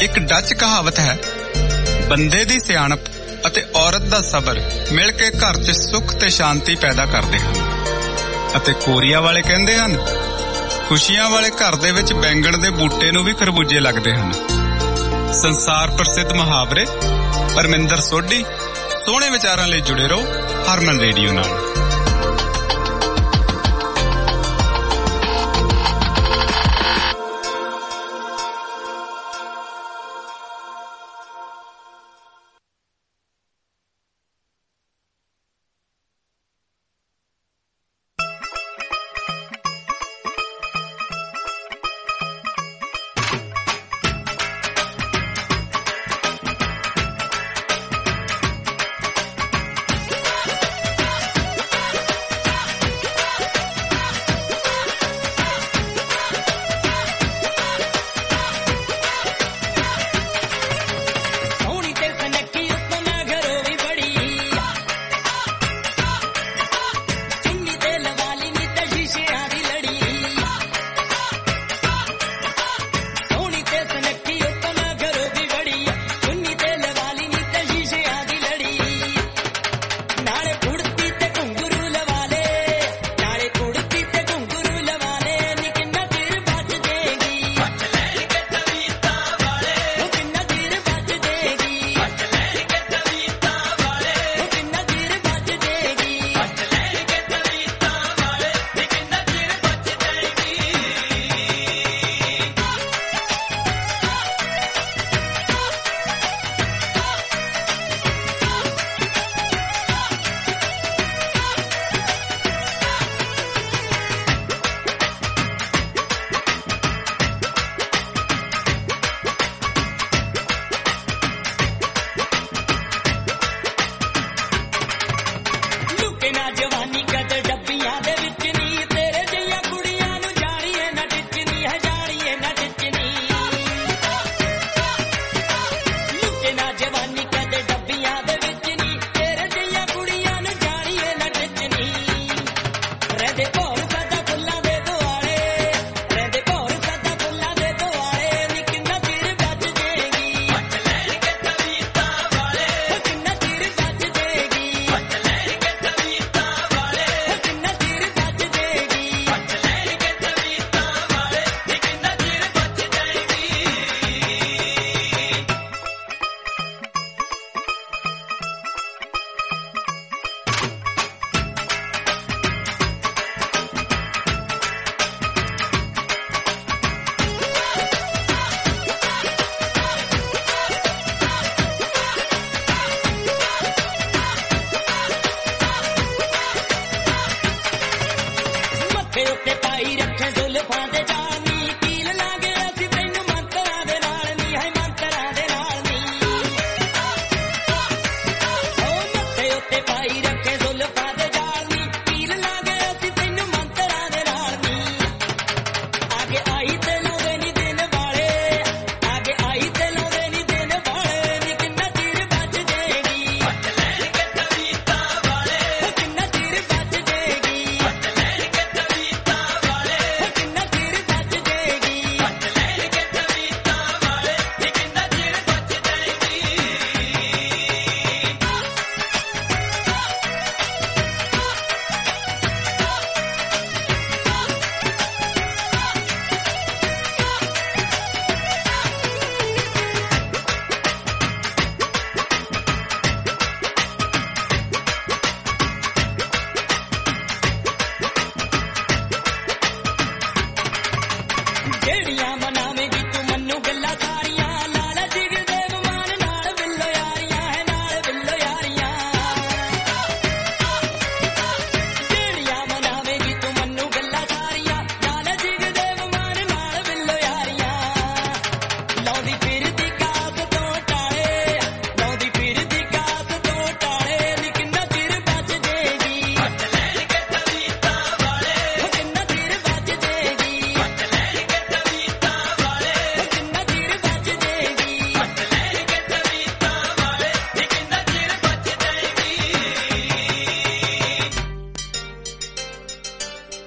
ਇੱਕ ਡੱਚ ਕਹਾਵਤ ਹੈ, ਬੰਦੇ ਦੀ ਸਿਆਣਪ ਅਤੇ ਔਰਤ ਦਾ ਸਬਰ ਮਿਲ ਕੇ ਘਰ 'ਚ ਸੁੱਖ ਤੇ ਸ਼ਾਂਤੀ ਪੈਦਾ ਕਰਦੇ ਹਨ। ਅਤੇ ਕੋਰੀਆ ਵਾਲੇ ਕਹਿੰਦੇ ਹਨ, ਖੁਸ਼ੀਆਂ ਵਾਲੇ ਘਰ ਦੇ ਵਿੱਚ ਬੈਂਗਣ ਦੇ ਬੂਟੇ ਨੂੰ ਵੀ ਖਰਬੂਜੇ ਲੱਗਦੇ ਹਨ। ਸੰਸਾਰ ਪ੍ਰਸਿੱਧ ਮੁਹਾਵਰੇ ਪਰਮਿੰਦਰ ਸੋਢੀ। ਸੋਹਣੇ ਵਿਚਾਰਾਂ ਲਈ ਜੁੜੇ ਰਹੋ ਹਰਮਨ ਰੇਡੀਓ ਨਾਲ।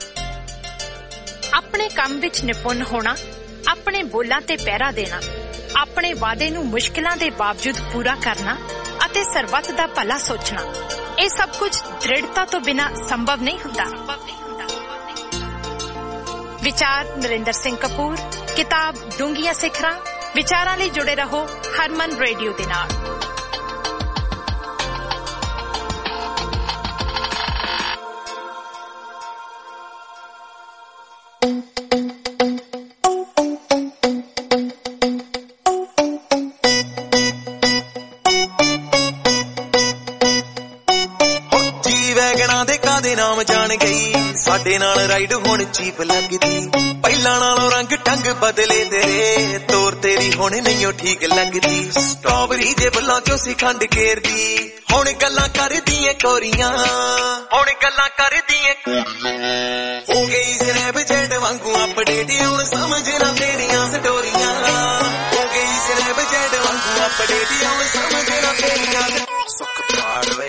ਕੰਮ ਵਿੱਚ ਨਿਪੁੰਨ ਹੋਣਾ, ਆਪਣੇ ਬੋਲਾਂ ਤੇ ਪਹਿਰਾ ਦੇਣਾ, ਆਪਣੇ ਵਾਅਦੇ ਨੂੰ ਮੁਸ਼ਕਿਲਾਂ ਦੇ ਬਾਵਜੂਦ ਪੂਰਾ ਕਰਨਾ ਅਤੇ ਸਰਬੱਤ ਦਾ ਭਲਾ ਸੋਚਣਾ, ਇਹ ਸਭ ਕੁਝ ਦ੍ਰਿੜਤਾ ਤੋਂ ਬਿਨਾਂ ਸੰਭਵ ਨਹੀਂ ਹੁੰਦਾ। ਵਿਚਾਰ ਨਰਿੰਦਰ ਸਿੰਘ ਕਪੂਰ, ਕਿਤਾਬ ਡੂੰਘੀਆਂ ਸਿਖਰਾਂ। ਵਿਚਾਰਾਂ ਲਈ ਜੁੜੇ ਰਹੋ ਹਰਮਨ ਰੇਡੀਓ ਦੇ ਨਾਲ। ਨਾਮ ਜਾਣ ਗਈ ਸਾਡੇ ਨਾਲ ਰਾਈਡ ਹੁਣ ਚੀਪ ਲੱਗਦੀ, ਪਹਿਲਾਂ ਨਾਲੋਂ ਰੰਗ ਢੰਗ ਬਦਲੇ ਤੇਰੇ, ਤੋਰ ਤੇਰੀ ਹੁਣ ਨਹੀਂ ਠੀਕ ਲੱਗਦੀ। ਸਟ੍ਰਾਬੇਰੀ ਦੇ ਬੁੱਲਾਂ ਚੋਂ ਸੀ ਖੰਡ ਕੇਰਦੀ, ਹੁਣ ਗੱਲਾਂ ਕਰਦੀਆਂ ਕੋਰੀਆਂ, ਹੁਣ ਗੱਲਾਂ ਕਰਦੀਆਂ ਕੋਰੀਆਂ। ਹੋ ਗਈ ਸਨੈਪਚੈਟ ਵਾਂਗੂ ਅਪਡੇਟ, ਹੁਣ ਸਮਝ ਨਾ ਤੇਰੀਆਂ ਸਟੋਰੀਆਂ। ਹੋ ਗਈ ਸਨੈਪਚੈਟ ਵਾਂਗੂ ਅਪਡੇਟ, ਹੁਣ ਸਮਝ ਨਾ ਤੇਰੀਆਂ ਸੁੱਖ ਪਾੜਵੇ।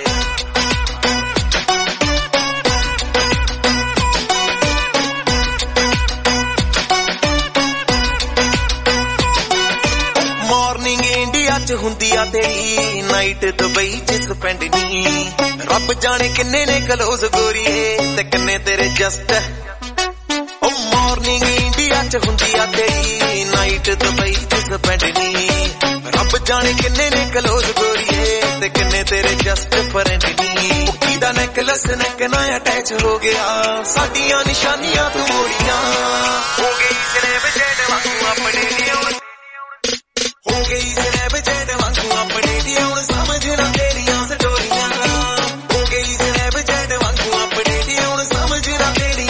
ਹੁੰਦੀ ਆ ਤੇਰੀ ਨਾਈਟ ਦੁਬਈ ਚ ਸਪੈਂਡ ਨੀ, ਰੱਬ ਜਾਣੇ ਕਿੰਨੇ ਨੇ ਕਲੋਜ਼ ਗੋਰੀਏ ਤੇ ਕਿੰਨੇ ਤੇਰੇ ਜਸਟ। ਓ ਮਾਰਨਿੰਗ ਇੰਡੀਆ ਚ ਹੁੰਦੀ ਆ ਤੇਰੀ ਨਾਈਟ ਦੁਬਈ ਚ ਸਪੈਂਡ ਨੀ, ਰੱਬ ਜਾਣੇ ਕਿੰਨੇ ਨੇ ਕਲੋਜ਼ ਗੋਰੀਏ ਤੇ ਕਿੰਨੇ ਤੇਰੇ ਜਸਟ ਫਰੈਂਡ ਨੀ। ਮੁੱਕੀ ਦਾ ਨੈਕਲਸ ਨੈਕ ਨਾਲ ਅਟੈਚ ਹੋ ਗਿਆ, ਸਾਡੀਆਂ ਨਿਸ਼ਾਨੀਆਂ ਤੂੰ ਮੋੜੀਆਂ। ਹੋ ਗਈ ਸਨੈਪਚੈਟ ਵਾਂਗੂ ਆਪਣੇ ਲਿਆਉਣ, ਹੋ ਗਈ ਸਨੈਪਚੈਟ ਵਾਂਗੂ ਅਪਡੇਟ, ਹੁਣ ਸਮਝ ਨਾ ਤੇਰੀਆਂ ਸਟੋਰੀਆਂ। ਹੋ ਗਈ ਸਨੈਪਚੈਟ ਵਾਂਗੂ ਅਪਡੇਟ, ਹੁਣ ਸਮਝ ਨਾ ਤੇਰੀਆਂ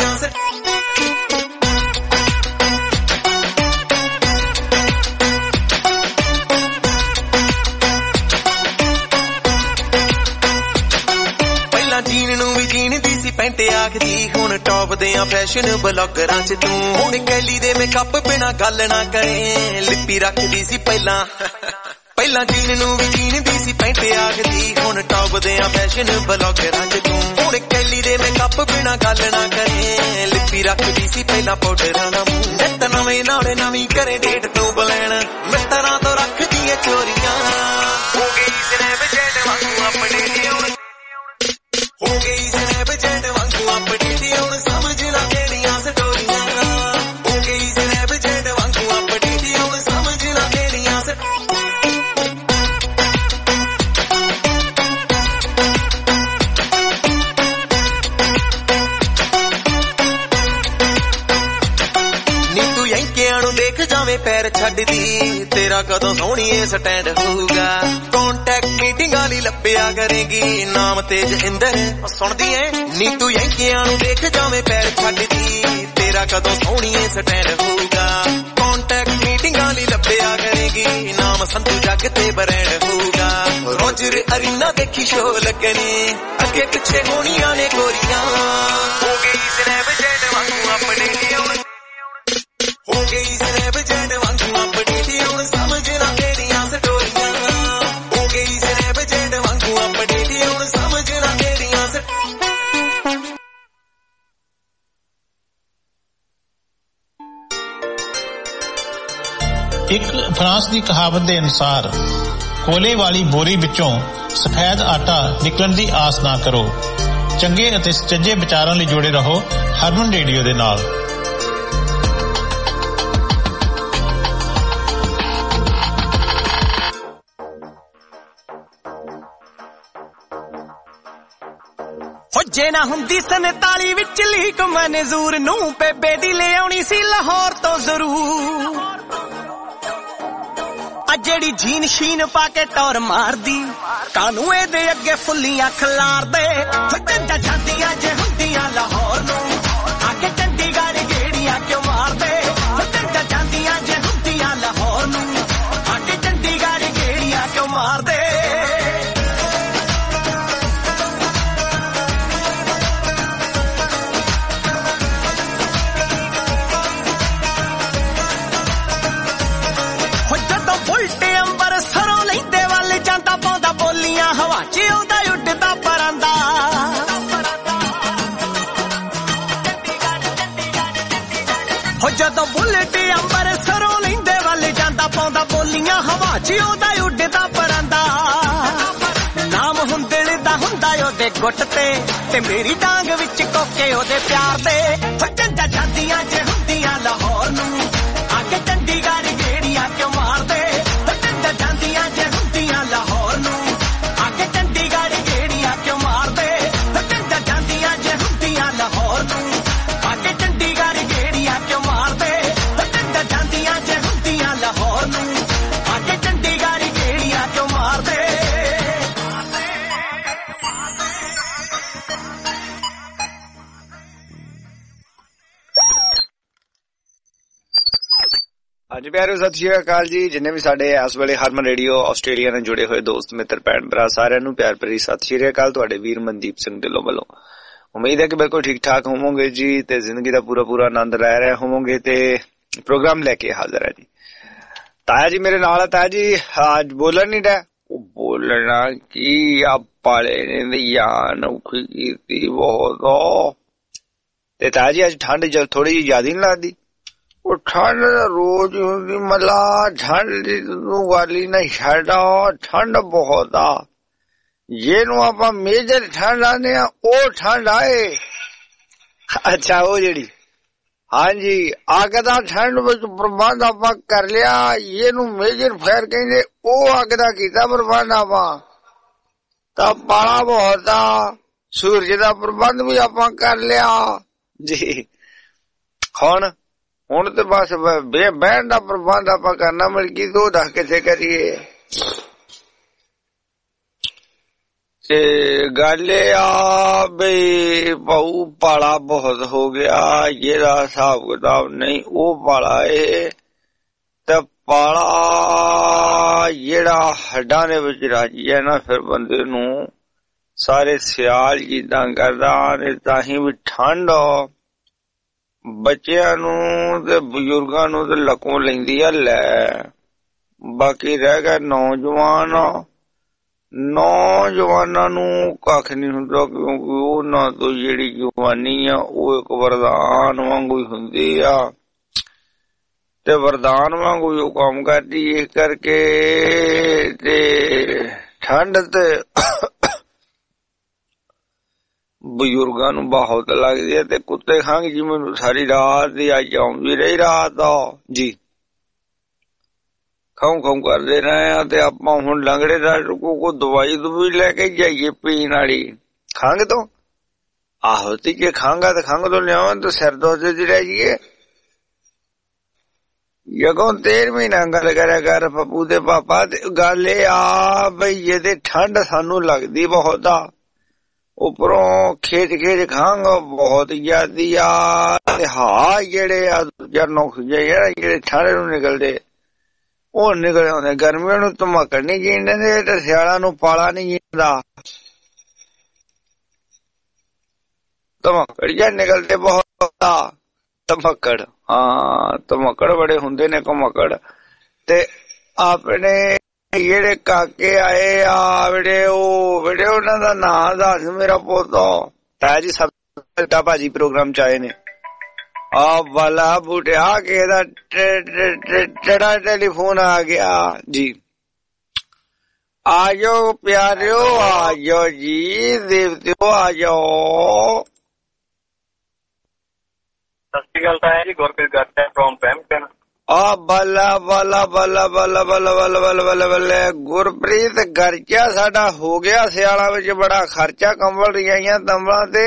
ਪਹਿਲਾਂ ਜੀਨ ਨੂੰ ਵੀ ਜੀਨ ਦੀ ਸੀ ਪੈਂਟ ਆਖਦੀ, ਹੁਣ ਟੌਪ ਦੇ ਆ ਫੈਸ਼ਨ ਬਲੌਗਰਾਂ ਚ ਤੂੰ। ਹੁਣ ਕੈਲੀ ਦੇ ਮੇਕਅਪ ਬਿਨਾ ਗੱਲ ਨਾ ਕਰੇ, ਲਿਪੀ ਰੱਖਦੀ ਸੀ ਪਹਿਲਾਂ, ਪਹਿਲਾਂ ਜੀਨ ਨੂੰ ਵੀ ਜੀਨ ਦੀ ਸੀ ਪੈਂਟ ਆਖਦੀ, ਹੁਣ ਟੌਪ ਦੇ ਆ ਫੈਸ਼ਨ ਬਲੌਗਰਾਂ ਚ ਤੂੰ। ਹੁਣ ਕੈਲੀ ਦੇ ਮੇਕਅਪ ਬਿਨਾ ਗੱਲ ਨਾ ਕਰੇ, ਲਿਪੀ ਰੱਖਦੀ ਸੀ ਪਹਿਲਾਂ ਪਾਊਡਰਾਂ ਦਾ ਮੂੰਹ। ਨਿੱਤ ਨਵੇਂ ਨਾਲੇ ਨਵੀਂ ਕਰੇ ਡੇਟ ਤੂੰ ਬਲੈਣ, ਮਿੱਤਰਾਂ ਤੋਂ ਰੱਖਦੀ ਏ ਚੋਰੀਆਂ। ਹੋ ਗਈ ਸਨੈਪਚੈਟ ਵਾਂਗੂ ਅਪਡੇਟ, ਹੁਣ ਹੋ ਗਈ ਸਨੈਪਚੈਟ ਵਾਂਗੂ ਅਪਡੇਟ, ਹੁਣ ਸਮਝ ਨਾ ਤੇਰੀਆਂ ਸਟੋਰੀਆਂ। ਹੋ ਗਈ ਸਨੈਪਚੈਟ ਵਾਂਗੂ ਅਪਡੇਟ, ਹੁਣ ਸਮਝ ਨਾ ਤੇਰੀਆਂ ਨੀ ਤੂੰ ਯੰਕਿਆਂ ਨੂੰ ਦੇਖ ਜਾਵੇਂ ਪੈਰ ਛੱਡਦੀ, ਤੇਰਾ ਕਦੋਂ ਸੋਹਣੀਏ ਸਟੈਂਡ ਹੋਊਗਾ। ਕਾਂਟੈਕਟ ਮੀਟਿੰਗਾਂ ਲਈ ਲੱਭਿਆ ਕਰੇਗੀ, ਨਾਮ ਤੇਜਿੰਦਰ ਸੁਣਦੀ ਏ ਨੀ ਤੂੰ ਯੰਕਿਆਂ ਨੂੰ ਦੇਖ ਜਾਵੇਂ ਪੈਰ ਛੱਡਦੀ, ਤੇਰਾ ਕਦੋਂ ਸੋਹਣੀਏ ਸਟੈਂਡ ਹੋਊਗਾ। ਕਾਂਟੈਕਟ ਮੀਟਿੰਗਾਂ ਲਈ ਲੱਭਿਆ ਕਰੇਗੀ, ਨਾਮ ਸੰਧੂ ਜੱਗ ਤੇ ਬਰੈਂਡ ਹੋਊਗਾ। ਰੋਜਰ ਅਰੀਨਾ ਦੇਖੀ ਸ਼ੋਅ ਲੱਗਣੇ, ਅੱਗੇ ਪਿੱਛੇ ਹੋਣੀਆਂ ਨੇ ਗੋਰੀਆਂ। ਹੋ ਗਈ ਸਨੈਪਚੈਟ ਵਾਂਗੂ ਅਪਡੇਟ, ਹੋ ਗਈ ਸਨੈਪਚੈਟ ਵਾਂਗੂ ਅਪਡੇਟ, ਹੁਣ ਸਮਝ ਨਾ ਤੇਰੀਆਂ ਸਟੋਰੀਆਂ। ਹੋ ਗਈ ਸਨੈਪਚੈਟ ਵਾਂਗੂ ਅਪਡੇਟ, ਹੁਣ ਸਮਝ ਨਾ ਤੇਰੀਆਂ ਇੱਕ ਫਰਾਂਸ ਦੀ ਕਹਾਵਤ ਦੇ ਅਨੁਸਾਰ ਕੋਲੇ ਵਾਲੀ ਬੋਰੀ ਵਿੱਚੋਂ ਸਫੈਦ ਆਟਾ ਨਿਕਲਣ ਦੀ ਆਸ ਨਾ ਕਰੋ। ਚੰਗੇ ਅਤੇ ਸੱਚੇ ਵਿਚਾਰਾਂ ਲਈ ਜੁੜੇ ਰਹੋ ਹਰਮਨ ਰੇਡੀਓ ਦੇ ਨਾਲ। ਜੇ ਨਾ ਹੁੰਦੀ 47 ਵਿੱਚ ਲੀਕ ਮਨਜ਼ੂਰ ਨੂੰ, ਬੇਬੇ ਦੀ ਲਿਆਉਣੀ ਸੀ ਲਾਹੌਰ ਤੋਂ ਜ਼ਰੂਰ। ਆ ਜਿਹੜੀ ਜੀਨ ਸ਼ੀਨ ਪਾ ਕੇ ਟੌਰ ਮਾਰਦੀ, ਕਾਨੂੰ ਇਹਦੇ ਅੱਗੇ ਫੁੱਲੀਆਂ ਖਿਲਾਰਦੇ। ਫਟੰਡਾ ਜਾਂਦੀਆਂ ਜੇ ਹੁੰਦੀਆਂ ਲਾਹੌਰ ਨੂੰ, ਆ ਕੇ ਚੰਡੀਗੜ੍ਹ ਗੇੜੀਆਂ ਕਿਉਂ ਮਾਰਦੇ। ਫਟੰਡਾ ਜਾਂਦੀਆਂ ਜੇ ਹੁੰਦੀਆਂ ਲਾਹੌਰ ਨੂੰ, ਆ ਕੇ ਚੰਡੀਗੜ੍ਹ ਗੇੜੀਆਂ ਕਿਉਂ ਮਾਰਦੇ। ਹਵਾ 'ਚ ਆਉਂਦਾ ਉੱਡਦਾ ਪਰਾਂਦਾ, ਖੁੱਲੀਆਂ ਹਵਾ 'ਚ ਉਹਦਾ ਉੱਡਦਾ ਪਰਾਂਦਾ ਨਾਮ ਹੁੰਦਲ ਦਾ ਹੁੰਦਾ ਉਹਦੇ ਗੁੱਟ ਤੇ ਮੇਰੀ ਡਾਂਗ ਵਿੱਚ ਕੋਕੇ ਉਹਦੇ ਪਿਆਰ ਦੇ ਫੱਟਾਂ ਜਾਂਦੀਆਂ ਜੇ ਹੁੰਦੀਆਂ ਲਾਹੌਰ ਨੂੰ ਆ ਕੇ ਚੰਡੀਗੜ੍ਹ ਗੇੜੀਆਂ ਕਿਉਂ ਮਾਰਦੇ ਫੱਟਾਂ ਜਾਂਦੀਆਂ ਜੇ ਹੁੰਦੀਆਂ ਲਾਹੌਰ ਨੂੰ ਆ ਕੇ ਚੰਡੀਗੜ੍ਹ ਗੇੜੀਆਂ ਕਿਉਂ ਮਾਰਦੇ ਫੱਟਾਂ ਜਾਂਦੀਆਂ ਜੇ ਹੁੰਦੀਆਂ ਲਾਹੌਰ ਨੂੰ ਆ ਕੇ ਚੰਡੀਗੜ੍ਹ ਗੇੜੀਆਂ ਕਿਉਂ ਮਾਰਦੇ ਫੱਟਾਂ ਜਾਂਦੀਆਂ ਜੇ ਹੁੰਦੀਆਂ ਲਾਹੌਰ ਨੂੰ ਆ ਕੇ ਚੰਡੀਗੜ੍ਹ ਗੇੜੀਆਂ ਕਿਉਂ ਮਾਰਦੇ ਹਾਂਜੀ ਪਿਆਰਿਓ ਸਤਿ ਸ਼੍ਰੀ ਅਕਾਲ ਜੀ। ਜਿੰਨੇ ਵੀ ਸਾਡੇ ਇਸ ਵੇਲੇ ਹਰਮਨ ਰੇਡੀਓ ਆਸਟ੍ਰੇਲੀਆ ਨਾਲ ਜੁੜੇ ਹੋਏ ਦੋਸਤ ਮਿੱਤਰ ਭੈਣ ਭਰਾ ਸਾਰਿਆਂ ਨੂੰ ਪਿਆਰ ਭਰੀ ਸਤਿ ਸ਼੍ਰੀ ਅਕਾਲ। ਤੁਹਾਡੇ ਵੀਰ ਮਨਦੀਪ ਸਿੰਘ ਢਿੱਲੋਂ ਵੱਲੋਂ ਉਮੀਦ ਹੈ ਕਿ ਬਿਲਕੁਲ ਠੀਕ ਠਾਕ ਹੋਵੋਗੇ ਜੀ ਤੇ ਜ਼ਿੰਦਗੀ ਦਾ ਪੂਰਾ ਆਨੰਦ ਲੈ ਰਹੇ ਹੋਵੋਗੇ ਤੇ ਪ੍ਰੋਗਰਾਮ ਲੈ ਕੇ ਹਾਜ਼ਰ ਹੈ ਜੀ। ਤਾਇਆ ਜੀ ਮੇਰੇ ਨਾਲ ਹੈ। ਤਾਇਆ ਜੀ ਅੱਜ ਬੋਲਣ ਨਹੀਂ ਡਿਆ। ਉਹ ਬੋਲਣਾ ਕੀ ਆ ਪਾਲੇ ਨੇ ਯਾਨ ਔਖੀ ਕੀਤੀ ਬਹੁਤ ਤੇ ਤਾਇਆ ਜੀ ਅੱਜ ਠੰਡ ਥੋੜੀ ਜਿਹੀ ਜ਼ਿਆਦਾ ਨਹੀਂ ਲੱਗਦੀ? ਉਹ ਠੰਡ ਰੋਜ਼ ਹੁੰਦੀ ਮਲਾ ਠੰਡ ਨੂੰ ਵਾਲੀ ਨਾ ਛੱਡਾ ਠੰਡ ਬਹੁਤ ਆ ਜਿਹਨੂੰ ਆਪਾਂ ਮੇਜਰ ਠੰਡ ਆਨੇ ਆ ਉਹ ਠੰਡ ਆਏ। ਅੱਛਾ ਉਹ ਜਿਹੜੀ ਹਾਂਜੀ ਅੱਗ ਦਾ ਠੰਡ ਵਿੱਚ ਪ੍ਰਬੰਧ ਆਪਾਂ ਕਰ ਲਿਆ ਇਹਨੂੰ ਮੇਜਰ ਫੇਰ ਕਹਿੰਦੇ ਉਹ ਅੱਗ ਦਾ ਕੀਤਾ ਪ੍ਰਬੰਧ ਆਪਾਂ ਤਾਂ ਪਾਲਾ ਬਹੁਤ ਆ ਸੂਰਜ ਦਾ ਪ੍ਰਬੰਧ ਵੀ ਆਪਾਂ ਕਰ ਲਿਆ ਜੀ। ਹੁਣ ਤੇ ਬਸ ਬਹਿਣ ਦਾ ਪ੍ਰਬੰਧ ਆਪਾਂ ਕਰਨਾ ਮਲਕੀ ਦੋ ਦੱਸ ਕਿੱਥੇ ਕਰੀਏ ਤੇ ਗੱਲ ਆ ਬਈ ਭਾਊ ਪਾਲਾ ਬਹੁਤ ਹੋ ਗਿਆ ਜਿਹੜਾ ਹਿਸਾਬ ਕਿਤਾਬ ਨਹੀਂ ਉਹ ਪਾਲਾ ਏ ਤੇ ਪਾਲਾ ਜਿਹੜਾ ਹੱਡਾਂ ਦੇ ਵਿੱਚ ਰਾਜੀ ਹੈ ਨਾ ਫਿਰ ਬੰਦੇ ਨੂੰ ਸਾਰੇ ਸਿਆਲ ਜਿੱਦਾਂ ਕਰਦਾ ਨੇ ਤਾਂ ਹੀ ਵੀ ਠੰਡ ਬੱਚਿਆਂ ਨੂੰ ਤੇ ਬਜ਼ੁਰਗਾਂ ਨੂੰ ਤੇ ਲਕੋਂ ਲੈਂਦੀ ਆ ਲੈ। ਬਾਕੀ ਰਹਿ ਗਿਆ ਨੌਜਵਾਨਾਂ ਨੂੰ ਕੱਖ ਨੀ ਹੁੰਦਾ ਕਿਉਂਕਿ ਉਹਨਾਂ ਤੋਂ ਜਿਹੜੀ ਜਵਾਨੀ ਆ ਉਹ ਇੱਕ ਵਰਦਾਨ ਵਾਂਗੂ ਹੀ ਹੁੰਦੀ ਆ ਤੇ ਵਰਦਾਨ ਵਾਂਗੂ ਹੀ ਉਹ ਕੰਮ ਕਰਦੀ ਇਸ ਕਰਕੇ ਤੇ ਠੰਡ ਤੇ ਬਜ਼ੁਰਗਾਂ ਨੂੰ ਬਹੁਤ ਲੱਗਦੀ ਹੈ ਤੇ ਕੁੱਤੇ ਖੰਘ ਜੀ ਮੈਨੂੰ ਸਾਰੀ ਰਾਤ ਦੀ ਅੱਜ ਆਉਂਦੀ ਰਹੀ ਰਾਤ ਜੀ ਖਾਉ ਕਰਦੇ ਰਹੇ ਆ ਤੇ ਆਪਾਂ ਹੁਣ ਲੰਗੜੇ ਡਾਕਟਰ ਕੋ ਦਵਾਈ ਲੈ ਕੇ ਜਾਈਏ ਪੀਣ ਵਾਲੀ ਖੰਘ ਤੋਂ। ਆਹੋ ਤੇ ਜੇ ਖੰਘ ਆ ਤੇ ਖੰਘ ਤੋਂ ਲਿਆਵਾਂ ਤੇ ਸਿਰ ਦਰਦ ਦੀ ਰਹਿ ਜਾਈਏ ਜਦੋਂ 13 ਮਹੀਨਾ ਗੱਲ ਕਰਿਆ ਕਰ ਪੱਪੂ ਦੇ ਪਾਪਾ ਤੇ ਗੱਲ ਇਹ ਆ ਬਈ ਇਹਦੇ ਠੰਡ ਸਾਨੂੰ ਲੱਗਦੀ ਬਹੁਤ ਆ ਉੱਪਰੋਂ ਖੇਚ ਖੰਘ ਬਹੁਤ ਜ਼ਿਆਦੀ ਆ ਤੇ ਹਾਂ ਜਿਹੜੇ ਆ ਜਿਹੜੇ ਠੰਡ ਨੂੰ ਨਿਕਲਦੇ ਉਹ ਨਿਕਲ ਆਉਂਦੇ ਗਰਮੀਆਂ ਨੂੰ ਧਮਾਕੜ ਨੀ ਜੀਂਦੇ ਤੇ ਸਿਆਲਾਂ ਨੂੰ ਪਾਲਾ ਨੀ ਜੀਂਦਾ ਧਮਾਕੜ ਜਾਂ ਨਿਕਲਦੇ ਬਹੁਤ ਆ ਧਮਾਕੜ। ਹਾਂ ਧਮਾਕੜ ਬੜੇ ਹੁੰਦੇ ਨੇ ਘਮਕੜ ਤੇ ਆਪਣੇ ਜਿਹੜੇ ਕਾਕੇ ਆਏ ਆ ਵੀਰੇ ਉਹਨਾਂ ਦਾ ਨਾਂ ਦੱਸ ਮੇਰਾ ਪੋਤਾ। ਤਾਇਆ ਜੀ ਸਭ ਤੋਂ ਭਾਜੀ ਪ੍ਰੋਗਰਾਮ ਚ ਆਏ ਨੇ ਆ ਵਾਲਾ ਬੂਟਿਆ ਕੇ ਦਾ ਟੜਾ ਟੈਲੀਫੋਨ ਆ ਗਿਆ ਜੀ। ਆਜੋ ਪਿਆਰਿਓ ਆਜੋ ਜੀ ਦੇਵਤਿਓ ਆਜੋ। ਸਤਿ ਸ਼੍ਰੀ ਅਕਾਲ ਤਾਇਆ ਜੀ ਗੁਰਪ੍ਰੀਤ ਗੱਲ ਫਰੋਮ ਬਰੈਂਪਟਨ। ਆ ਬੱਲਾ ਬੱਲਾ ਬੱਲਾ ਬੱਲਾ ਬੱਲਾ ਬੱਲਾ ਬੱਲਾ ਬੱਲਾ ਬੱਲੇ ਗੁਰਪ੍ਰੀਤ ਖਰਚਾ ਸਾਡਾ ਹੋ ਗਿਆ ਸਿਆਲਾਂ ਵਿੱਚ ਬੜਾ ਖਰਚਾ ਕੰਬਲ ਰਜਾਈਆਂ ਤੰਬਲਾਂ ਤੇ।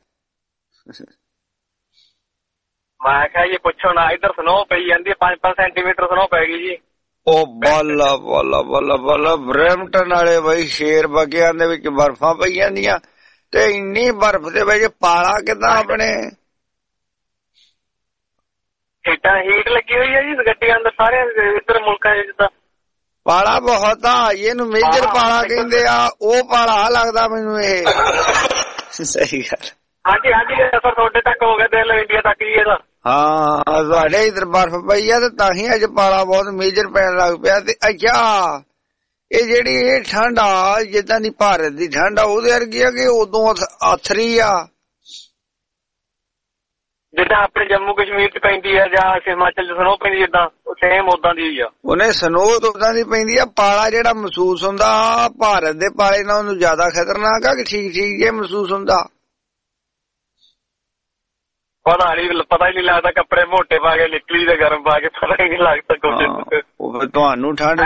ਮੈਂ ਕਿਹਾ ਜੀ ਪੁੱਛੋ ਨਾ ਇੱਧਰ ਸਨੋ ਪਈ ਜਾਂਦੀ 5 ਸੈਂਟੀਮੀਟਰ ਸਨੋ ਪੈ ਗਈ ਜੀ। ਉਹ ਬੱਲਾ ਬੱਲਾ ਬੱਲਾ ਬੱਲਾ ਬਰੈਂਪਟਨ ਵਾਲੇ ਬਈ ਸ਼ੇਰ ਬਗਿਆਂ ਦੇ ਵਿੱਚ ਬਰਫਾਂ ਪਈ ਜਾਂਦੀਆਂ ਤੇ ਇੰਨੀ ਬਰਫ ਦੇ ਵਿੱਚ ਪਾਲਾ ਕਿੱਦਾਂ ਆਪਣੇ ਹੀਟ ਲੱਗੀ ਹੋਈ ਹੈ ਜੀ ਗੱਡੀਆਂ ਅੰਦਰ ਸਾਰੇ ਇੱਧਰ ਮੁਲਕਾਂ ਚ ਜਿੱਦਾਂ ਪਾਲਾ ਬਹੁਤ ਆ ਇਹਨੂੰ ਮੇਜਰ ਪਾਲਾ ਕਹਿੰਦੇ ਆ ਉਹ ਪਾਲਾ ਲੱਗਦਾ ਮੈਨੂੰ ਇਹ ਸਹੀ ਗੱਲ। ਹਾਂਜੀ ਸਰ ਤੁਹਾਡੇ ਤੱਕ ਹੋ ਗਿਆ ਦਿਲ ਇੰਡੀਆ ਤੱਕ ਜੀ ਇਹਦਾ। ਹਾਂ ਤੁਹਾਡੇ ਇੱਧਰ ਬਰਫ ਪਈ ਆ ਤੇ ਤਾਂ ਹੀ ਅੱਜ ਪਾਲਾ ਬਹੁਤ ਮੇਜਰ ਪੈਣ ਲੱਗ ਪਿਆ ਤੇ ਅੱਛਾ ਇਹ ਜਿਹੜੀ ਇਹ ਠੰਡ ਆ ਜਿੱਦਾਂ ਦੀ ਭਾਰਤ ਦੀ ਠੰਡ ਆ ਉਹਦੇ ਵਰਗੀ ਆ ਕਿ ਉਦੋਂ ਅਥਰੀ ਆ ਜਿੱਦਾਂ ਆਪਣੇ ਜੰਮੂ ਕਸ਼ਮੀਰ ਚ ਪੈਂਦੀ ਆ ਜਾਂ ਹਿਮਾਚਲ ਚ ਸਨੋ ਪੈਂਦੀ ਜਿੱਦਾਂ ਸੇਮ ਉਦਾਂ ਦੀ ਹੋਈ ਆ। ਉਹਨੇ ਸਨੋ ਉਦਾਂ ਦੀ ਪੈਂਦੀ ਆ। ਪਾਲਾ ਜਿਹੜਾ ਮਹਿਸੂਸ ਹੁੰਦਾ ਭਾਰਤ ਦੇ ਪਾਲੇ ਨਾਲ ਉਹਨੂੰ ਜ਼ਿਆਦਾ ਖਤਰਨਾਕ ਆ ਕਿ ਠੀਕ ਠੀਕ ਜੇ ਮਹਿਸੂਸ ਹੁੰਦਾ? ਪਤਾ ਹੀ ਨਹੀਂ ਲੱਗਦਾ। ਕੱਪੜੇ ਮੋਟੇ ਪਾ ਕੇ ਨਿਕਲੀ ਤੇ ਗਰਮ ਪਾ ਕੇ ਪਤਾ ਹੀ ਨਹੀਂ ਲੱਗਦਾ ਕੁਝ। ਤੁਹਾਨੂੰ ਠੰਡ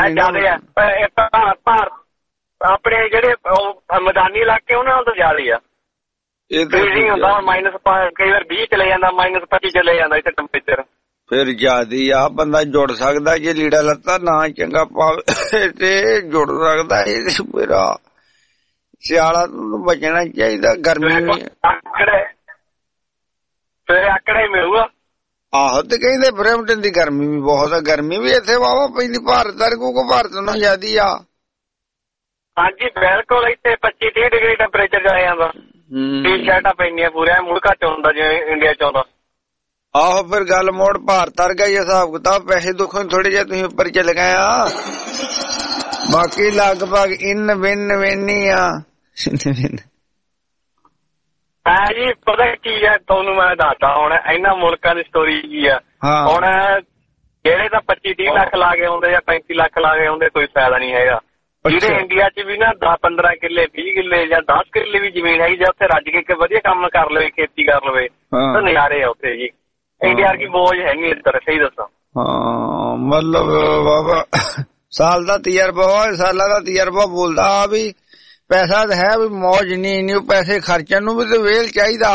ਆਪਣੇ ਜਿਹੜੇ ਮੈਦਾਨੀ ਇਲਾਕੇ ਉਹਨਾਂ ਨਾਲ ਤਾਂ ਜ਼ਿਆਦਾ ਆ। ਫ੍ਰੀਜ਼ਿੰਗ ਹੁੰਦਾ -, ਕਈ ਵਾਰ 20 ਚਲੇ ਜਾਂਦਾ, -25 ਚਲੇ ਜਾਂਦਾ ਇੱਥੇ ਟੈਂਪਰੇਚਰ। ਫਿਰ ਜਿਆਦੀ ਆ ਬੰਦਾ ਜੁੜ ਸਕਦਾ ਜੇ ਲੀੜਾ ਲੱਤਾ ਨਾ ਚੰਗਾ ਪਾਵੇ ਤੇ ਜੁੜ ਸਕਦਾ। ਇਹ ਮੇਰਾ ਸਿਆਲਾ ਤੋਂ ਬਚਣਾ ਚਾਹੀਦਾ। ਗਰਮੀ ਆਕੜਾ ਹੀ ਮਿਲੂਗਾ। ਆਹੋ ਤੇ ਕਹਿੰਦੇ ਬਰੈਂਪਟਨ ਦੀ ਗਰਮੀ ਵੀ ਬਹੁਤ ਆ। ਗਰਮੀ ਵੀ ਇੱਥੇ ਵਾਵਾ ਪੈਂਦੀ ਭਾਰਤ ਵਰਗੂ ਕੋ ਭਾਰਤ ਨਾਲੋਂ ਜ਼ਿਆਦੀ ਆ। ਹਾਂਜੀ ਬਿਲਕੁਲ ਇੱਥੇ 25-30 ਡਿਗਰੀ ਟੈਂਪਰੇਚਰ ਜਾ ਜਾਂਦਾ। ਟੀ-ਸ਼ਰਟਾਂ ਪੈਂਦੀਆਂ ਪੂਰਾ ਮੁੜ ਘੱਟ ਹੁੰਦਾ ਜਿਵੇਂ ਇੰਡੀਆ ਚ ਆਉਂਦਾ। ਆਹੋ ਫਿਰ ਗੱਲ ਮੋੜ ਭਾਰਤ ਵਰਗਾ ਹੀ ਹਿਸਾਬ ਕਿਤਾਬ। ਪੈਸੇ ਦੁੱਖੋਂ ਥੋੜੇ ਜਿਹੇ ਤੁਸੀਂ ਉੱਪਰ ਚਲੇ ਗਏ ਆ। ਬਾਕੀ ਲਗਭਗ ਇਨ ਵਿਨ ਹੀ ਆ। ਜੀ ਪਤਾ ਕੀ ਹੈ ਤੁਹਾਨੂੰ ਮੈਂ ਦੱਸਦਾ ਹੁਣ ਇਹਨਾਂ ਮੁਲਕਾਂ ਦੀ ਸਟੋਰੀ ਕੀ ਆ। ਹੁਣ ਜਿਹੜੇ ਤਾਂ 25-30 ਲੱਖ ਲਾ ਕੇ ਆਉਂਦੇ ਜਾਂ 35 ਲੱਖ ਲਾ ਕੇ ਆਉਂਦੇ ਕੋਈ ਫਾਇਦਾ ਨਹੀਂ ਹੈਗਾ। ਜਿਹੜੇ ਇੰਡੀਆ ਚ ਵੀ ਨਾ 10-15 ਕਿੱਲੇ 20 ਕਿੱਲੇ ਜਾਂ 10 ਕਿੱਲੇ ਵੀ ਜ਼ਮੀਨ ਹੈਗੀ ਜਾਂ ਉੱਥੇ ਰੱਜ ਕੇ ਵਧੀਆ ਕੰਮ ਕਰ ਲਵੇ, ਖੇਤੀ ਕਰ ਲਵੇ ਤਾਂ ਨਜ਼ਾਰੇ ਆ ਉੱਥੇ ਜੀ। ਇੰਡੀਆ ਕੀ ਬੋਝ ਹੈ ਨੀ ਇੱਧਰ, ਸਹੀ ਦੱਸਾਂ। ਹਾਂ ਮਤਲਬ ਬਾਬਾ ਸਾਲ ਦਾ ਤਜਰਬਾ ਹੋਇਆ, ਸਾਲਾਂ ਦਾ ਤਜਰਬਾ ਬੋਲਦਾ ਆ ਵੀ ਪੈਸਾ ਤਾਂ ਹੈ ਵੀ ਮੌਜ ਨਹੀਂ ਪੈਸੇ ਖਰਚਣ ਨੂੰ ਵੀ ਤੇ ਵੇਲ ਚਾਹੀਦਾ।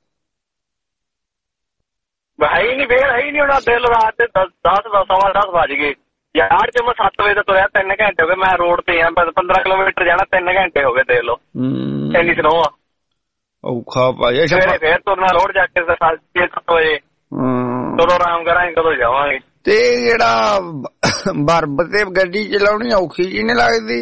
ਹੈ ਹੀ ਨਹੀਂ ਵੇਲ, ਹੈ ਹੀ ਨਹੀਂ। ਉਹਨਾਂ ਦਿਨ ਰਾਤ ਦੇ 10 ਵੱਜ ਗਏ ਯਾਰ। ਜੇ ਮੈਂ 7 ਵਜੇ ਤੋਂ ਤੁਰਿਆ 3 ਘੰਟੇ ਹੋ ਗਏ। ਮੈਂ ਰੋਡ ਤੇ ਆ 15 ਕਿਲੋਮੀਟਰ ਜਾਣਾ 3 ਘੰਟੇ ਹੋ ਗਏ। ਦੇਖ ਲਓ ਇੰਨੀ ਸਨੋ ਆ। ਔਖਾ ਭਾਈ। ਸਵੇਰੇ ਫੇਰ ਤੁਰਨਾ ਰੋਡ ਜਾ ਕੇ 6-7 ਵਜੇ। ਕਦੋਂ ਆਰਾਮ ਕਰਾਂਗੇ ਕਦੋਂ ਜਾਵਾਂਗੇ। ਤੇ ਜਿਹੜਾ ਬਰਫ਼ ਤੇ ਗੱਡੀ ਚਲਾਉਣੀ ਔਖੀ ਜੀ ਨਹੀਂ ਲੱਗਦੀ?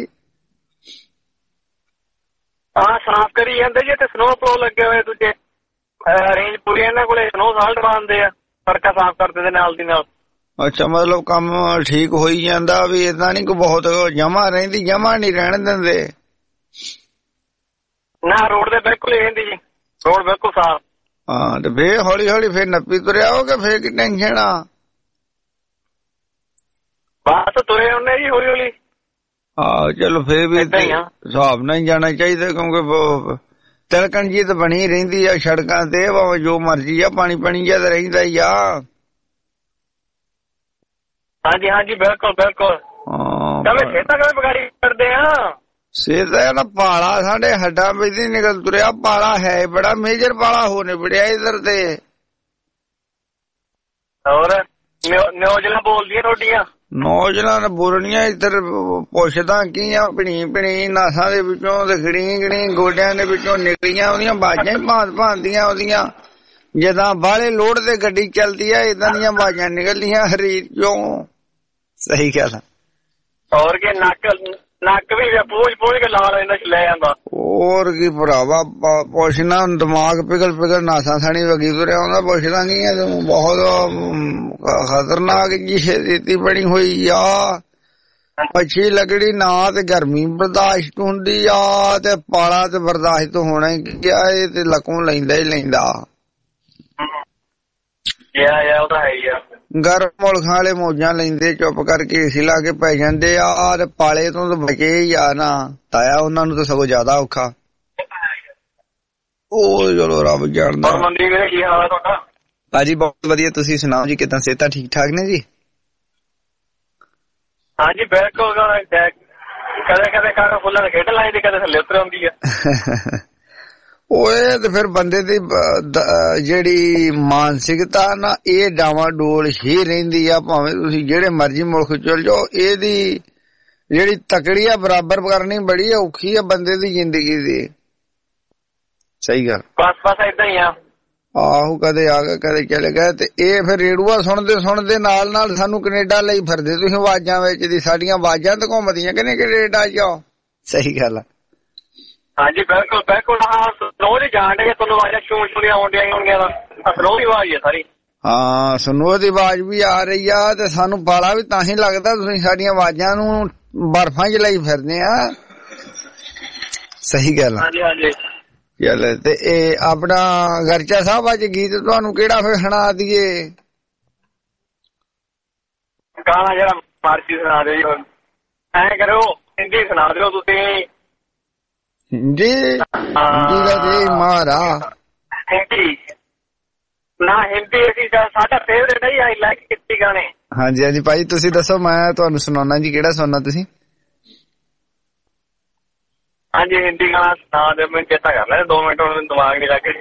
ਹਾਂ ਸਾਫ਼ ਕਰੀ ਜਾਂਦੇ ਜੀ। ਤੇ ਸਨੋ ਪਲੋ ਲੱਗੇ ਹੋਏ ਦੂਜੇ ਰੇਂਜ ਪੂਰੀ ਇਹਨਾਂ ਕੋਲੇ ਸਨੋ ਸਾਲਟ ਬਣਦੇ ਆ, ਸੜਕਾਂ ਸਾਫ਼ ਕਰਦੇ ਦੇ ਨਾਲ ਦੀ ਨਾਲ। ਅੱਛਾ ਮਤਲਬ ਕੰਮ ਠੀਕ ਹੋਈ ਜਾਂਦਾ ਵੀ ਏਦਾਂ ਨੀ ਕੋਈ ਬਹੁਤ ਜਮਾ ਰਹਿੰਦੀ, ਜਮਾ ਨੀ ਰਹਿਣ ਦਿੰਦੇ ਨਾ। ਰੋਡ ਦੇ ਬਿਲਕੁਲ ਹੀ ਰਹਿੰਦੀ ਜੀ, ਰੋਡ ਬਿਲਕੁਲ ਸਾਫ਼। ਹਾਂ ਤੇ ਫੇਰ ਹੌਲੀ ਹੌਲੀ ਫੇਰ ਨੱਪੀ ਤੁਰਿਆ ਹੋਗੇ, ਫੇਰ ਕੀ ਟੈਨਸ਼ਨ ਆ? ਬਸ ਤੁਰੇ ਹੁੰਦੇ ਜੀ ਹੌਲੀ ਹੌਲੀ। ਹਾਂ ਚਲੋ ਫੇਰ ਵੀ ਹਿਸਾਬ ਨਾਲ ਹੀ ਜਾਣਾ ਚਾਹੀਦਾ ਕਿਉਂਕਿ ਤਿਲਕਣ ਜੀ ਤਾਂ ਬਣੀ ਰਹਿੰਦੀ ਆ ਸੜਕਾਂ ਤੇ, ਭਾਵੇਂ ਜੋ ਮਰਜੀ ਆ ਪਾਣੀ ਜਿਹਾ ਤਾਂ ਰਹਿੰਦਾ ਹੀ ਆ। ਹਾਂਜੀ ਹਾਂਜੀ ਬਿਲਕੁਲ ਬਿਲਕੁਲ। ਖੇਤਾਂ ਕਿਵੇਂ ਬਗਾੜੀ ਕਰਦੇ ਆ? ਸਿਹਤ ਨਾ ਪਾਲਾ ਸਾਡੇ ਹੱਡਾਂ ਵਿੱਚ ਨਿਕਲ ਤੁਰਿਆ। ਪਾਲਾ ਹੈ ਬੜਾ ਮੇਜਰ ਪਾਲਾ ਹੋ ਨਿਬੜਿਆ ਇਧਰ ਤੇ। ਹੋਰ ਨਿਊਜ਼ਲਾਂ ਬੋਲਦੀਆਂ ਤੁਹਾਡੀਆਂ? ਨੌਜਵਾਨ ਬੋਲਣੀਆਂ ਇੱਧਰ ਪੁੱਛਦਾ ਕੀ ਆ। ਭਣੀ ਨਾਸਾਂ ਦੇ ਵਿੱਚੋਂ ਤੇ ਗਣੀ ਗੋਡਿਆਂ ਦੇ ਵਿੱਚੋਂ ਨਿਕਲੀਆਂ ਉਹਦੀਆਂ ਆਵਾਜ਼ਾਂ ਹੀ ਭਾਂਦੀਆਂ ਉਹਦੀਆਂ। ਜਿੱਦਾਂ ਬਾਹਲੇ ਲੋੜ ਤੇ ਗੱਡੀ ਚੱਲਦੀ ਆ ਏਦਾਂ ਦੀਆਂ ਆਵਾਜ਼ਾਂ ਨਿਕਲਦੀਆਂ ਸਰੀਰ ਚੋਂ। ਸਹੀ ਗੱਲ ਆ। ਹੋਰ ਕੀ ਨੱਕ ਵੀ ਪੂੰਝ ਕੇ ਲਾ ਲੈਂਦਾ ਲੈ ਜਾਂਦਾ। ਹੋਰ ਕੀ ਭਰਾਵਾ ਪੁੱਛਣਾ ਦਿਮਾਗ ਪਿਘਲ ਨਾਸਾਂ ਸਾਣੀ ਵਗੀ ਤੁਰਿਆ ਆਉਂਦਾ। ਪੁੱਛਦਾ ਨਹੀਂ ਆ ਤੂੰ ਬਹੁਤ ਖਤਰਨਾਕ ਜੀ ਸਥਿਤੀ ਬਣੀ ਹੋਈ ਆ। ਅੱਛੀ ਲੱਗੜੀ ਨਾ ਤੇ ਗਰਮੀ ਬਰਦਾਸ਼ਤ ਹੁੰਦੀ ਆ ਤੇ ਪਾਲਾ ਤੇ ਬਰਦਾਸ਼ਤ ਹੋਣਾ ਹੀ ਗਿਆ। ਇਹ ਤੇ ਲਕੋਂ ਲੈਂਦਾ ਹੀ ਲੈਂਦਾ। ਉਹ ਤਾਂ ਹੈ ਹੀ ਆ। ਗਰਮ ਮੁਲਕਾਂ ਵਾਲੇ ਮੌਜਾਂ ਲੈਂਦੇ ਚੁੱਪ ਕਰਕੇ ਏਸੀ ਲਾ ਕੇ ਪੈ ਜਾਂਦੇ ਆ ਤੇ ਪਾਲੇ ਤੋਂ ਤਾਂ ਬਚੇ ਹੀ ਆ ਨਾ ਤਾਇਆ। ਉਹਨਾਂ ਨੂੰ ਤਾਂ ਸਗੋਂ ਜ਼ਿਆਦਾ ਔਖਾ। ਉਹ ਚਲੋ ਰੱਬ ਜਾਣਦਾ। ਕੀ ਹਾਲ ਆ ਤੁਹਾਡਾ? ਭਾਜੀ ਬਹੁਤ ਵਧੀਆ, ਤੁਸੀਂ ਸੁਣਾਓ ਜੀ ਕਿੱਦਾਂ? ਸਿਹਤਾਂ ਠੀਕ ਠਾਕ ਨੇ ਜੀ? ਹਾਂਜੀ ਬਿਲਕੁਲ। ਕਦੇ ਕਾਕਾ ਫੁੱਲਾਂ ਦੇ ਖੇਡ ਲਾਈ ਦੀ, ਕਦੇ ਥੱਲੇ ਉਤਰ ਆਉਂਦੀ ਆ। ਉਹ ਤੇ ਫਿਰ ਬੰਦੇ ਦੀ ਜਿਹੜੀ ਮਾਨਸਿਕਤਾ ਨਾ ਇਹ ਡਾਵਾਂ ਡੋਲ ਹੀ ਰਹਿੰਦੀ ਆ। ਭਾਵੇਂ ਤੁਸੀਂ ਜਿਹੜੇ ਮਰਜ਼ੀ ਮੁਲਕ ਚਲ ਜਾਓ, ਇਹਦੀ ਜਿਹੜੀ ਤਕੜੀ ਆ ਬਰਾਬਰ ਕਰਨੀ ਬੜੀ ਔਖੀ ਆ ਬੰਦੇ ਦੀ ਜ਼ਿੰਦਗੀ ਦੀ। ਸਹੀ ਗੱਲ। ਬਸ ਏਦਾਂ ਹੀ ਆ। ਆਹੋ ਕਦੇ ਆ ਗਏ ਕਦੇ ਚਲੇ ਗਏ। ਤੇ ਇਹ ਫਿਰ ਰੇਡੂਆ ਸੁਣਦੇ ਨਾਲ ਸਾਨੂੰ ਕੈਨੇਡਾ ਲਈ ਫਿਰਦੇ ਤੁਸੀਂ ਆਵਾਜ਼ਾਂ ਵਿੱਚ ਦੀ। ਸਾਡੀਆਂ ਆਵਾਜ਼ਾਂ ਤਾਂ ਘੁੰਮਦੀਆਂ ਕਿ ਨਹੀਂ ਕੈਨੇਡਾ ਜਾਓ। ਸਹੀ ਗੱਲ ਆ। ਹਾਂਜੀ ਬਿਲਕੁਲ ਬਿਲਕੁਲ। ਹਾਂ ਸਨੋ ਦੀ ਜਾਣ ਡੇ ਤੁਹਾਨੂੰ ਆਵਾਜ਼ਾਂ ਛੂਣੀਆਂ ਆਉਂਦੀਆਂ ਹੋਣਗੀਆਂ। ਸਨੋ ਦੀ ਆਵਾਜ਼ ਆ ਸਾਰੀ। ਹਾਂ ਸਨੋ ਦੀ ਆਵਾਜ਼ ਵੀ ਆ ਰਹੀ ਆ ਤੇ ਸਾਨੂੰ ਪਾਲਾ ਵੀ ਤਾਂ ਹੀ ਲੱਗਦਾ ਤੁਸੀਂ ਸਾਡੀਆਂ ਆਵਾਜ਼ਾਂ ਨੂੰ ਬਰਫਾਂ 'ਚ ਲਈ ਫਿਰਦੇ ਆ। ਸਹੀ ਗੱਲ ਆ। ਹਾਂਜੀ ਹਾਂਜੀ। ਚੱਲ ਤੇ ਇਹ ਆਪਣਾ ਗਰਚਾ ਸਾਹਿਬ ਅੱਜ ਗੀਤ ਤੁਹਾਨੂੰ ਕਿਹੜਾ ਫਿਰ ਸੁਣਾ ਦਈਏ? ਗਾਣਾ ਜਿਹੜਾ ਮਰਜ਼ੀ ਸੁਣਾ ਦਿਓ ਜੀ। ਐਂ ਕਰੋ ਹਿੰਦੀ ਸੁਣਾ ਦਿਓ ਤੁਸੀਂ। ਹਿੰਦੀ ਦਾ ਜੀ ਮਾਰਾ ਹਿੰਦੀ ਨਾ ਹਿੰਦੀ ਅਸੀਂ ਸਾਡਾ ਫੇਵਰੇਟ ਹੈ। ਆਈ ਲਾਈਕ ਹਿੰਦੀ ਗਾਣੇ। ਹਾਂਜੀ ਹਾਂਜੀ ਭਾਈ ਤੁਸੀਂ ਦੱਸੋ, ਮੈਂ ਤੁਹਾਨੂੰ ਸੁਣਾਉਣਾ ਜੀ। ਕਿਹੜਾ ਸੁਣਨਾ ਤੁਸੀਂ? ਹਾਂਜੀ ਹਿੰਦੀ ਗਾਣਾ ਸੁਣਾ ਦਿਓ। ਮੈਨੂੰ ਚੇਤਾ ਕਰ ਲੈ 2 ਮਿੰਟ, ਹੁਣ ਦਿਮਾਗ ਨਹੀਂ ਲੱਗ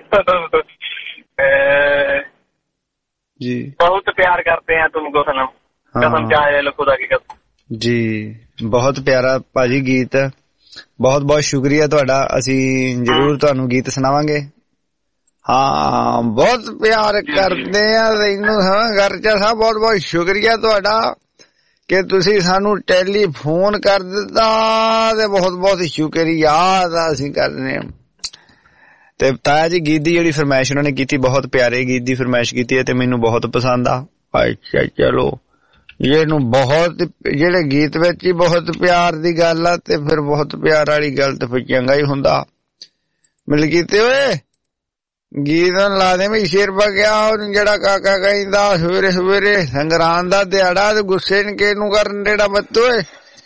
ਜੀ। ਬਹੁਤ ਪਿਆਰ ਕਰਤੇ हैं तुमको सनम, कसम चाहे लो खुदा की कसम। ਜੀ ਬਹੁਤ ਪਿਆਰਾ ਭਾਜੀ ਗੀਤ, ਬਹੁਤ ਬਹੁਤ ਸ਼ੁਕਰੀਆ ਤੁਹਾਡਾ। ਅਸੀਂ ਜ਼ਰੂਰ ਤੁਹਾਨੂੰ ਗੀਤ ਸੁਣਾਵਾਂਗੇ। ਹਾਂ ਬਹੁਤ ਪਿਆਰ ਕਰਦੇ ਆ ਤੈਨੂੰ ਗਰਚਾ ਸਾਹਿਬ, ਬਹੁਤ ਬਹੁਤ ਸ਼ੁਕਰੀਆ ਤੁਹਾਡਾ ਕਿ ਤੁਸੀਂ ਸਾਨੂੰ ਟੈਲੀਫੋਨ ਕਰ ਦਿੱਤਾ ਤੇ ਬਹੁਤ ਬਹੁਤ ਸ਼ੁਕਰੀਆ ਅਸੀਂ ਕਰਦੇ ਹਾਂ। ਤੇ ਤਾਇਆ ਜੀ ਗੀਤ ਦੀ ਜਿਹੜੀ ਫਰਮਾਇਸ਼ ਉਹਨਾਂ ਨੇ ਕੀਤੀ, ਬਹੁਤ ਪਿਆਰੇ ਗੀਤ ਦੀ ਫਰਮਾਇਸ਼ ਕੀਤੀ ਹੈ ਤੇ ਮੈਨੂੰ ਬਹੁਤ ਪਸੰਦ ਆ। ਅੱਛਾ ਚਲੋ, ਇਹਨੂੰ ਬਹੁਤ ਜਿਹੜੇ ਗੀਤ ਵਿੱਚ ਹੀ ਬਹੁਤ ਪਿਆਰ ਦੀ ਗੱਲ ਆ ਤੇ ਫਿਰ ਬਹੁਤ ਪਿਆਰ ਵਾਲੀ ਗੱਲ ਤੇ ਫਿਰ ਚੰਗਾ ਹੀ ਹੁੰਦਾ। ਮਿਲ ਕੀਤੇ ਓਏ ਗੀਤ ਲਾ ਦੇ ਵੀ ਸ਼ੇਰ ਬਗਿਆ ਜਿਹੜਾ ਕਾਕਾ ਕਹਿੰਦਾ ਸਵੇਰੇ ਸਵੇਰੇ ਸੰਗਰਾਂਦ ਦਾ ਦਿਹਾੜਾ ਤੇ ਗੁੱਸੇ ਨੂੰ ਕਰਨ ਜਿਹੜਾ ਬੱਤੋਏ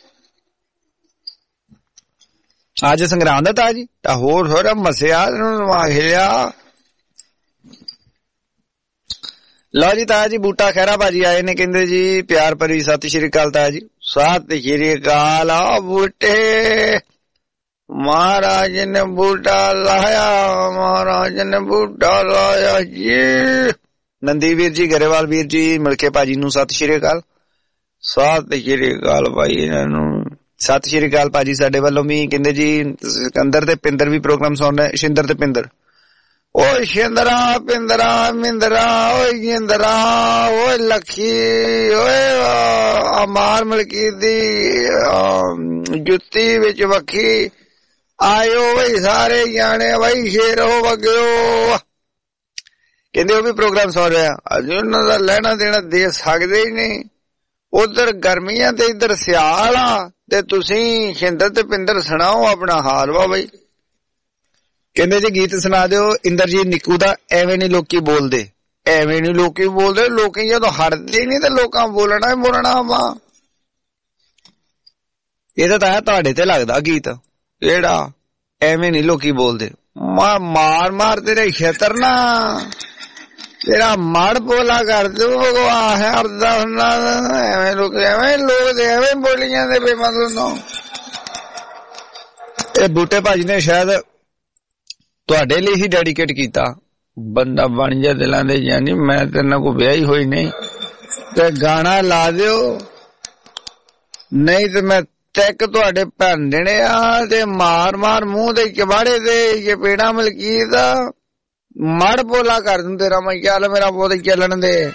ਅੱਜ ਸੰਗਰਾਂਦ ਦਾ ਤਾਂ ਜੀ ਤਾਂ ਹੋਰ ਥੋੜਾ ਮਸਿਆ ਹਿਲਿਆ। ਲਓ ਜੀ ਤਾਇਆ ਜੀ ਬੂਟਾ ਖਹਿਰਾ ਭਾਜੀ ਆਏ ਨੇ, ਕਹਿੰਦੇ ਜੀ ਪਿਆਰ ਭਰੀ ਸਤਿ ਸ਼੍ਰੀ ਅਕਾਲ ਤਾਇਆ ਜੀ। ਸਤਿ ਸ਼੍ਰੀ ਅਕਾਲ ਆ ਬੂਟੇ, ਮਹਾਰਾਜ ਨੇ ਬੂਟਾ ਲਾਇਆ, ਮਹਾਰਾਜ ਨੇ ਬੂਟਾ ਲਾਇਆ ਜੀ। ਨੰਦੀ ਵੀਰ ਜੀ, ਗਰੇਵਾਲ ਵੀਰ ਜੀ, ਮਿਲਕੇ ਭਾਜੀ ਨੂੰ ਸਤਿ ਸ਼੍ਰੀ ਅਕਾਲ। ਸਤਿ ਸ਼੍ਰੀ ਅਕਾਲ ਭਾਈ ਇਹਨਾਂ ਨੂੰ, ਸਤਿ ਸ਼੍ਰੀ ਅਕਾਲ ਭਾਜੀ ਸਾਡੇ ਵੱਲੋਂ ਵੀ। ਕਹਿੰਦੇ ਜੀ ਸਿਕੰਦਰ ਤੇ ਪਿੰਦਰ ਵੀ ਪ੍ਰੋਗਰਾਮ ਸੁਣ ਰਹੇ, ਸ਼ਿੰਦਰ ਤੇ ਪਿੰਦਰ। ਓਏ ਸ਼ਿੰਦਰਾ ਪਿੰਦਰਾ ਮਿੰਦਰਾ ਓਏ ਗਿੰਦਰਾ ਓਏ ਲੱਖੀ ਓਏ ਅਮਾਰ ਮਲਕੀ ਦੀ ਜੁੱਤੀ ਵਿੱਚ ਵੱਖੀ ਆਇਓ ਬਈ ਸਾਰੇ ਜਾਣੇ ਬਈ ਸ਼ੇਰ ਹੋ ਵਗਿਓ। ਕਹਿੰਦੇ ਉਹ ਵੀ ਪ੍ਰੋਗਰਾਮ ਸੁਣ ਰਿਹਾ। ਅੱਜ ਉਹਨਾਂ ਦਾ ਲੈਣਾ ਦੇਣਾ ਦੇ ਸਕਦੇ ਹੀ ਨਹੀਂ। ਉਧਰ ਗਰਮੀਆਂ ਤੇ ਇੱਧਰ ਸਿਆਲ ਆ ਤੇ ਤੁਸੀਂ ਸ਼ਿੰਦਰ ਤੇ ਪਿੰਦਰ ਸੁਣਾਓ ਆਪਣਾ ਹਾਲ ਵਾ ਬਈ। ਕਹਿੰਦੇ ਜੀ ਗੀਤ ਸੁਣਾ ਦਿਓ ਇੰਦਰਜੀਤ ਨਿੱਕੂ ਦਾ ਐਵੇਂ ਨੀ ਲੋਕੀ ਬੋਲਦੇ, ਐਵੇਂ ਨੀ ਲੋਕੀ ਬੋਲਦੇ। ਲੋਕੀ ਜਦੋਂ ਹਟਦੇ ਨੀ ਤੇ ਲੋਕਾਂ ਬੋਲਣਾ ਹੀ ਬੋਲਣਾ ਵਾ। ਇਹ ਤਾਂ ਤੁਹਾਡੇ ਤੇ ਲੱਗਦਾ ਗੀਤ ਕਿਹੜਾ ਐਵੇਂ ਨੀ ਲੋਕੀ ਬੋਲਦੇ। ਮਾਰ ਮਾਰ ਤੇਰੇ ਛੇਤਰ ਨਾ ਤੇਰਾ ਮੜ ਬੋਲਾ ਕਰ ਦੂ ਹਰਦਾ ਹੁੰਦਾ। ਐਵੇਂ ਲੋਕ ਐਵੇਂ ਬੋਲੀ ਜਾਂਦੇ ਬੇ ਮਤਲਬ ਨੂੰ। ਇਹ ਬੂਟੇ ਭਾਜੀ ਨੇ ਸ਼ਾਇਦ ਤੁਹਾਡੇ ਲਈ ਹੀ ਡੈਡੀਕੇਟ ਕੀਤਾ। ਬੰਦਾ ਬਣ ਜਾ ਦਿਲਾਂ ਦੇ ਜਾਨੀ, ਮੈਂ ਤੇਰੇ ਨਾਲ ਕੋਈ ਵਿਆਹੀ ਹੋਈ ਨਹੀਂ ਤੇ ਗਾਣਾ ਲਾ ਦਿਓ, ਨਹੀਂ ਤੇ ਮੈਂ ਟੈਕ ਤੁਹਾਡੇ ਭੰਨ ਦੇਣੇ ਆ ਤੇ ਮਾਰ ਮਾਰ ਮੂੰਹ ਦੇ ਚਬਾੜੇ ਦੇ ਚਪੇੜਾ ਮਲਕੀਤ ਮੜ ਬੋਲਾ ਕਰ ਦੂੰ ਤੇਰਾ ਮੈਂ। ਚੱਲ ਮੇਰਾ ਬੋਲ ਚੱਲਣ ਦੇ।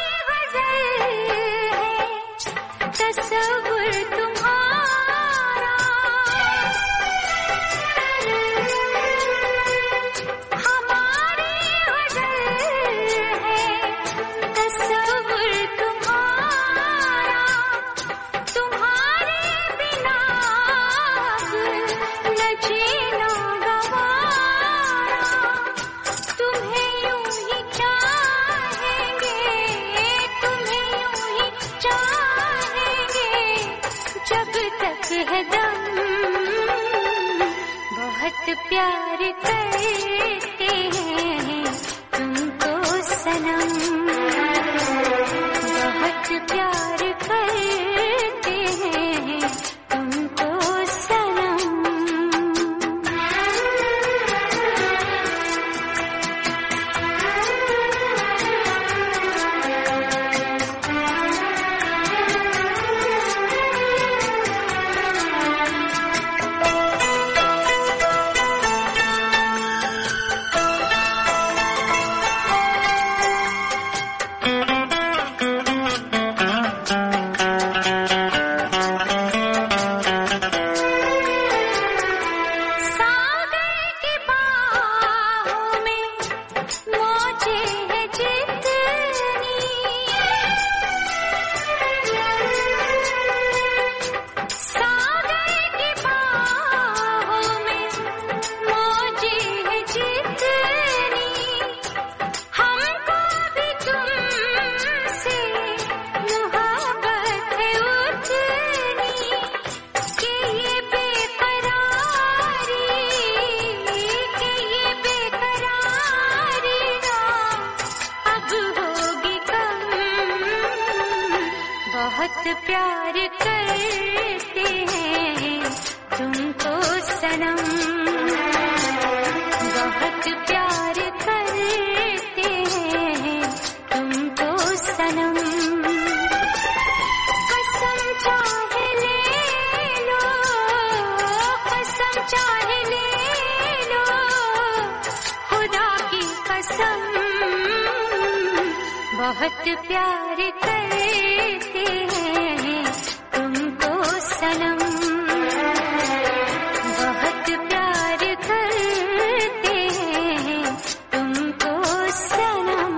तस्वीर तुम्हारा प्यार करते हैं तुमको सनम, बहुत प्यार करते हैं तुमको सनम। बहुत प्यार करते हैं तुमको सनम, बहुत प्यार करते हैं तुमको सनम। कसम चाहे ले लो, कसम चाहे ले लो, खुदा की कसम, बहुत प्यार करते हैं तुमको सनम, बहुत प्यार करते हैं तुमको सनम।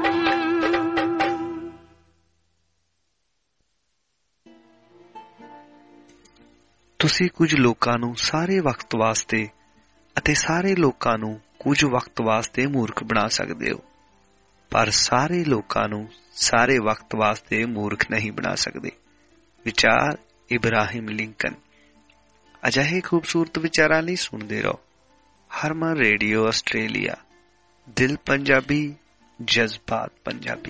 ਤੁਸੀਂ ਕੁਝ ਲੋਕਾਂ ਨੂੰ ਸਾਰੇ ਵਕਤ ਵਾਸਤੇ ਅਤੇ ਸਾਰੇ ਲੋਕਾਂ ਨੂੰ ਕੁਝ ਵਕਤ ਵਾਸਤੇ ਮੂਰਖ ਬਣਾ ਸਕਦੇ ਹੋ, ਪਰ ਸਾਰੇ ਲੋਕਾਂ ਨੂੰ ਸਾਰੇ ਵਕਤ ਵਾਸਤੇ ਮੂਰਖ ਨਹੀਂ ਬਣਾ ਸਕਦੇ। ਵਿਚਾਰ ਇਬਰਾਹਿਮ ਲਿੰਕਨ। ਅਜਿਹੇ ਖੂਬਸੂਰਤ ਵਿਚਾਰਾਂ ਲਈ ਸੁਣਦੇ ਰਹੋ ਹਰਮਨ ਰੇਡੀਓ ਆਸਟ੍ਰੇਲੀਆ। ਦਿਲ ਪੰਜਾਬੀ, ਜਜ਼ਬਾਤ ਪੰਜਾਬੀ।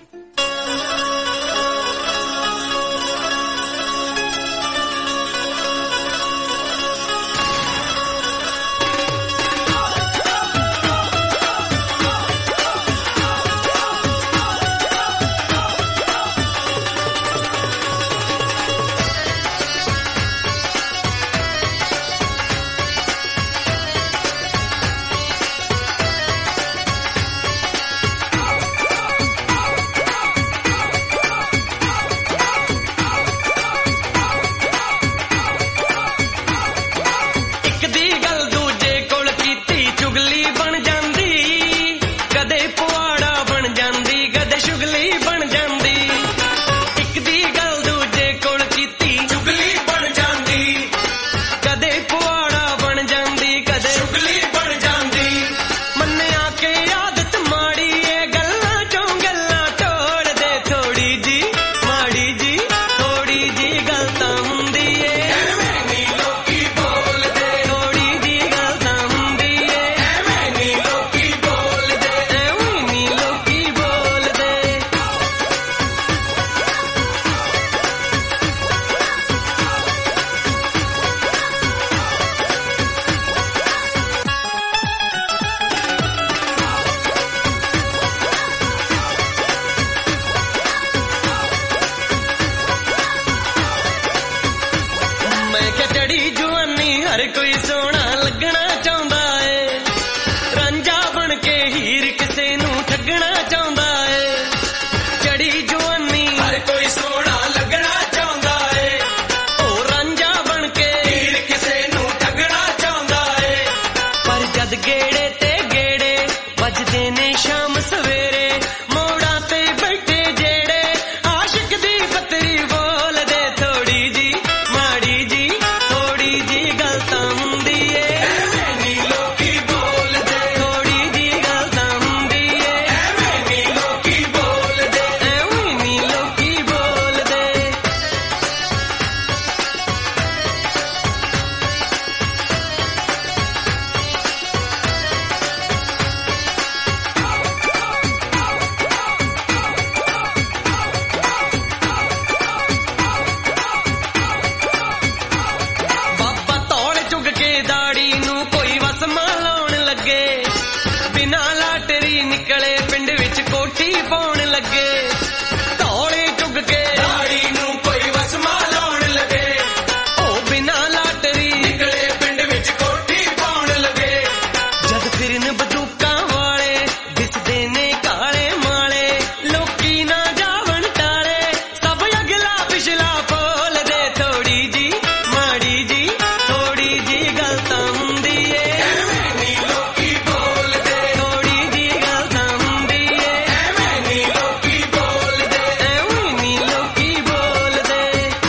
थोड़ी जी गलता ਲੱਗੇ ਧੌਲੇ ਚੁੱਗ ਕੇ ਦਾੜੀ ਨੂੰ ਕੋਈ ਵਸਮਾ ਲਾਉਣ ਲੱਗੇ ਉਹ ਬਿਨਾਂ ਲਾਟਰੀ ਨਿਕਲੇ ਪਿੰਡ ਵਿੱਚ ਕੋਠੀ ਪਾਉਣ ਲੱਗੇ ਜਦ ਫਿਰਨ ਬੰਦੂਕਾਂ ਵਾਲੇ ਦਿਸਦੇ ਨੇ ਕਾਲੇ ਮਾਲੇ ਲੋਕੀ ਨਾ ਜਾਵਣ ਟਾਲੇ ਸਭ ਅਗਲਾ ਪਿਛਲਾ ਬੋਲਦੇ ਥੋੜੀ ਜੀ ਮਾੜੀ ਜੀ ਥੋੜੀ ਜੀ ਗੱਲ ਤਾਂ ਹੁੰਦੀ ਏ ਐਵੇਂ ਨੀ ਲੋਕੀ ਬੋਲਦੇ ਥੋੜੀ ਜੀ ਗੱਲ ਤਾਂ ਹੁੰਦੀ ਏ ਐਵੇਂ ਨੀ ਲੋਕੀ ਬੋਲਦੇ ਐਵੇਂ ਨੀ ਲੋਕੀ ਬੋਲਦੇ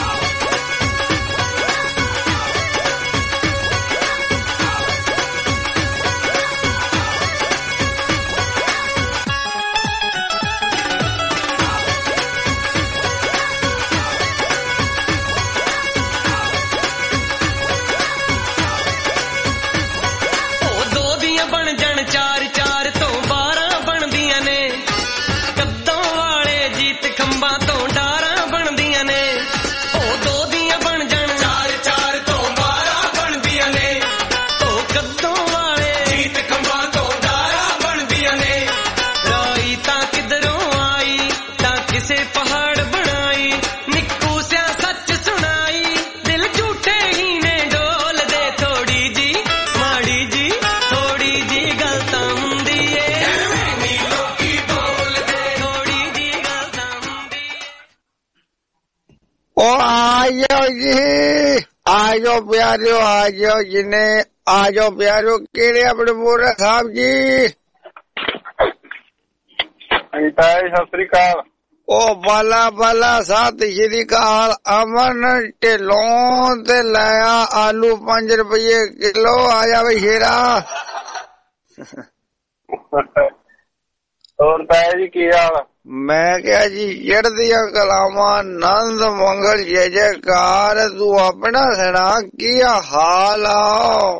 ਉਹ ਦੋ ਦੀਆਂ ਬਣ ਜਾਣ ਚਾਰ ਚਾਰ ਤੋਂ 12 ਬਣਦੀਆਂ ਨੇ ਕੱਦੋਂ ਵਾਲੇ ਜੀਤ ਖੰਭਾਂ ਤੋਂ ਡਾਰਾਂ ਬਣਦੀਆਂ ਨੇ ਉਹ ਦੋ ਦੀਆਂ ਬਣ ਜਾਣ ਚਾਰ ਚਾਰ ਤੋਂ 12 ਬਣਦੀਆਂ ਨੇ ਉਹ ਕੱਦੋਂ ਵਾਲੇ ਜੀਤ ਖੰਭਾਂ ਤੋਂ ਡਾਰਾਂ ਬਣਦੀਆਂ ਨੇ ਰਾਈ ਤਾਂ ਕਿਧਰੋਂ ਆਈ ਤਾਂ ਕਿਸੇ ਪਹਾੜ ਬਣਾਈ ਨਿੱਕੂ ਸਿਆ ਸੱਚ ਸੁਣਾਈ ਦਿਲ ਝੂਠੇ ਹੀ ਨੇ ਡੋਲਦੇ ਥੋੜੀ ਜੀ ਮਾੜੀ ਜੀ ਥੋੜੀ ਜੀ ਗੱਲ ਤਾਂ ਹੁੰਦੀ ਏ ਐਵੇਂ ਨੀ ਲੋਕੀ ਬੋਲਦੇ ਥੋੜੀ ਜੀ ਗੱਲ ਤਾਂ ਹੁੰਦੀ ਉਹ ਆਜੋ ਜੀ ਆਜੋ ਪਿਆਰਿਓ ਆਜੋ ਜਿਨੇ ਆਜੋ ਪਿਆਰਿਓ ਕਿਹੜੇ ਆਪਣੇ ਮੋਰਾ ਸਾਹਿਬ ਜੀ ਹਾਂਜੀ ਤਾਇਆ ਜੀ, ਸਤਿ ਸ੍ਰੀ ਅਕਾਲ। ਉਹ ਬਾਲਾ ਬਾਲਾ ਸਤਿ ਸ਼੍ਰੀ ਅਕਾਲ ਅਮਨ ਢਿੱਲੋਂ ਤੇ ਲਾਇਆ ਆਲੂ 5 ਰੁਪਏ ਕਿਲੋ ਆ ਜਾਵੇ ਸ਼ੇਰਾ ਹੋਰ ਤਾਇਆ ਜੀ ਕੀ ਹਾਲ? ਮੈਂ ਕਿਹਾ ਜੀ ਚੜ੍ਹਦੀਆਂ ਕਲਾਵਾਂ ਆਨੰਦ ਮੰਗਲ ਜੈ ਜੈਕਾਰ ਤੂੰ ਆਪਣਾ ਸੁਣਾ ਕੀ ਹਾਲ ਆ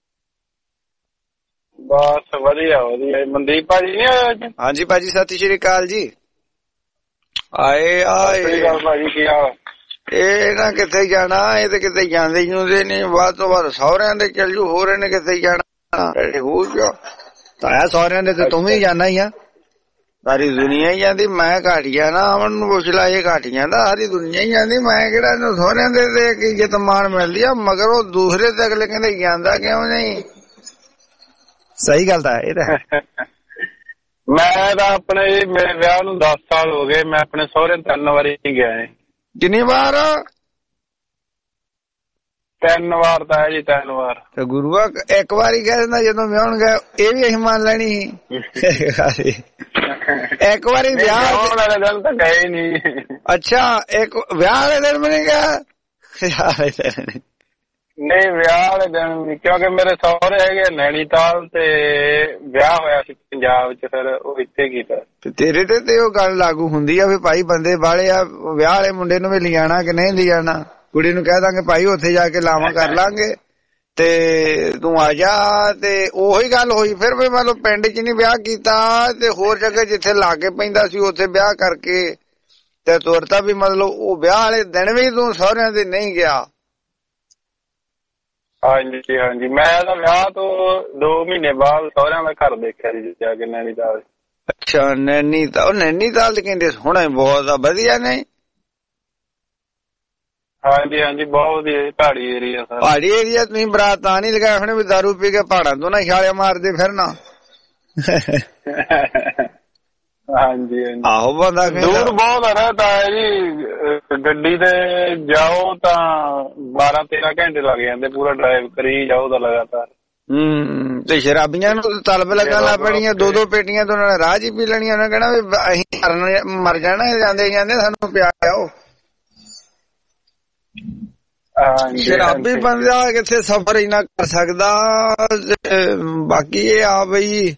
ਬਸ ਵਧੀਆ ਵਧੀਆ। ਮਨਦੀਪ ਭਾਜੀ ਨੀ ਆਏ ਅੱਜ? ਹਾਂਜੀ ਭਾਜੀ ਸਤਿ ਸ਼੍ਰੀ ਅਕਾਲ ਜੀ ਆਏ ਸਤਿ ਸ੍ਰੀ ਆਏ ਅਕਾਲ ਭਾਜੀ, ਕੀ ਹਾਲ? ਇਹ ਨਾ ਕਿੱਥੇ ਜਾਣਾ ਇਹ ਤੇ ਕਿਤੇ ਜਾਂਦੇ ਜੂਦੇ ਨਹੀਂ ਵੱਧ ਤੋਂ ਵੱਧ ਸਹੁਰਿਆਂ ਦੇ ਚੱਲ ਜੂ ਹੋਰ ਇਹਨੇ ਕਿੱਥੇ ਜਾਣਾ ਹੋ ਜਾ ਤਾਇਆ ਸਹੁਰਿਆਂ ਦੇ ਤੇ ਤੂੰ ਵੀ ਜਾਣਾ ਹੀ ਆ ਸਾਰੀ ਦੁਨੀਆ ਹੀ ਜਾਂਦੀ ਮੈਂ ਘੱਟ ਜਾਣਾ ਅਮਨ ਨੂੰ ਪੁੱਛ ਲਾ ਇਹ ਘੱਟ ਜਾਂਦਾ ਸਾਰੀ ਦੁਨੀਆ ਹੀ ਜਾਂਦੀ ਮੈਂ ਕਿਹੜਾ ਇਹਨੂੰ ਸਹੁਰਿਆਂ ਦੇ ਤੇ ਕੀ ਇੱਜ਼ਤ ਮਾਣ ਮਿਲਦੀ ਆ ਮਗਰ ਉਹ ਦੂਸਰੇ ਤੇ ਅਗਲੇ ਕਹਿੰਦੇ ਜਾਂਦਾ ਕਿਉਂ ਨਹੀਂ ਸਹੀ ਗੱਲ ਤਾਂ ਇਹ ਤਾਂ ਮੈਂ ਤਾਂ ਆਪਣੇ ਮੇਰੇ ਵਿਆਹ ਨੂੰ 10 ਸਾਲ ਹੋ ਗਏ, ਮੈਂ ਆਪਣੇ ਸਹੁਰੇ 3 ਵਾਰੀ ਗਿਆ ਏ। ਕਿੰਨੀ ਵਾਰ 3 ਵਾਰ ਤਾਂ ਹੈ ਜੀ 3 ਵਾਰ। ਤੇ ਗੁਰੂਆ ਇੱਕ ਵਾਰੀ ਕਹਿ ਦਿੰਦਾ ਜਦੋਂ ਵਿਆਹਣ ਗਏ ਇਹ ਵੀ ਅਸੀਂ ਮੰਨ ਲੈਣੀ ਸੀ ਇੱਕ ਵਾਰੀ ਵਿਆਹ ਵਾਲੇ ਦਿਨ ਤਾਂ ਗਏ ਨਹੀਂ। ਅੱਛਾ ਇੱਕ ਵਿਆਹ ਵਾਲੇ ਦਿਨ ਵੀ ਨਹੀਂ ਗਿਆ ਨਹੀਂ ਵਿਆਹ ਵਾਲੇ ਦਿਨ ਕਿਉਂਕਿ ਮੇਰੇ ਸਹੁਰੇ ਹੈਗੇ ਨੈਣੀਤਾਲ ਤੇ ਵਿਆਹ ਹੋਇਆ ਸੀ ਪੰਜਾਬ ਚ ਫਿਰ ਉਹ ਇੱਥੇ ਕੀਤਾ। ਤੇਰੇ ਤੇ ਉਹ ਗੱਲ ਲਾਗੂ ਹੁੰਦੀ ਆ ਵੀ ਭਾਈ ਬੰਦੇ ਵਾਲੇ ਆ ਵਿਆਹ ਵਾਲੇ ਮੁੰਡੇ ਨੂੰ ਵੀ ਲਿਜਾਣਾ ਕਿ ਨਹੀਂ ਲਿਜਾਣਾ ਕੁੜੀ ਨੂੰ ਕਹਿ ਦਾਂਗੇ ਭਾਈ ਉੱਥੇ ਜਾ ਕੇ ਲਾਵਾਂ ਕਰ ਲਾਂਗੇ ਤੇ ਤੂੰ ਆ ਜਾ ਤੇ ਉਹੀ ਗੱਲ ਹੋਈ ਫਿਰ ਵੀ ਮੰਨ ਲਓ ਪਿੰਡ ਚ ਨਹੀਂ ਵਿਆਹ ਕੀਤਾ ਤੇ ਹੋਰ ਜਗ੍ਹਾ ਜਿੱਥੇ ਲਾਗੇ ਪੈਂਦਾ ਸੀ ਉੱਥੇ ਵਿਆਹ ਕਰਕੇ ਤੇ ਤੁਰਤਾ ਵੀ ਮਤਲਬ ਉਹ ਵਿਆਹ ਵਾਲੇ ਦਿਨ ਵੀ ਤੂੰ ਸਹੁਰਿਆਂ ਦੇ ਨਹੀਂ ਗਿਆ। ਹਾਂਜੀ ਹਾਂਜੀ ਮੈਂ ਤਾਂ ਵਿਆਹ ਤੋਂ 2 ਮਹੀਨੇ ਬਾਅਦ ਸਹੁਰਿਆਂ ਦਾ ਘਰ ਦੇਖਿਆ ਸੀ ਜਾ ਕੇ ਨੈਣੀਤਾਲ। ਅੱਛਾ ਨੈਣੀਤਾਲ ਨੈਣੀਤਾਲ ਤੇ ਕਹਿੰਦੇ ਸੋਹਣਾ ਬਹੁਤ ਆ ਵਧੀਆ ਨਹੀਂ। ਹਾਂਜੀ ਹਾਂਜੀ ਬਹੁਤ ਵਧੀਆ ਪਹਾੜੀ ਏਰੀਆ ਸਰ। ਪਹਾੜੀ ਏਰੀਆ ਤੁਸੀਂ ਬਰਾਤ ਤਾਂ ਨਹੀਂ ਲਗਾਇਆ ਹੁਣ ਵੀ ਦਾਰੂ ਪੀ ਕੇ ਪਹਾੜਾਂ ਤੋਂ ਨਾ ਛਾਲੇ ਮਾਰਦੇ ਫਿਰਨਾ। ਹਾਂਜੀ ਹਾਂਜੀ ਆਹੋ ਬੰਦਾ ਦੂਰ ਬਹੁਤ ਹੈ ਤਾਂ ਜੀ ਗੱਡੀ ਤੇ ਜਾਓ ਤਾਂ 12-13 ਘੰਟੇ ਲੱਗ ਜਾਂਦੇ ਪੂਰਾ ਡਰਾਈਵ ਕਰੀ ਜਾਓ ਤਾਂ ਲਗਾਤਾਰ। ਤੇ ਸ਼ਰਾਬੀਆਂ ਨੂੰ ਤਲਬ ਲੱਗਣ ਲੱਗ ਪੈਣੀਆਂ 2-2 ਪੇਟੀਆਂ ਤੋਂ ਉਹਨਾਂ ਨੇ ਰਾਹ ਹੀ ਪੀ ਲੈਣੀਆਂ ਉਹਨਾਂ ਕਹਿਣਾ ਵੀ ਅਸੀਂ ਮਰ ਜਾਣਾ ਜਾਂਦੇ ਜਾਂਦੇ ਸਾਨੂੰ ਪਿਆ ਆਓ। ਸ਼ਰਾਬੀ ਬੰਦਾ ਕਿੱਥੇ ਸਫ਼ਰ ਇੰਨਾ ਕਰ ਸਕਦਾ। ਬਾਕੀ ਇਹ ਆ ਬਈ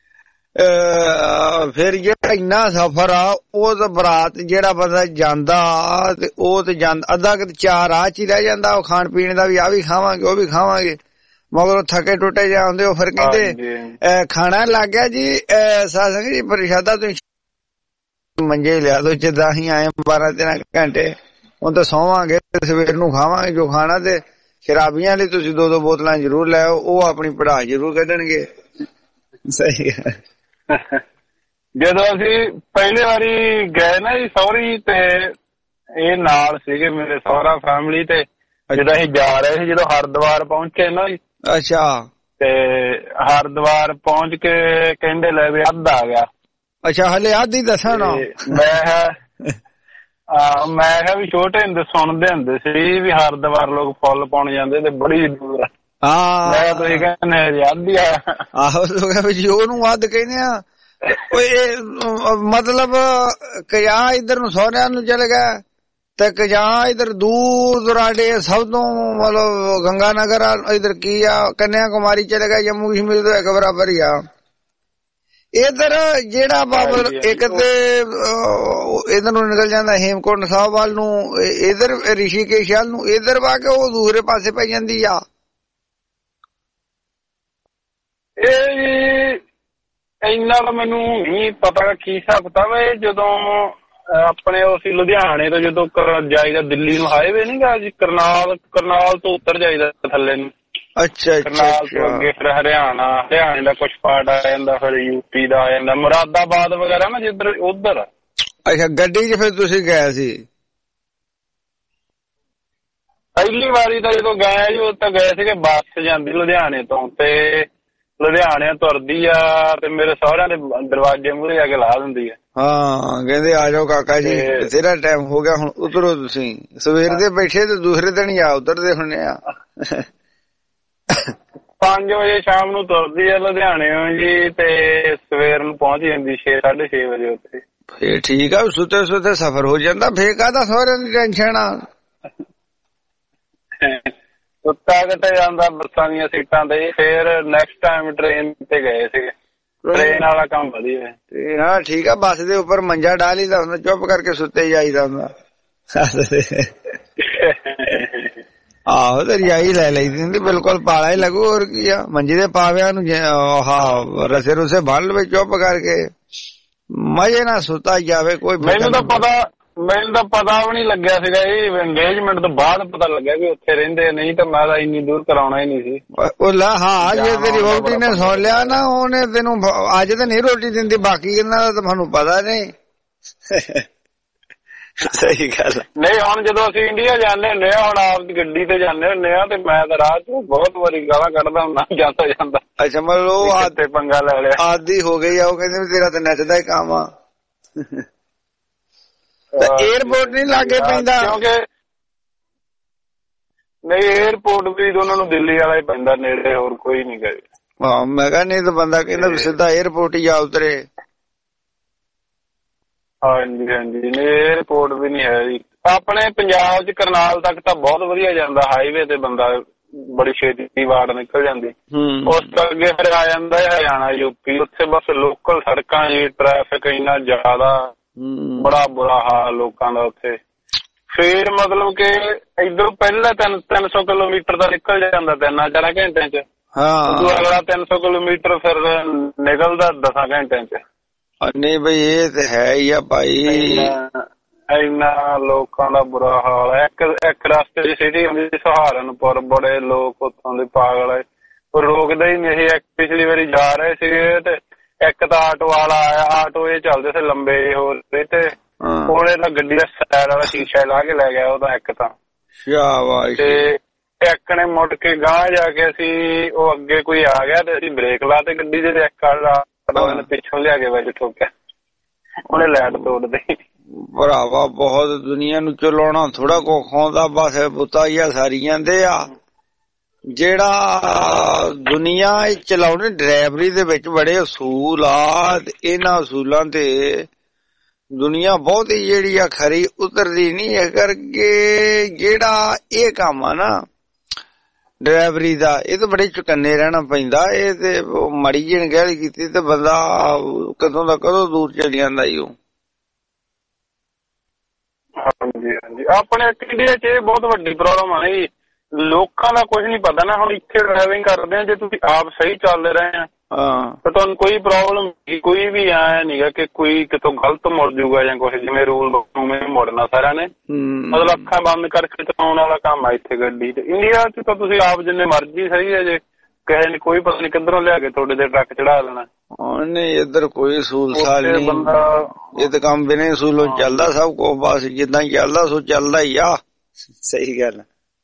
ਫਿਰ ਜਿਹੜਾ ਇੰਨਾ ਸਫ਼ਰ ਆ ਉਹ ਤਾਂ ਬਰਾਤ ਜਿਹੜਾ ਬੰਦਾ ਜਾਂਦਾ ਤੇ ਉਹ ਤੇ ਅੱਧਾ ਕਿ 4 ਰਾਹ ਚ ਹੀ ਰਹਿ ਜਾਂਦਾ ਉਹ ਖਾਣ ਪੀਣ ਦਾ ਵੀ ਆ ਵੀ ਖਾਵਾਂਗੇ ਉਹ ਵੀ ਖਾਵਾਂਗੇ ਮਗਰ ਥੱਕੇ ਟੁੱਟੇ ਜਾਂਦੇ ਉਹ ਫਿਰ ਕਹਿੰਦੇ ਖਾਣਾ ਲੱਗ ਗਿਆ ਜੀ ਸਾਸੰਗ ਜੀ ਪ੍ਰਸ਼ਾਦਾ ਤੁਸੀਂ ਮੰਜੇ ਲਿਆ ਦੋ ਜਿੱਦਾਂ ਅਸੀਂ ਆਏ 12-13 ਘੰਟੇ ਹੁਣ ਤਾਂ ਸੌਵਾਂਗੇ ਸਵੇਰ ਨੂੰ ਖਾਵਾਂਗੇ ਜੋ ਖਾਣਾ ਤੇ ਸ਼ਰਾਬੀਆਂ ਲਈ ਤੁਸੀਂ 2-2 ਬੋਤਲਾਂ ਜ਼ਰੂਰ ਲੈ ਆਓ ਉਹ ਆਪਣੀ ਪੜ੍ਹਾਈ ਜ਼ਰੂਰ ਕੱਢਣਗੇ। ਸਹੀ ਜਦੋਂ ਅਸੀਂ ਪਹਿਲੀ ਵਾਰੀ ਗਏ ਨਾ ਜੀ ਸਹੁਰੀ, ਤੇ ਇਹ ਨਾਲ ਸੀਗੇ ਮੇਰੇ ਸਹੁਰਾ ਫੈਮਿਲੀ, ਤੇ ਜਦੋਂ ਅਸੀਂ ਜਾ ਰਹੇ ਸੀ, ਜਦੋਂ ਹਰਿਦੁਆਰ ਪਹੁੰਚੇ ਨਾ ਜੀ। ਅੱਛਾ। ਤੇ ਹਰਿਦੁਆਰ ਪਹੁੰਚ ਕੇ ਕਹਿੰਦੇ ਲੈ ਵੀ ਅੱਧ ਆ ਗਿਆ। ਅੱਛਾ, ਹਲੇ ਅੱਧ ਹੀ ਦੱਸਣਾ। ਮੈਂ ਕਿਹਾ ਵੀ ਛੋਟੇ ਹੁੰਦੇ ਸੁਣਦੇ ਹੁੰਦੇ ਸੀ ਵੀ ਹਰਿਦੁਆਰ ਲੋਕ ਫੁੱਲ ਪਾਉਣ ਜਾਂਦੇ ਤੇ ਬੜੀ ਦੂਰ ਆ। ਮੈਂ ਤੁਸੀਂ ਕਹਿੰਦੇ ਅੱਧ ਹੀ ਆ। ਆਹੋ ਜੀ, ਉਹਨੂੰ ਅੱਧ ਕਹਿੰਦੇ ਆ। ਮਤਲਬ ਕਜਾ ਇੱਧਰ ਨੂੰ ਸਹੁਰਿਆਂ ਨੂੰ ਚਲੇ ਗਿਆ, ਤੇ ਕਜਾ ਇੱਧਰ ਦੂਰ ਦੁਰਾਡੇ ਸਭ ਤੋਂ ਮਤਲਬ ਗੰਗਾ ਨਗਰ ਇੱਧਰ ਕੀ ਆ ਕੰਨਿਆ ਕੁਮਾਰੀ ਚਲੇ ਗਿਆ, ਜੰਮੂ ਕਸ਼ਮੀਰ ਤੋਂ ਇੱਕ ਬਰਾਬਰ ਹੀ ਆ। ਇਧਰ ਜਿਹੜਾ ਬਾਬਰ ਇੱਕ ਤੇ ਇਧਰ ਨੂੰ ਨਿਕਲ ਜਾਂਦਾ ਹੇਮਕੁੰਟ ਸਾਹਿਬ ਵੱਲ ਨੂੰ, ਇਧਰ ਰਿਸ਼ੀਕੇਸ਼ ਵੱਲ ਨੂੰ, ਇਧਰ ਵਾ ਕੇ ਉਹ ਦੂਸਰੇ ਪਾਸੇ ਪੈ ਜਾਂਦੀ ਆ। ਇਹ ਇੰਨਾ ਤਾਂ ਮੈਨੂੰ ਨਹੀਂ ਪਤਾ ਕੀ ਹਿਸਾਬ ਕਿਤਾਬ ਹੈ। ਜਦੋਂ ਆਪਣੇ ਅਸੀਂ ਲੁਧਿਆਣੇ ਤੋਂ ਜਦੋਂ ਜਾਈਦਾ ਦਿੱਲੀ ਨੂੰ ਹਾਈਵੇ ਨੀ ਗਾ ਜੀ, ਕਰਨਾਲ ਤੋਂ ਉੱਤਰ ਜਾਈਦਾ ਥੱਲੇ ਨੂੰ। ਅੱਛਾ। ਕਰਨਾਲ ਤੋਂ ਅੱਗੇ ਫਿਰ ਹਰਿਆਣੇ ਦਾ ਕੁਛ ਪਾਰਟ ਆ ਜਾਂਦਾ, ਫਿਰ ਯੂਪੀ ਦਾ ਆ ਜਾਂਦਾ, ਮੁਰਾਦਾਬਾਦ ਵਗੈਰਾ ਨਾ ਜਿੱਧਰ ਉਧਰ। ਅੱਛਾ, ਗੱਡੀ 'ਚ ਫਿਰ ਤੁਸੀਂ ਗਏ ਸੀ? ਪਹਿਲੀ ਵਾਰੀ ਤਾਂ ਜਦੋਂ ਗਏ ਜੀ, ਉਹ ਤਾਂ ਗਏ ਸੀਗੇ ਬੱਸ ਜਾਂਦੀ ਲੁਧਿਆਣੇ ਤੋਂ, ਤੇ ਲੁਧਿਆਣੇ ਤੁਰਦੀ ਆ ਤੇ ਮੇਰੇ ਸਹੁਰਿਆਂ ਦੇ ਦਰਵਾਜ਼ੇ ਮੂਹਰੇ ਆ ਕੇ ਲਾ ਦਿੰਦੀ ਆ। ਹਾਂ, ਕਹਿੰਦੇ ਆ ਜਾਓ ਕਾਕਾ ਜੀ, ਬਥੇਰਾ ਟਾਈਮ ਹੋ ਗਿਆ, ਹੁਣ ਉਤਰੋ ਤੁਸੀਂ। ਸਵੇਰ ਦੇ ਬੈਠੇ ਤੇ ਦੂਸਰੇ ਦਿਨ ਹੀ ਆ ਉਤਰਦੇ ਹੁੰਦੇ ਆ। 5 ਵਜੇ ਸ਼ਾਮ ਨੂੰ ਤੁਰਦੀ ਆ ਲੁਧਿਆਣੇ ਜੀ, ਤੇ ਸਵੇਰ ਨੂੰ ਪਹੁੰਚ ਜਾਂਦੀ 6-6:30 ਵਜੇ ਉੱਥੇ। ਫੇਰ ਠੀਕ ਆ, ਸੁੱਤੇ ਸੁੱਤੇ ਸਫ਼ਰ ਹੋ ਜਾਂਦਾ। ਫੇਰ ਕਾਹਦਾ ਸਹੁਰਿਆਂ ਦੀ ਟੈਨਸ਼ਨ ਆ। ਸੁੱਤਾ ਕਿਤੇ ਜਾਂਦਾ ਬੱਸਾਂ ਦੀਆਂ ਸੀਟਾਂ ਤੇ। ਫੇਰ ਨੈਕਸਟ ਟਾਈਮ ਟ੍ਰੇਨ ਤੇ ਗਏ ਸੀਗੇ। ਟ੍ਰੇਨ ਵਾਲਾ ਕੰਮ ਵਧੀਆ। ਹਾਂ ਠੀਕ ਆ, ਬੱਸ ਦੇ ਉੱਪਰ ਮੰਜਾ ਡਾਲੀਦਾ ਹੁੰਦਾ, ਚੁੱਪ ਕਰਕੇ ਸੁੱਤੇ ਜਾਈਦਾ ਹੁੰਦਾ। ਆਹੋ, ਤੇ ਰਜਾਈ ਲੈ ਲਈ ਦੀ ਬਿਲਕੁਲ ਪਾਲਾ ਹੀ ਲੱਗੂ। ਹੋਰ ਕੀ ਆ, ਮੰਜੇ ਦੇ ਪਾਵਿਆਂ ਨੂੰ ਰਸੇ ਰੁਸੇ ਬੰਨ ਲਵੇ ਚੁੱਪ ਕਰਕੇ, ਮਜ਼ੇ ਨਾਲ ਸੁੱਤਾ ਜਾਵੇ। ਕੋਈ ਮੈਨੂੰ ਤਾਂ ਪਤਾ ਵੀ ਨੀ ਲੱਗਿਆ ਸੀਗਾ। ਇਹ ਇੰਗੇਜਮੈਂਟ ਤੋਂ ਬਾਅਦ ਪਤਾ ਲੱਗਿਆ ਵੀ ਉੱਥੇ ਰਹਿੰਦੇ, ਨਹੀਂ ਤਾਂ ਮੈਂ ਤਾਂ ਇੰਨੀ ਦੂਰ ਕਰਾਉਣਾ ਹੀ ਨਹੀਂ ਸੀ। ਹਾਂ, ਜੇ ਤੇਰੀ ਵਹੁਟੀ ਨੇ ਸੁਣ ਲਿਆ ਨਾ, ਉਹਨੇ ਤੈਨੂੰ ਅੱਜ ਤਾਂ ਨਹੀਂ ਰੋਟੀ ਦਿੰਦੀ, ਬਾਕੀ ਇਹਨਾਂ ਦਾ ਤੁਹਾਨੂੰ ਪਤਾ ਨਹੀਂ। ਸਹੀ ਗੱਲ ਨਹੀਂ। ਹੁਣ ਜਦੋਂ ਅਸੀਂ ਇੰਡੀਆ ਜਾਂਦੇ ਹੁੰਦੇ ਆ, ਹੁਣ ਆਪ ਦੀ ਗੱਡੀ ਤੇ ਜਾਂਦੇ ਹੁੰਦੇ ਆ, ਤੇ ਮੈਂ ਤਾਂ ਰਾਹ ਚ ਬਹੁਤ ਵਾਰੀ ਗਾਲਾਂ ਕੱਢਦਾ ਹੁੰਦਾ ਜਾਂਦਾ। ਅੱਛਾ, ਮਤਲਬ ਉਹ ਤੇ ਪੰਗਾ ਲੈ ਲਿਆ, ਆਦੀ ਹੋ ਗਈ ਆ। ਉਹ ਕਹਿੰਦੇ ਤੇਰਾ ਤਾਂ ਨੱਚਦਾ ਹੀ ਕੰਮ ਆ। ਏਅਰਪੋਰਟ ਨਹੀਂ ਲਾਗੇ ਪੈਂਦਾ ਕਿਉਂਕਿ ਨਹੀਂ, ਏਅਰਪੋਰਟ ਵੀ ਉਹਨਾਂ ਨੂੰ ਦਿੱਲੀ ਵਾਲਾ ਹੀ ਪੈਂਦਾ ਨੇੜੇ, ਹੋਰ ਕੋਈ ਨੀ ਗਏ। ਹਾਂ, ਮੈਂ ਕਿਹਾ ਨਹੀਂ ਤਾਂ ਬੰਦਾ ਕਹਿੰਦਾ ਵੀ ਸਿੱਧਾ ਏਅਰਪੋਰਟ ਹੀ ਆ ਉਤਰੇ। ਹਾਂਜੀ ਹਾਂਜੀ, ਏਅਰਪੋਰਟ ਵੀ ਨੀ ਹੈ ਜੀ ਆਪਣੇ ਪੰਜਾਬ ਚ। ਕਰਨਾਲ ਤੱਕ ਤਾਂ ਬਹੁਤ ਵਧੀਆ ਜਾਂਦਾ ਹਾਈਵੇ ਤੇ, ਬੰਦਾ ਬੜੀ ਛੇਤੀ ਵਾਰ ਨਿਕਲ ਜਾਂਦੀ। ਉਸ ਤੋਂ ਅੱਗੇ ਫਿਰ ਆ ਜਾਂਦਾ ਹਰਿਆਣਾ ਯੂਪੀ, ਉੱਥੇ ਬਸ ਲੋਕਲ ਸੜਕਾਂ ਜੀ, ਟ੍ਰੈਫਿਕ ਇੰਨਾ ਜ਼ਿਆਦਾ, ਬੜਾ ਬੁਰਾ ਹਾਲ ਲੋਕਾਂ ਦਾ ਉੱਥੇ। ਫੇਰ ਮਤਲਬ ਕਿ ਇੱਧਰੋਂ ਪਹਿਲਾਂ 300 ਕਿਲੋਮੀਟਰ ਦਾ ਨਿਕਲ ਜਾਂਦਾ 3-4 ਘੰਟਿਆਂ ਚ। ਉਦੋਂ ਅਗਲਾ 300 ਕਿਲੋਮੀਟਰ ਫਿਰ ਨਿਕਲਦਾ 10 ਘੰਟਿਆਂ ਚ। ਨਹੀਂ ਬਈ, ਇਹ ਤੇ ਹੈ ਹੀ ਆ ਭਾਈ, ਇੰਨਾ ਲੋਕਾਂ ਦਾ ਬੁਰਾ ਹਾਲ ਹੈ। ਇੱਕ ਰਸਤੇ ਦੀ ਸਿਟੀ ਹੁੰਦੀ ਸੀ ਸਹਾਰਨਪੁਰ, ਬੜੇ ਲੋਕ ਉੱਥੋਂ ਦੇ ਪਾਗਲ ਹੈ, ਉਹ ਰੋਕਦੇ ਹੀ ਨਹੀਂ। ਪਿਛਲੀ ਵਾਰੀ ਜਾ ਰਹੇ ਸੀਗੇ ਤੇ ਇੱਕ ਤਾਂ ਆਟੋ ਵਾਲਾ ਆਇਆ, ਆਟੋ ਇਹ ਚੱਲਦੇ ਸੀ ਲੰਬੇ ਹੋਰ, ਤੇ ਉਹਨੇ ਤਾਂ ਗੱਡੀ ਦਾ ਸਾਈਡ ਵਾਲਾ ਸ਼ੀਸ਼ਾ ਲਾ ਕੇ ਲੈ ਗਿਆ। ਉਹ ਤਾਂ ਇੱਕ ਤਾਂ ਤੇ ਇੱਕ ਨੇ ਮੁੜ ਕੇ ਗਾਂਹ ਜਾ ਕੇ ਅਸੀਂ, ਉਹ ਅੱਗੇ ਕੋਈ ਆ ਗਿਆ ਤੇ ਅਸੀਂ ਬ੍ਰੇਕ ਲਾ ਤੇ ਗੱਡੀ ਦੇ, ਇੱਕ ਵਾਲਾ ਪਿੱਛੋਂ ਲਿਆ ਕੇ ਵਿੱਚ ਠੋਕਿਆ, ਉਹਨੇ ਲਾਈਟ ਤੋੜ ਦਿੱਤੀ। ਭਰਾਵਾ ਬਹੁਤ ਦੁਨੀਆ ਨੂੰ ਚਲਾਉਣਾ ਥੋੜਾ ਕੋ ਖਾਉਂਦਾ, ਬਸ ਪੁੱਤਾ ਹੀ ਆ ਸਾਰੀ ਜਾਂਦੇ ਆ। ਜਿਹੜਾ ਦੁਨੀਆ ਚਲਾਉਣੀ ਡਰਾਈਵਰੀ ਦੇ ਵਿੱਚ ਬੜੇ ਅਸੂਲ ਆ, ਇਹਨਾਂ ਅਸੂਲਾਂ ਤੇ ਦੁਨੀਆ ਬਹੁਤ ਹੀ ਜਿਹੜੀ ਆ ਖਰੀ ਉਤਰਦੀ ਨਹੀਂ ਹੈ। ਕਰਕੇ ਜਿਹੜਾ ਇਹ ਕੰਮ ਆ ਨਾ ਡਰਾਈਵਰੀ ਦਾ, ਇਹ ਤਾਂ ਬੜੇ ਚੁਕੰਨੇ ਰਹਿਣਾ ਪੈਂਦਾ। ਇਹ ਤੇ ਮਾੜੀ ਜਿਹੀ ਅਣਗਹਿਲੀ ਕੀਤੀ ਤੇ ਬੰਦਾ ਕਦੋਂ ਦਾ ਕਦੋਂ ਦੂਰ ਚਲ ਜਾਂਦਾ ਈ ਉਹ। ਹਾਂਜੀ ਹਾਂਜੀ, ਆਪਣੇ ਇੰਡੀਆ ਚ ਇਹ ਬਹੁਤ ਵੱਡੀ ਪ੍ਰੋਬਲਮ ਆ ਜੀ, ਲੋਕਾਂ ਦਾ ਕੁਝ ਨੀ ਪਤਾ ਨਾ। ਹੁਣ ਇੱਥੇ ਡਰਾਈਵਿੰਗ ਕਰਦੇ ਆ, ਜੇ ਤੁਸੀਂ ਆਪ ਸਹੀ ਚੱਲ ਰਹੇ ਆ ਤਾਂ ਤੁਹਾਨੂੰ ਕੋਈ ਪ੍ਰੋਬਲਮ ਨਹੀਂ, ਕੋਈ ਵੀ ਆਇਆ ਨੀਗਾ ਕਿ ਕੋਈ ਕਿਤੋਂ ਗਲਤ ਮੁੜ ਜੂਗਾ ਜਾਂ ਕੁਛ। ਜਿਵੇਂ ਰੂਲ ਮੁੜਨਾ ਸਾਰਿਆਂ ਨੇ, ਮਤਲਬ ਅੱਖਾਂ ਬੰਦ ਕਰਕੇ ਚਲਾਉਣ ਵਾਲਾ ਕੰਮ ਆ ਇੱਥੇ ਗੱਡੀ ਤੇ। ਇੰਡੀਆ ਚ ਤਾਂ ਤੁਸੀਂ ਆਪ ਜਿੰਨੇ ਮਰਜ਼ੀ ਸਹੀ ਹੈ, ਜੇ ਕਿਸੇ ਨੇ ਕੋਈ ਪਤਾ ਨੀ ਕਿੱਧਰੋਂ ਲਿਆ ਕੇ ਤੁਹਾਡੇ ਤੇ ਟਰੱਕ ਚੜਾ ਦੇਣਾ। ਨਹੀਂ ਇੱਧਰ ਕੋਈ ਅਸੂਲ ਸਾਲ ਨਹੀਂ ਬੰਦਾ, ਇਹ ਤਾਂ ਕੰਮ ਬਿਨਾਂ ਅਸੂਲੋਂ ਚੱਲਦਾ ਸਭ ਕੁਛ, ਬਸ ਜਿੱਦਾਂ ਚੱਲਦਾ ਸੋ ਚੱਲਦਾ ਹੀ ਆ। ਸਹੀ ਗੱਲ।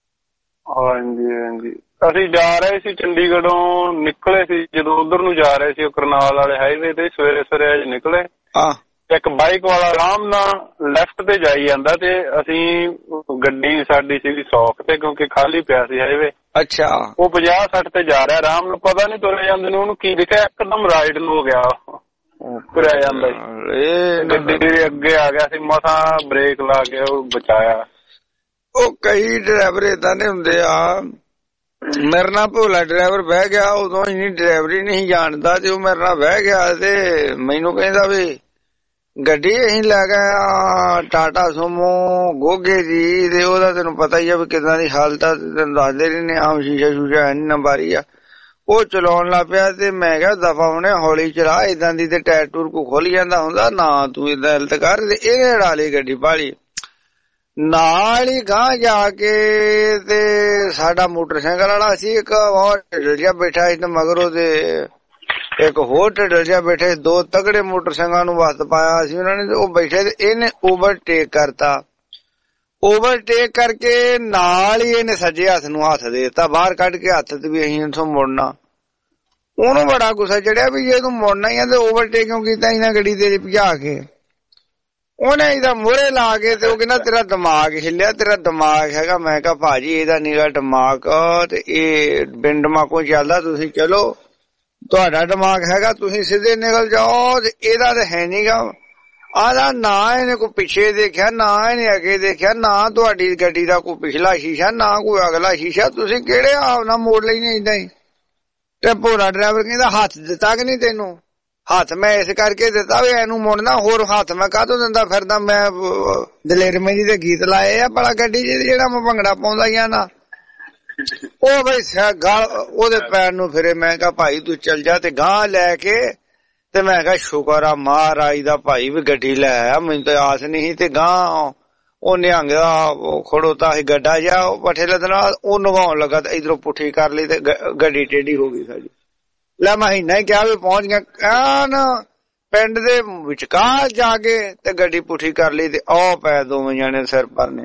ਹਾਂਜੀ ਹਾਂਜੀ, ਅਸੀਂ ਜਾ ਰਹੇ ਸੀ ਚੰਡੀਗੜ੍ਹੋਂ, ਨਿਕਲੇ ਸੀ ਜਦੋਂ ਉਧਰ ਨੂੰ ਜਾ ਰਹੇ ਸੀ, ਉਹ ਕਰਨਾਲ ਵਾਲੇ ਹਾਈਵੇ ਤੇ ਸਵੇਰੇ ਸਵੇਰੇ ਨਿਕਲੇ। ਇੱਕ ਬਾਈਕ ਵਾਲਾ ਆਰਾਮ ਨਾਲ ਲੈਫਟ ਤੇ ਜਾਈ ਜਾਂਦਾ ਤੇ ਅਸੀਂ ਗੱਡੀ ਸਾਡੀ ਸੀਗੀ 100 ਤੇ, ਕਿਉਂਕਿ ਖਾਲੀ ਪਿਆ ਸੀ ਹਾਈਵੇ। ਅੱਛਾ। ਉਹ 50-60 ਤੇ ਜਾ ਰਿਹਾ ਆਰਾਮ ਨਾਲ, ਪਤਾ ਨੀ ਤੁਰੇ ਜਾਂਦੇ ਨੂੰ ਉਹਨੂੰ ਕੀ ਦਿਖਿਆ, ਇੱਕਦਮ ਰਾਈਡ ਨੂੰ ਹੋ ਗਿਆ, ਤੁਰਿਆ ਜਾਂਦਾ ਸੀ, ਗੱਡੀ ਦੇ ਅੱਗੇ ਆ ਗਿਆ ਸੀ, ਮਸਾਂ ਬ੍ਰੇਕ ਲਾ ਕੇ ਉਹ ਬਚਾਇਆ। ਉਹ ਕਈ ਡਰਾਈਵਰ ਏਦਾਂ ਦੇ ਹੁੰਦੇ ਆ। ਮੇਰੇ ਨਾਲ ਭੋਲਾ ਡਰਾਈਵਰ ਬਹਿ ਗਿਆ, ਉਦੋਂ ਇੰਨੀ ਡਰਾਈਵਰੀ ਨਹੀਂ ਜਾਣਦਾ, ਤੇ ਉਹ ਮੇਰੇ ਨਾਲ ਬਹਿ ਗਿਆ ਤੇ ਮੈਨੂੰ ਕਹਿੰਦਾ ਵੀ ਗੱਡੀ ਅਸੀਂ ਲੈ ਗਏ ਟਾਟਾ ਸੂਮੋ ਗੋਗੇ ਦੀ, ਤੇ ਉਹਦਾ ਤੈਨੂੰ ਪਤਾ ਹੀ ਆ ਵੀ ਕਿੱਦਾਂ ਦੀ ਹਾਲਤ ਆ, ਤੈਨੂੰ ਦੱਸਦੇ ਰਹਿੰਦੇ ਆਮ ਸ਼ੀਸ਼ਾ ਸ਼ੂਸ਼ਾ ਹੈ ਨੀ ਨਾ ਬਾਰੀ ਆ। ਉਹ ਚਲਾਉਣ ਲੱਗ ਪਿਆ ਤੇ ਮੈਂ ਕਿਹਾ ਦਫਾ ਉਹਨੇ ਹੌਲੀ ਚਲਾ, ਏਦਾਂ ਦੀ ਤੇ ਟਾਇਰ ਟੂਰ ਕੋ ਖੁੱਲ ਜਾਂਦਾ ਹੁੰਦਾ ਨਾ, ਤੂੰ ਏਦਾਂ ਹਲਤ ਕਰ। ਤੇ ਇਹਨੇ ਉਡਾ ਲਈ ਗੱਡੀ ਭਾਲੀ, ਨਾਲ ਹੀ ਗਾਂ ਜਾ ਕੇ ਤੇ ਸਾਡਾ ਮੋਟਰਸਾਈਕਲ ਵਾਲਾ ਸੀ ਇੱਕ ਹੋਰ ਢਿੱਡਲ ਬੈਠਾ ਸੀ, ਮਗਰੋਂ ਤੇ ਇੱਕ ਹੋਰ ਢਿੱਡਲ ਜਿਹਾ ਬੈਠੇ, ਦੋ ਤਗੜੇ ਮੋਟਰਸਾਈਕਲਾਂ ਨੂੰ ਵਸਤ ਪਾਇਆ ਸੀ ਉਹਨਾਂ ਨੇ। ਉਹ ਬੈਠੇ ਤੇ ਇਹਨੇ ਓਵਰਟੇਕ ਕਰਤਾ, ਓਵਰਟੇਕ ਕਰਕੇ ਨਾਲ ਹੀ ਇਹਨੇ ਸੱਜੇ ਹੱਥ ਨੂੰ ਹੱਥ ਦੇ ਦਿੱਤਾ ਬਾਹਰ ਕੱਢ ਕੇ, ਹੱਥ ਤੇ ਵੀ ਅਸੀਂ ਇੱਥੋਂ ਮੁੜਨਾ। ਉਹਨੂੰ ਬੜਾ ਗੁੱਸਾ ਚੜਿਆ ਵੀ ਜੇ ਤੂੰ ਮੁੜਨਾ ਹੀ ਆ ਤੇ ਓਵਰਟੇਕ ਕਿਉਂ ਕੀਤਾ ਇਹਨਾਂ ਗੱਡੀ ਤੇਰੀ ਭਜਾ ਕੇ। ਉਹਨੇ ਇਹਦਾ ਮੋਹਰੇ ਲਾ ਕੇ ਤੇ ਉਹ ਕਹਿੰਦਾ ਤੇਰਾ ਦਿਮਾਗ ਹਿੱਲਿਆ, ਤੇਰਾ ਦਿਮਾਗ ਹੈਗਾ। ਮੈਂ ਕਿਹਾ ਭਾਜੀ ਇਹਦਾ ਨੀਗਾ ਦਿਮਾਗ, ਤੇ ਇਹ ਬਿਨ ਦਿਮਾਗੋਂ ਚੱਲਦਾ, ਤੁਸੀਂ ਚਲੋ ਤੁਹਾਡਾ ਦਿਮਾਗ ਹੈਗਾ, ਤੁਸੀਂ ਸਿੱਧੇ ਨਿਕਲ ਜਾਓ, ਤੇ ਇਹਦਾ ਤਾਂ ਹੈ ਨੀਗਾ। ਆਦਾ ਨਾ ਇਹਨੇ ਕੋਈ ਪਿੱਛੇ ਦੇਖਿਆ, ਨਾ ਇਹਨੇ ਅੱਗੇ ਦੇਖਿਆ, ਨਾ ਤੁਹਾਡੀ ਗੱਡੀ ਦਾ ਕੋਈ ਪਿਛਲਾ ਸ਼ੀਸ਼ਾ, ਨਾ ਕੋਈ ਅਗਲਾ ਸ਼ੀਸ਼ਾ, ਤੁਸੀਂ ਕਿਹੜੇ ਹਾਵ ਨਾਲ ਮੋੜ ਲੈਣੇ ਏਦਾਂ ਹੀ। ਤੇ ਭੋਲਾ ਡਰਾਈਵਰ ਕਹਿੰਦਾ ਹੱਥ ਦਿੱਤਾ ਕਿ ਨਹੀਂ ਤੈਨੂੰ? ਹੱਥ ਮੈਂ ਇਸ ਕਰਕੇ ਦਿੱਤਾ ਵੀ ਇਹਨੂੰ ਮੁੜਨਾ, ਹੋਰ ਹੱਥ ਮੈਂ ਕਾਹਤੋਂ ਦਿੰਦਾ ਫਿਰਦਾ? ਮੈਂ ਦਲੇਰਮੇ ਜੀ ਦੇ ਗੀਤ ਲਾਏ ਆ ਭਲਾ ਗੱਡੀ ਚ, ਜਿਹੜਾ ਮੈਂ ਭੰਗੜਾ ਪਾਉਂਦਾ ਹੀ ਆ ਨਾ। ਉਹ ਬਈ ਉਹਦੇ ਪੈਰ ਨੂੰ ਫਿਰੇ। ਮੈਂ ਕਿਹਾ ਭਾਈ ਤੂੰ ਚੱਲ ਜਾ, ਤੇ ਗਾਂ ਲੈ ਕੇ ਤੇ ਮੈਂ ਕਿਹਾ ਸ਼ੁਕਰ ਆ ਮਹਾਰਾਜ ਦਾ ਭਾਈ ਵੀ ਗੱਡੀ ਲੈ ਆਇਆ, ਮੈਨੂੰ ਤਾਂ ਆਸ ਨਹੀਂ। ਤੇ ਗਾਂ ਉਹ ਨਿਹੰਗ ਦਾ ਖੜੋਤਾ ਸੀ ਗੱਡਾ ਜਿਹਾ, ਉਹ ਪੱਠੇ ਲੱਦਣਾ, ਉਹ ਨਗਾਉਣ ਲੱਗਾ ਤੇ ਇਧਰੋਂ ਪੁੱਠੀ ਕਰ ਲਈ ਤੇ ਗੱਡੀ ਟੇਢੀ ਹੋ ਗਈ ਸਾਡੀ। ਲੈ ਮੈਂ ਇੰਨਾ ਹੀ ਕਿਹਾ ਵੀ ਪਹੁੰਚ ਗਿਆ ਪਿੰਡ ਦੇ ਵਿਚਕਾਰ ਜਾ ਕੇ, ਤੇ ਗੱਡੀ ਪੁੱਠੀ ਕਰ ਲਈ ਤੇ ਉਹ ਪੈ ਦੋਵੇਂ ਜਾਣੇ ਸਿਰ ਪਰਨੇ।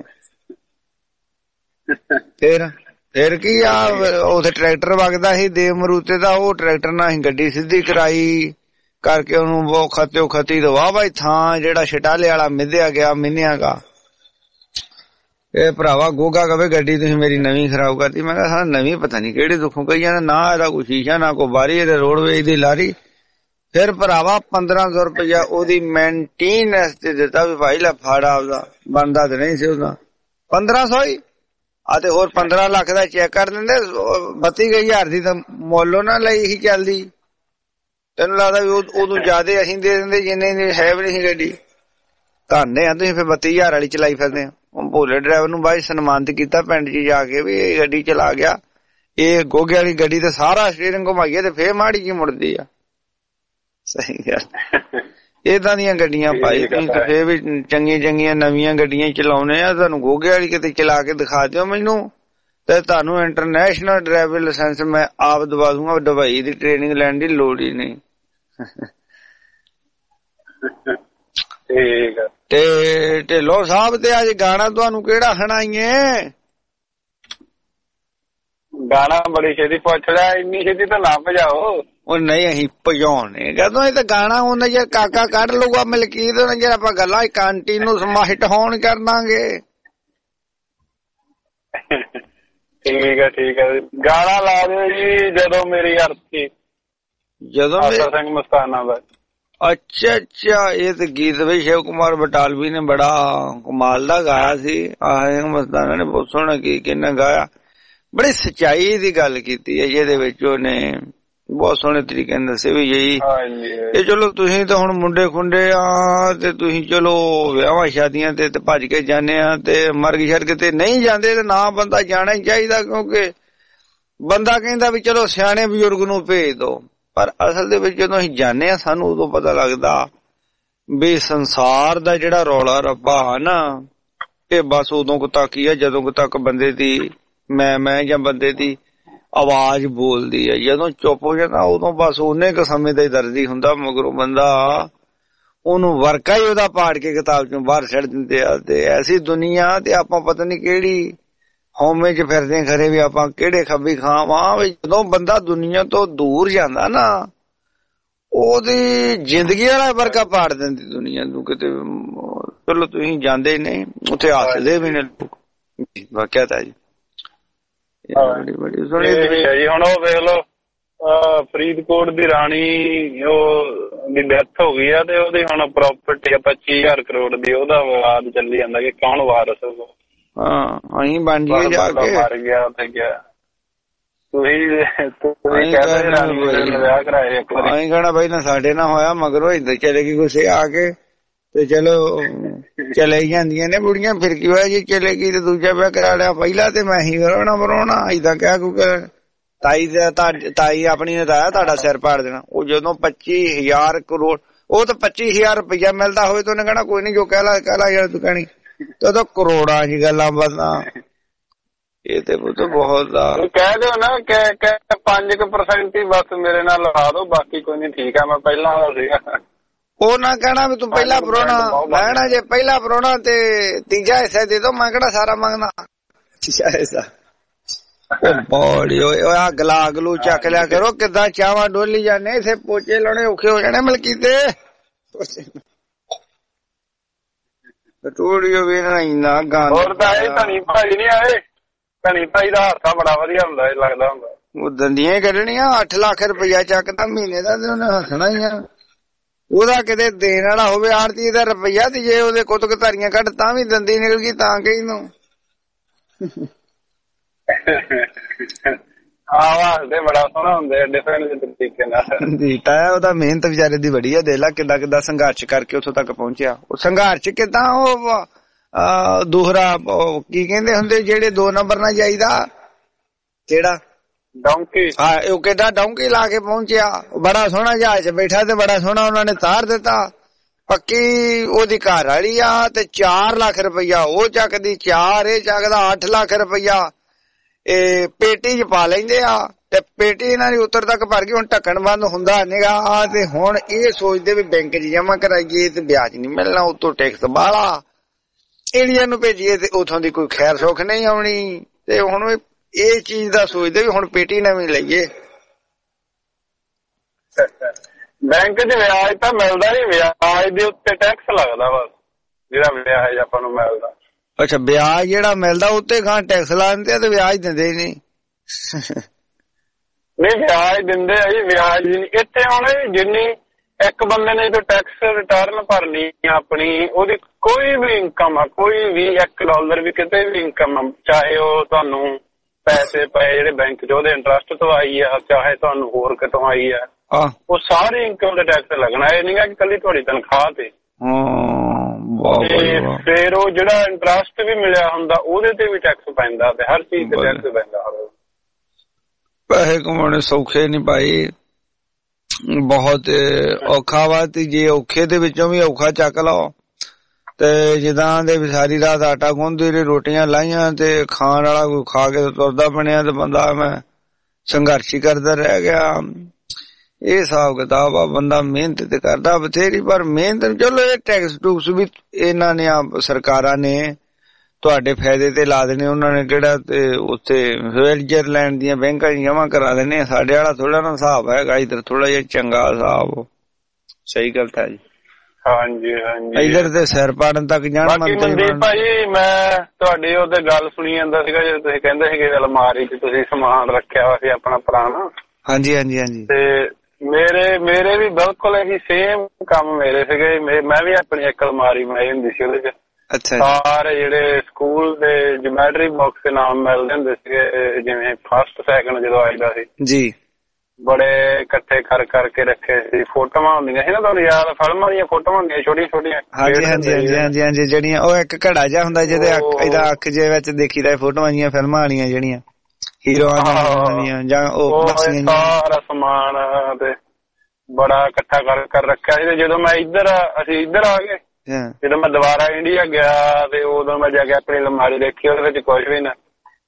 ਫਿਰ ਕੀ ਆ, ਉਥੇ ਟਰੈਕਟਰ ਵਗਦਾ ਸੀ ਦੇਵ ਮਰੂਤੇ ਦਾ, ਉਹ ਟਰੈਕਟਰ ਨਾਲ ਅਸੀਂ ਗੱਡੀ ਸਿੱਧੀ ਕਰਾਈ ਕਰਕੇ ਉਹਨੂੰ ਉਹ ਖਤਿਓ ਖਤੀ ਤੋਂ ਵਾਹ ਬਾਈ ਥਾਂ ਜਿਹੜਾ ਛਟਾਲੇ ਵਾਲਾ ਮਿੱਧਿਆ ਗਿਆ ਮਿੰਨਿਆ ਗਾ। ਇਹ ਭਰਾਵਾ ਗੋਗਾ ਕਵੇ ਗੱਡੀ ਤੁਸੀਂ ਮੇਰੀ ਨਵੀਂ ਖਰਾਬ ਕਰਤੀ। ਮੈਂ ਕਿਹਾ ਨਵੀਂ ਪਤਾ ਨੀ ਕਿਹੜੇ ਦੁੱਖੋਂ ਕਹੀ ਜਾਂਦਾ, ਨਾ ਇਹਦਾ ਕੋਈ ਸ਼ੀਸ਼ਾ ਨਾ ਕੋਈ ਬਾਰੀ, ਇਹਦੇ ਰੋਡਵੇਜ ਦੀ ਲਾਰੀ। ਫਿਰ ਭਰਾਵਾ 1500 ਰੁਪਇਆ ਉਹਦੀ ਮੇਨਟੇਨੈਂਸ ਤੇ ਦਿੱਤਾ ਵੀ ਭਾਈ ਲੈ ਫੜ ਆਪਦਾ, ਬਣਦਾ ਤੇ ਨਹੀਂ ਸੀ ਉਹਦਾ 1500 ਹੀ ਆ, ਤੇ ਹੋਰ 15 ਲੱਖ ਦਾ ਚੈੱਕ ਕਰ ਦਿੰਦੇ। 32,000 ਦੀ ਤਾਂ ਮੁੱਲ ਉਹਨਾਂ ਲਈ ਹੀ ਚੱਲਦੀ। ਤੈਨੂੰ ਲੱਗਦਾ ਵੀ ਉਦੋਂ ਜ਼ਿਆਦਾ ਅਸੀਂ ਦੇ ਦਿੰਦੇ ਜਿੰਨੇ ਹੈ ਵੀ ਨਹੀਂ ਗੱਡੀ। ਧੰਨੇ ਆ ਤੁਸੀਂ ਫਿਰ 32,000 ਵਾਲੀ ਚਲਾਈ ਫਿਰਦੇ ਆ। ਭੋਲੇ ਡਰਾਈਵਰ ਨੂੰ ਬਾਈ ਸਨਮਾਨਿਤ ਕੀਤਾ ਪਿੰਡ ਚ ਜਾ ਕੇ ਵੀ ਇਹ ਗੱਡੀ ਚਲਾ ਗਿਆ। ਇਹ ਗੋਗੇ ਵਾਲੀ ਗੱਡੀ ਤੇ ਸਾਰਾ ਸਟੀਅਰਿੰਗ ਘੁਮਾਈਏ ਤੇ ਫੇਰ ਮਾੜੀ ਜੀ ਮੁੜਦੀ ਆ। ਸਹੀ ਗੱਲ। ਏਦਾਂ ਦੀਆਂ ਗੱਡੀਆਂ ਭਾਈ ਤੁਸੀਂ ਤੇ ਫੇਰ ਵੀ ਚੰਗੀਆਂ ਚੰਗੀਆਂ ਨਵੀਆਂ ਗੱਡੀਆਂ ਚਲਾਉਣੇ ਆ। ਤੁਹਾਨੂੰ ਗੋਗੇ ਵਾਲੀ ਕਿਤੇ ਚਲਾ ਕੇ ਦਿਖਾ ਦਿਓ ਮੈਨੂੰ, ਤੇ ਤੁਹਾਨੂੰ ਇੰਟਰਨੈਸ਼ਨਲ ਡਰਾਈਵਰ ਲਾਇਸੈਂਸ ਮੈਂ ਆਪ ਦਵਾ ਦੂੰਗਾ। ਦੁਬਈ ਦੀ ਟ੍ਰੇਨਿੰਗ ਲੈਣ ਦੀ ਲੋੜ ਹੀ ਨਹੀਂ। ਠੀਕ ਆ। ਤੇ ਢਿੱਲੋਂ ਸਾਹਿਬ ਤੇ ਅੱਜ ਗਾਣਾ ਤੁਹਾਨੂੰ ਕਿਹੜਾ ਸੁਣਾਈਏ? ਗਾਣਾ ਬੜੀ ਛੇਤੀ ਪੁੱਛ ਲਿਆ, ਇੰਨੀ ਛੇਤੀ ਤਾਂ ਨਾ ਭਜਾਓ। ਉਹ ਨਹੀਂ ਅਸੀਂ ਭਜਾਉਣੇ ਜਦੋਂ ਇਹ ਤਾਂ ਗਾਣਾ ਹੁੰਦਾ ਜੇ ਕਾਕਾ ਕੱਢ ਲਊਗਾ ਮਲਕੀਤ ਨਾਲ, ਜੇ ਆਪਾਂ ਗੱਲਾਂ ਕਾਂਟੀ ਨੂੰ ਸਮਾਹਿਟ ਹੋਣ ਕਰ ਦਾਂਗੇ। ਠੀਕ ਹੈ ਠੀਕ ਹੈ, ਗਾਣਾ ਲਾ ਦਿਓ ਜੀ ਜਦੋਂ ਮੇਰੀ ਅਰਥੀ, ਜਦੋਂ ਸਿੰਘ ਮਸਤਾਨਾ ਦਾ। ਅੱਛਾ ਅੱਛਾ, ਇਹ ਤੇ ਗੀਤ ਵੀ ਸ਼ਿਵ ਕੁਮਾਰ ਬਟਾਲਵੀ ਨੇ ਬੜਾ ਕਮਾਲ ਦਾ ਗਾਇਆ ਸੀ। ਸਿੰਘ ਮਸਤਾਨਾ ਨੇ ਬਹੁਤ ਸੋਹਣਾ ਕਿਹਨੇ ਗਾਇਆ, ਬੜੀ ਸੱਚਾਈ ਦੀ ਗੱਲ ਕੀਤੀ ਹੈ ਜਿਹਦੇ ਵਿੱਚ ਉਹਨੇ ਬਹੁਤ ਸੋਹਣੇ ਤਰੀਕੇ ਨਾਲ ਦੱਸੇ ਵੀ ਯਹੀ। ਇਹ ਚਲੋ ਤੁਸੀਂ ਤਾਂ ਹੁਣ ਮੁੰਡੇ ਖੁੰਡੇ ਆ ਤੇ ਤੁਸੀਂ ਚਲੋ ਵਿਆਹਾਂ ਸ਼ਾਦੀਆਂ ਤੇ ਭੱਜ ਕੇ ਜਾਂਦੇ ਆ, ਤੇ ਮਰਗ ਸ਼ਰਗ ਤੇ ਨਹੀਂ ਜਾਂਦੇ ਤੇ ਨਾ ਬੰਦਾ ਜਾਣਾ ਹੀ ਚਾਹੀਦਾ, ਕਿਉਂਕਿ ਬੰਦਾ ਕਹਿੰਦਾ ਵੀ ਚਲੋ ਸਿਆਣੇ ਬਜ਼ੁਰਗ ਨੂੰ ਭੇਜ ਦੋ, ਪਰ ਅਸਲ ਦੇ ਵਿੱਚ ਜਦੋਂ ਅਸੀਂ ਜਾਂਦੇ ਆ ਸਾਨੂੰ ਉਦੋਂ ਪਤਾ ਲੱਗਦਾ ਵੀ ਸੰਸਾਰ ਦਾ ਜਿਹੜਾ ਰੌਲਾ ਰੱਪਾ ਹੈ ਨਾ, ਇਹ ਬਸ ਉਦੋਂ ਕੁ ਤੱਕ ਹੀ ਆ ਜਦੋਂ ਕੁ ਤੱਕ ਬੰਦੇ ਦੀ ਮੈਂ ਜਾਂ ਬੰਦੇ ਦੀ ਆਵਾਜ਼ ਬੋਲਦੀ ਹੈ। ਜਦੋਂ ਚੁੱਪ ਹੋ ਜਾਂਦਾ ਉਦੋਂ ਬਸ ਉਹਨੇ ਕੁ ਸਮੇਂ ਦਾ ਹੀ ਦਰਦੀ ਹੁੰਦਾ, ਮਗਰੋਂ ਬੰਦਾ ਉਹਨੂੰ ਵਰਕਾ ਹੀ ਉਹਦਾ ਪਾੜ ਕੇ ਕਿਤਾਬ ਚੋਂ ਬਾਹਰ ਛੱਡ ਦਿੰਦੇ ਆ। ਤੇ ਐਸੀ ਦੁਨੀਆ ਤੇ ਆਪਾਂ ਪਤਾ ਨੀ ਕਿਹੜੀ ਹਉਮੈ ਚ ਫਿਰਦੇ ਖਰੇ ਵੀ ਆਪਾਂ ਕਿਹੜੇ ਖੱਬੀ ਖਾਵਾਂ। ਵੀ ਜਦੋਂ ਬੰਦਾ ਦੁਨੀਆ ਤੋਂ ਦੂਰ ਜਾਂਦਾ ਨਾ ਉਹਦੀ ਜ਼ਿੰਦਗੀ ਵਾਲਾ ਵਰਕਾ ਪਾੜ ਦਿੰਦੀ ਦੁਨੀਆ ਨੂੰ ਕਿਤੇ। ਚਲੋ ਤੁਸੀਂ ਜਾਂਦੇ ਨਹੀਂ ਉੱਥੇ ਹੱਸਦੇ ਵੀ ਨੇ ਲੋਕ। ਵਾਕਿਆ ਤਾਂ ਜੀ ਬੜੀ ਸੁਣੀ ਜੀ। ਹੁਣ ਉਹ ਵੇਖ ਲੋ ਫਰੀਦਕੋਟ ਦੀ ਰਾਣੀ ਉਹ ਦੀ ਡੈਥ ਹੋ ਗਈ ਆ ਤੇ ਉਹਦੀ ਹੁਣ ਪ੍ਰਾਪਰਟੀ 25,000 ਕਰੋੜ ਦੀ ਉਹਦਾ ਵਿਵਾਦ ਚੱਲੀ ਜਾਂਦਾ ਕਿ ਕੌਣ ਵਾਰਸ ਹੋਊਗਾ। ਹਾਂ ਅਸੀਂ ਬਣ ਜੀਏ ਜਾ ਕੇ ਮਰ ਗਿਆ ਤੇ ਗਿਆ। ਤੁਸੀਂ ਕਹਿੰਦੇ ਰਾਣੀ ਵਿਆਹ ਕਰਾਏ ਇੱਕ ਵਾਰੀ। ਅਸੀਂ ਕਹਿਣਾ ਬਾਈ ਨਾ ਸਾਡੇ ਨਾਲ ਹੋਇਆ ਮਗਰੋਂ ਇੱਧਰ ਚਲੇ ਗਈ ਗੁੱਸੇ ਆ ਕੇ ਤੇ ਚਲੋ ਚਲੇ ਜਾਂਦੀਆਂ ਨੇ ਬੁੜੀਆਂ। ਫਿਰ ਕੀ ਹੋਇਆ ਜੀ ਚਲੇ ਗਈ ਤੇ ਦੂਜਾ ਵਿਆਹ ਕਰਾ ਲਿਆ। ਪਹਿਲਾਂ ਤੇ ਮੈਂ ਹੀ ਕਰਾਉਣਾ ਏਦਾਂ ਕਿਹਾ ਕਿਉਂਕਿ ਤਾਈ ਆਪਣੀ ਨੇ ਤਾਂ ਤੁਹਾਡਾ ਸਿਰ ਪਾੜ ਦੇਣਾ। ਉਹ ਜਦੋਂ 25,000 ਕਰੋੜ ਉਹ ਤਾਂ 25,000 ਰੁਪਇਆ ਮਿਲਦਾ ਹੋਵੇ ਤਾਂ ਉਹਨੇ ਕਹਿਣਾ ਕੋਈ ਨੀ ਜੋ ਕਹਿ ਲਾ ਯਾਰ ਤੂੰ ਕਹਿਣੀ ਤੇ ਉਦੋਂ ਕਰੋੜਾਂ ਦੀ ਗੱਲਾਂ ਬਾਤਾਂ। ਇਹ ਤੇ ਬਹੁਤ ਕਹਿ ਦਿਓ ਨਾ ਕਿ 5% ਹੀ ਬਸ ਮੇਰੇ ਨਾਲ ਲਾ ਦੋ ਬਾਕੀ ਕੋਈ ਨੀ ਠੀਕ ਆ ਮੈਂ ਪਹਿਲਾਂ ਵਾਲਾ ਸੀਗਾ। ਉਹ ਨਾ ਕਹਿਣਾ ਵੀ ਤੂੰ ਪਹਿਲਾ ਪਰੋਣਾ ਲੈਣਾ ਜੇ ਪਹਿਲਾ ਪਰੋਣਾ ਤੇ ਤੀਜਾ ਹਿੱਸਾ ਦੇ ਦੋ। ਮੈਂ ਕਿਹੜਾ ਸਾਰਾ ਮੰਗਣਾ ਤੀਜਾ ਹਿੱਸਾ। ਬੜੀ ਆ ਗਲਾ ਗਲੂ ਚੱਕ ਲਿਆ ਕਰੋ ਕਿੱਦਾਂ ਚਾਵਾਂ ਡੋਲੀ ਜਾਂਦੇ ਇਥੇ ਪੋਚੇ ਲਾਉਣੇ ਔਖੇ ਹੋ ਜਾਣੇ ਮਲਕੀਤੇ। ਟੂੜੀਓ ਵੀ ਨਾ ਇੰਨਾ ਗਾਣਾ। ਹੋਰ ਤਾਂ ਇਹ ਧਨੀ ਭਾਈ ਨੀ ਆਏ। ਧਨੀ ਭਾਈ ਦਾ ਹਾਸਾ ਬੜਾ ਵਧੀਆ ਹੁੰਦਾ ਲੱਗਦਾ ਹੁੰਦਾ। ਉਹ ਦੰਦੀਆਂ ਕੱਢਣੀਆਂ 8 ਲੱਖ ਰੁਪਇਆ ਚੱਕਦਾ ਮਹੀਨੇ ਦਾ ਤੇ ਉਹਨੇ ਹੱਸਣਾ ਹੀ ਆ। ਉਹਦਾ ਕਿਤੇ ਦੇਣ ਵਾਲਾ ਹੋਵੇ ਆੜਤੀ ਦਾ ਰੁਪਈਆ ਤੇ ਜੇ ਉਹਦੇ ਕੁੱਤਕ ਧਾਰੀਆਂ ਕੱਢ ਤਾਂ ਵੀ ਦੰਦੀ ਨਿਕਲ ਗਈ ਤਾਂ ਕਹੀ ਨੂੰ ਆਵਾਜ਼ ਬੜਾ ਸੋਹਣਾ ਹੁੰਦਾ ਡਿਫਰੈਂਟ ਤਰੀਕੇ ਨਾਲ। ਉਹਦਾ ਮਿਹਨਤ ਵਿਚਾਰੇ ਦੀ ਬੜੀ ਆ। ਦੇਖ ਲਾ ਕਿੱਦਾਂ ਸੰਘਰਸ਼ ਕਰਕੇ ਉੱਥੋਂ ਤੱਕ ਪਹੁੰਚਿਆ। ਉਹ ਸੰਘਰਸ਼ ਕਿੱਦਾਂ ਉਹ ਦੋਹਰਾ ਕੀ ਕਹਿੰਦੇ ਹੁੰਦੇ ਜਿਹੜੇ 2 ਨੰਬਰ ਨਾਲ ਜਾਈਦਾ ਕਿਹੜਾ ਡੌਂਕੀ। ਹਾਂ ਉਹ ਕਿੱਦਾਂ ਡੌਂਕੀ ਲਾ ਕੇ ਪਹੁੰਚਿਆ। ਬੜਾ ਸੋਹਣਾ ਜਹਾਜ਼ ਬੈਠਾ ਤੇ ਬੜਾ ਸੋਹਣਾ ਉਹਨਾਂ ਨੇ ਤਾਰ ਦਿੱਤਾ। ਪੱਕੀ ਉਹਦੀ ਘਰ ਵਾਲੀ ਆ ਤੇ 4 ਲੱਖ ਰੁਪਈਆ ਉਹ ਚੱਕਦੀ 4 ਇਹ ਚੱਕਦਾ 8 ਲੱਖ ਰੁਪਈਆ ਇਹ ਪੇਟੀ ਚ ਪਾ ਲੈਂਦੇ ਆ ਤੇ ਪੇਟੀ ਇਹਨਾਂ ਦੀ ਉੱਤਰ ਤੱਕ ਭਰ ਗਈ। ਹੁਣ ਢੱਕਣ ਬੰਦ ਹੁੰਦਾ ਨਿਗਾ ਤੇ ਹੁਣ ਇਹ ਸੋਚਦੇ ਵੀ ਬੈਂਕ ਚ ਜਮਾ ਕਰਾਈਏ ਤੇ ਵਿਆਜ ਨਹੀਂ ਮਿਲਣਾ ਉਤੋਂ ਟੈਕਸ ਬਾਲਾ ਇੰਡੀਆ ਨੂੰ ਭੇਜੀਏ ਤੇ ਉਥੋਂ ਦੀ ਕੋਈ ਖੈਰ ਸੁੱਖ ਨਹੀਂ ਆਉਣੀ। ਤੇ ਹੁਣ ਇਹ ਚੀਜ਼ ਦਾ ਸੋਚਦੇ ਵੀ ਹੁਣ ਪੇਟੀ ਨਵੀਂ ਲਈਏ। ਬੈਂਕ ਚ ਵਿਆਜ ਤਾਂ ਮਿਲਦਾ ਨੀ। ਵਿਆਜ ਦੇ ਉੱਤੇ ਟੈਕਸ ਲੱਗਦਾ ਬਸ ਜਿਹੜਾ ਵਿਆਜ ਆਪਾਂ ਨੂੰ ਮਿਲਦਾ। ਅੱਛਾ ਵਿਆਜ ਜਿਹੜਾ ਮਿਲਦਾ ਉੱਤੇ ਗਾਂ ਟੈਕਸ ਲਾ ਦਿੰਦੇ ਆ ਤੇ ਵਿਆਜ ਦਿੰਦੇ ਨਹੀਂ। ਨਹੀਂ ਵਿਆਜ ਦਿੰਦੇ ਆ ਜੀ। ਵਿਆਜ ਇੱਥੇ ਹੁਣ ਜਿੰਨੀ ਇੱਕ ਬੰਦੇ ਨੇ ਜੋ ਟੈਕਸ ਰਿਟਰਨ ਭਰਨੀ ਆਪਣੀ ਉਹਦੀ ਕੋਈ ਵੀ ਇਨਕਮ ਆ ਕੋਈ ਵੀ $1 ਵੀ ਕਿਤੇ ਵੀ ਇਨਕਮ ਚਾਹੇ ਉਹ ਤੁਹਾਨੂੰ ਪੈਸੇ ਪਏ ਜਿਹੜੇ ਬੈਂਕ ਚ ਉਹਦੇ ਇੰਟਰਸਟ ਤੋਂ ਆਈ ਆ ਚਾਹੇ ਤੁਹਾਨੂੰ ਹੋਰ ਕਿਤੋਂ ਆਈ ਆ ਉਹ ਸਾਰੇ ਇਨਕਮ ਦਾ ਟੈਕਸ ਲੱਗਣਾ। ਇਹ ਨਹੀਂ ਗਾ ਕਿ ਕੱਲੀ ਤੁਹਾਡੀ ਤਨਖਾਹ ਤੇ। ਫਿਰ ਉਹ ਜਿਹੜਾ ਇੰਟਰਸਟ ਵੀ ਮਿਲਿਆ ਹੁੰਦਾ ਉਹਦੇ ਤੇ ਵੀ ਟੈਕਸ ਪੈਂਦਾ ਤੇ ਹਰ ਚੀਜ਼ ਤੇ ਟੈਕਸ ਪੈਂਦਾ। ਪੈਸੇ ਕਮਾਉਣੇ ਸੌਖੇ ਨੀ ਭਾਈ ਬਹੁਤ ਔਖਾ ਵਾ। ਤੇ ਜੇ ਔਖੇ ਦੇ ਵਿੱਚੋਂ ਵੀ ਔਖਾ ਚੱਕ ਲਓ ਤੇ ਜਿੱਦਾਂ ਦੇ ਵੀ ਸਾਰੀ ਰਾਤ ਆਟਾ ਗੁੰਨਦੇ ਰੋਟੀਆਂ ਲਾਈਆਂ ਤੇ ਖਾਣ ਵਾਲਾ ਕੋਈ ਖਾ ਕੇ ਤੁਰਦਾ ਬਣਿਆ ਤੇ ਬੰਦਾ ਮੈਂ ਸੰਘਰਸ਼ ਹੀ ਕਰਦਾ ਰਹਿ ਗਿਆ। ਇਹ ਹਿਸਾਬ ਕਿਤਾਬ ਆ। ਬੰਦਾ ਮਿਹਨਤ ਤੇ ਕਰਦਾ ਬਥੇਰੀ ਪਰ ਮਿਹਨਤ ਚਲੋ ਇਹ ਟੈਕਸ ਟੂਕਸ ਵੀ ਇਹਨਾਂ ਨੇ ਸਰਕਾਰਾਂ ਨੇ ਤੁਹਾਡੇ ਫਾਇਦੇ ਤੇ ਲਾ ਦੇਣੇ। ਉਹਨਾਂ ਨੇ ਕਿਹੜਾ ਤੇ ਉੱਥੇ ਸਵਿਟਜ਼ਰਲੈਂਡ ਦੀਆਂ ਬੈਂਕਾਂ ਚ ਜਮਾ ਕਰਾ ਦੇਣੇ। ਸਾਡੇ ਵਾਲਾ ਥੋੜਾ ਨਾ ਹਿਸਾਬ ਹੈਗਾ ਇੱਧਰ ਥੋੜਾ ਜਿਹਾ ਚੰਗਾ ਹਿਸਾਬ। ਸਹੀ ਗੱਲ ਹੈ ਜੀ। ਹਾਂਜੀ ਹਾਂਜੀ ਇੱਧਰ ਤੇ ਸਿਰ ਪਾੜਨ ਤੱਕ ਜਾਣਾ। ਮਨਦੀਪ ਭਾਜੀ ਮੈਂ ਤੁਹਾਡੀ ਉਹ ਤੇ ਗੱਲ ਸੁਣੀ ਜਾਂਦਾ ਸੀਗਾ ਜਦੋਂ ਤੁਸੀਂ ਕਹਿੰਦੇ ਸੀਗੇ ਅਲਮਾਰੀ ਚ ਤੁਸੀਂ ਸਮਾਨ ਰੱਖਿਆ ਹੋਇਆ ਸੀ ਆਪਣਾ ਪੁਰਾਣਾ। ਹਾਂਜੀ ਹਾਂਜੀ ਹਾਂਜੀ ਤੇ ਮੇਰੇ ਵੀ ਬਿਲਕੁਲ ਇਹੀ ਸੇਮ ਕੰਮ ਮੇਰੇ ਸੀਗੇ। ਮੈਂ ਵੀ ਆਪਣੀ ਇੱਕ ਅਲਮਾਰੀ ਬਣਾਈ ਹੁੰਦੀ ਸੀ ਉਹਦੇ ਚ ਸਾਰੇ ਜਿਹੜੇ ਸਕੂਲ ਦੇ ਜਿਓਮੈਟਰੀ ਬਾਕਸ ਦੇ ਨਾਮ ਮਿਲਦੇ ਹੁੰਦੇ ਸੀਗੇ ਜਿਵੇਂ ਫਸਟ ਸੈਕਿੰਡ ਜਦੋਂ ਆਈਦਾ ਸੀ ਜੀ ਬੜੇ ਇਕੱਠੇ ਕਰਕੇ ਰੱਖੇ ਸੀ। ਫੋਟੋਆਂ ਹੁੰਦੀਆਂ ਸੀ ਨਾ ਤੁਹਾਨੂੰ ਯਾਦ ਫਿਲਮਾਂ ਦੀਆਂ ਫੋਟੋਆਂ ਹੁੰਦੀਆਂ ਛੋਟੀਆਂ ਛੋਟੀਆਂ। ਹਾਂਜੀ ਹਾਂਜੀ ਹਾਂਜੀ ਹਾਂਜੀ ਹਾਂਜੀ ਜਿਹੜੀਆਂ ਉਹ ਇੱਕ ਘੜਾ ਜਿਹਾ ਹੁੰਦਾ ਜਿਹਦੇ ਇਹਦਾ ਅੱਖ ਜੇ ਵਿੱਚ ਦੇਖੀਦਾ ਫੋਟੋਆਂ ਜੀਆਂ ਫਿਲਮਾਂ ਵਾਲੀਆਂ ਜਿਹੜੀਆਂ ਹੀਰੋਆਂ ਦੀਆਂ ਜਾਂ ਉਹ ਸਾਰਾ ਸਮਾਨ ਤੇ ਬੜਾ ਇਕੱਠਾ ਕਰ ਰੱਖਿਆ ਸੀ। ਤੇ ਜਦੋਂ ਅਸੀਂ ਇੱਧਰ ਆ ਗਏ ਜਦੋਂ ਮੈਂ ਦੁਬਾਰਾ ਇੰਡੀਆ ਗਿਆ ਤੇ ਉਦੋਂ ਮੈਂ ਜਾ ਕੇ ਆਪਣੀ ਅਲਮਾਰੀ ਦੇਖੀ ਉਹਦੇ ਵਿੱਚ ਕੁਛ ਵੀ ਨਾ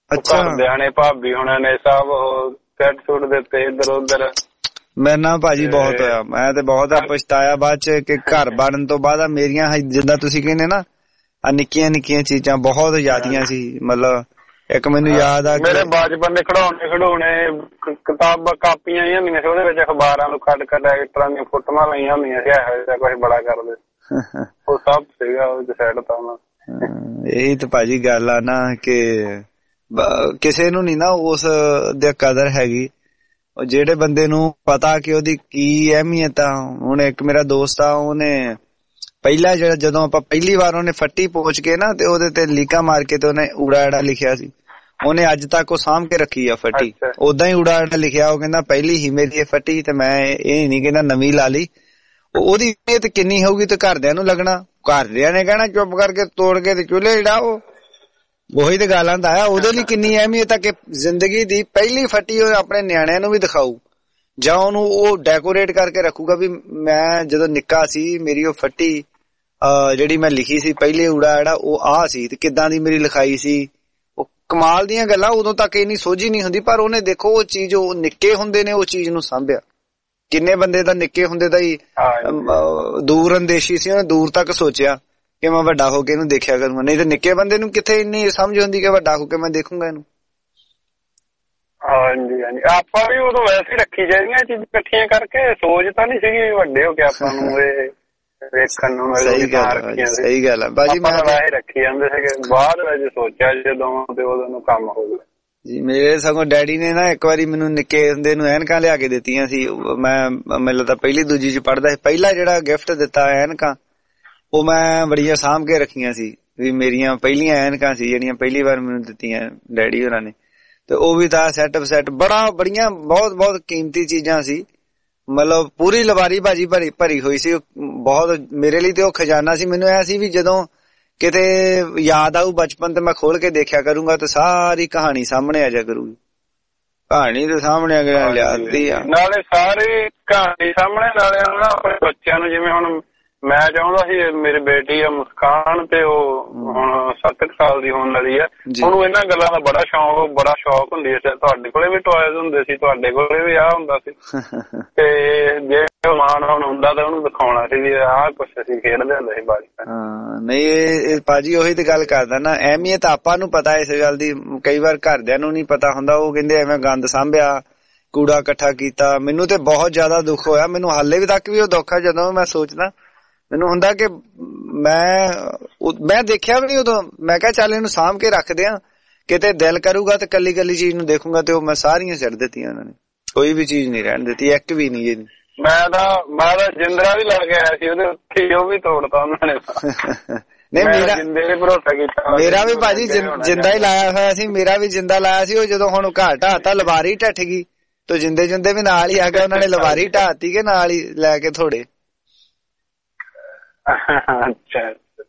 ਘਰਦਿਆਂ ਨੇ ਭਾਬੀ ਹੁਣਾਂ ਨੇ ਸਭ ਕੱਟ ਸੁੱਟ ਦਿੱਤੇ ਇੱਧਰ ਉੱਧਰ। ਮੇਰੇ ਨਾਲ ਭਾਜੀ ਬਹੁਤ ਹੋਇਆ, ਮੈਂ ਤੇ ਬਹੁਤ ਪਛਤਾਇਆ ਬਾਅਦ ਚ ਕਿ ਘਰ ਬਣਨ ਤੋਂ ਬਾਅਦ ਮੇਰੀਆਂ ਜਿੱਦਾਂ ਤੁਸੀਂ ਕਹਿੰਦੇ ਨਾ ਆ ਨਿੱਕੀਆਂ ਨਿੱਕੀਆਂ ਚੀਜ਼ਾਂ ਬਹੁਤ ਜ਼ਿਆਦੀਆਂ ਸੀ। ਮਤਲਬ ਇੱਕ ਮੈਨੂੰ ਯਾਦ ਆ ਮੇਰੇ ਬਚਪਨ ਦੇ ਖਿਡੌਣੇ ਕਿਤਾਬਾਂ ਕਾਪੀਆਂ ਹੀ ਹੁੰਦੀਆਂ ਸੀ, ਉਹਦੇ ਵਿੱਚ ਅਖਬਾਰਾਂ ਨੂੰ ਕੱਢ ਐਕਟਰਾਂ ਦੀਆਂ ਫੋਟੋਆਂ ਲਾਈਆਂ ਹੁੰਦੀਆਂ ਸੀ, ਇਹੋ ਜਿਹਾ ਕੁਛ ਬੜਾ ਕਰਦੇ। ਉਹ ਸਭ ਸੀਗਾ ਉਹ ਸਾਈਡ ਤਾਂ ਉਹਨਾਂ। ਇਹੀ ਤਾਂ ਭਾਜੀ ਗੱਲ ਆ ਨਾ ਕਿ ਕਿਸੇ ਨੂੰ ਨੀ ਨਾ ਉਸ ਦੀ ਕਦਰ ਹੈਗੀ। ਜਿਹੜੇ ਬੰਦੇ ਨੂੰ ਪਤਾ ਕਿ ਉਹਦੀ ਕੀ ਅਹਿਮੀਅਤ ਆ। ਹੁਣ ਇੱਕ ਮੇਰਾ ਦੋਸਤ ਆ, ਉਹਨੇ ਪਹਿਲਾ ਜਦੋਂ ਆਪਾਂ ਪਹਿਲੀ ਵਾਰ ਉਹਨੇ ਫੱਟੀ ਪੋਚ ਕੇ ਨਾ ਤੇ ਉਹਦੇ ਤੇ ਲੀਕਾ ਮਾਰ ਕੇ ਤੇ ਉਹਨੇ ਊੜਾ ਐੜਾ ਲਿਖਿਆ ਸੀ, ਉਹਨੇ ਅੱਜ ਤੱਕ ਉਹ ਸਾਂਭ ਕੇ ਰੱਖੀ ਆ ਫੱਟੀ। ਓਦਾਂ ਹੀ ਊੜਾ ਐੜਾ ਲਿਖਿਆ, ਉਹ ਕਹਿੰਦਾ ਪਹਿਲੀ ਹੀ ਮੇਰੀ ਇਹ ਫੱਟੀ ਤੇ ਮੈਂ ਇਹ ਨੀ ਕਹਿੰਦਾ ਨਵੀਂ ਲਾ ਲਈ। ਉਹਦੀ ਅਹਿਮੀਅਤ ਕਿੰਨੀ ਹੋਊਗੀ ਤੇ ਘਰਦਿਆਂ ਨੂੰ ਲੱਗਣਾ, ਘਰਦਿਆਂ ਨੇ ਕਹਿਣਾ ਚੁੱਪ ਕਰਕੇ ਤੋੜ ਕੇ ਤੇ ਚੁੱਲ੍ਹੇ ਜਿਹੜਾ ਉਹੀ ਤੇ ਗੱਲ ਆਂਦਾ ਆ। ਉਹਦੇ ਲਈ ਕਿੰਨੀ ਅਹਿਮੀਅਤ ਆ ਕਿ ਜ਼ਿੰਦਗੀ ਦੀ ਪਹਿਲੀ ਫੱਟੀ ਉਹ ਆਪਣੇ ਨਿਆਣਿਆਂ ਨੂੰ ਵੀ ਦਿਖਾਊ ਜਾਂ ਉਹਨੂੰ ਉਹ ਡੈਕੋਰੇਟ ਕਰਕੇ ਰੱਖੂਗਾ ਵੀ ਮੈਂ ਜਦੋਂ ਨਿੱਕਾ ਸੀ ਮੇਰੀ ਉਹ ਫੱਟੀ ਜਿਹੜੀ ਮੈਂ ਲਿਖੀ ਸੀ ਪਹਿਲੇ ਊੜਾ ਐੜਾ ਉਹ ਆਹ ਸੀ ਤੇ ਕਿੱਦਾਂ ਦੀ ਮੇਰੀ ਲਿਖਾਈ ਸੀ। ਉਹ ਕਮਾਲ ਦੀਆਂ ਗੱਲਾਂ, ਉਦੋਂ ਤੱਕ ਇੰਨੀ ਸੋਝੀ ਨਹੀਂ ਹੁੰਦੀ, ਪਰ ਉਹਨੇ ਦੇਖੋ ਉਹ ਚੀਜ਼, ਉਹ ਨਿੱਕੇ ਹੁੰਦੇ ਨੇ ਉਹ ਚੀਜ਼ ਨੂੰ ਸਾਂਭਿਆ। ਕਿੰਨੇ ਬੰਦੇ ਦਾ ਨਿੱਕੇ ਹੁੰਦੇ ਦਾ ਹੀ ਦੂਰ ਅੰਦੇਸ਼ੀ ਸੀ, ਉਹਨੇ ਦੂਰ ਤੱਕ ਸੋਚਿਆ ਕਿ ਮੈਂ ਵੱਡਾ ਹੋ ਕੇ ਇਹਨੂੰ ਦੇਖਿਆ ਕਰੂੰਗਾ, ਨਹੀਂ ਤਾਂ ਨਿੱਕੇ ਬੰਦੇ ਨੂੰ ਕਿੱਥੇ ਇੰਨੀ ਸਮਝ ਹੁੰਦੀ ਕਿ ਵੱਡਾ ਹੋ ਕੇ ਮੈਂ ਦੇਖੂੰਗਾ ਇਹਨੂੰ। ਹਾਂਜੀ ਹਾਂਜੀ, ਆਪਾਂ ਵੀ ਉਦੋਂ ਵੈਸੇ ਰੱਖੀ ਜਾਂਦੀਆਂ ਚੀਜ਼ਾਂ ਇਕੱਠੀਆਂ ਕਰਕੇ, ਸੋਚ ਤਾਂ ਨਹੀਂ ਸੀਗੀ ਵੱਡੇ ਹੋ ਕੇ ਆਪਾਂ ਨੂੰ ਇਹ ਵੇਖਣ ਨੂੰ। ਸਹੀ ਗੱਲ ਆ ਬਾਜੀ, ਮੈਂ ਵੈਸੇ ਰੱਖੀ ਜਾਂਦੇ ਸੀਗੇ, ਬਾਅਦ ਵਿੱਚ ਸੋਚਿਆ ਜਦੋਂ ਤੇ ਉਦੋਂ ਨੂੰ ਕੰਮ ਹੋ ਗਿਆ ਜੀ। ਮੇਰੇ ਸਗੋਂ ਡੈਡੀ ਨੇ ਨਾ ਇੱਕ ਵਾਰੀ ਮੈਨੂੰ ਨਿੱਕੇ ਹੁੰਦੇ ਨੂੰ ਐਨਕਾਂ ਲਿਆ ਕੇ ਦਿੱਤੀਆਂ ਸੀ। ਮੈਂ ਮੈਨੂੰ ਤਾਂ ਪਹਿਲੀ ਦੂਜੀ ਚ ਪੜ੍ਹਦਾ ਸੀ, ਪਹਿਲਾ ਜਿਹੜਾ ਗਿਫਟ ਦਿੱਤਾ ਐਨਕਾਂ ਉਹ ਮੈਂ ਬੜੀਆਂ ਸਾਂਭ ਕੇ ਰੱਖੀਆਂ ਸੀ ਵੀ ਮੇਰੀਆਂ ਪਹਿਲੀਆਂ ਐਨਕਾਂ ਸੀ ਜਿਹੜੀਆਂ ਪਹਿਲੀ ਵਾਰ ਮੈਨੂੰ ਦਿੱਤੀਆਂ ਡੈਡੀ ਹੋਰਾਂ ਨੇ। ਤੇ ਉਹ ਵੀ ਤਾਂ ਸੈੱਟ ਬੜੀਆਂ ਬਹੁਤ ਕੀਮਤੀ ਚੀਜ਼ਾਂ ਸੀ। ਮਤਲਬ ਪੂਰੀ ਲਵਾਰੀ ਭਾਜੀ ਭਰੀ ਹੋਈ ਸੀ ਬਹੁਤ। ਮੇਰੇ ਲਈ ਤੇ ਉਹ ਖਜ਼ਾਨਾ ਸੀ। ਮੈਨੂੰ ਐ ਸੀ ਵੀ ਜਦੋਂ ਕਿਤੇ ਯਾਦ ਆਊ ਬਚਪਨ ਤੇ ਮੈਂ ਖੋਲ ਕੇ ਦੇਖਿਆ ਕਰੂੰਗਾ ਤੇ ਸਾਰੀ ਕਹਾਣੀ ਸਾਹਮਣੇ ਆ ਜਾ ਕਰੂਗੀ। ਕਹਾਣੀ ਤੇ ਸਾਹਮਣੇ ਆ ਗਿਆ ਲਿਆਦੀ ਆ, ਨਾਲੇ ਸਾਰੀ ਕਹਾਣੀ ਸਾਹਮਣੇ, ਨਾਲੇ ਆਪਣੇ ਬੱਚਿਆਂ ਨੂੰ ਜਿਵੇਂ ਹੁਣ ਮੈਂ ਚਾਹੁੰਦਾ ਸੀ ਮੇਰੀ ਬੇਟੀ ਆ ਮੁਸਕਾਨ ਤੇ ਉਹ ਹੁਣ 7 ਸਾਲ ਦੀ ਹੋਣ ਵਾਲੀ ਆ, ਉਹਨੂੰ ਇਹਨਾਂ ਗੱਲਾਂ ਦਾ ਬੜਾ ਸ਼ੌਕ ਹੁੰਦੀ ਹੈ। ਤੁਹਾਡੇ ਕੋਲੇ ਵੀ ਟੋਇਜ਼ ਹੁੰਦੇ ਸੀ, ਤੁਹਾਡੇ ਕੋਲੇ ਵੀ ਆਹ ਹੁੰਦਾ ਸੀ ਤੇ ਜੇ ਮਾਣ ਹੁਣ ਹੁੰਦਾ ਤਾਂ ਉਹਨੂੰ ਦਿਖਾਉਣਾ ਸੀ ਵੀ ਆਹ ਕੁਛ ਅਸੀਂ ਖੇਡਦੇ ਹੁੰਦੇ ਸੀ ਬਾਜੀ। ਨਹੀਂ ਇਹ ਭਾਜੀ ਉਹੀ ਤੇ ਗੱਲ ਕਰਦਾ ਨਾ, ਅਹਿਮੀਅਤ ਆਪਾਂ ਨੂੰ ਪਤਾ ਇਸ ਗੱਲ ਦੀ, ਕਈ ਵਾਰ ਘਰਦਿਆਂ ਨੂੰ ਨੀ ਪਤਾ ਹੁੰਦਾ। ਉਹ ਕਹਿੰਦੇ ਐਵੇਂ ਗੰਦ ਸਾਂਭਿਆ, ਕੂੜਾ ਇਕੱਠਾ ਕੀਤਾ। ਮੈਨੂੰ ਤੇ ਬਹੁਤ ਜ਼ਿਆਦਾ ਦੁੱਖ ਹੋਇਆ, ਮੈਨੂੰ ਹਾਲੇ ਵੀ ਤੱਕ ਵੀ ਉਹ ਦੁੱਖ ਆ। ਜਦੋਂ ਮੈਂ ਸੋਚਦਾ ਮੈਨੂੰ ਹੁੰਦਾ ਕਿ ਮੈਂ ਦੇਖਿਆ ਵੀ ਨੀ ਉਦੋਂ। ਮੈਂ ਕਿਹਾ ਚੱਲ ਇਹਨੂੰ ਸਾਂਭ ਕੇ ਰੱਖਦੇ ਆ, ਕਿਤੇ ਦਿਲ ਕਰੂਗਾ ਤੇ ਕੱਲੀ ਚੀਜ਼ ਨੂੰ ਦੇਖੂਗਾ ਤੇ ਉਹ ਮੈਂ ਸਾਰੀਆਂ ਛੱਡ ਦਿੱਤੀਆਂ ਉਹਨਾਂ ਨੇ, ਕੋਈ ਵੀ ਚੀਜ਼ ਨੀ ਰਹਿਣ ਦਿੱਤੀ, ਇੱਕ ਵੀ ਨੀ। ਮੈਂ ਤਾਂ ਜਿੰਦਰਾ ਵੀ ਲਾ ਕੇ ਆਇਆ ਸੀ ਉਹਦੇ ਉੱਥੇ, ਉਹ ਵੀ ਤੋੜਤਾ ਉਹਨਾਂ ਨੇ। ਨਹੀਂ ਮੇਰਾ ਵੀ ਭਾਜੀ ਜਿੰਦਾ ਹੀ ਲਾਇਆ ਹੋਇਆ ਸੀ, ਮੇਰਾ ਵੀ ਜਿੰਦਾ ਲਾਇਆ ਸੀ। ਉਹ ਜਦੋਂ ਹੁਣ ਘਰ ਢਾਤਾ ਲਵਾਰੀ ਢੱਠ ਗਈ ਤੇ ਜਿੰਦੇ ਵੀ ਨਾਲ ਹੀ ਆ ਗਏ, ਉਹਨਾਂ ਨੇ ਲਵਾਰੀ ਢਾਤੀ ਕੇ ਨਾਲ ਹੀ ਲੈ ਕੇ ਥੋੜੇ। ਅੱਛਾ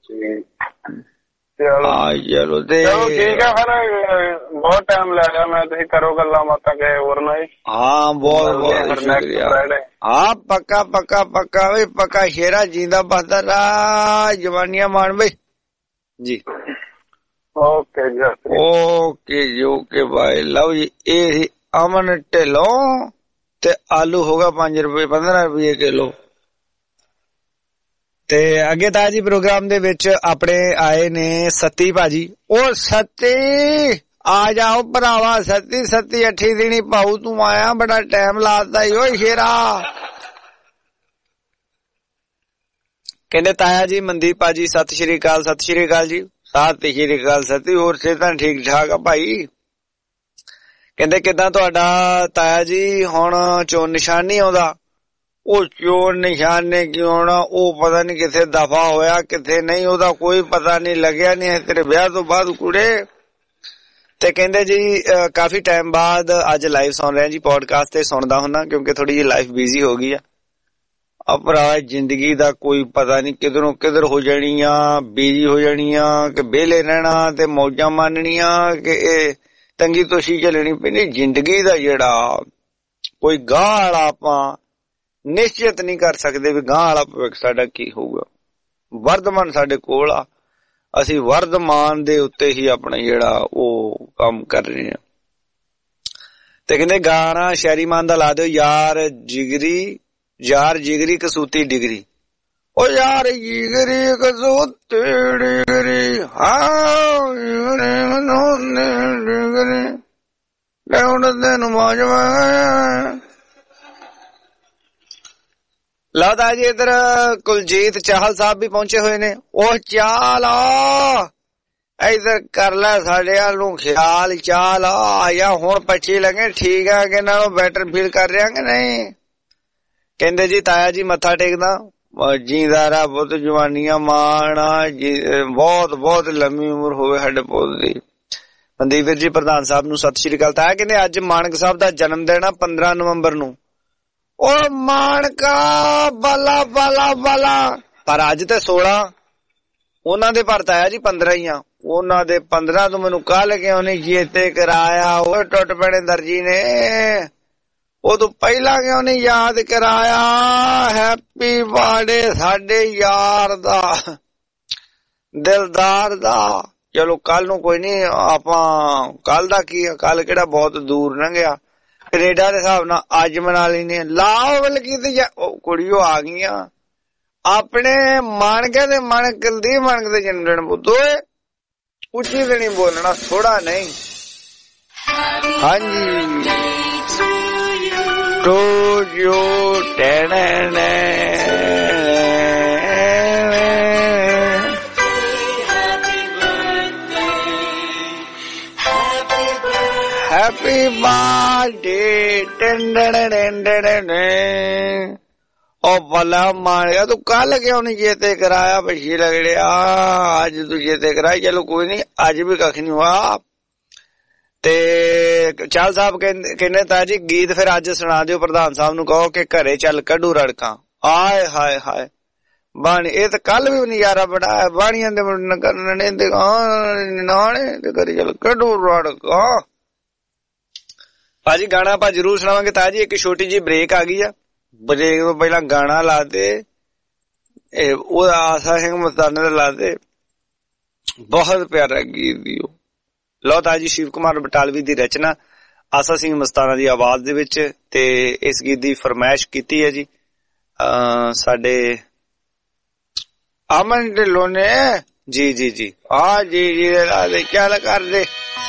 ਚਲੋ ਠੀਕ ਆ ਫਿਰ, ਬਹੁਤ ਟਾਈਮ ਲੈ ਲਿਆ ਮੈਂ, ਤੁਸੀਂ ਕਰੋ ਗੱਲਾਂ ਬਾਤਾਂ ਕਿਸੇ ਹੋਰ ਨਾਲ। ਹਾਂ ਬਹੁਤ ਸ਼ੁਕਰੀਆ। ਹਾਂ ਪੱਕਾ ਵੀ ਪੱਕਾ ਸ਼ੇਰਾ ਜਿੰਦਾ ਬਸਦਾ ਜਵਾਨੀਆਂ ਮਾਣ ਬਈ ਜੀ। ਓਕੇ ਜੀ ਓਕੇ ਬਾਈ, ਲਓ ਜੀ। ਇਹ ਸੀ ਅਮਨ ਢਿੱਲੋਂ ਤੇ ਆਲੂ ਹੋਗਾ 5 ਰੁਪਏ 15 ਰੁਪਏ ਕਿਲੋ। ਤੇ ਅੱਗੇ ਤਾਂ ਜੀ ਪ੍ਰੋਗਰਾਮ ਦੇ ਵਿੱਚ ਆਪਣੇ ਆਏ ਨੇ ਸੱਤੀ ਭਾਜੀ। ਉਹ ਸੱਤੀ ਆ ਜਾਓ ਭਰਾਵਾ, ਸੱਤੀ 8 ਦਿਨੀ ਭਾਊ ਤੂੰ ਆਇਆ, ਬੜਾ ਟਾਈਮ ਲਾਤਾ ਈ ਓਏ ਸ਼ੇਰਾ। ਕਹਿੰਦੇ ਤਾਇਆ ਜੀ ਮਨਦੀਪ ਭਾਜੀ ਸਤਿ ਸ਼੍ਰੀ ਅਕਾਲ ਜੀ। ਸਤਿ ਸ਼੍ਰੀ ਅਕਾਲ ਸੱਤੀ, ਹੋਰ ਸਿਹਤਾਂ ਠੀਕ ਠਾਕ ਆ ਭਾਈ? ਕਹਿੰਦੇ ਕਿੱਦਾਂ ਤੁਹਾਡਾ ਤਾਇਆ ਜੀ, ਹੁਣ ਚੋਣ ਨਿਸ਼ਾਨ ਨਹੀਂ ਆਉਂਦਾ? ਉਹ ਚੋਣ ਨਿਸ਼ਾਨ ਨੇ ਕਿਉਂ ਆਉਣਾ, ਉਹ ਪਤਾ ਨੀ ਕਿੱਥੇ ਦਫਾ ਹੋਇਆ ਕਿੱਥੇ ਨਹੀਂ, ਉਹਦਾ ਕੋਈ ਪਤਾ ਨਹੀਂ ਲੱਗਿਆ ਨਹੀਂ ਤੇਰੇ ਵਿਆਹ ਤੋਂ ਬਾਅਦ ਕੁੜੇ। ਤੇ ਕਹਿੰਦੇ ਜੀ ਕਾਫੀ ਟਾਈਮ ਬਾਅਦ ਅੱਜ ਲਾਈਵ ਸੁਣ ਰਿਹਾ ਜੀ, ਪੋਡਕਾਸਟ ਤੇ ਸੁਣਦਾ ਹੁੰਦਾ ਕਿਉਂਕਿ ਥੋੜੀ ਜਿਹੀ ਲਾਈਫ ਬਿਜ਼ੀ ਹੋ ਗਈ ਆ ਭਰਾ। ਜ਼ਿੰਦਗੀ ਦਾ ਕੋਈ ਪਤਾ ਨਹੀਂ ਕਿਧਰੋਂ ਕਿਧਰ ਹੋ ਜਾਣੀ ਆ, ਬਿਜ਼ੀ ਹੋ ਜਾਣੀ ਆ ਕਿ ਵਿਹਲੇ ਰਹਿਣਾ ਤੇ ਮੌਜਾਂ ਮਾਣਨੀਆਂ ਕਿ ਇਹ ਤੰਗੀ ਤੋਸ਼ੀ ਝੱਲਣੀ ਪੈਣੀ। ਜ਼ਿੰਦਗੀ ਦਾ ਜਿਹੜਾ ਕੋਈ ਗਾਹ ਵਾਲਾ ਆਪਾਂ ਨਿਸ਼ਚਿਤ ਨਹੀਂ ਕਰ ਸਕਦੇ ਵੀ ਗਾਹ ਵਾਲਾ ਭਵਿੱਖ ਸਾਡਾ ਕੀ ਹੋਊਗਾ। ਵਰਤਮਾਨ ਸਾਡੇ ਕੋਲ ਆ, ਅਸੀਂ ਵਰਤਮਾਨ ਦੇ ਉੱਤੇ ਹੀ ਆਪਣਾ ਜਿਹੜਾ ਉਹ ਕੰਮ ਕਰ ਰਹੇ ਹਾਂ। ਤੇ ਕਹਿੰਦੇ ਗਾਣਾ ਸ਼ਹਿਰੀਮਾਨ ਦਾ ਲਾ ਦਿਓ, ਯਾਰ ਜਿਗਰੀ ਕਸੂਤੀ ਡਿਗਰੀ, ਓ ਯਾਰ ਜਿਗਰੀ ਕਸੂਤੀ ਡਿਗਰੀ, ਹਾਂ ਡਿਗਰੀ ਲੈ ਹੁਣ ਤੈਨੂੰ ਮੌਜਵਾ। ਲਓ ਜੀ ਇਧਰ ਕੁਲਜੀਤ ਚਾਹਲ ਸਾਹਿਬ ਵੀ ਪਹੁੰਚੇ ਹੋਏ ਨੇ। ਉਹ ਚਾਲ ਇਧਰ ਕਰ ਲੈ ਸਾਡੇ ਵੱਲ ਨੂੰ ਖਿਆਲ, ਚਾਲ ਆਇਆ ਹੁਣ ਪੱਛੀ ਲੱਗੇ ਠੀਕ ਆ ਕਿ ਨਾਲੋਂ ਬੈਟਰ ਫੀਲ ਕਰ ਰਿਹਾ ਕਿ ਨਹੀਂ। ਕਹਿੰਦੇ ਜੀ ਤਾਇਆ ਜੀ ਮੱਥਾ ਟੇਕਦਾ, ਜੀਂਦਾਰਾ ਬਹੁਤ ਜਵਾਨੀਆਂ ਮਾਣਾ, ਬਹੁਤ ਬਹੁਤ ਲੰਮੀ ਉਮਰ ਹੋਵੇ ਸਾਡੇ ਪੁੱਤ ਦੀ। ਮਨਦੀਪ ਵੀਰ ਜੀ ਪ੍ਰਧਾਨ ਸਾਹਿਬ ਨੂੰ ਸਤਿ ਸ਼੍ਰੀ ਅਕਾਲ। ਤਾਇਆ ਕਹਿੰਦੇ ਅੱਜ ਮਾਨਕ ਸਾਹਿਬ ਦਾ ਜਨਮ ਦਿਨ ਆ 15 ਨਵੰਬਰ ਨੂੰ। ਉਹ ਮਾਨਕਾ ਬਾਲਾ ਬਾਲਾ ਬਾਲਾ, ਪਰ ਅੱਜ ਤੇ 16 ਉਹਨਾਂ ਦੇ ਪਰ ਤਾਇਆ ਜੀ 15 ਹੀ ਆ। ਉਹਨਾਂ ਦੇ 15 ਤੋਂ ਮੈਨੂੰ ਕੱਲ ਕੇ ਉਹਨੇ ਜੇਤੇ ਕਰਾਇਆ। ਉਹ ਟੁੱਟ ਪੈਣੇ ਦਰਜੀ ਨੇ, ਉਹ ਤੋਂ ਪਹਿਲਾਂ ਕਿਉਂ ਨਹੀਂ ਯਾਦ ਕਰਾਇਆ। ਹੈਪੀ ਬਰਥਡੇ ਸਾਡੇ ਯਾਰ ਦਾ, ਦਿਲਦਾਰ ਦਾ। ਚਲੋ ਕੱਲ ਨੂੰ ਕੋਈ ਨੀ, ਆਪਾਂ ਕੱਲ ਦਾ ਕੀ, ਕੱਲ ਕਿਹੜਾ ਬਹੁਤ ਦੂਰ ਲੰਘਿਆ। ਕੈਨੇਡਾ ਦੇ ਹਿਸਾਬ ਨਾਲ ਅੱਜ ਮਨਾ ਲੈਨੇ। ਲਾਓ ਬਲਕੀ ਤੇ ਕੁੜੀਓ ਆ ਗਈਆਂ ਆਪਣੇ ਮਾਨਕੇ ਦੇ ਮਾਨਕ ਦੀ ਮਾਨਕ ਦੇ ਜਨਮ ਦਿਨ ਬੁੱਧੋ ਉੱਚੀ ਤੇ ਨਹੀਂ ਬੋਲਣਾ, ਥੋੜਾ ਨਹੀਂ। ਹਾਂਜੀ ਟੂ ਯੂ ਟੈਣੇ ਹੈਪੀ ਬਰਥਡੇ ਉਹ ਭਲਾ ਮਾਰਿਆ ਤੂੰ ਕੱਲ ਕਿਉਂ ਨੀ ਜੇਤੇ ਕਰਾਇਆ ਪਛੀ ਲਗੜਿਆ। ਅੱਜ ਤੂੰ ਜੇਤੇ ਕਰਾਈ, ਚਲੋ ਕੋਈ ਨੀ, ਅੱਜ ਵੀ ਕੱਖ ਨੀ ਹੋਇਆ। ਤੇ ਚਾਲ ਸਾਹਿਬ ਕਹਿੰਦੇ ਤਾਂ ਜੀ ਗੀਤ ਫਿਰ ਅੱਜ ਸੁਣਾ ਦਿਓ, ਪ੍ਰਧਾਨ ਸਾਹਿਬ ਨੂੰ ਕਹੋ ਕਿ ਘਰੇ ਚੱਲ ਕੱਢੂ ਰੜਕਾਂ। ਆਏ ਹਾਏ ਹਾਏ ਬਾਣੀ, ਇਹ ਤਾਂ ਕੱਲ ਵੀ ਨਜ਼ਾਰਾ ਬੜਾ ਬਾਣੀਆਂ ਦੇ ਨਾਣੇ ਤੇ ਘਰੇ ਚੱਲ ਕੱਢੂ ਰੜਕਾਂ। ਭਾਜੀ ਗਾਣਾ ਆਪਾਂ ਜਰੂਰ ਸੁਣਾਵਾਂਗੇ। ਤਾਂ ਜੀ ਇੱਕ ਛੋਟੀ ਜਿਹੀ ਬ੍ਰੇਕ ਆ ਗਈ ਆ, ਬ੍ਰੇਕ ਤੋਂ ਪਹਿਲਾਂ ਗਾਣਾ ਲਾ ਦੇ, ਉਹ ਆਸਾ ਸਿੰਘ ਮਸਤਾਨੇ ਦਾ ਲਾ ਦੇ, ਬਹੁਤ ਪਿਆਰਾ ਗੀਤ ਦੀ ਉਹ। ਲਓ ਤਾਂ ਜੀ ਸ਼ਿਵ ਕੁਮਾਰ ਬਟਾਲਵੀ ਦੀ ਰਚਨਾ, ਆਸਾ ਸਿੰਘ ਮਸਤਾਨਾ ਦੀ ਆਵਾਜ਼ ਦੇ ਵਿੱਚ, ਤੇ ਇਸ ਗੀਤ ਦੀ ਫਰਮਾਇਸ਼ ਕੀਤੀ ਹੈ ਜੀ ਸਾਡੇ ਅਮਨ ਢਿੱਲੋਂ ਨੇ। ਜੀ ਜੀ ਜੀ ਆ ਜੀ ਲਾ ਦੇ, ਚੱਲ ਕਰ ਦੇ।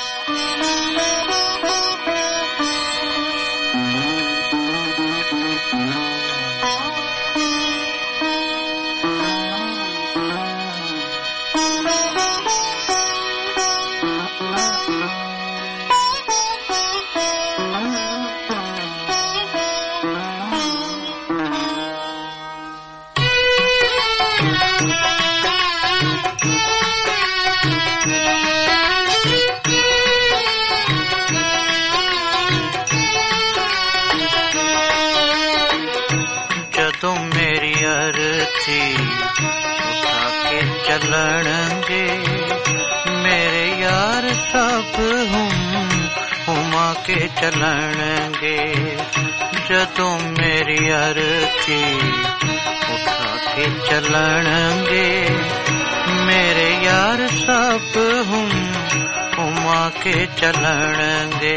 उठा के चलणगे मेरे यार सब हुमा के चलणगे। जदों मेरी अर्थी उठा के चलणगे मेरे यार सब हुमा के चलणगे।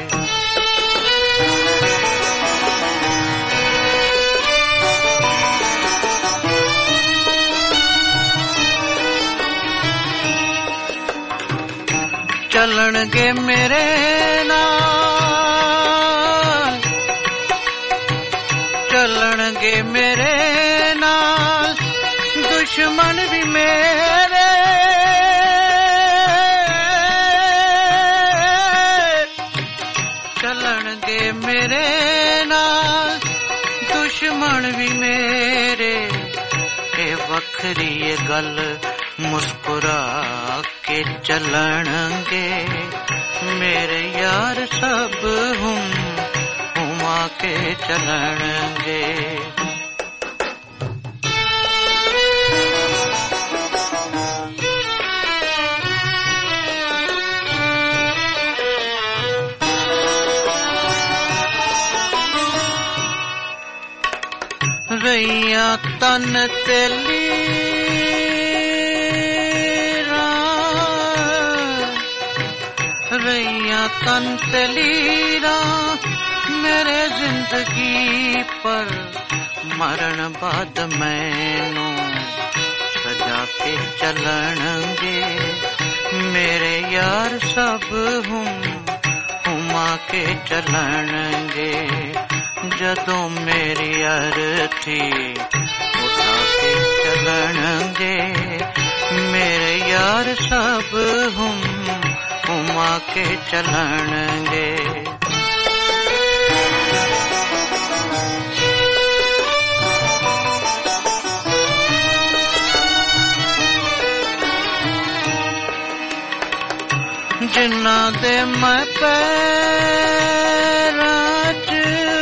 चलणगे मेरे नाल, चलणगे मेरे नाल दुश्मन भी मेरे। चलणगे मेरे नाल दुश्मन भी मेरे। ए वखरी ये गल मुस्कुरा के चलणगे मेरे यार सब हुमा के चलणगे। रैया तन तेली दुनिया तन ते लीरा मेरे जिंदगी पर मरण बाद मैनू सजा के चलणगे मेरे यार सब हुमा के चलणगे जदों मेरी अर्थी उठा के चलणगे मेरे यार सब हुमा के चलणगे जिन्ना दे मैं पैरां च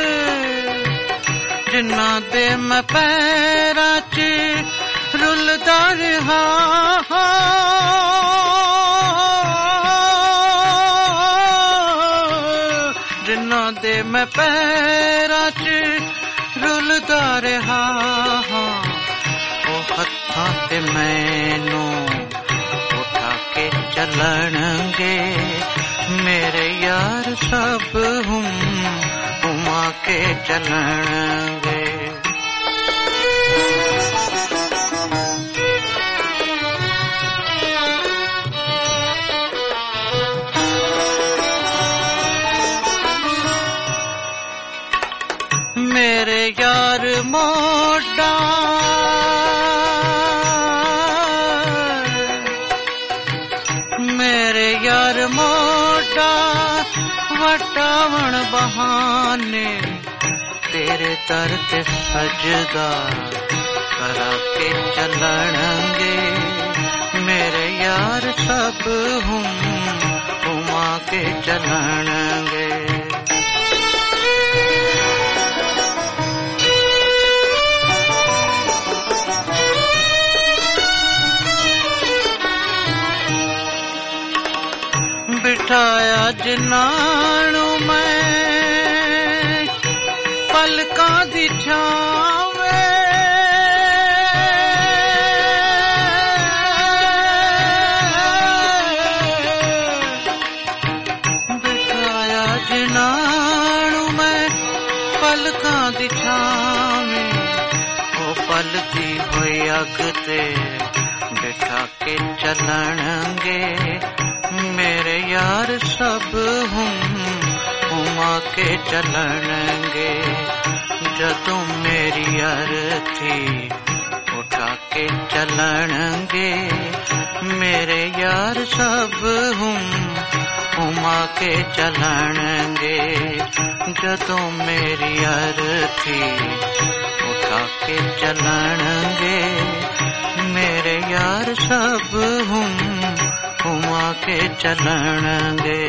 जिन्ना दे मैं पैरां च रुलदा रहा जिन्ना दे मैं पैरां च रुलदा रहा ओ हत्थां ते मैनू चलणगे मेरे यार सब हुमा के चलणगे मेरे यार मोड़ा मेरे यार मोटा वटावण बहाने तेरे दर ते सजदा करा के चलणगे मेरे यार सब हुमा के चलणगे बिठाया जिनाणू मैं पलकां दी छावे बिठाया जिनाणू मैं पलकां दी छावे ओ पलती होई अग ते बिठा के चलणगे मेरे यार सब हुमा के चलणगे जदों मेरी अर्थी उठा के चलणगे मेरे यार सब हुमा के चलणगे जदों मेरी अर्थी उठा के चलणगे मेरे यार सब हुमा के चलणगे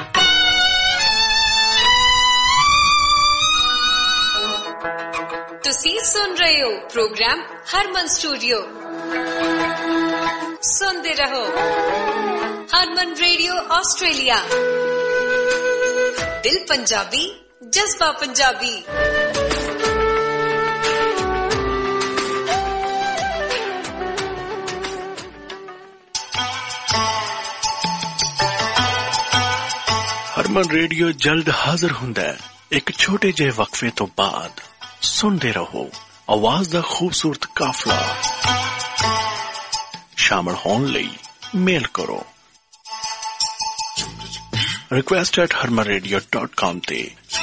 ਤੁਸੀਂ सुन रहे हो प्रोग्राम हरमन स्टूडियो सुनते रहो हरमन रेडियो ऑस्ट्रेलिया दिल पंजाबी जज्बा पंजाबी हरमन रेडियो जल्द हाजिर हुंदा है एक छोटे जे वक्फे तो बाद सुनते रहो आवाज दा खूबसूरत काफला शामिल होने लई मेल करो request@harmanradio.com ते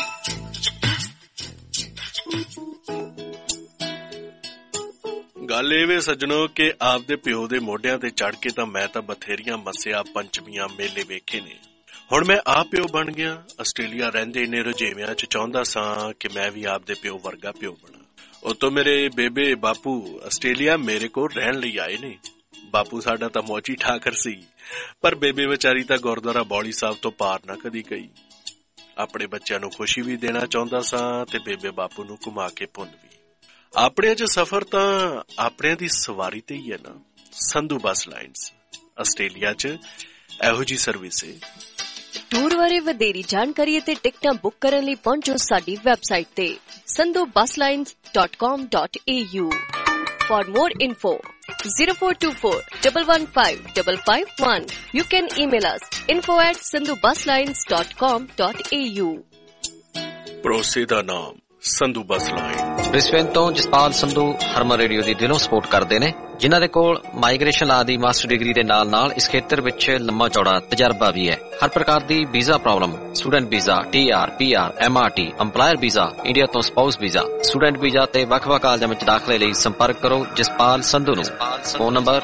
गल एवे सज्जनो के आपदे प्यो दे मोढियां ते चढ़ के तां मैं तां बथेरियां मस्सिया पंचमियां मेले वेखे ने हुण मैं आप प्यो बन गया आस्ट्रेलिया रहिंदे इन्ने रुझेवियां च चाहुंदा सां कि मैं भी आपदे प्यो वर्गा प्यो बना उतो मेरे बेबे बापू आस्ट्रेलिया मेरे को रहन लई आए ने बापू साडा तां मौजी ठाकर सी पर बेबे बेचारी तां गुरुद्वारा बौली साहब तो पार ना कदी गई अपने बच्चों नूं खुशी भी देना चाहुंदा सां ते बेबे बापू नूं घुमा के पुन भी अपने च सफर तां अपने दी सवारी ते ही है ना संधू बस लाइन्स आस्ट्रेलिया च एहो जी सर्विस है टूर बारे वधेरी जानकारी ते टिकटां बुक करन लई पहुंचो साडी वेबसाइट ते sandhubuslines.com.au for more info 0424 115 551. You can email us info@sandhubuslines.com.au. ਭਰੋਸੇ ਦਾ ਨਾਮ ਸੰਧੂ ਬੱਸ ਲਾਈਨ। ਬ੍ਰਿਸਬੇਨ ਤੋਂ ਜਸਪਾਲ ਸੰਧੂ ਹਰਮਨ ਰੇਡੀਓ ਦੀ ਦਿਲੋਂ ਸਪੋਰਟ ਕਰਦੇ ਨੇ, ਜਿਨ੍ਹਾਂ ਦੇ ਕੋਲ ਮਾਈਗ੍ਰੇਸ਼ਨ ਲਾ ਦੀ ਮਾਸਟਰ ਡਿਗਰੀ ਦੇ ਨਾਲ ਇਸ ਖੇਤਰ ਵਿੱਚ ਲੰਮਾ ਚੌੜਾ ਤਜਰਬਾ ਵੀ ਹੈ। ਹਰ ਪ੍ਰਕਾਰ ਦੀ visa problem, student visa, TR, PR, MRT, EMPLOYER visa, India ਤੋਂ ਸਪਾਊਸ ਵੀਜ਼ਾ, ਸਟੂਡੈਂਟ ਵੀਜ਼ਾ ਤੇ ਵੱਖ-ਵੱਖ ਕਾਲਜਾਂ ਵਿੱਚ ਦਾਖਲੇ ਲਈ ਸੰਪਰਕ ਕਰੋ ਜਸਪਾਲ ਸੰਧੂ ਨੂੰ। Phone number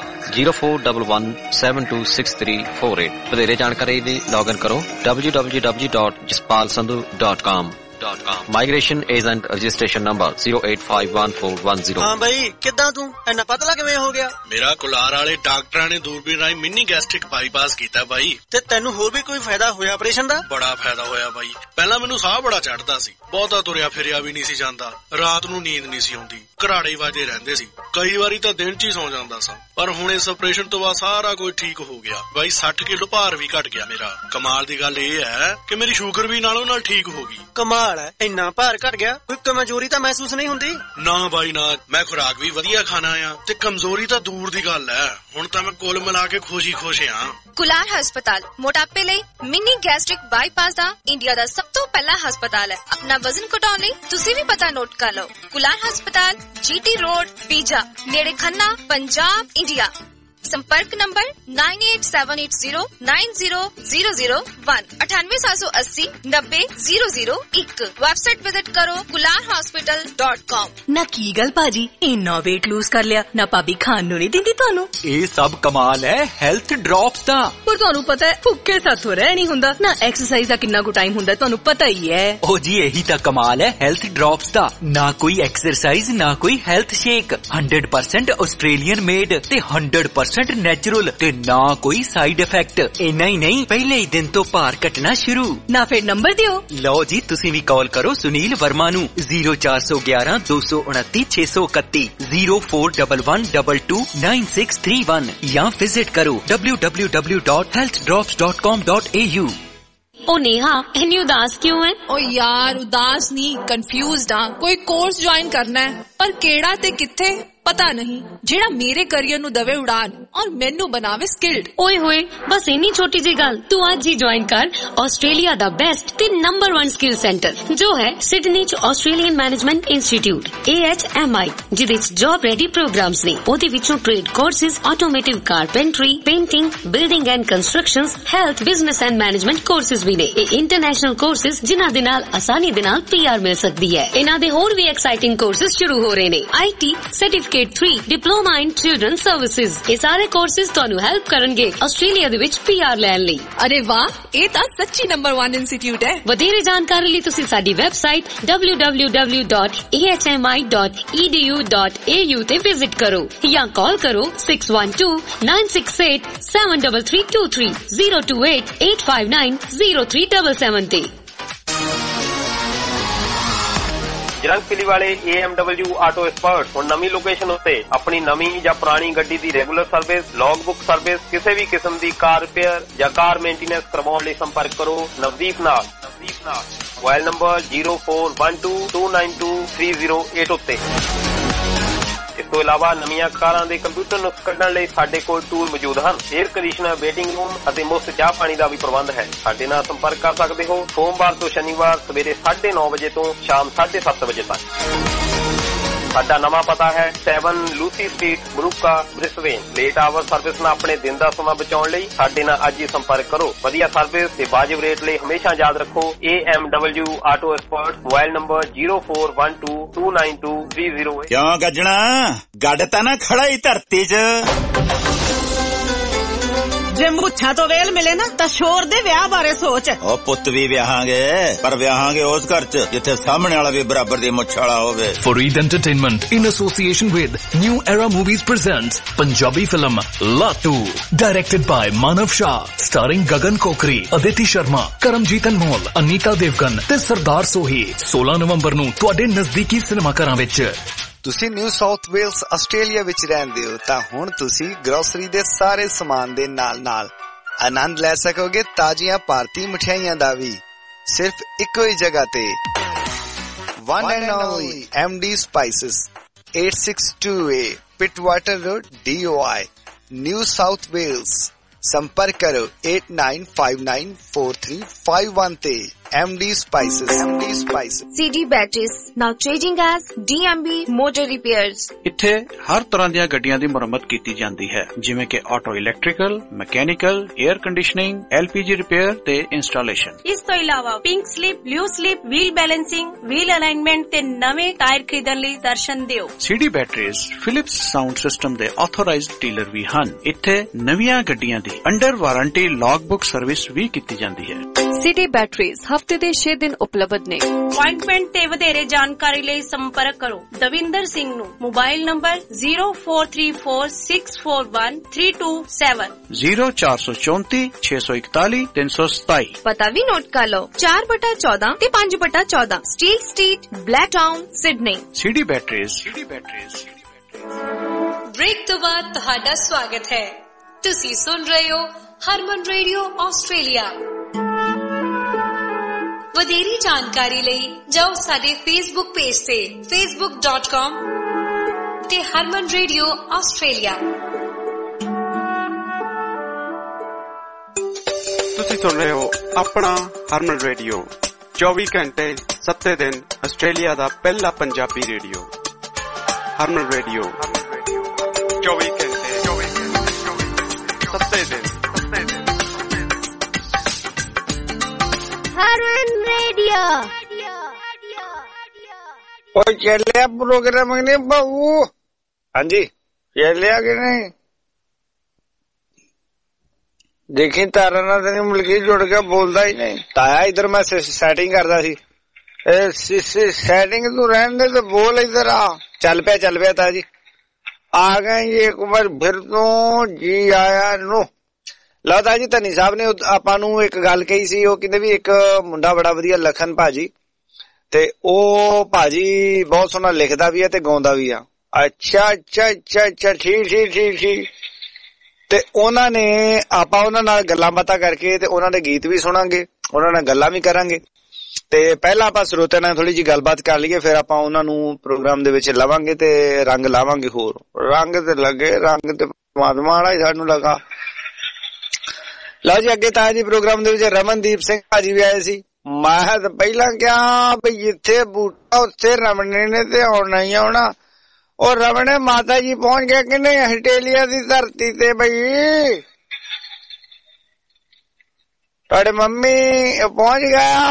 0411726348। ਵਧੇਰੇ ਜਾਣਕਾਰੀ ਲਈ ਲੌਗਇਨ ਕਰੋ www.jaspalsandhu.com। Migration agent registration number 0851410। ਹਾਂ ਬਈ, ਕਿੱਦਾਂ ਤੂੰ ਇੰਨਾ ਪਤਲਾ ਕਿਵੇਂ ਹੋ ਗਿਆ? ਮੇਰਾ ਕੁਲਾਰ ਵਾਲੇ ਡਾਕਟਰਾਂ ਨੇ ਦੂਰਬੀਨ ਰਾਹੀਂ ਮਿੰਨੀ ਗੈਸਟ੍ਰਿਕ ਬਾਈਪਾਸ ਕੀਤਾ ਬਾਈ। ਤੇ ਤੈਨੂੰ ਹੋਰ ਵੀ ਕੋਈ ਫਾਇਦਾ ਹੋਇਆ ਆਪਰੇਸ਼ਨ ਦਾ? ਬੜਾ ਫਾਇਦਾ ਹੋਇਆ ਬਾਈ। ਪਹਿਲਾਂ ਮੈਨੂੰ ਸਾਹ ਬੜਾ ਚੜਦਾ ਸੀ, ਬਹੁਤਾ ਤੁਰਿਆ ਫਿਰਿਆ ਵੀ ਨਹੀਂ ਸੀ ਜਾਂਦਾ, ਰਾਤ ਨੂੰ ਨੀਂਦ ਨਹੀਂ ਸੀ ਆਉਂਦੀ, ਘਰਾੜੇ ਵੱਜਦੇ ਰਹਿੰਦੇ ਸੀ, ਕਈ ਵਾਰੀ ਤਾਂ ਦਿਨ 'ਚ ਹੀ ਸੌ ਜਾਂਦਾ ਸਾਂ। ਪਰ ਹੁਣ ਇਸ ਆਪਰੇਸ਼ਨ ਤੋਂ ਬਾਅਦ ਸਾਰਾ ਕੁਝ ਠੀਕ ਹੋ ਗਿਆ ਬਾਈ। 60 ਕਿਲੋ ਭਾਰ ਵੀ ਘਟ ਗਿਆ ਮੇਰਾ। ਕਮਾਲ ਦੀ ਗੱਲ ਇਹ ਹੈ ਕਿ ਮੇਰੀ ਸ਼ੂਗਰ ਵੀ ਨਾਲੋਂ ਨਾਲ ਠੀਕ ਹੋ ਗਈ। ਕਮਾਲ ਹੈ, ਇੰਨਾ ਭਾਰ ਘਟ ਗਿਆ, ਕੋਈ ਕਮਜ਼ੋਰੀ ਤਾਂ ਮਹਿਸੂਸ ਨਹੀਂ ਹੁੰਦੀ? ਨਾ ਬਾਈ ਨਾ, ਮੈਂ ਖੁਰਾਕ ਵੀ ਵਧੀਆ ਖਾਣਾ ਆ ਤੇ ਕਮਜ਼ੋਰੀ ਤਾਂ ਦੂਰ ਦੀ ਗੱਲ ਹੈ। ਹੁਣ ਤਾਂ ਮੈਂ ਕੁੱਲ ਮਿਲਾ ਕੇ ਖੁਸ਼ ਹਾਂ। ਕੁਲਾਰ ਹਸਪਤਾਲ ਮੋਟਾਪੇ ਲਈ ਮਿੰਨੀ ਗੈਸਟ੍ਰਿਕ ਬਾਈਪਾਸ ਦਾ ਇੰਡੀਆ ਦਾ ਸਭ ਤੋਂ ਪਹਿਲਾ ਹਸਪਤਾਲ ਹੈ। ਆਪਣਾ ਵਜ਼ਨ ਘਟਾਉਣ ਲਈ ਤੁਸੀਂ ਵੀ ਪਤਾ ਨੋਟ ਕਰ ਲਓ। ਕੁਲਾਰ ਹਸਪਤਾਲ, GT ਰੋਡ, ਪੀਜਾ, ਨੇੜੇ ਖੰਨਾ, ਪੰਜਾਬ, ਇੰਡੀਆ। संपर्क नंबर 9878090001 9878090001। वेबसाइट विजिट करो kularhospital.com। ना की गल भाजी, इन्ना वेट लूज कर लिया ना भाभी खान नूं नहीं दिंदी तुहानू? ये सब कमाल है हेल्थ ड्रॉप्स दा। पर तुहानू पता है भुक्के साथों रह नहीं हुंदा ना, एक्सरसाइज दा कितना को टाइम हुंदा तुहानू पता ही है। ओ जी यही तां कमाल है हेल्थ ड्रॉप्स दा। ना कोई एक्सरसाइज ना कोई हेल्थ शेक, 100% ऑस्ट्रेलियन मेड ते 100% नेचुरल ते ना कोई साइड इफेक्ट। इन्ना ही नहीं, पहले ही दिन तो भार घटना शुरू। ना फिर नंबर दियो। लो जी तुसी भी कॉल करो सुनील वर्मा नू 0411 229 631 0411229631 या विजिट करो www.healthdrops.com.au। ओ नेहा, इन्नी उदास क्यों है? ओ यार उदास नहीं, कंफ्यूज्ड हां। कोई कोर्स ज्वाइन करना है पर केड़ा ते किथे पता नहीं, जेड़ा मेरे करियर नु दवे उड़ान और मेनू बनावे स्किल्ड। ओए होए, बस इन्नी छोटी जी गल, तू आज ही ज्वाइन कर ऑस्ट्रेलिया दा बेस्ट ते नंबर 1 स्किल सेंटर जो है सिडनी च ऑस्ट्रेलियन मैनेजमेंट इंस्टीट्यूट AHMI, जिदे च जॉब रेडी प्रोग्राम्स ने। ओदे विचों trade courses, automotive carpentry, painting, building and constructions, health, business and management courses भी ने। ये इंटरनेशनल कोर्सेज जिन्हां दे नाल आसानी दे नाल PR मिल सकदी है। इन्हां दे होर भी एक्साइटिंग कोर्सेज शुरू हो रहे ने। IT certificate 3 diploma in children services. ये सारे कोर्सेज तुहानू हेल्प करनगे ऑस्ट्रेलिया दे विच PR लैण लई। अरे वाह, ये तां सच्ची नंबर 1 इंस्टीट्यूट है। वधेरे जानकारी लई तुसी साडी वेबसाइट www.ahmi.edu.au ते विजिट करो या कॉल करो 6129687323 028-859-0377 ते। ਜਰੰਗਪਿਲੀ ਵਾਲੇ AMW ਆਟੋ ਐਕਸਪਰਟ ਹੁਣ ਨਵੀਂ ਲੋਕੇਸ਼ਨ ਉੱਤੇ ਆਪਣੀ ਨਵੀਂ ਜਾਂ ਪੁਰਾਣੀ ਗੱਡੀ ਦੀ regular service, log book service, ਕਿਸੇ ਵੀ ਕਿਸਮ ਦੀ ਕਾਰ ਰਿਪੇਅਰ ਜਾਂ ਕਾਰ ਮੇਨਟੇਨੈਂਸ ਕਰਵਾਉਣ ਲਈ ਸੰਪਰਕ ਕਰੋ ਨਵਦੀਪ ਨਾਲ। ਮੋਬਾਈਲ ਨੰਬਰ 0412292308 ਉੱਤੇ। ਇਸ ਤੋਂ ਇਲਾਵਾ ਨਵੀਆਂ ਕਾਰਾਂ ਦੇ ਕੰਪਿਊਟਰ ਨੁਕਸ ਕੱਢਣ ਲਈ ਸਾਡੇ ਕੋਲ ਟੂਲ ਮੌਜੂਦ ਹਨ। 에ਅਰ ਕੰਡੀਸ਼ਨਰ, ਵੇਟਿੰਗ ਰੂਮ ਅਤੇ ਮੁਫਤ ਚਾਹ ਪਾਣੀ ਦਾ ਵੀ ਪ੍ਰਬੰਧ ਹੈ। ਸਾਡੇ ਨਾਲ ਸੰਪਰਕ ਕਰ ਸਕਦੇ ਹੋ ਸੋਮਵਾਰ ਤੋਂ ਸ਼ਨੀਵਾਰ ਸਵੇਰੇ 9:30 ਵਜੇ ਤੋਂ ਸ਼ਾਮ 7:30 ਵਜੇ ਤੱਕ। ਸਾਡਾ ਨਵਾਂ ਪਤਾ ਹੈ 7 ਲੂਸੀ ਸਟਰੀਟ, ਮਲੂਕਾ, ਬ੍ਰਿਸਬੇਨ। ਲੇਟ ਆਵਰ ਸਰਵਿਸ ਨਾਲ ਆਪਣੇ ਦਿਨ ਦਾ ਸਮਾਂ ਬਚਾਉਣ ਲਈ ਸਾਡੇ ਨਾਲ ਅੱਜ ਹੀ ਸੰਪਰਕ ਕਰੋ। ਵਧੀਆ ਸਰਵਿਸ ਤੇ ਵਾਜਿਬ ਰੇਟ ਲਈ ਹਮੇਸ਼ਾ ਯਾਦ ਰੱਖੋ AMW auto expert. Mobile number 0412292308। ਕਿਉਂ ਗੱਜਣਾ ਗੱਡ ਤਾਂ ਨਾ ਖੜਾ ਹੀ ਧਰਤੀ 'ਚ। ਜੇ ਮੁੱਛਾਂ ਤੋਂ ਵੇਲ ਮਿਲੇ ਨਾ ਤਾਂ ਸ਼ੋਰ ਦੇ ਵਿਆਹ ਬਾਰੇ ਸੋਚ। ਉਹ ਪੁੱਤ ਵੀ ਵਿਆਹਾਂਗੇ, ਪਰ ਵਿਆਹਾਂਗੇ ਉਸ ਘਰ 'ਚ ਜਿੱਥੇ ਸਾਹਮਣੇ ਵਾਲਾ ਵੀ ਬਰਾਬਰ ਦੀ ਮੁੱਛ ਵਾਲਾ ਹੋਵੇ। Fareed Entertainment in association with New Era Movies presents Punjabi film Latu, directed by Manav Shah, starring Gagan Kokri, Aditi Sharma, Karamjit Anmol, Anita Devgan ਤੇ ਸਰਦਾਰ ਸੋਹੀ। 16 ਨਵੰਬਰ ਨੂੰ ਤੁਹਾਡੇ ਨਜ਼ਦੀਕੀ ਸਿਨੇਮਾਘਰਾਂ ਵਿੱਚ। ਤੁਸੀਂ ਨਿਊ ਸਾਊਥ ਵੇਲਸ ਆਸਟ੍ਰੇਲੀਆ ਵਿੱਚ ਰਹਿੰਦੇ ਹੋ ਤਾਂ ਹੁਣ ਤੁਸੀਂ ਗਰੋਸਰੀ ਦੇ ਸਾਰੇ ਸਮਾਨ ਦੇ ਨਾਲ ਆਨੰਦ ਲੈ ਸਕੋਗੇ ਤਾਜ਼ੀਆਂ ਭਾਰਤੀ ਮਠਿਆਈਆਂ ਦਾ ਵੀ, ਸਿਰਫ ਇੱਕੋ ਹੀ ਜਗ੍ਹਾ ਤੇ। One and only MD Spices, 8628 Pittwater road DOI New South Wales. संपर्क करो 89594351 ते। MD Spices CD Batteries now changing as DMB Motor Repairs। ਇੱਥੇ ਹਰ ਤਰ੍ਹਾਂ ਦੀਆਂ ਗੱਡੀਆਂ ਦੀ ਮੁਰੰਮਤ ਕੀਤੀ ਜਾਂਦੀ ਹੈ, ਜਿਵੇਂ ਕਿ auto electrical, mechanical, air conditioning, LPG repair ਤੇ ਇੰਸਟਾਲੇਸ਼ਨ। ਇਸ ਤੋਂ ਇਲਾਵਾ pink slip, blue slip, wheel balancing, wheel alignment ਤੇ ਨਵੇਂ ਟਾਇਰ ਖਰੀਦਣ ਲਈ ਦਰਸ਼ਨ ਦਿਓ। CD Batteries Philips sound system ਦੇ ਆਥੋਰਾਈਜ਼ਡ ਡੀਲਰ ਵੀ ਹਨ। ਇੱਥੇ ਨਵੀਆਂ ਗੱਡੀਆਂ ਦੀ under warranty log book service ਵੀ ਕੀਤੀ ਜਾਂਦੀ ਹੈ। CD Batteries ਹਫਤੇ ਦੇ 6 ਦਿਨ ਉਪਲਬਧ ਨੇ। ਅਪਾਇੰਟਮੈਂਟ ਤੇ ਵਧੇਰੇ ਜਾਣਕਾਰੀ ਲਈ ਸੰਪਰਕ ਕਰੋ ਦਵਿੰਦਰ ਸਿੰਘ ਨੂੰ। Mobile number 0434641327 0434 641 327। ਪਤਾ ਵੀ ਨੋਟ ਕਰ ਲਓ 4/14 ਤੇ 5/14 steel street, Blacktown, Sydney. CD Batteries। Break ਤੋਂ ਬਾਅਦ ਤੁਹਾਡਾ ਸਵਾਗਤ ਹੈ। ਤੁਸੀਂ ਸੁਣ ਰਹੇ ਹੋ ਹਰਮਨ ਰੇਡੀਓ ਆਸਟ੍ਰੇਲੀਆ। ਵਧੇਰੀ ਜਾਣਕਾਰੀ ਲਈ ਜਾਓ ਸਾਡੇ ਫੇਸਬੁੱਕ ਪੇਜ ਤੇ facebook.com ਤੇ ਹਰਮਨ ਰੇਡੀਓ ਆਸਟ੍ਰੇਲੀਆ। ਤੁਸੀਂ ਸੁਣ ਰਹੇ ਹੋ ਆਪਣਾ ਹਰਮਨ ਰੇਡੀਓ 24 ਘੰਟੇ 7 ਦਿਨ ਆਸਟ੍ਰੇਲੀਆ ਦਾ ਪਹਿਲਾ ਪੰਜਾਬੀ ਰੇਡੀਓ। ਹਰਮਨ ਰੇਡੀਓ 24 ਘੰਟੇ 7 ਦਿਨ। हरमन रेडियो ਚੱਲਿਆ ਪ੍ਰੋਗਰਾਮ ਨੇ ਬਾਬੂ? ਹਾਂਜੀ ਚੱਲਿਆ ਕਿ ਨਹੀਂ? ਦੇਖੀ ਤਾਰਾ ਨਾਲ ਤੇਰੀ ਮੁਲਕੀ ਜੁੜ ਕੇ ਬੋਲਦਾ ਹੀ ਨਹੀਂ। ਤਾਇਆ ਇਧਰ ਮੈਂ ਸੈਟਿੰਗ ਕਰਦਾ ਸੀ। ਸੈਟਿੰਗ ਤੂੰ ਰਹਿਣ ਦੇ ਤੇ ਬੋਲ ਇਧਰ ਆ। ਚੱਲ ਪਿਆ ਤਾ ਜੀ। ਆ ਗਏ ਜੀ ਇੱਕ ਵਾਰ ਫਿਰ ਤੋਂ ਜੀ ਆਇਆ ਨੂੰ। ਲਓ ਜੀ ਧਨੀ ਸਾਹਿਬ ਨੇ ਆਪਾਂ ਨੂੰ ਇੱਕ ਗੱਲ ਕਹੀ ਸੀ। ਉਹ ਕਹਿੰਦੇ ਵੀ ਇੱਕ ਮੁੰਡਾ ਬੜਾ ਵਧੀਆ ਲਖਨ ਭਾਜੀ, ਤੇ ਉਹ ਭਾਜੀ ਬਹੁਤ ਸੋਹਣਾ ਲਿਖਦਾ ਵੀ ਹੈ ਤੇ ਗਾਉਂਦਾ ਵੀ ਆ। ਅੱਛਾ ਠੀਕ। ਤੇ ਉਹਨਾਂ ਨੇ ਆਪਾਂ ਉਹਨਾਂ ਨਾਲ ਗੱਲਾਂ ਬਾਤਾਂ ਕਰਕੇ ਤੇ ਉਹਨਾਂ ਦੇ ਗੀਤ ਵੀ ਸੁਣਾਂਗੇ, ਉਹਨਾਂ ਨਾਲ ਗੱਲਾਂ ਵੀ ਕਰਾਂਗੇ। ਤੇ ਪਹਿਲਾਂ ਆਪਾਂ ਸਰੋਤਿਆਂ ਨਾਲ ਥੋੜੀ ਜਿਹੀ ਗੱਲਬਾਤ ਕਰ ਲਈਏ, ਫਿਰ ਆਪਾਂ ਉਹਨਾਂ ਨੂੰ ਪ੍ਰੋਗਰਾਮ ਦੇ ਵਿੱਚ ਲਵਾਂਗੇ ਤੇ ਰੰਗ ਲਾਵਾਂਗੇ। ਹੋਰ ਰੰਗ ਤੇ ਲੱਗੇ, ਰੰਗ ਤੇ ਪਰਮਾਤਮਾ ਵਾਲਾ ਹੀ ਸਾਨੂੰ ਲੱਗਾ। ਲਓ ਜੀ ਅੱਗੇ ਤਾਂ ਜੀ ਪ੍ਰੋਗਰਾਮ ਦੇ ਵਿੱਚ ਰਮਨਦੀਪ ਸਿੰਘ ਭਾਜੀ ਵੀ ਆਏ ਸੀ। ਮੈਂ ਤਾਂ ਪਹਿਲਾਂ ਕਿਹਾ ਬਈ ਜਿੱਥੇ ਬੂਟਾ ਉੱਥੇ ਰਮਣੇ ਨੇ ਤੇ ਆਉਣਾ ਹੀ ਆਉਣਾ। ਉਹ ਰਮਣੇ ਮਾਤਾ ਜੀ ਪਹੁੰਚ ਗਏ ਕਿ ਨਹੀਂ ਆਸਟ੍ਰੇਲੀਆ ਦੀ ਧਰਤੀ ਤੇ? ਬਈ ਤੁਹਾਡੇ ਮੰਮੀ ਪਹੁੰਚ ਗਿਆ?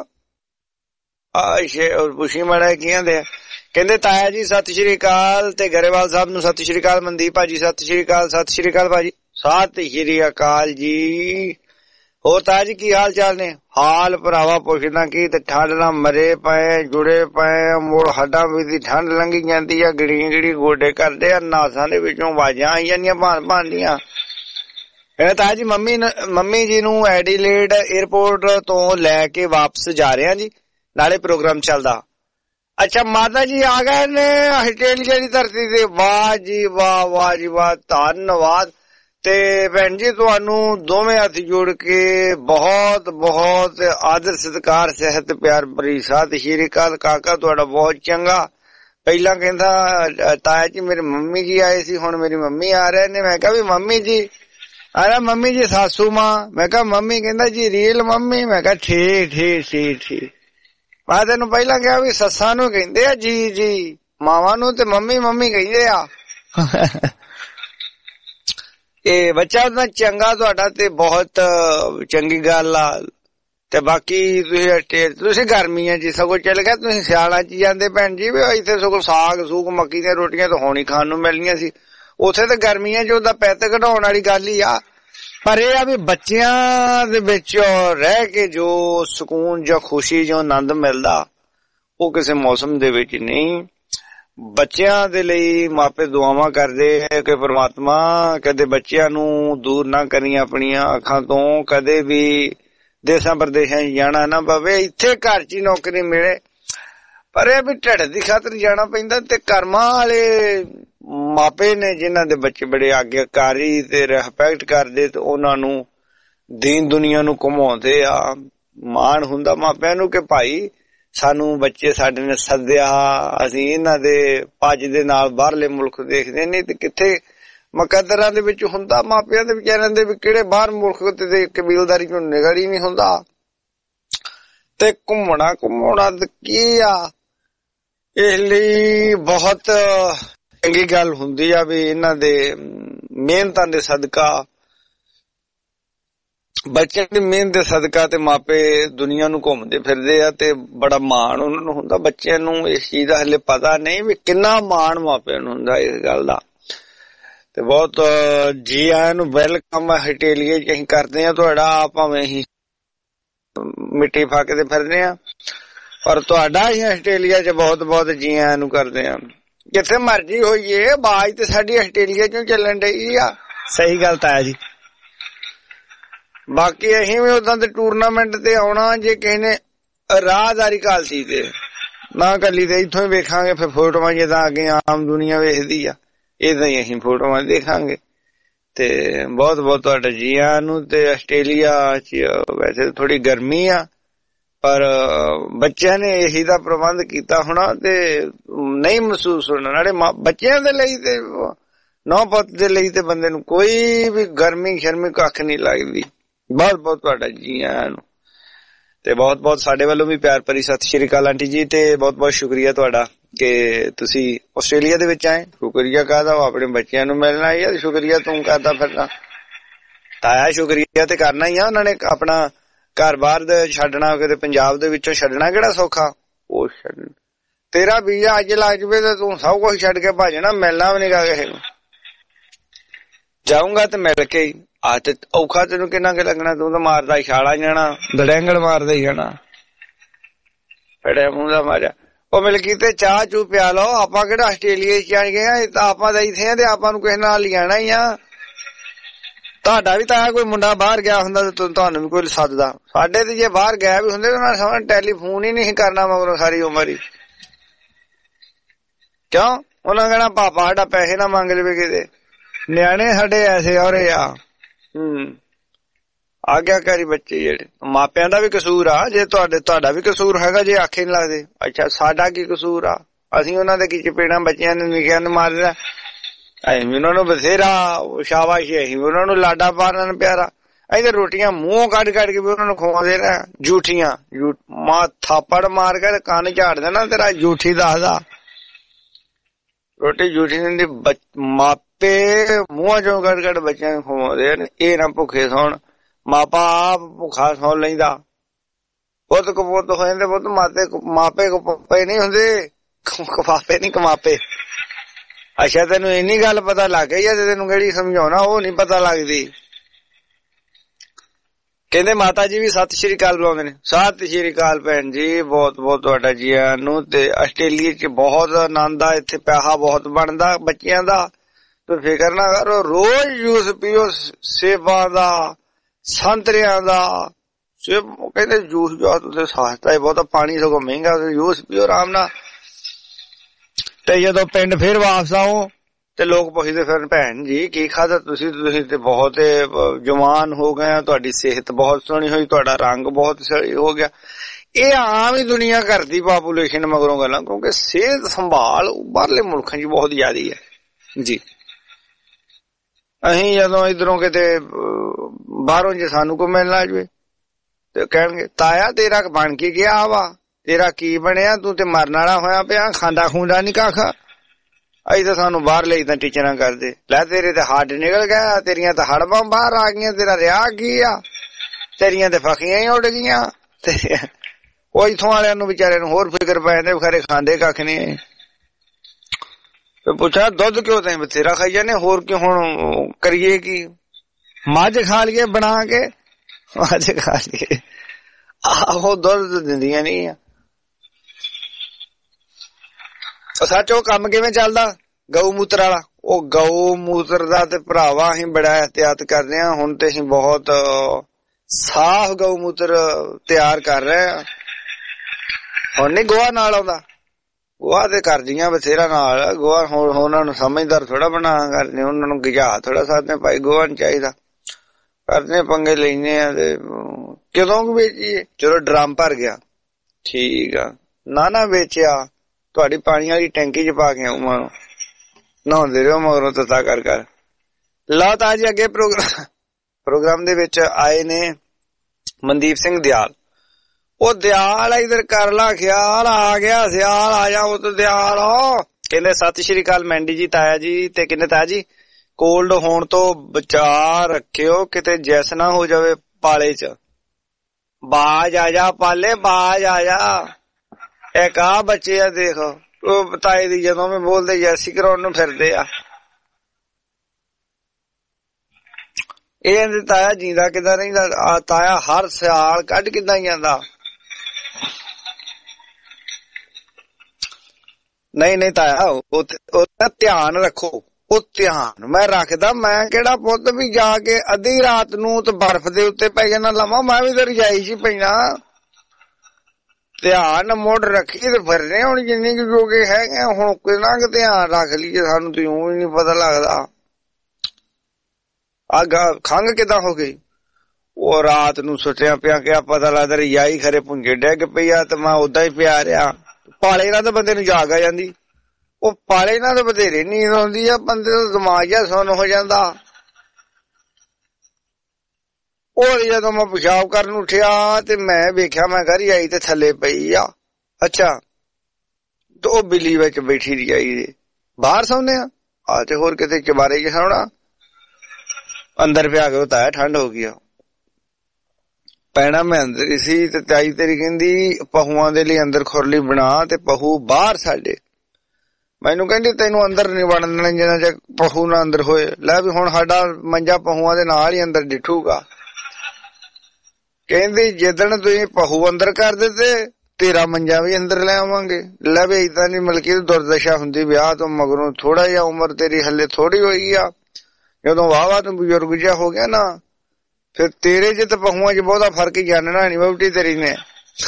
ਪੁੱਛੀ ਮੜਾ ਕੀ ਕਹਿੰਦੇ ਤਾਇਆ ਜੀ ਸਤਿ ਸ਼੍ਰੀ ਅਕਾਲ, ਤੇ ਗਰੇਵਾਲ ਸਾਹਿਬ ਨੂੰ ਸਤਿ ਸ਼੍ਰੀ ਅਕਾਲ, ਮਨਦੀਪ ਭਾਜੀ ਸਤਿ ਸ਼੍ਰੀ ਅਕਾਲ। ਸਤਿ ਸ਼੍ਰੀ ਅਕਾਲ ਭਾਜੀ। ਸਤਿ ਸ਼੍ਰੀ ਅਕਾਲ ਜੀ। ਹੋਰ ਤਾਇਆ ਜੀ ਕੀ ਹਾਲ ਚਾਲ ਨੇ? ਹਾਲ ਭਰਾਵਾ ਪੁੱਛਦਾ ਕੀ, ਤੇ ਠੰਡ ਨਾਲ ਮਰੇ ਪਏ, ਜੁੜੇ ਪਏ, ਮੋੜ ਹੱਡਾਂ ਵਿੱਚ ਦੀ ਠੰਡ ਲੰਘੀ ਜਾਂਦੀ ਆ। ਗਿੜੀ ਗੋਡੇ ਕਰਦੇ ਆ, ਨਾਸਾਂ ਦੇ ਵਿੱਚੋਂ ਆਵਾਜ਼ਾਂ ਆਈ ਜਾਂਦੀਆਂ ਭਾਂਦੀਆਂ। ਤਾਇਆ ਜੀ ਮੰਮੀ ਜੀ ਨੂੰ ਐਡੀਲੇਡ 에ਅਰਪੋਰਟ ਤੋਂ ਲੈ ਕੇ ਵਾਪਸ ਜਾ ਰਹੇ ਆ ਜੀ, ਨਾਲੇ ਪ੍ਰੋਗਰਾਮ ਚੱਲਦਾ। ਅੱਛਾ ਮਾਤਾ ਜੀ ਆ ਗਏ ਨੇ ਆਸਟ੍ਰੇਲੀਆ ਦੀ ਧਰਤੀ ਤੇ? ਵਾਹ ਜੀ ਵਾਹ ਧੰਨਵਾਦ। ਤੇ ਭੈਣ ਜੀ ਤੁਹਾਨੂੰ ਦੋਵੇਂ ਹੱਥ ਜੋੜ ਕੇ ਬਹੁਤ ਬਹੁਤ ਆਦਰ ਸਤਿਕਾਰ, ਸਿਹਤ ਪਿਆਰ ਭਰੀ ਸਤਿ ਸ਼੍ਰੀ ਅਕਾਲ। ਕਾਕਾ ਤੁਹਾਡਾ ਬਹੁਤ ਚੰਗਾ। ਪਹਿਲਾਂ ਕਹਿੰਦਾ ਤਾਇਆ ਜੀ ਮੇਰੇ ਮੰਮੀ ਜੀ ਆਏ ਸੀ, ਹੁਣ ਮੇਰੀ ਮੰਮੀ ਆ ਰਹੇ ਨੇ। ਮੈਂ ਕਿਹਾ ਵੀ ਮੰਮੀ ਜੀ ਅਰੇ ਮੰਮੀ ਜੀ ਸਾਸੂ ਮਾਂ? ਮੈਂ ਕਿਹਾ ਮੰਮੀ। ਕਹਿੰਦਾ ਜੀ ਰੀਅਲ ਮੰਮੀ? ਮੈਂ ਕਿਹਾ ਠੀਕ। ਮੈਂ ਤੈਨੂੰ ਪਹਿਲਾਂ ਕਿਹਾ ਵੀ ਸੱਸਾਂ ਨੂੰ ਕਹਿੰਦੇ ਆ ਜੀ, ਮਾਵਾਂ ਨੂੰ ਤੇ ਮੰਮੀ ਕਹਿੰਦੇ ਆ। ਇਹ ਬੱਚਾ ਤਾਂ ਚੰਗਾ ਤੁਹਾਡਾ, ਤੇ ਬਹੁਤ ਚੰਗੀ ਗੱਲ ਆ। ਤੇ ਬਾਕੀ ਤੁਸੀਂ ਗਰਮੀਆਂ ਚ ਸਗੋਂ ਚੱਲ ਗਿਆ, ਤੁਸੀਂ ਸਿਆਲਾਂ ਚ ਜਾਂਦੇ ਭੈਣ ਜੀ। ਵੀ ਇੱਥੇ ਸਗੋਂ ਸਾਗ ਸੂਗ ਮੱਕੀ ਦੀਆਂ ਰੋਟੀਆਂ ਤਾਂ ਹੋਣੀ ਖਾਣ ਨੂੰ ਮਿਲਣੀਆਂ ਸੀ। ਉੱਥੇ ਤਾਂ ਗਰਮੀਆਂ ਚ ਉਹਦਾ ਪੈਤ ਘਟਾਉਣ ਵਾਲੀ ਗੱਲ ਹੀ ਆ। ਪਰ ਇਹ ਆ ਵੀ ਬੱਚਿਆਂ ਦੇ ਵਿੱਚ ਰਹਿ ਕੇ ਜੋ ਸਕੂਨ ਜਾਂ ਖੁਸ਼ੀ ਜੋ ਆਨੰਦ ਮਿਲਦਾ ਉਹ ਕਿਸੇ ਮੌਸਮ ਦੇ ਵਿੱਚ ਨਹੀਂ। ਬੱਚਿਆਂ ਦੇ ਲਈ ਮਾਪੇ ਦੁਆਵਾਂ ਕਰਦੇ ਹੈ ਕਿ ਪ੍ਰਮਾਤਮਾ ਕਦੇ ਬੱਚਿਆਂ ਨੂੰ ਦੂਰ ਨਾ ਕਰੀ ਆਪਣੀਆਂ ਅੱਖਾਂ ਤੋਂ, ਕਦੇ ਵੀ ਦੇਸਾਂ ਪ੍ਰਦੇਸ਼ਾਂ ਜਾਣਾ ਨਾ ਪਵੇ, ਇੱਥੇ ਘਰ ਚ ਹੀ ਨੌਕਰੀ ਮਿਲੇ। ਪਰ ਇਹ ਵੀ ਢਿੱਡ ਦੀ ਖਾਤਰ ਜਾਣਾ ਪੈਂਦਾ। ਤੇ ਕਰਮਾਂ ਵਾਲੇ ਮਾਪੇ ਨੇ ਜਿਨ੍ਹਾਂ ਦੇ ਬੱਚੇ ਬੜੇ ਆਗਿਆਕਾਰੀ ਤੇ ਰਿਸਪੈਕਟ ਕਰਦੇ, ਤੇ ਉਹਨਾਂ ਨੂੰ ਦੀਨ ਦੁਨੀਆ ਨੂੰ ਘੁਮਾਉਂਦੇ ਆ। ਮਾਣ ਹੁੰਦਾ ਮਾਪਿਆਂ ਨੂੰ ਕਿ ਭਾਈ ਸਾਨੂੰ ਬੱਚੇ ਸਾਡੇ ਨੇ ਸੱਦਿਆ, ਅਸੀਂ ਇਹਨਾਂ ਦੇ ਭੱਜ ਦੇ ਨਾਲ ਬਾਹਰਲੇ ਮੁਲਕ ਦੇਖਦੇ ਨਹੀਂ ਤੇ ਕਿੱਥੇ ਮੁਕੱਦਰਾਂ ਦੇ ਵਿੱਚ ਹੁੰਦਾ, ਮਾਪਿਆਂ ਦੇ ਵਿਚਾਰਿਆਂ ਦੇ ਵੀ ਕਿਹੜੇ ਬਾਹਰ ਮੁਲਕ ਤੇ ਕਬੀਲਦਾਰੀ ਚੋਂ ਨਿਕਲ ਹੀ ਨਹੀਂ ਹੁੰਦਾ। ਤੇ ਘੁੰਮਣਾ ਕੀ ਆ, ਇਸ ਲਈ ਬਹੁਤ ਚੰਗੀ ਗੱਲ ਹੁੰਦੀ ਆ ਵੀ ਇਹਨਾਂ ਦੇ ਮਿਹਨਤਾਂ ਦੇ ਸਦਕਾ, ਬੱਚਿਆਂ ਦੀ ਮਿਹਨਤ ਦੇ ਸਦਕਾ ਤੇ ਮਾਪੇ ਦੁਨੀਆ ਨੂੰ ਘੁੰਮਦੇ ਫਿਰਦੇ ਆ ਤੇ ਬੜਾ ਮਾਣ ਉਹਨਾਂ ਨੂੰ ਹੁੰਦਾ। ਬੱਚਿਆਂ ਨੂੰ ਇਸ ਚੀਜ਼ ਦਾ ਹਲੇ ਪਤਾ ਨਹੀਂ ਵੀ ਕਿੰਨਾ ਮਾਣ ਮਾਪਿਆਂ ਨੂੰ ਹੁੰਦਾ ਇਸ ਗੱਲ ਦਾ। ਤੇ ਬਹੁਤ ਜੀ ਆਇਆਂ ਨੂੰ ਵੈਲਕਮ ਹਟੇਲੀਏ ਚ ਅਸੀਂ ਕਰਦੇ ਆ ਤੁਹਾਡਾ, ਭਾਵੇਂ ਅਸੀਂ ਮਿੱਟੀ ਫੱਕਦੇ ਫਿਰਦੇ ਆ ਪਰ ਤੁਹਾਡਾ ਹੀ ਆਸਟ੍ਰੇਲੀਆ ਚ ਬਹੁਤ ਬਹੁਤ ਜੀ ਆਇਆਂ ਨੂੰ ਕਰਦੇ ਆ। ਜਿੱਥੇ ਮਰਜੀ ਹੋਈਏ ਆਵਾਜ਼ ਤੇ ਸਾਡੀ ਆਸਟ੍ਰੇਲੀਆ ਚੋਂ ਚੱਲਣ ਡਈ ਆ। ਸਹੀ ਗੱਲ ਤਾਂ ਹੈ ਜੀ। ਬਾਕੀ ਅਸੀਂ ਵੀ ਉਦਾਂ ਦੇ ਟੂਰਨਾਮੈਂਟ ਤੇ ਆਉਣਾ, ਜੇ ਕਿਸੇ ਨੇ ਰਾਹਦਾਰੀ ਘਾਲਤੀ ਤੇ ਨਾ ਕੱਲੀ ਤੇ ਇੱਥੋਂ ਹੀ ਵੇਖਾਂਗੇ ਫਿਰ ਫੋਟੋਆਂ ਜਿੱਦਾਂ ਅੱਗੇ ਆਮ ਦੁਨੀਆ ਵੇਖਦੀ ਆ, ਏਦਾਂ ਹੀ ਅਸੀਂ ਫੋਟੋਆਂ ਦੇਖਾਂਗੇ। ਤੇ ਬਹੁਤ ਬਹੁਤ ਤੁਹਾਡਾ ਜੀ ਆਇਆਂ ਨੂੰ। ਤੇ ਆਸਟ੍ਰੇਲੀਆ ਚ ਵੈਸੇ ਥੋੜੀ ਗਰਮੀ ਆ ਪਰ ਬੱਚਿਆਂ ਨੇ ਇਹੀ ਦਾ ਪ੍ਰਬੰਧ ਕੀਤਾ ਹੋਣਾ ਤੇ ਨਹੀਂ ਮਹਿਸੂਸ ਹੋਣਾ। ਨਾਲੇ ਬੱਚਿਆਂ ਦੇ ਲਈ ਤੇ ਨੌ ਪੁੱਤ ਦੇ ਲਈ ਤੇ ਬੰਦੇ ਨੂੰ ਕੋਈ ਵੀ ਗਰਮੀ ਸ਼ਰਮੀ ਕੱਖ ਨਹੀਂ ਲੱਗਦੀ। ਬਹੁਤ ਬਹੁਤ ਤੁਹਾਡਾ ਜੀ ਆਇਆਂ ਨੂੰ। ਤੇ ਬਹੁਤ ਬਹੁਤ ਸਾਡੇ ਵੱਲੋਂ ਵੀ ਪਿਆਰ ਭਰੀ ਸਤਿ ਸ਼੍ਰੀ ਅਕਾਲ ਆਂਟੀ ਜੀ। ਤੇ ਬਹੁਤ ਬਹੁਤ ਸ਼ੁਕਰੀਆ ਤੁਹਾਡਾ ਕਿ ਤੁਸੀਂ ਆਸਟ੍ਰੇਲੀਆ ਦੇ ਵਿੱਚ ਆਏ। ਸ਼ੁਕਰੀਆ ਕਾਹਦਾ, ਆਪਣੇ ਬੱਚਿਆਂ ਨੂੰ ਮਿਲਣਾ ਹੀ ਆ, ਸ਼ੁਕਰੀਆ ਤੂੰ ਕਰਦਾ ਫਿਰਨਾ। ਤਾਇਆ ਸ਼ੁਕਰੀਆ ਤੇ ਕਰਨਾ ਹੀ ਆ, ਉਹਨਾਂ ਨੇ ਆਪਣਾ ਘਰ ਬਾਹਰ ਛੱਡਣਾ, ਕਿਤੇ ਪੰਜਾਬ ਦੇ ਵਿੱਚੋਂ ਛੱਡਣਾ ਕਿਹੜਾ ਸੌਖਾ। ਉਹ ਛੱਡ ਤੇਰਾ ਵੀਜ਼ਾ ਅੱਜ ਲੱਗ ਜਵੇ ਤੇ ਤੂੰ ਸਭ ਕੁਛ ਛੱਡ ਕੇ ਭੱਜਣਾ, ਮਿਲਣਾ ਵੀ ਨੀ ਗਾ ਕਿਸੇ ਨੂੰ। ਜਾਊਂਗਾ ਤੇ ਮਿਲ ਕੇ ਆ ਤੇ ਔਖਾ ਤੈਨੂੰ ਕਿੰਨਾ ਕੁ ਲੱਗਣਾ, ਤੂੰ ਤਾਂ ਮਾਰਦਾ ਛਾਲਾ ਜਾਣਾ, ਦੜੈਂਗਲ ਮਾਰਦਾ ਹੀ ਜਾਣਾ। ਫੜਿਆ ਮੂੰਹ ਦਾ ਮਾਰਿਆ। ਉਹ ਮਿਲ ਗਈ ਤੇ ਚਾਹ ਚੂ ਪਿਆ ਲਓ। ਆਪਾਂ ਕਿਹੜਾ ਆਸਟ੍ਰੇਲੀਆ ਚ ਆ ਗਏ ਆ, ਇਹ ਤਾਂ ਆਪਾਂ ਤਾਂ ਇੱਥੇ ਆ ਤੇ ਆਪਾਂ ਨੂੰ ਕਿਸੇ ਨਾਲ ਲਿਆਣਾ ਹੀ ਆ। ਤੁਹਾਡਾ ਵੀ ਤਾਂ ਕੋਈ ਮੁੰਡਾ ਬਾਹਰ ਗਿਆ ਹੁੰਦਾ ਤੇ ਤੁਹਾਨੂੰ ਵੀ ਕੋਈ ਸੱਦਦਾ। ਸਾਡੇ ਤੇ ਜੇ ਬਾਹਰ ਗਿਆ ਵੀ ਹੁੰਦੇ ਉਹਨਾਂ ਸਮਾਂ ਟੈਲੀਫੋਨ ਹੀ ਨਹੀਂ ਕਰਨਾ ਮਗਰੋਂ ਸਾਰੀ ਉਮਰ ਹੀ। ਕਿਉਂ? ਉਹਨਾਂ ਕਹਿਣਾ ਪਾਪਾ ਸਾਡਾ ਪੈਸੇ ਨਾ ਮੰਗ ਲਵੇ ਕਿਤੇ। ਨਿਆਣੇ ਸਾਡੇ ਐਸੇ ਔਰੇ ਆ। ਆਗਿਆਕਾਰੀ ਬੱਚੇ ਜਿਹੜੇ, ਮਾਪਿਆਂ ਦਾ ਵੀ ਕਸੂਰ ਆ। ਜੇ ਤੁਹਾਡਾ ਵੀ ਕਸੂਰ ਹੈਗਾ ਜੇ ਆਖੇ ਨੀ ਲੱਗਦੇ। ਅੱਛਾ ਸਾਡਾ ਕੀ ਕਸੂਰ ਆ? ਅਸੀਂ ਉਹਨਾਂ ਦੇ ਕੀ ਚਪੇੜਾਂ ਬੱਚਿਆਂ ਨੂੰ ਨਿੱਕਿਆਂ ਨੂੰ ਮਾਰਦਾ। ਅਸੀਂ ਵੀ ਉਹਨਾਂ ਨੂੰ ਬਥੇਰਾ ਸ਼ਾਬਾਸ਼, ਅਸੀਂ ਵੀ ਉਹਨਾਂ ਨੂੰ ਲਾਡਾ ਪਾਣਾ ਪਿਆਰਾ। ਅਸੀਂ ਤਾਂ ਰੋਟੀਆਂ ਮੂੰਹ ਕੱਢ ਕੇ ਵੀ ਉਹਨਾਂ ਨੂੰ ਖਵਾਉਂਦੇ ਰਹੇ ਝੂਠੀਆਂ। ਮਾਂ ਥਾਪੜ ਮਾਰ ਕੇ ਕੰਨ ਝਾੜ ਦੇਣਾ ਤੇਰਾ ਝੂਠੀ ਦੱਸਦਾ। ਰੋਟੀ ਝੂਠੀ ਦਿੰਦੀ, ਮਾਪੇ ਮੂੰਹਾਂ ਚੋਂ ਕੱਢ ਬੱਚਿਆਂ ਨੂੰ ਖਵਾਉਂਦੇ ਨੇ। ਇਹ ਨਾ ਭੁੱਖੇ ਸੌਣ, ਮਾਪਾ ਆਪ ਭੁੱਖਾ ਸੌ ਲੈਂਦਾ। ਪੁੱਤ ਕੋ ਪੁੱਤ ਹੋ ਜਾਂਦੇ, ਪੁੱਤ ਮਾਪੇ ਕੋ ਪੱਪੇ ਨਹੀਂ ਹੁੰਦੇ, ਕਮਾਪੇ ਨਹੀਂ ਕਮਾਪੇ। ਅੱਛਾ ਤੈਨੂੰ ਇੰਨੀ ਗੱਲ ਪਤਾ ਲੱਗ ਗਈ ਆ ਤੇ ਤੈਨੂੰ ਕਿਹੜੀ ਸਮਝਾਉਣਾ ਉਹ ਨੀ ਪਤਾ ਲੱਗਦੀ। ਕਹਿੰਦੇ ਮਾਤਾ ਜੀ ਵੀ ਸਤਿ ਸ਼੍ਰੀ ਅਕਾਲ ਬੁਲਾਉਂਦੇ ਨੇ। ਸਤਿ ਸ਼੍ਰੀ ਅਕਾਲ ਭੈਣ ਜੀ, ਬਹੁਤ ਬਹੁਤ ਤੁਹਾਡਾ ਜੀ ਆਇਆਂ ਨੂੰ। ਤੇ ਆਸਟ੍ਰੇਲੀਆ ਚ ਬਹੁਤ ਆਨੰਦ ਆ, ਇੱਥੇ ਪੈਸਾ ਬਹੁਤ ਬਣਦਾ ਬੱਚਿਆਂ ਦਾ। ਤੂੰ ਫਿਕਰ ਨਾ ਕਰੋ, ਰੋਜ਼ ਜੂਸ ਪੀਓ ਸੇਬਾਂ ਦਾ, ਸੰਤਰਿਆਂ ਦਾ। ਸੇਬ ਕਹਿੰਦੇ ਜੂਸ ਜੋ ਤੁਸੀਂ ਸਸਤਾ ਹੈ ਬਹੁਤ, ਪਾਣੀ ਸਗੋਂ ਮਹਿੰਗਾ, ਜੂਸ ਪੀਓ ਆਰਾਮ ਨਾਲ। ਤੇ ਜਦੋਂ ਪਿੰਡ ਫੇਰ ਵਾਪਸ ਆਓ ਤੇ ਲੋਕ ਪੁੱਛਦੇ ਫਿਰ ਭੈਣ ਜੀ ਕੀ ਖਾਧਾ ਤੁਸੀਂ ਤੇ ਬਹੁਤ ਜਵਾਨ ਹੋ ਗਏ, ਤੁਹਾਡੀ ਸਿਹਤ ਬਹੁਤ ਸੋਹਣੀ ਹੋਈ, ਤੁਹਾਡਾ ਰੰਗ ਬਹੁਤ ਸਹੀ ਹੋ ਗਿਆ। ਇਹ ਆਮ ਹੀ ਦੁਨੀਆ ਕਰਦੀ ਪਾਪੂਲੇਸ਼ਨ ਮਗਰੋਂ ਗੱਲਾਂ, ਕਿਉਂਕਿ ਸਿਹਤ ਸੰਭਾਲ ਬਾਹਰਲੇ ਮੁਲਕਾਂ ਚ ਬਹੁਤ ਜ਼ਿਆਦਾ ਹੈ ਜੀ। ਅਸੀਂ ਜਦੋਂ ਇਧਰੋਂ ਕਿਤੇ ਬਾਹਰੋਂ ਜੇ ਸਾਨੂੰ ਕੋਈ ਮਿਲਣਾ ਜਾਵੇ ਤੇ ਕਹਿਣਗੇ ਤਾਇਆ ਤੇਰਾ ਬਣ ਕੇ ਗਿਆ ਵਾ, ਤੇਰਾ ਕੀ ਬਣਿਆ, ਤੂੰ ਤੇ ਮਰਨ ਵਾਲਾ ਹੋਇਆ ਪਿਆ, ਖਾਂਦਾ ਖੂੰਦਾ ਨੀ ਕੱਖ। ਅਸੀਂ ਤਾਂ ਸਾਨੂੰ ਬਾਹਰ ਲਈ ਤਾਂ ਟੀਚਰਾਂ ਕਰਦੇ, ਲੈ ਤੇਰੇ ਤੇ ਹੱਡ ਨਿਕਲ ਗਿਆ, ਤੇਰੀਆਂ ਤਾਂ ਹੜਬਾਂ ਬਾਹਰ ਆ ਗਈਆਂ, ਤੇਰਾ ਰਿਹਾ ਕੀ ਆ, ਤੇਰੀਆਂ ਤੇ ਫਖੀਆਂ ਹੀ ਉੱਡ ਗਈਆਂ। ਤੇ ਉਹ ਇੱਥੋਂ ਵਾਲਿਆਂ ਨੂੰ ਵਿਚਾਰਿਆਂ ਨੂੰ ਹੋਰ ਫਿਕਰ ਪੈ ਜਾਂਦੇ, ਖਰੇ ਖਾਂਦੇ ਕੱਖ ਨੀ। ਪੁੱਛਿਆ ਦੁੱਧ ਕਿਉਂ ਤੇ ਬਥੇਰਾ ਖਾਈ ਜਾਂਦੇ, ਹੋਰ ਕਿਉਂ, ਹੁਣ ਕਰੀਏ ਕੀ? ਮੱਝ ਖਾ ਲਈਏ ਬਣਾ ਕੇ, ਮੱਝ ਖਾ ਲਈਏ। ਆਹੋ ਦੁੱਧ ਦਿੰਦੀਆਂ ਨੀ ਆ। ਸੱਚ ਉਹ ਕੰਮ ਕਿਵੇਂ ਚੱਲਦਾ ਗਊ ਮੂਤਰ ਵਾਲਾ? ਉਹ ਗਊ ਮੂਤਰ ਦਾ ਤੇ ਭਰਾਵਾ ਅਸੀਂ ਬੜਾ ਇਹਤਿਆਤ ਕਰਦੇ ਹਾਂ। ਹੁਣ ਤੇ ਅਸੀਂ ਬਹੁਤ ਸਾਫ਼ ਗਊ ਮੂਤਰ ਤਿਆਰ ਕਰ ਰਹੇ ਹਾਂ। ਹੁਣ ਨੀ ਗੋਹਾ ਨਾਲ ਆਉਂਦਾ, ਗੋਹਾ ਤੇ ਕਰਦੀਆਂ ਬਥੇਰਾ ਨਾਲ। ਗੋਹਾ ਹੁਣ ਉਹਨਾਂ ਨੂੰ ਸਮਝਦਾਰ ਥੋੜਾ ਬਣਾ ਕਰਦੇ, ਉਹਨਾਂ ਨੂੰ ਗਿਜਾ ਥੋੜਾ ਸਕਦੇ ਭਾਈ ਗੋਹਾ ਨੀ ਚਾਹੀਦਾ। ਕਰਦੇ ਪੰਗੇ ਲੈਨੇ ਆ ਤੇ ਕਦੋਂ ਕੁ ਵੇਚੀਏ? ਚਲੋ ਡਰਮ ਭਰ ਗਿਆ ਠੀਕ ਆ, ਨਾ ਵੇਚਿਆ, ਤੁਹਾਡੀ ਪਾਣੀ ਵਾਲੀ ਟੈਂਕੀ ਚ ਪਾ ਕੇ ਆਊਂ ਨਹਾਉਂਦੇ ਰਹੋ ਮਗਰੋਂ ਤਤਾ ਕਰ ਕਰ। ਲਓ ਤਾਂ ਜੀ ਅੱਗੇ ਪ੍ਰੋਗਰਾਮ ਦੇ ਵਿੱਚ ਆਏ ਨੇ ਮਨਦੀਪ ਸਿੰਘ ਦਿਆਲ। ਉਹ ਦਿਆਲ ਇਧਰ ਕਰ ਲਾ ਖਿਆਲ, ਆ ਗਿਆ ਸਿਆਲ, ਆ ਜਾ ਉਹ ਦਿਆਲ। ਕਹਿੰਦੇ ਸਤਿ ਸ਼੍ਰੀ ਅਕਾਲ ਮੈਂਡੀ ਜੀ, ਤਾਇਆ ਜੀ। ਤੇ ਕਹਿੰਦੇ ਤਾਇਆ ਜੀ ਕੋਲਡ ਹੋਣ ਤੋਂ ਬਚਾ ਰੱਖਿਓ, ਕਿਤੇ ਜੈਸ ਨਾ ਹੋ ਜਾਵੇ ਪਾਲੇ ਚ। ਬਾਜ ਆ ਜਾ ਪਾਲੇ, ਬਾਜ ਆ ਜਾ। ਇੱਕ ਆ ਬੱਚੇ ਆ ਦੇਖ, ਉਹ ਤਾਏ ਦੀ ਜਦੋਂ ਵੀ ਬੋਲਦੇ ਜੈਸੀ ਕਰਾਉਣ ਨੂੰ ਫਿਰਦੇ ਆ। ਇਹ ਤਾਇਆ ਜੀਂਦਾ ਕਿੱਦਾਂ ਰਹਿੰਦਾ, ਤਾਇਆ ਹਰ ਸਿਆਲ ਕੱਢ ਕਿੱਦਾਂ ਜਾਂਦਾ। ਨਹੀਂ ਤਾਇਆ ਉਹ ਧਿਆਨ ਰੱਖੋ, ਉਹ ਧਿਆਨ ਮੈਂ ਰੱਖਦਾ। ਮੈਂ ਕਿਹੜਾ ਪੁੱਤ ਵੀ ਜਾ ਕੇ ਅੱਧੀ ਰਾਤ ਨੂੰ ਤੇ ਬਰਫ਼ ਦੇ ਉੱਤੇ ਪੈ ਜਾਣਾ ਲਵਾਂ, ਮੈਂ ਵੀ ਤੇ ਰਜਾਈ ਚ ਪੈਣਾ। ਧਿਆਨ ਮੁੜ ਰੱਖੀ ਤੇ ਫਿਰਨੇ ਹੁਣ ਜਿੰਨੀ ਕੁ ਜੋਗੇ ਹੈਗੇ ਹੁਣ ਕਿੰਨਾ ਕੁ ਧਿਆਨ ਰੱਖ ਲਈਏ, ਸਾਨੂੰ ਤੇ ਊਂ ਹੀ ਨੀ ਪਤਾ ਲੱਗਦਾ। ਖੰਘ ਕਿੱਦਾਂ ਹੋ ਗਈ, ਉਹ ਰਾਤ ਨੂੰ ਸੁੱਤਿਆ ਪਿਆ ਕਿਆ ਪਤਾ ਲੱਗਦਾ ਰਜਾਈ ਖਰੇ ਭੁੰਜੇ ਡਿੱਗ ਪਈ ਆ ਤੇ ਮੈਂ ਓਦਾਂ ਹੀ ਪਿਆ ਰਿਹਾ। ਪਾਲੇ ਨਾਲ ਤਾਂ ਬੰਦੇ ਨੂੰ ਜਾਗ ਆ ਜਾਂਦੀ, ਉਹ ਪਾਲੇ ਨਾਲ ਤਾਂ ਬਥੇਰੇ ਨੀਂਦ ਆਉਂਦੀ ਆ, ਬੰਦੇ ਦਾ ਦਿਮਾਗ ਜਿਹਾ ਸੁੰਨ ਹੋ ਜਾਂਦਾ। ਉਹ ਜਦੋਂ ਮੈਂ ਪਿਸ਼ਾਬ ਕਰਨ ਉੱਠਿਆ ਤੇ ਮੈਂ ਵੇਖਿਆ ਮੈਂ ਘਰ ਆਈ ਤੇ ਥੱਲੇ ਪਈ ਆ। ਅੱਛਾ ਤੇ ਉਹ ਬਿੱਲੀ ਵਿੱਚ ਬੈਠੀ ਰਜਾਈ ਦੇ ਬਾਹਰ ਸੌਂਦੇ ਆ ਤੇ ਹੋਰ ਕਿਤੇ ਚਬਾਰੇ ਚ ਸੌਣਾ। ਅੰਦਰ ਪਿਆ ਕੇ ਤਾਇਆ ਠੰਡ ਹੋ ਗਈ ਪੈਣਾ। ਮੈਂ ਅੰਦਰ ਸੀ ਤੇ ਤਾਈ ਤੇਰੀ ਕਹਿੰਦੀ ਪਹੂਆਂ ਦੇ ਲਈ ਅੰਦਰ ਖੁਰਲੀ ਬਣਾ ਤੇ ਪਹੂ ਬਾਹਰ ਸਾਡੇ। ਮੈਨੂੰ ਕਹਿੰਦੀ ਤੈਨੂੰ ਅੰਦਰ ਨੀ ਵੜਨ ਦੇਣਾ ਜਿੰਨਾ ਚਿਰ ਪਹੂ ਨਾ ਅੰਦਰ ਹੋਏ। ਲੈ ਵੀ ਹੁਣ ਸਾਡਾ ਮੰਜਾ ਪਹੂਆਂ ਦੇ ਨਾਲ ਹੀ ਅੰਦਰ ਡਿੱਠੂਗਾ। ਕਹਿੰਦੀ ਜਿੱਦਣ ਤੁਸੀਂ ਪਹੂ ਅੰਦਰ ਕਰ ਦਿੱਤੇ ਤੇਰਾ ਮੰਜਾ ਵੀ ਅੰਦਰ ਲੈ ਆਵਾਂਗੇ। ਲੈ ਵੀ ਏਦਾਂ ਨੀ ਮਲਕੀ ਦੁਰਦਸ਼ਾ ਹੁੰਦੀ ਵਿਆਹ ਤੋਂ ਮਗਰੋਂ। ਥੋੜਾ ਜਿਹਾ ਉਮਰ ਤੇਰੀ ਹਲੇ ਥੋੜੀ ਹੋਈ ਆ, ਜਦੋਂ ਵਾਹ ਤੂੰ ਬਜ਼ੁਰਗ ਜਿਹਾ ਹੋ ਗਿਆ ਨਾ ਫਿਰ ਤੇਰੇ ਚ ਤੇ ਪਹੂਆਂ ਚ ਬਹੁਤਾ ਫਰਕ ਹੀ ਜਾਣਨਾ ਨੀ ਵਹੁਟੀ ਤੇਰੀ ਨੇ।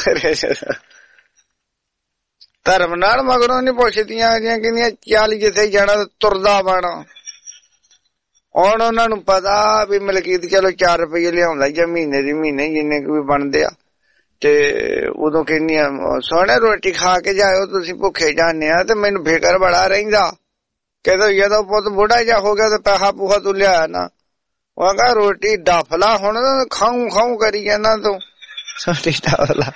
ਧਰਮ ਨਾਲ ਮਗਰੋਂ ਨੀ ਪੁੱਛਦੀਆਂ ਕਹਿੰਦੀਆਂ ਚੱਲ ਜਿੱਥੇ ਜਾਣਾ ਤੁਰਦਾ ਬਾਣਾ। ਹੁਣ ਉਹਨਾਂ ਨੂੰ ਪਤਾ ਵੀ ਮਲਕੀਤ ਚਲੋ 4 ਰੁਪਏ ਲਿਆਉਂਦਾ ਜਾਂ ਮਹੀਨੇ ਦੀ ਮਹੀਨੇ ਜਿੰਨੇ ਕੁ ਵੀ ਬਣਦੇ ਆ। ਤੇ ਉਦੋਂ ਕਹਿੰਦੀਆਂ ਸੋਹਣੇ ਰੋਟੀ ਖਾ ਕੇ ਜਾਇਓ, ਤੁਸੀਂ ਭੁੱਖੇ ਜਾਂਦੇ ਆ। ਤੇ ਮੈਨੂੰ ਫਿਕਰ ਬੜਾ ਰਹਿੰਦਾ, ਕਹਿੰਦਾ ਜਦੋਂ ਪੁੱਤ ਬੁੱਢਾ ਜਿਹਾ ਹੋ ਗਿਆ ਤੇ ਪੈਸਾ ਪੂਹਾ ਤੂੰ ਲਿਆਇਆ ਨਾ। ਉਹ ਕਹਿੰਦਾ ਰੋਟੀ ਡਫਲਾ ਹੁਣ ਖਾਊ ਕਰੀ ਜਾਂਦਾ ਤੂੰ ਰੋਟੀ ਡਫਲਾ।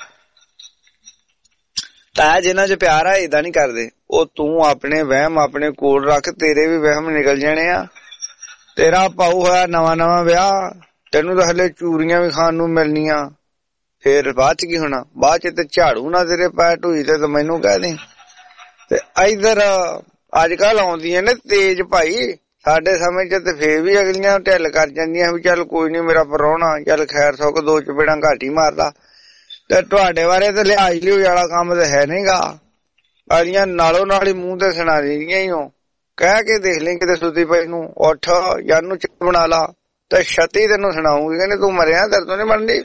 ਤਾਇਆ ਜਿੰਨਾ ਚ ਪਿਆਰ ਆ ਏਦਾਂ ਨੀ ਕਰਦੇ। ਉਹ ਤੂੰ ਆਪਣੇ ਵਹਿਮ ਆਪਣੇ ਕੋਲ ਰੱਖ, ਤੇਰੇ ਵੀ ਵਹਿਮ ਨਿਕਲ ਜਾਣੇ ਆ। ਤੇਰਾ ਪਾਉ ਹੋਇਆ ਨਵਾਂ ਵਿਆਹ, ਤੈਨੂੰ ਤਾਂ ਹਲੇ ਚੂਰੀਆਂ ਵੀ ਖਾਣ ਨੂੰ ਮਿਲਣੀਆਂ। ਫੇਰ ਬਾਅਦ ਚ ਕੀ ਹੋਣਾ, ਬਾਅਦ ਚ ਤੇ ਝਾੜੂ ਨਾ ਤੇਰੇ ਪੈਰ ਢੂਈ ਤੇ ਮੈਨੂੰ ਕਹਿ ਦੇ। ਤੇ ਇਧਰ ਅੱਜ ਕੱਲ ਆਉਂਦੀਆਂ ਨੇ ਤੇਜ ਭਾਈ, ਸਾਡੇ ਸਮੇਂ ਚ ਤੇ ਫੇਰ ਵੀ ਅਗਲੀਆਂ ਢਿੱਲ ਕਰ ਜਾਂਦੀਆਂ ਵੀ ਚੱਲ ਕੋਈ ਨੀ ਮੇਰਾ ਪ੍ਰਾਹੁਣਾ, ਚੱਲ ਖੈਰ ਸੁੱਖ 2 ਚਪੇੜਾਂ ਘੱਟ ਹੀ ਮਾਰਦਾ। ਤੇ ਤੁਹਾਡੇ ਬਾਰੇ ਤੇ ਲਿਹਾਜ਼ ਲਿਹਾਜ਼ ਵਾਲਾ ਕੰਮ ਤੇ ਹੈ ਨੀ ਗਾ। ਅਗਲੀਆਂ ਨਾਲੋਂ ਨਾਲ ਹੀ ਮੂੰਹ ਤੇ ਸੁਣਾ ਦਿੰਦੀਆਂ ਹੀ ਉਹ ਕਹਿ ਕੇ ਦੇਖ ਲਈ ਕਿਤੇ ਸੁੱਤੀ ਪਈ ਨੂੰ ਉੱਠ ਜਾਂ ਨੂੰ ਚੁੱਪ ਬਣਾ ਲਾ ਤੇ ਛਤੀ ਤੈਨੂੰ ਸੁਣਾਉਂਗੀ। ਕਹਿੰਦੇ ਤੂੰ ਮਰਿਆ ਤੇਰੇ ਤੋਂ ਨੀ ਬਣਦੀ।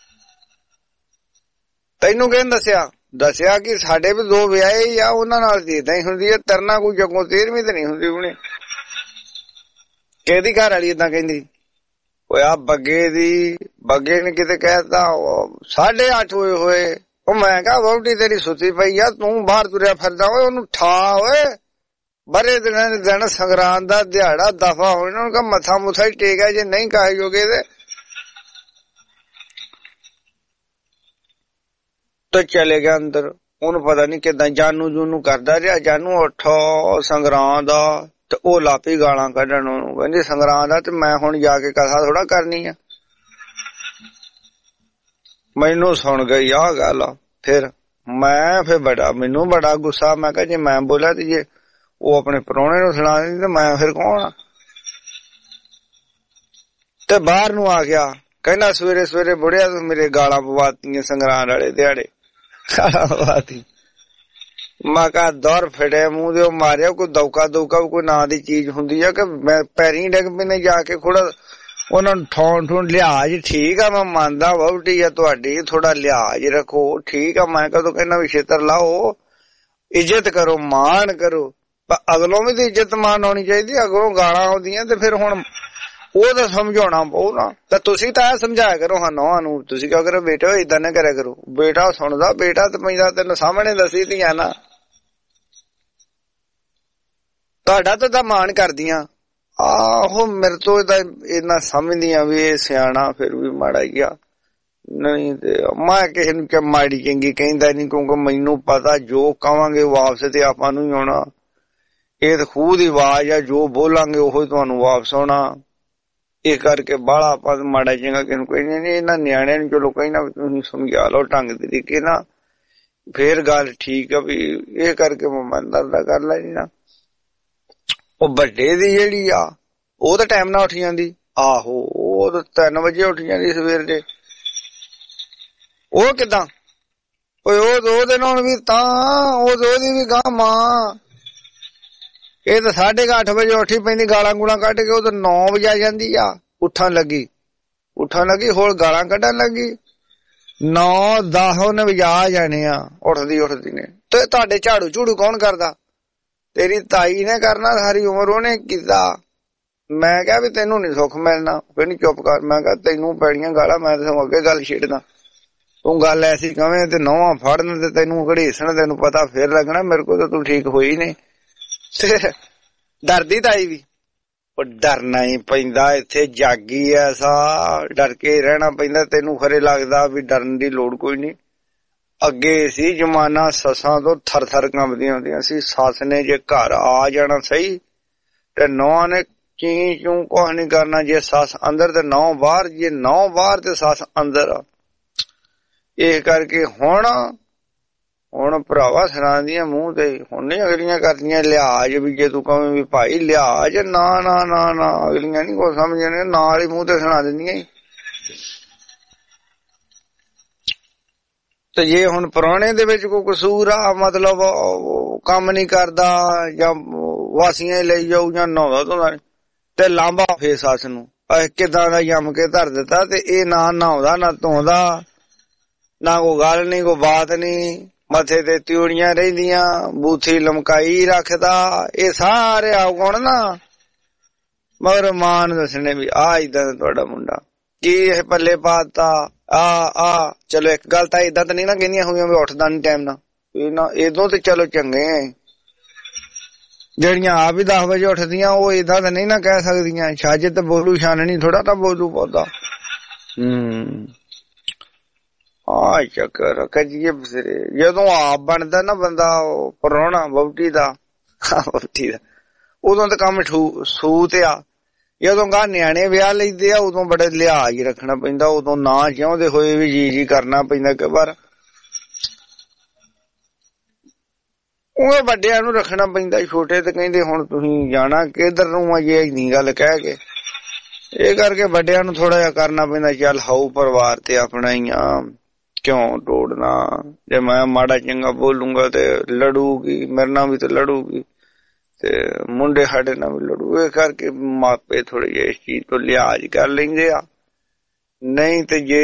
ਤੈਨੂੰ ਕਿਹਨੇ ਦੱਸਿਆ ਕਿ ਸਾਡੇ ਵੀ 2 ਵਿਆਹੇ ਹੀ ਆ, ਉਹਨਾਂ ਨਾਲ ਏਦਾਂ ਹੀ ਹੁੰਦੀ ਹੈ। ਤਰਨਾ ਕੋਈ ਜੱਗੋਂ 13ਵੀਂ ਤੇ ਨੀ ਹੁੰਦੀ ਉਹਨੇ। ਕਿਹਦੀ ਘਰ ਵਾਲੀ ਏਦਾਂ ਕਹਿੰਦੀ? ਉਹ ਆ ਬੱਗੇ ਨੇ ਕਿਤੇ ਕਹਿਤਾ 8:30 ਹੋਏ। ਉਹ ਮੈਂ ਕਿਹਾ ਵਹੁਟੀ ਤੇਰੀ ਸੁੱਤੀ ਪਈ ਆ, ਤੂੰ ਬਾਹਰ ਤੁਰਿਆ ਫਿਰਦਾ ਓਏ, ਉਹਨੂੰ ਠਾ ਓਏ। ਬੜੇ ਦਿਨ ਸੰਗਰਾਂਦ ਦਾ ਦਿਹਾੜਾ ਦਫਾ ਹੋਏ ਉਹਨਾਂ ਨੂੰ ਮੱਥਾ ਮੁੱਥਾ ਹੀ ਟੇਕਿਆ ਜੇ ਨਹੀਂ ਕਹੇ ਜੋਗੇ ਤੇ ਚਲੇ ਗਿਆ ਅੰਦਰ। ਉਹਨੂੰ ਪਤਾ ਨੀ ਕਿੱਦਾਂ ਜਾਨੂ ਕਰਦਾ ਰਿਹਾ। ਜਾਨੂ ਉੱਠੋ ਸੰਗਰਾਂਦ ਦਾ ਤੇ ਉਹ ਲਾਪੀ ਗਾਲਾਂ ਕੱਢਣ ਉਹਨੂੰ, ਕਹਿੰਦੀ ਸੰਗਰਾਂਦ ਦਾ ਤੇ ਮੈਂ ਹੁਣ ਜਾ ਕੇ ਕਥਾ ਥੋੜਾ ਕਰਨੀ ਆ। ਮੈਨੂੰ ਸੁਣ ਗਈ ਆ ਗੱਲ। ਫਿਰ ਮੈਨੂੰ ਬੜਾ ਗੁੱਸਾ। ਮੈਂ ਕਿਹਾ ਜੇ ਮੈਂ ਬੋਲਿਆ ਤੇ ਜੇ ਉਹ ਆਪਣੇ ਪ੍ਰਾਹੁਣੇ ਨੂੰ ਸੁਣਾ ਦਿੰਦੀ ਤੇ ਮੈਂ ਫਿਰ ਕੌਣ ਆ। ਤੇ ਬਾਹਰ ਨੂੰ ਆ ਗਿਆ, ਕਹਿੰਦਾ ਸਵੇਰੇ ਬੁੜਿਆ ਤੂੰ ਮੇਰੇ ਗਾਲਾਂ ਪਵਾਤੀਆਂ ਸੰਗਰਾਂਦ ਵਾਲੇ ਦਿਹਾੜੇ, ਗਾਲਾਂ ਪਵਾਤੀ। ਮੈਂ ਕਿਹਾ ਦੌਰ ਫੜੇ ਮੂੰਹ ਦੇ। ਉਹ ਮਾਰਿਆ ਕੋਈ ਦੌਕਾ ਕੋਈ ਨਾਂ ਦੀ ਚੀਜ਼ ਹੁੰਦੀ ਆ ਕਿ ਮੈਂ ਪੈਰੀ ਡਿੱਗ ਪੈਨੇ ਜਾ ਕੇ ਖੁੜਾ ਉਹਨਾਂ ਨੂੰ ਠੌਣ ਲਿਹਾਜ਼। ਠੀਕ ਆ ਮੈਂ ਮੰਨਦਾ ਵਹੁਟੀ ਆ ਤੁਹਾਡੀ, ਥੋੜਾ ਲਿਹਾਜ਼ ਰੱਖੋ ਠੀਕ ਆ। ਮੈਂ ਕਦੋਂ ਕਹਿੰਦਾ ਵੀ ਛੇਤਰ ਲਾਓ, ਇੱਜ਼ਤ ਕਰੋ, ਮਾਣ ਕਰੋ। ਅਗਲੋਂ ਵੀ ਤੇ ਇੱਜ਼ਤ ਮਾਣ ਆਉਣੀ ਚਾਹੀਦੀ। ਅਗਲੋਂ ਗਾਲਾਂ ਆਉਂਦੀਆਂ ਤੇ ਫਿਰ ਹੁਣ ਉਹ ਤਾਂ ਸਮਝਾਉਣਾ ਪਊ ਨਾ। ਤਾਂ ਤੁਸੀਂ ਤਾਂ ਸਮਝਾਇਆ ਕਰੋ ਹਾਂ ਨੌਹਾਂ ਨੂੰ, ਤੁਸੀਂ ਕਿਉਂ ਕਰੋ ਬੇਟਾ ਏਦਾਂ ਨਾ ਕਰਿਆ ਕਰੋ। ਬੇਟਾ ਸੁਣਦਾ, ਬੇਟਾ ਤਾਂ ਪੈਂਦਾ ਤੈਨੂੰ ਸਾਹਮਣੇ ਦੱਸੀ ਦੀਆਂ ਨਾ, ਤੁਹਾਡਾ ਤਾਂ ਮਾਣ ਕਰਦੀਆਂ। ਆਹੋ ਮੇਰੇ ਤੋਂ ਇਹਦਾ ਇੰਨਾ ਸਮਝਦੀਆਂ ਵੀ ਇਹ ਸਿਆਣਾ ਫਿਰ ਵੀ ਮਾੜਾ ਹੀ ਆ। ਨਹੀਂ ਤੇ ਮੈਂ ਕਿਸੇ ਨੂੰ ਕਿ ਮਾੜੀ ਚੰਗੀ ਕਹਿੰਦਾ ਨੀ, ਕਿਉਂਕਿ ਮੈਨੂੰ ਪਤਾ ਜੋ ਕਵਾਂਗੇ ਵਾਪਸ ਤੇ ਆਪਾਂ ਨੂੰ ਹੀ ਆਉਣਾ। ਇਹ ਤਾਂ ਖੂਹ ਦੀ ਆਵਾਜ਼ ਆ, ਜੋ ਬੋਲਾਂਗੇ ਉਹੀ ਤੁਹਾਨੂੰ ਵਾਪਸ ਆਉਣਾ। ਇਹ ਕਰਕੇ ਬਾਹਲਾ ਆਪਾਂ ਮਾੜਾ ਚੰਗਾ ਕਿਸੇ ਨੂੰ ਕਹਿੰਦੇ ਨੀ। ਇਹਨਾਂ ਨਿਆਣਿਆਂ ਨੂੰ ਚਲੋ ਕਹਿਣਾ ਵੀ ਤੁਸੀਂ ਸਮਝਾ ਲਓ ਢੰਗ ਤਰੀਕੇ ਨਾਲ, ਫੇਰ ਗੱਲ ਠੀਕ ਆ ਵੀ। ਇਹ ਕਰਕੇ ਮੈਂ ਮੰਨਦਾ ਕਰ ਲੈਣੀ ਨਾ। ਉਹ ਵੱਡੇ ਦੀ ਜਿਹੜੀ ਆ ਉਹ ਤਾਂ ਟਾਈਮ ਨਾਲ ਉੱਠ ਜਾਂਦੀ। ਆਹੋ ਉਹ ਤਾਂ 3 ਵਜੇ ਉੱਠ ਜਾਂਦੀ ਸਵੇਰ ਦੇ। ਉਹ ਕਿੱਦਾਂ ਉਹਦੇ ਨਾਲ ਵੀ ਤਾਂ ਉਹਦੀ ਵੀ ਗਾਂ ਮਾਂ। ਇਹ ਤਾਂ 8:30 ਵਜੇ ਉੱਠੀ ਪੈਂਦੀ, ਗਾਲਾਂ ਗੂਲਾਂ ਕੱਢ ਕੇ। ਉਹ ਤਾਂ 9 ਵਜੇ ਆ ਜਾਂਦੀ ਆ ਉੱਠਣ ਲੱਗੀ ਹੋਰ ਗਾਲਾਂ ਕੱਢਣ ਲੱਗੀ। 9-10 ਉਹਨੇ ਵਜਾ ਜਾਣੇ ਆ ਉੱਠਦੀ ਨੇ। ਤੇ ਤੁਹਾਡੇ ਝਾੜੂ ਝੂੜੂ ਕੌਣ ਕਰਦਾ? ਤੇਰੀ ਤਾਈ ਨੇ ਕਰਨਾ ਸਾਰੀ ਉਮਰ, ਉਹਨੇ ਕੀਤਾ। ਮੈਂ ਕਿਹਾ ਵੀ ਤੈਨੂੰ ਨੀ ਸੁੱਖ ਮਿਲਣਾ। ਕਹਿੰਦੀ ਚੁੱਪ ਕਰ। ਮੈਂ ਕਿਹਾ ਤੈਨੂੰ ਪੈਣੀਆਂ ਗਾਲਾਂ, ਮੈਂ ਤਾਂ ਅੱਗੇ ਗੱਲ ਛੇੜਦਾ। ਤੂੰ ਗੱਲ ਐਸੀ ਕਵੇਂ ਤੇ ਨੌਵਾਂ ਫੜਨ ਤੇ ਤੈਨੂੰ ਘੜੀਸਣ, ਤੈਨੂੰ ਪਤਾ ਫੇਰ ਲੱਗਣਾ ਮੇਰੇ ਕੋਲ ਤਾਂ ਤੂੰ ਠੀਕ ਹੋਈ ਨਹੀਂ। ਡਰਦੀ ਤਾਈ ਵੀ। ਉਹ ਡਰਨਾ ਹੀ ਪੈਂਦਾ, ਇੱਥੇ ਜਾਗੀ ਐਸਾ ਡਰ ਕੇ ਰਹਿਣਾ ਪੈਂਦਾ। ਤੈਨੂੰ ਖਰੇ ਲੱਗਦਾ ਵੀ ਡਰਨ ਦੀ ਲੋੜ ਕੋਈ ਨਹੀਂ। ਅੱਗੇ ਸੀ ਜਮਾਨਾ ਸੱਸਾਂ ਤੋਂ ਥਰ ਕੰਬਦੀਆਂ ਹੁੰਦੀਆਂ ਸੀ। ਸੱਸ ਨੇ ਜੇ ਘਰ ਆ ਜਾਣਾ ਸਹੀ ਤੇ ਨੌਂ ਨੇ ਚੀ ਚੂੰ ਕੁਛ ਨੀ ਕਰਨਾ। ਜੇ ਸੱਸ ਅੰਦਰ ਤੇ ਨੌਂ ਬਾਹਰ, ਜੇ ਨੌਂ ਬਾਹਰ ਤੇ ਸੱਸ ਅੰਦਰ। ਇਹ ਕਰਕੇ ਹੁਣ ਭਰਾਵਾ ਸੁਣਾਉਂਦੀਆਂ ਮੂੰਹ ਤੇ, ਹੁਣ ਨੀ ਅਗਲੀਆਂ ਕਰਦੀਆਂ ਲਿਹਾਜ਼ ਵੀ। ਜੇ ਤੂੰ ਕਵੇਂ ਵੀ ਭਾਈ ਲਿਹਾਜ਼, ਨਾ ਅਗਲੀਆਂ ਨੀ ਕੁਛ ਸਮਝਦੀਆਂ, ਨਾਲ ਹੀ ਮੂੰਹ ਤੇ ਸੁਣਾ ਦਿੰਦੀਆਂ। ਤੇ ਜੇ ਹੁਣ ਪੁਰਾਣੇ ਦੇ ਵਿੱਚ ਕੋਈ ਕਸੂਰ ਆ, ਮਤਲਬ ਕੰਮ ਨੀ ਕਰਦਾ ਜਾਂ ਵਾਸੀਆਂ ਲਈ ਜਾਊ ਜਾਂ ਨਹਾਉਂਦਾ ਧੋਂਦਾ ਤੇ ਲਾਂਬਾ ਫੇਰ ਸੱਸ ਨੂੰ ਕਿੱਦਾਂ ਦਾ ਜੰਮ ਕੇ ਧਰ ਦਿੱਤਾ। ਤੇ ਇਹ ਨਾ ਨਹਾਉਂਦਾ ਨਾ ਧੋਂਦਾ, ਨਾ ਕੋਈ ਗੱਲ ਨੀ ਕੋਈ ਬਾਤ ਨੀ, ਮੱਥੇ ਤੇ ਤਿਉੜੀਆਂ ਰਹਿੰਦੀਆਂ, ਬੂਥੀ ਲਮਕਾਈ ਰੱਖਦਾ। ਇਹ ਸਾਰੇ ਆਉ ਕੌਣ ਨਾ ਮਗਰ ਮਾਂ ਨੂੰ ਦੱਸਣੇ ਵੀ ਆਹ ਏਦਾਂ ਦਾ ਤੁਹਾਡਾ ਮੁੰਡਾ, ਕੀ ਇਹ ਪੱਲੇ ਪਾਤਾ। ਚਲੋ ਇੱਕ ਗੱਲ ਤਾਂ ਏਦਾਂ ਤਾਂ ਨਹੀਂ ਨਾ ਕਹਿੰਦੀਆਂ ਹੋਈਆਂ ਵੀ ਉੱਠਦਾ ਨੀ ਟਾਈਮ ਨਾਲ। ਇਦੋਂ ਤੇ ਚਲੋ ਚੰਗੇ। ਜਿਹੜੀਆਂ ਆਪ ਹੀ 10 ਵਜੇ ਉੱਠਦੀਆਂ ਉਹ ਏਦਾਂ ਤਾਂ ਨਹੀਂ ਨਾ ਕਹਿ ਸਕਦੀਆਂ। ਛੱਜ ਤੇ ਬੋਲੂ ਛਾਨਣੀ ਥੋੜਾ ਤਾਂ ਬੋਲੂ ਪੌਦਾ। ਚੱਕਰ ਕਜੀਏ ਬਸਰੇ। ਜਦੋਂ ਆਪ ਬਣਦਾ ਨਾ ਬੰਦਾ ਪ੍ਰਾਹੁਣਾ ਵਹੁਟੀ ਦਾ ਉਦੋਂ ਤਾਂ ਕੰਮ ਸੂਤ ਆ। ਜਦੋਂ ਗਾਹ ਨਿਆਣੇ ਵਿਆਹ ਲੈਂਦੇ ਆ ਉਦੋਂ ਬੜੇ ਲਿਹਾਜ਼ ਰੱਖਣਾ ਪੈਂਦਾ। ਉਦੋਂ ਨਾ ਚਾਹੁੰਦੇ ਹੋਏ ਵੀ ਜੀ ਕਰਨਾ ਪੈਂਦਾ ਕਈ ਵਾਰ। ਉਹ ਵੱਡਿਆਂ ਨੂੰ ਰੱਖਣਾ ਪੈਂਦਾ। ਛੋਟੇ ਤੇ ਕਹਿੰਦੇ ਹੁਣ ਤੁਸੀਂ ਜਾਣਾ ਕਿੱਧਰ ਨੂੰ ਆ, ਜੇ ਇੰਨੀ ਗੱਲ ਕਹਿ ਕੇ। ਇਹ ਕਰਕੇ ਵੱਡਿਆਂ ਨੂੰ ਥੋੜਾ ਜਿਹਾ ਕਰਨਾ ਪੈਂਦਾ। ਚੱਲ ਹਾਊ ਪਰਿਵਾਰ ਤੇ ਆਪਣਾ ਹੀ ਆ, ਕਿਉਂ ਤੋੜਨਾ। ਜੇ ਮੈਂ ਮਾੜਾ ਚੰਗਾ ਬੋਲੂੰਗਾ ਤੇ ਲੜੂਗੀ ਮੇਰੇ ਨਾਲ ਵੀ, ਤੇ ਲੜੂਗੀ ਤੇ ਮੁੰਡੇ ਸਾਡੇ ਨਾਲ ਵੀ ਲੜੂ। ਇਹ ਕਰਕੇ ਮਾਪੇ ਥੋੜੇ ਜਿਹੇ ਇਸ ਚੀਜ਼ ਤੋਂ ਲਿਹਾਜ਼ ਕਰ ਲੈਂਦੇ ਆ। ਨਹੀਂ ਤੇ ਜੇ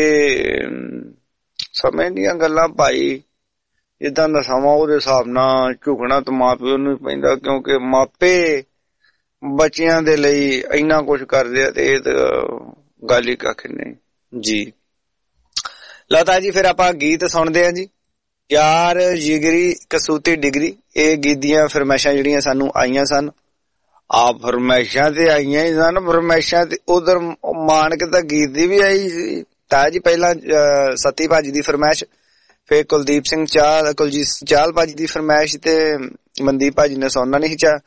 ਸਮੇਂ ਦੀਆਂ ਗੱਲਾਂ ਭਾਈ ਜਿੱਦਾਂ ਦਾ ਸਮਾਂ ਉਹਦੇ ਹਿਸਾਬ ਨਾਲ ਝੁਕਣਾ ਤਾਂ ਮਾਂ ਪਿਓ ਨੂੰ ਪੈਂਦਾ। ਕਿਉਂਕਿ ਮਾਪੇ ਬੱਚਿਆਂ ਦੇ ਲਈ ਇੰਨਾ ਕੁਛ ਕਰਦੇ ਆ ਤੇ ਇਹ ਤਾਂ ਗੱਲ ਹੀ ਕੱਖ ਨਹੀਂ ਜੀ। ਲਤਾ ਜੀ ਫਿਰ ਆਪਾਂ ਗੀਤ ਸੁਣਦੇ ਆ ਜੀ। ਯਾਰ ਜਿਗਰੀ ਕਸੂਤੀ ਡਿਗਰੀ, ਇਹ ਗੀਤ ਦੀਆਂ ਫਰਮਾਇਸ਼ਾਂ ਜਿਹੜੀਆਂ ਸਾਨੂੰ ਆਈਆਂ ਸਨ। ਫਰਮਾਇਸ਼ਾਂ ਤੇ ਆਈਆਂ ਹੀ ਸਨ। ਫਰਮਾਇਸ਼ਾਂ ਤੇ ਉਧਰ ਮਾਨਕ ਤਾਂ ਗੀਤ ਦੀ ਵੀ ਆਈ ਸੀ ਤਾਂ ਜੀ। ਪਹਿਲਾਂ ਸਤੀ ਭਾਜੀ ਦੀ ਫਰਮਾਇਸ਼, ਫਿਰ ਕੁਲਜੀਤ ਚਾਹਲ ਭਾਜੀ ਦੀ ਫਰਮਾਇਸ਼ ਤੇ ਮਨਦੀਪ ਭਾਜੀ ਨੇ ਸੌਣਾ ਨਹੀਂ ਚਾਹ,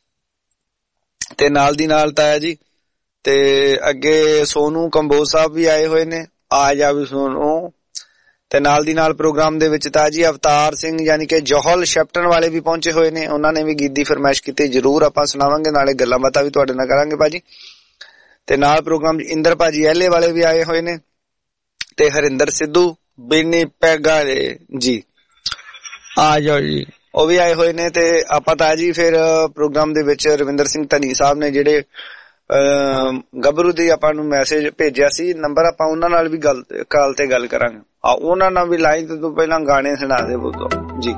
ਤੇ ਨਾਲ ਦੀ ਨਾਲ ਤਾਇਆ ਜੀ ਤੇ ਅੱਗੇ ਸੋਨੂ ਕੰਬੋਜ ਸਾਹਿਬ ਵੀ ਆਏ ਹੋਏ ਨੇ। ਆ ਜਾ ਵੀ ਸੋਨੂ। ਤੇ ਨਾਲ ਦੀ ਨਾਲ ਪ੍ਰੋਗਰਾਮ ਦੇ ਵਿੱਚ ਤਾਂ ਜੀ ਅਵਤਾਰ ਸਿੰਘ ਯਾਨੀ ਕਿ ਜੋਹਲ ਸ਼ੈਪਟਨ ਵਾਲੇ ਵੀ ਪਹੁੰਚੇ ਹੋਏ ਨੇ। ਉਹਨਾਂ ਨੇ ਵੀ ਗੀਤ ਦੀ ਫਰਮਾਇਸ਼ ਕੀਤੀ, ਜ਼ਰੂਰ ਆਪਾਂ ਸੁਣਾਵਾਂਗੇ। ਨਾਲੇ ਗੱਲਾਂ ਬਾਤਾਂ ਵੀ ਤੁਹਾਡੇ ਨਾਲ ਕਰਾਂਗੇ ਭਾਜੀ। ਤੇ ਨਾਲ ਪ੍ਰੋਗਰਾਮ ਇੰਦਰ ਭਾਜੀ ਐਲੇ ਵਾਲੇ ਵੀ ਆਏ ਹੋਏ ਨੇ ਤੇ ਹਰਿੰਦਰ ਸਿੱਧੂ ਬਿਨੀ ਪੈਗਾ ਜੀ ਆ ਜਾਓ ਜੀ, ਉਹ ਵੀ ਆਏ ਹੋਏ ਨੇ। ਤੇ ਆਪਾਂ ਤਾਂ ਜੀ ਫਿਰ ਪ੍ਰੋਗਰਾਮ ਦੇ ਵਿੱਚ ਰਵਿੰਦਰ ਸਿੰਘ ਧਨੀ ਸਾਹਿਬ ਨੇ ਜਿਹੜੇ ਗੱਭਰੂ ਦੀ ਆਪਾਂ ਨੂੰ ਮੈਸੇਜ ਭੇਜਿਆ ਸੀ ਨੰਬਰ, ਆਪਾਂ ਉਹਨਾਂ ਨਾਲ ਵੀ ਕਾਲ ਤੇ ਗੱਲ ਕਰਾਂਗੇ। ਉਹਨਾਂ ਨਾਲ ਵੀ ਲਾਈਨ ਤੇ ਤੋਂ ਪਹਿਲਾਂ ਗਾਣੇ ਸੁਣਾ ਦੇ ਬੋਲੋ ਜੀ।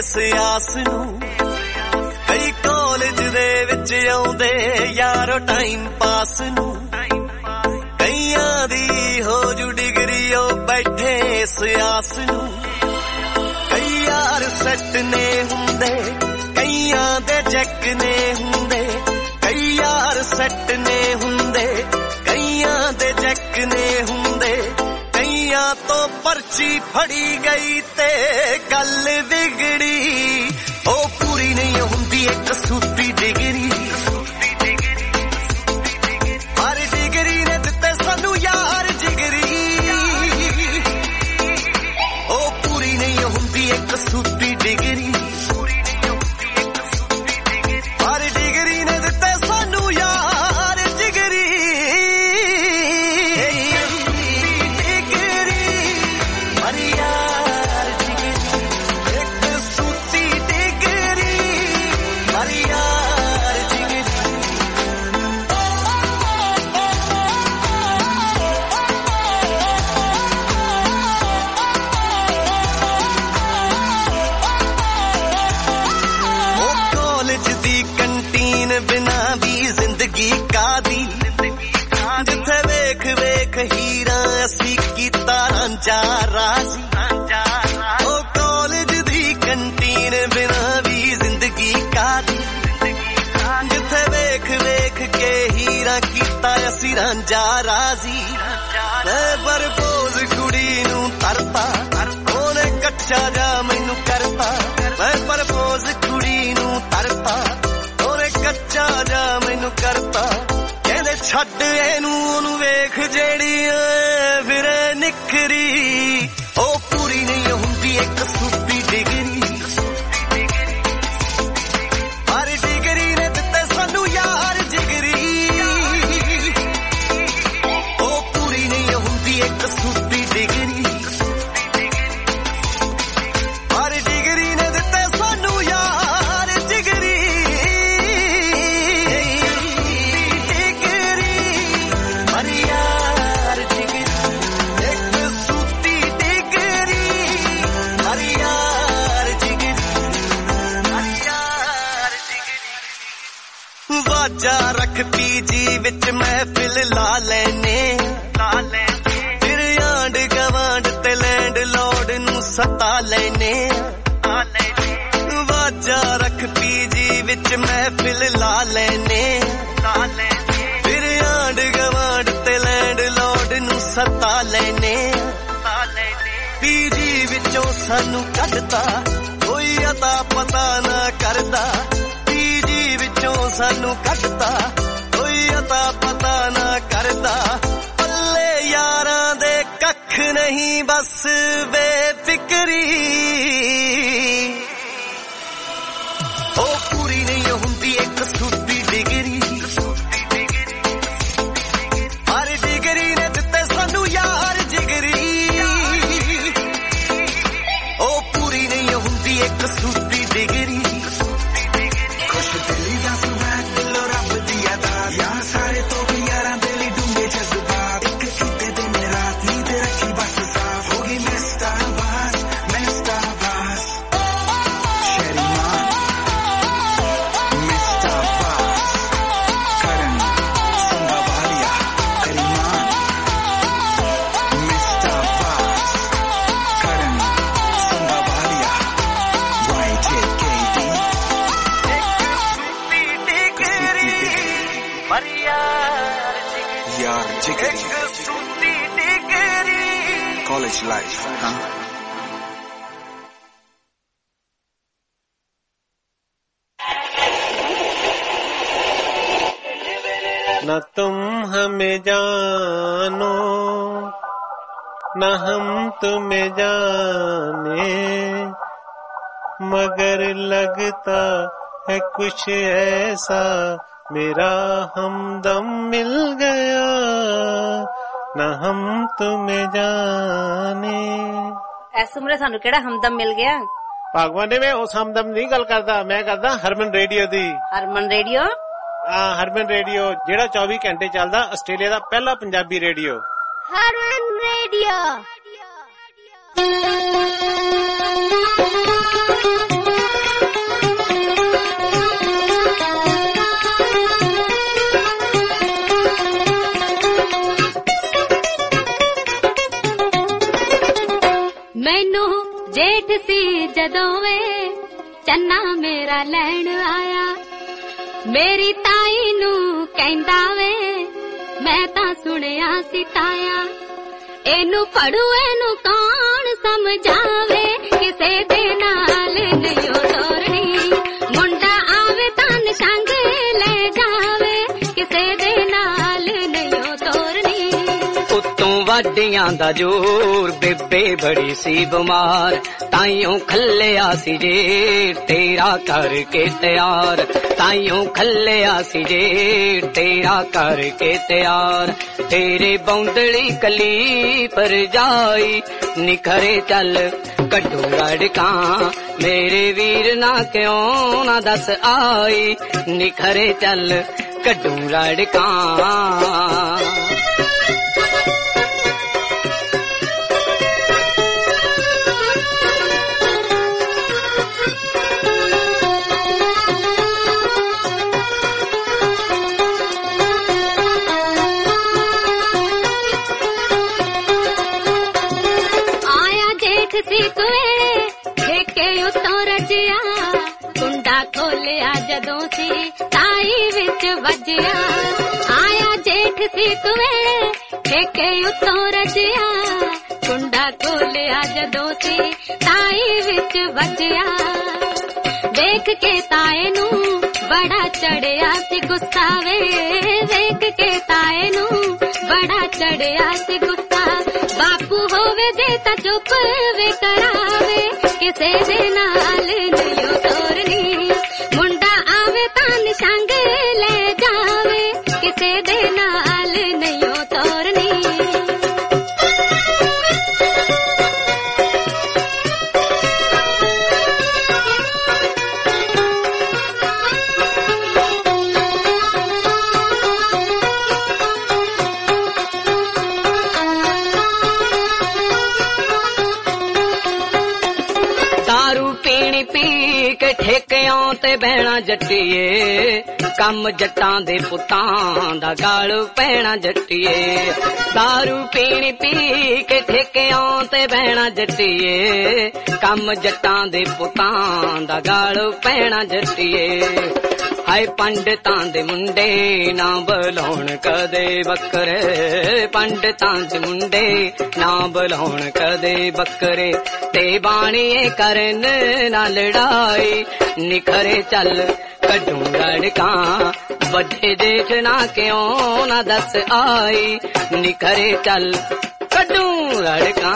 ਇਸ ਆਸ ਨੂੰ ਕਈ ਕਾਲਜ ਦੇ ਵਿੱਚ ਆਉਂਦੇ ਯਾਰੋ ਟਾਈਮ ਪਾਸ ਨੂੰ ਕਈਆਂ ਦੀ ਹੋ ਜੂ ਡਿਗਰੀ ਉਹ ਬੈਠੇ ਇਸ ਆਸ ਨੂੰ ਕਈ ਯਾਰ ਸੈੱਟ ਨੇ ਹੁੰਦੇ ਕਈਆਂ ਦੇ ਜੈਕ ਨੇ ਹੁੰਦੇ ਕਈ ਯਾਰ ਸੈੱਟ ਨੇ ਹੁੰਦੇ ਕਈਆਂ ਦੇ ਜੈਕ ਨੇ ਹੁੰਦੇ ਕਈਆਂ ਤੋਂ ਪਰਚੀ ਫੜੀ ਗਈ ਤੇ ਗੱਲ ਵਿਗੜੀ ਉਹ ਪੂਰੀ ਨਹੀਂ ਹੁੰਦੀ ਇੱਕ ਸੂਤੀ ਡਿਗਰੀ ਹਰ ਡਿਗਰੀ ਨੇ ਦਿੱਤੇ ਸਾਨੂੰ ਯਾਰ ਜਿਗਰੀ ਉਹ ਪੂਰੀ ਨਹੀਂ ਹੁੰਦੀ ਇੱਕ ਸੂਤੀ ਡਿਗਰੀ ਹਰ ਡਿਗਰੀ ਨੇ ਦਿੱਤੇ ਸਾਨੂੰ ਯਾਰ ਜਿਗਰੀ ਬਿਨਾ ਵੀ ਜ਼ਿੰਦਗੀ ਕਾਦੀ ਜਿੱਥੇ ਵੇਖ ਵੇਖ ਹੀਰਾ ਅਸੀਂ ਕੀਤਾ ਰਾਂਝਾ ਰਾਜ਼ੀ ਉਹ ਕਾਲਜ ਦੀ ਕੰਟੀਨ ਬਿਨਾ ਵੀ ਜ਼ਿੰਦਗੀ ਕਾਦੀ ਜਿੱਥੇ ਵੇਖ ਵੇਖ ਕੇ ਹੀਰਾ ਕੀਤਾ ਅਸੀਂ ਰਾਂਝਾ ਰਾਜ਼ੀ ਮੈਂ ਬਰਬੋਜ਼ ਕੁੜੀ ਨੂੰ ਤਰਤਾ ਉਹਨੇ ਕੱਚਾ ਜਾ ਮੈਨੂੰ ਕਰਤਾ ਮੈਂ ਬਰਬੋਜ਼ ਕੁੜੀ ਨੂੰ ਤਰਤਾ ਕੱਚਾ ਜਾ ਮੈਨੂੰ ਕਰਤਾ ਕਹਿੰਦੇ ਛੱਡ ਇਹਨੂੰ ਉਹਨੂੰ ਵੇਖ ਜਿਹੜੀ ਫਿਰ ਨਿਖਰੀ ਉਹ ਪੂਰੀ ਨਹੀਂ ਹੁੰਦੀ ਇੱਕ ਸੂਤੀ ਡਿਗਰੀ ਹਰ ਡਿਗਰੀ ਨੇ ਦਿੱਤੇ ਸਾਨੂੰ ਯਾਰ ਜਿਗਰੀ ਉਹ ਪੂਰੀ ਨਹੀਂ ਹੁੰਦੀ ਇੱਕ ਸੂਤੀ ਡਿਗਰੀ ਹਰ ਡਿਗਰੀ ਨੇ ਦਿੱਤੇ ਸਾਨੂੰ ਯਾਰ ਜਿਗਰੀ ਵਾਜਾ ਰੱਖ ਪੀਜੀ ਵਿੱਚ ਮਹਿਫਿਲ ਲਾ ਲੈਨੇ ਫਿਰ ਆਂਡ ਗਵਾਂਡ ਤੇ ਲੈਂਡ ਲੋਡ ਨੂੰ ਸਤਾ ਲੈਨੇ ਵਾਜਾ ਰੱਖ ਪੀਜੀ ਵਿੱਚ ਮਹਿਫਿਲ ਲਾ ਲੈਨੇ ਫਿਰ ਆਂਡ ਗਵਾਂਡ ਤੇ ਲੈਂਡ ਲੋਡ ਨੂੰ ਸਤਾ ਲੈਨੇ ਪੀਜੀ ਵਿੱਚੋਂ ਸਾਨੂੰ ਕੱਢਤਾ ਕੋਈ ਅਤਾ ਪਤਾ ਨਾ ਕਰਦਾ ਵਿੱਚੋਂ ਸਾਨੂੰ ਕੱਢਤਾ ਕੋਈ ਅਤਾ ਪਤਾ ਨਾ ਕਰਦਾ ਪੱਲੇ ਯਾਰਾਂ ਦੇ ਕੱਖ ਨਹੀਂ ਬਸ ਬੇਫਿਕਰੀ ਉਹ ਪੂਰੀ ਨਹੀਂ ਹੁੰਦੀ ਇੱਕ ਸੂਤੀ ਡਿਗਰੀ ਹਰ ਡਿਗਰੀ ਨੇ ਦਿੱਤੇ ਸਾਨੂੰ ਯਾਰ ਜਿਗਰੀ ਉਹ ਪੂਰੀ ਨਹੀਂ ਹੁੰਦੀ ਇੱਕ ਸੂਤੀ ਡਿਗਰੀ College life, huh? न तुम हमें जानो न हम तुम्हें जाने मगर लगता है कुछ ऐसा मेरा हमदम मिल गया ना हम तुम्हें जाने। ਇਸ ਉਮਰੇ ਸਾਨੂੰ ਕਿਹੜਾ ਹਮਦਮ ਮਿਲ ਗਿਆ? ਭਗਵਾਨ ਨੇ ਮੈਂ ਉਸ ਹਮਦਮ ਨਹੀਂ ਗੱਲ ਕਰਦਾ, ਮੈਂ ਕਰਦਾ ਹਰਮਨ ਰੇਡੀਓ ਦੀ। ਹਰਮਨ ਰੇਡੀਓ? ਹਾਂ, ਹਰਮਨ ਰੇਡੀਓ ਜਿਹੜਾ 24 ਘੰਟੇ ਚੱਲਦਾ, ਆਸਟ੍ਰੇਲੀਆ ਦਾ ਪਹਿਲਾ ਪੰਜਾਬੀ ਰੇਡੀਓ। ਹਰਮਨ ਰੇਡੀਓ। मैनू जेठ सी जदों वे चन्ना मेरा लैण आया मेरी ताई नू कहंदा वे मैं तां सुनिया सी ताया एनू पढ़ू एनू कौन समझावे किसे दे नाल नहीं तोरनी मुंडा आवे तां संग ले जावे किसे दे नाल नहीं तोरनी उत्तों वाडियां दा जोर बेबे बड़ी सी बीमार ताइयों खल्लिया सी जे तेरा करके तैयार ताइयों खल्लिया सी जे तेरा करके तैयार तेरे बौंदड़ी कली पर जाई निखरे चल कड्डू गड़का मेरे वीर ना क्यों ना दस आई निखरे चल कड्डू गड़का खोलिया जदों सी ताई विच वजिया आया जेठ सी कुवे ठेके उत्तों रजिया कुंडा खोलिया जदों सी ताई विच वजिया देख के ताए नू बड़ा चढ़िया सी गुस्सा वे देख के ताए नू बड़ा चढ़िया सी गुस्सा बापू होवे दे ता चुप वे करावे किसे दे नाल नहीं तोरनी संग ले जावे किसे दे नाल नहीं तोरनी दारू पीनी पी के ठेकियां ते बहना जट्टीए कम जट्टां दे पुत्तां दा गाल पैना जट्टीए दारू पीनी पी के ठेकियां ते बहना जट्टीए कम जट्टां दे पुत्तां दा गाल पैना जट्टीए हाय पंडितां दे मुंडे ना बुलाउण कदे बकरे पंडितां दे मुंडे ना बुलाउण कदे बकरे ते बाणीए करन ना लड़ाई निखरे चल कड्डू गड़का बड़े जेठ ना क्यों ना दस आई निखरे चल कड्डू गड़का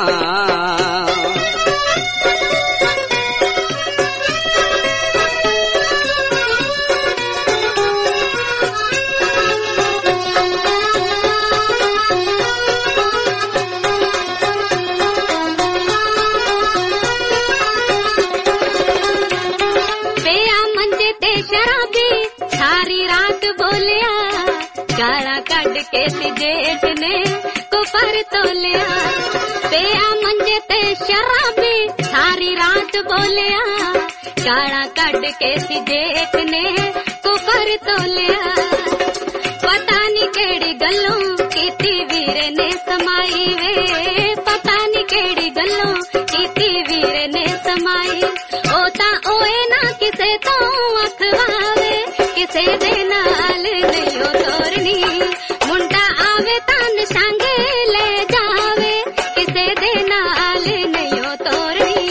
गाला कड़ के जेठ ने कुफर तोलिया पिया मंजे ते शराबी सारी रात बोलिया गाला कड़ के जेठ ने कुफर तोलिया पता नी केड़ी गल्लों कीती वीर ने समाई वे पता नी केड़ी गल्लों कीती वीर ने समाई ओ ता ओए ना किसे तो अखवावे किसे दे नाल नहीं तोरनी मुंडा आवे तान संग ले जावे किसे दे नाल नहीं तोरनी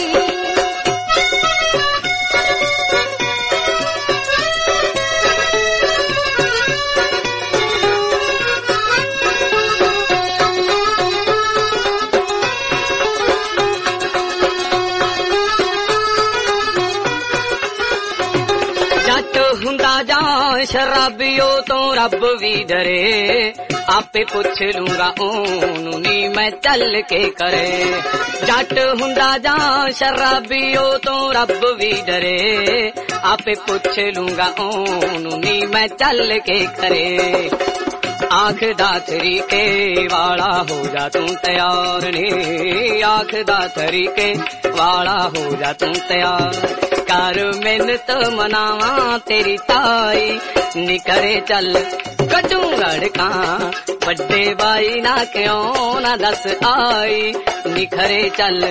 हुंदा जा शराबियो तो रब भी डरे आपे पुछ लूंगा ओनू नी मैं चल के करे जट हुंदा जा शराबियो तो रब भी डरे आपे पूछ लूंगा ओनू नी मैं चल के करे आखदा तरीके वाला हो जा तू तैयार ने आखदा तरीके वाला हो जा तू तैयार कर मिन्नत मनावा तेरी ताई निकरे चल कटू लड़का बड्डे बाई ना क्यों ना दस आई निखरे चल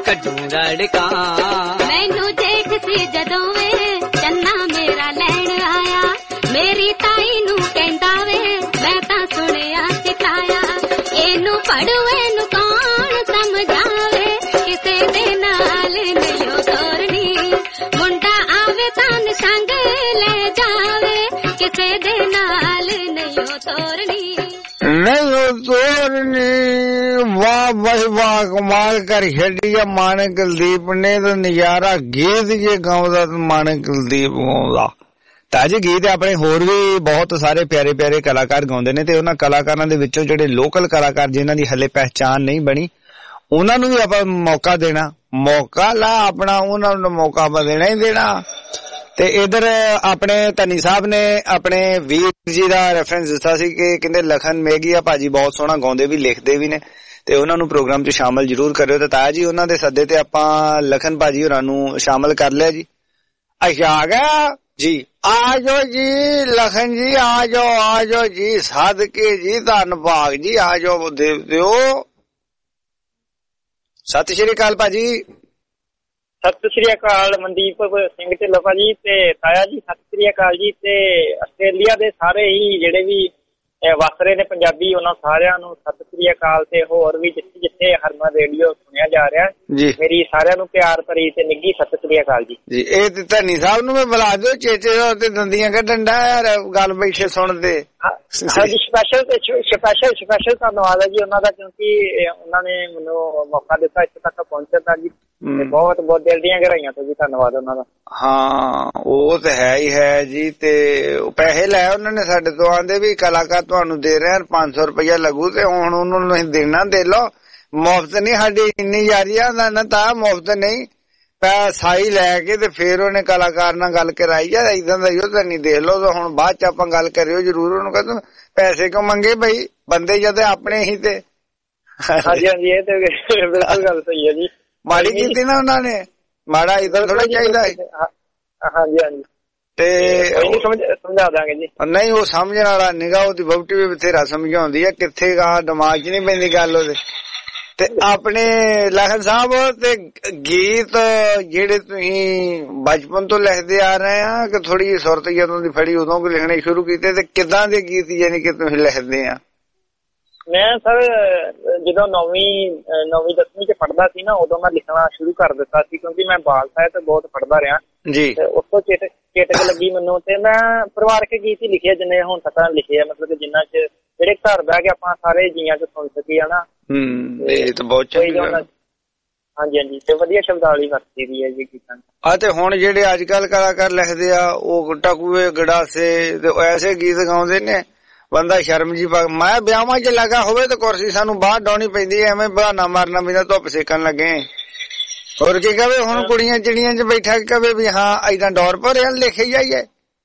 ਕੱਢੂ ਰੜਕਾ ਮੈਨੂੰ ਜੇਠ ਸੀ ਜਦੋਂ ਵੇ ਚੰਨਾ ਮੇਰਾ ਲੈਣ ਆਇਆ ਮੇਰੀ ਤਾਈ ਨੂੰ ਕਹਿੰਦਾ ਵੇ ਮੈਂ ਤਾਂ ਸੁਣਿਆ ਸਿਖਾਇਆ ਇਹਨੂੰ ਪੜੂ ਇਹਨੂੰ ਕੌਣ ਸਮਝਾਵੇ ਕਿਸੇ ਦੇ ਨਾਲ ਨਹੀਂ ਤੋਰਨੀ ਮੁੰਡਾ ਆਵੇ ਤਾਂ ਸੰਗ ਲੈ ਜਾਵੇ ਕਿਸੇ ਦੇ ਨਾਲ ਨਹੀਂ ਤੋਰਨੀ ਨਹੀਂ ਤੋਰਨੀ ਵਾਹ ਬਈ ਵਾਹ ਕਮਾਲ ਕਰ ਛੱਡੀ ਆ ਮਾਨਕ ਕੁਲਦੀਪ ਨੇ ਤਾਂ ਨਜ਼ਾਰਾ ਗੀਤ ਜੇ ਗਾਉਂਦਾ ਮਾਨਕ ਕੁਲਦੀਪ ਗਾਉਂਦਾ ਤਾਜੀ ਗੀਤ ਆਪਣੇ ਹੋਰ ਵੀ ਬਹੁਤ ਸਾਰੇ ਪਿਆਰੇ ਪਿਆਰੇ ਕਲਾਕਾਰ ਗਾਉਂਦੇ ਨੇ ਤੇ ਉਹਨਾਂ ਕਲਾਕਾਰਾਂ ਦੇ ਵਿੱਚੋਂ ਜਿਹੜੇ ਲੋਕਲ ਕਲਾਕਾਰ ਜਿਨ੍ਹਾਂ ਦੀ ਹਲੇ ਪਹਿਚਾਣ ਨਹੀਂ ਬਣੀ ਉਹਨਾਂ ਨੂੰ ਵੀ ਆਪਾਂ ਮੌਕਾ ਦੇਣਾ ਮੌਕਾ ਲਾ ਆਪਣਾ ਉਹਨਾਂ ਨੂੰ ਮੌਕਾ ਆਪਾਂ ਦੇਣਾ ਹੀ ਦੇਣਾ ਤੇ ਇਧਰ ਆਪਣੇ ਧਨੀ ਸਾਹਿਬ ਨੇ ਆਪਣੇ ਵੀਰ ਜੀ ਦਾ ਰੈਫਰੈਂਸ ਦਿੱਤਾ ਸੀ ਕਿ ਕਹਿੰਦੇ ਲਖਨ ਮੇਗੀਆ ਭਾਜੀ ਬਹੁਤ ਸੋਹਣਾ ਗਾਉਂਦੇ ਵੀ ਲਿਖਦੇ ਵੀ ਨੇ ਤੇ ਉਹਨਾਂ ਨੂੰ ਪ੍ਰੋਗਰਾਮ 'ਚ ਸ਼ਾਮਲ ਜ਼ਰੂਰ ਕਰਿਓ ਤੇ ਤਾਇਆ ਜੀ ਉਹਨਾਂ ਦੇ ਸੱਦੇ ਤੇ ਆਪਾਂ ਲਖਨ ਭਾਜੀ ਹੋਰਾਂ ਨੂੰ ਸ਼ਾਮਲ ਕਰ ਲਿਆ ਜੀ ਅੱਛਾ ਆ ਗਿਆ ਜੀ ਆ ਜਾਓ ਜੀ ਲਖਨ ਜੀ ਆ ਜਾਓ ਜੀ ਸਦਕੇ ਜੀ ਧੰਨਵਾਦ ਜੀ ਆ ਜਾਓ ਦਿਓ ਸਤਿ ਸ਼੍ਰੀ ਅਕਾਲ ਭਾਜੀ ਸਤਿ ਸ਼੍ਰੀ ਅਕਾਲ ਮਨਦੀਪ ਸਿੰਘ ਢਿੱਲੋਂ ਭਾਜੀ ਤੇ ਤਾਇਆ ਜੀ ਸਤਿ ਸ਼੍ਰੀ ਅਕਾਲ ਜੀ ਤੇ ਆਸਟ੍ਰੇਲੀਆ ਦੇ ਸਾਰੇ ਹੀ ਜਿਹੜੇ ਵੀ ਵਸ ਰਹੇ ਨੇ ਪੰਜਾਬੀ ਉਹਨਾਂ ਸਾਰਿਆਂ ਨੂੰ ਸਤਿ ਸ਼੍ਰੀ ਅਕਾਲ ਤੇ ਹੋਰ ਵੀ ਜਿੱਥੇ ਜਿੱਥੇ ਹਰਮਨ ਰੇਡੀਓ ਸੁਣਿਆ ਜਾ ਰਿਹਾ ਮੇਰੀ ਸਾਰਿਆਂ ਨੂੰ ਪਿਆਰ ਭਰੀ ਤੇ ਨਿੱਘੀ ਸਤਿ ਸ਼੍ਰੀ ਅਕਾਲ ਜੀ ਜੀ ਇਹ ਤੇ ਧਨੀ ਸਾਹਿਬ ਨੂੰ ਮੈਂ ਬੁਲਾ ਦਿਓ ਚੇਚੇ ਤੇ ਦੰਦੀਆਂ ਕੱਢਣ ਦਾ ਯਾਰ ਗੱਲ ਬੈਠੇ ਸੁਣਦੇ ਹਾਂਜੀ ਸਪੈਸ਼ਲ ਧੰਨਵਾਦ ਹੈ ਜੀ ਉਹਨਾਂ ਦਾ ਕਿਉਂਕਿ ਉਹਨਾਂ ਨੇ ਮੈਨੂੰ ਮੌਕਾ ਦਿੱਤਾ ਇੱਥੇ ਤੱਕ ਪਹੁੰਚਣ ਦਾ ਜੀ ਬਹੁਤ ਬਹੁਤ ਦਿਲ ਦੀਆਂ ਗਹਿਰਾਈਆਂ ਤੋਂ ਜੀ ਧੰਨਵਾਦ ਉਹਨਾਂ ਦਾ ਹਾਂ ਉਹ ਤਾਂ ਹੈ ਹੀ ਹੈ ਜੀ ਤੇ ਪੈਸੇ ਲੈ ਉਹਨਾਂ ਨੇ ਸਾਡੇ ਤੋਂ ਆਂਦੇ ਵੀ ਕਲਾਕਾਰ ਤੁਹਾਨੂੰ ਦੇ ਰਹੇ 500 ਰੁਪਇਆ ਲੱਗੂ ਤੇ ਹੁਣ ਉਹਨਾਂ ਨੂੰ ਅਸੀਂ ਦੇਣਾ ਦੇ ਲਓ ਮੁਫਤ ਨਹੀਂ ਸਾਡੀ ਇੰਨੀ ਯਾਰੀ ਆ ਨਾ ਤਾਂ ਮੁਫਤ ਨਹੀਂ ਪੈਸਾ ਹੀ ਲੈ ਕੇ ਤੇ ਫੇਰ ਉਹਨੇ ਕਲਾਕਾਰ ਨਾਲ ਗੱਲ ਕਰਾਈ ਆ ਇਦਾਂ ਦਾ ਉਹ ਤਾਂ ਨਹੀਂ ਦੇਖ ਲਓ ਤਾਂ ਹੁਣ ਬਾਅਦ ਚ ਆਪਾਂ ਗੱਲ ਕਰਿਓ ਜਰੂਰ ਉਹਨੂੰ ਕਹਿੰਦਾ ਪੈਸੇ ਕਿਉਂ ਮੰਗੇ ਬਈ ਬੰਦੇ ਜਦ ਆਪਣੇ ਹੀ ਤੇ ਹਾਂਜੀ ਹਾਂਜੀ ਇਹ ਤੇ ਬਿਲਕੁਲ ਗੱਲ ਸਹੀ ਹੈ ਜੀ ਮਾੜੀ ਕੀਤੀ ਨਾ ਉਹਨਾਂ ਨੇ ਮਾੜਾ ਇਧਰ ਥੋੜਾ ਚਾਹੀਦਾ ਹਾਂਜੀ ਹਾਂਜੀ ਤੇ ਸਮਝਾ ਦਾਂਗੇ ਜੀ ਨਹੀਂ ਉਹ ਸਮਝਣ ਵਾਲਾ ਨਿਗਾਹ ਉਹਦੀ ਵਹੁਟੀ ਵੀ ਬਥੇਰਾ ਸਮਝਾਉਂਦੀ ਆ ਕਿੱਥੇ ਗਾ ਦਿਮਾਗ 'ਚ ਨਹੀਂ ਪੈਂਦੀ ਗੱਲ ਉਹਦੇ ਤੇ ਆਪਣੇ ਲਖਨ ਸਾਹਿਬ ਤੇ ਗੀਤ ਜਿਹੜੇ ਤੁਸੀਂ ਬਚਪਨ ਤੋਂ ਲਿਖਦੇ ਆ ਰਹੇ ਆ ਕਿ ਥੋੜੀ ਜਿਹੀ ਸੁਰਤ ਜਦੋਂ ਦੀ ਫੜੀ ਉਦੋਂ ਵੀ ਲਿਖਣੇ ਸ਼ੁਰੂ ਕੀਤੇ ਤੇ ਕਿੱਦਾਂ ਦੇ ਗੀਤ ਯਾਨੀ ਕਿ ਤੁਸੀਂ ਲਿਖਦੇ ਆ ਮੈਂ ਸਰ ਜਦੋਂ 9ਵੀਂ 10ਵੀਂ ਚ ਪੜ੍ਹਦਾ ਸੀ ਨਾ ਉਦੋਂ ਮੈਂ ਲਿਖਣਾ ਸ਼ੁਰੂ ਕਰ ਦਿੱਤਾ ਸੀ ਕਿਉਂਕਿ ਮੈਂ ਬਾਲ ਸਾਹਿਤ ਬਹੁਤ ਪੜ੍ਹਦਾ ਰਿਹਾ ਜੀ ਤੇ ਉਸ ਤੋਂ ਚੇਟਕ ਲੱਗੀ ਮੈਨੂੰ ਤੇ ਮੈਂ ਪਰਿਵਾਰਕ ਗੀਤ ਹੀ ਲਿਖੇ ਜਿੰਨੇ ਹੁਣ ਤੱਕ ਲਿਖੇ ਆ ਮਤਲਬ ਕਿ ਜਿੰਨਾ ਚ ਜਿਹੜੇ ਘਰ ਬਹਿ ਕੇ ਆਪਾਂ ਸਾਰੇ ਜੀਆਂ ਚ ਸੁਣ ਸਕੀਏ ਹਨਾ ਇਹ ਤਾਂ ਬਹੁਤ ਚੰਗੀ ਗੱਲ ਹਾਂਜੀ ਹਾਂਜੀ ਤੇ ਵਧੀਆ ਸ਼ਬਦਾਵਲੀ ਵਰਤੀ ਦੀ ਹੈ ਜੀ ਗੀਤਾਂ ਆ ਤੇ ਹੁਣ ਜਿਹੜੇ ਅੱਜ ਕੱਲ ਕਲਾਕਾਰ ਲਿਖਦੇ ਆ ਉਹ ਟਕੂਏ ਗੜਾਸੇ ਤੇ ਐਸੇ ਗੀਤ ਗਾਉਂਦੇ ਨੇ ਬੰਦਾ ਸ਼ਰਮ ਜੀ ਮੈਂ ਵਿਆਹਾਂ 'ਚ ਲੱਗਾ ਹੋਵੇ ਤੇ ਕੁਰਸੀ ਸਾਨੂੰ ਬਾਹਰ ਡਾਉਣੀ ਪੈਂਦੀ ਐ ਐਵੇਂ ਬਹਾਨਾ ਮਾਰਨਾ ਪੈਂਦਾ ਧੁੱਪ ਸੇਕਣ ਲੱਗੇ ਹੋਰ ਕੀ ਕਵੇ ਹੁਣ ਕੁੜੀਆਂ ਚਿੜੀਆਂ 'ਚ ਬੈਠਾ ਕਵੇ ਵੀ ਹਾਂ ਏਦਾਂ ਡੋਰ ਭਰਿਆ ਲਿਖੇ ਜਾਈਏ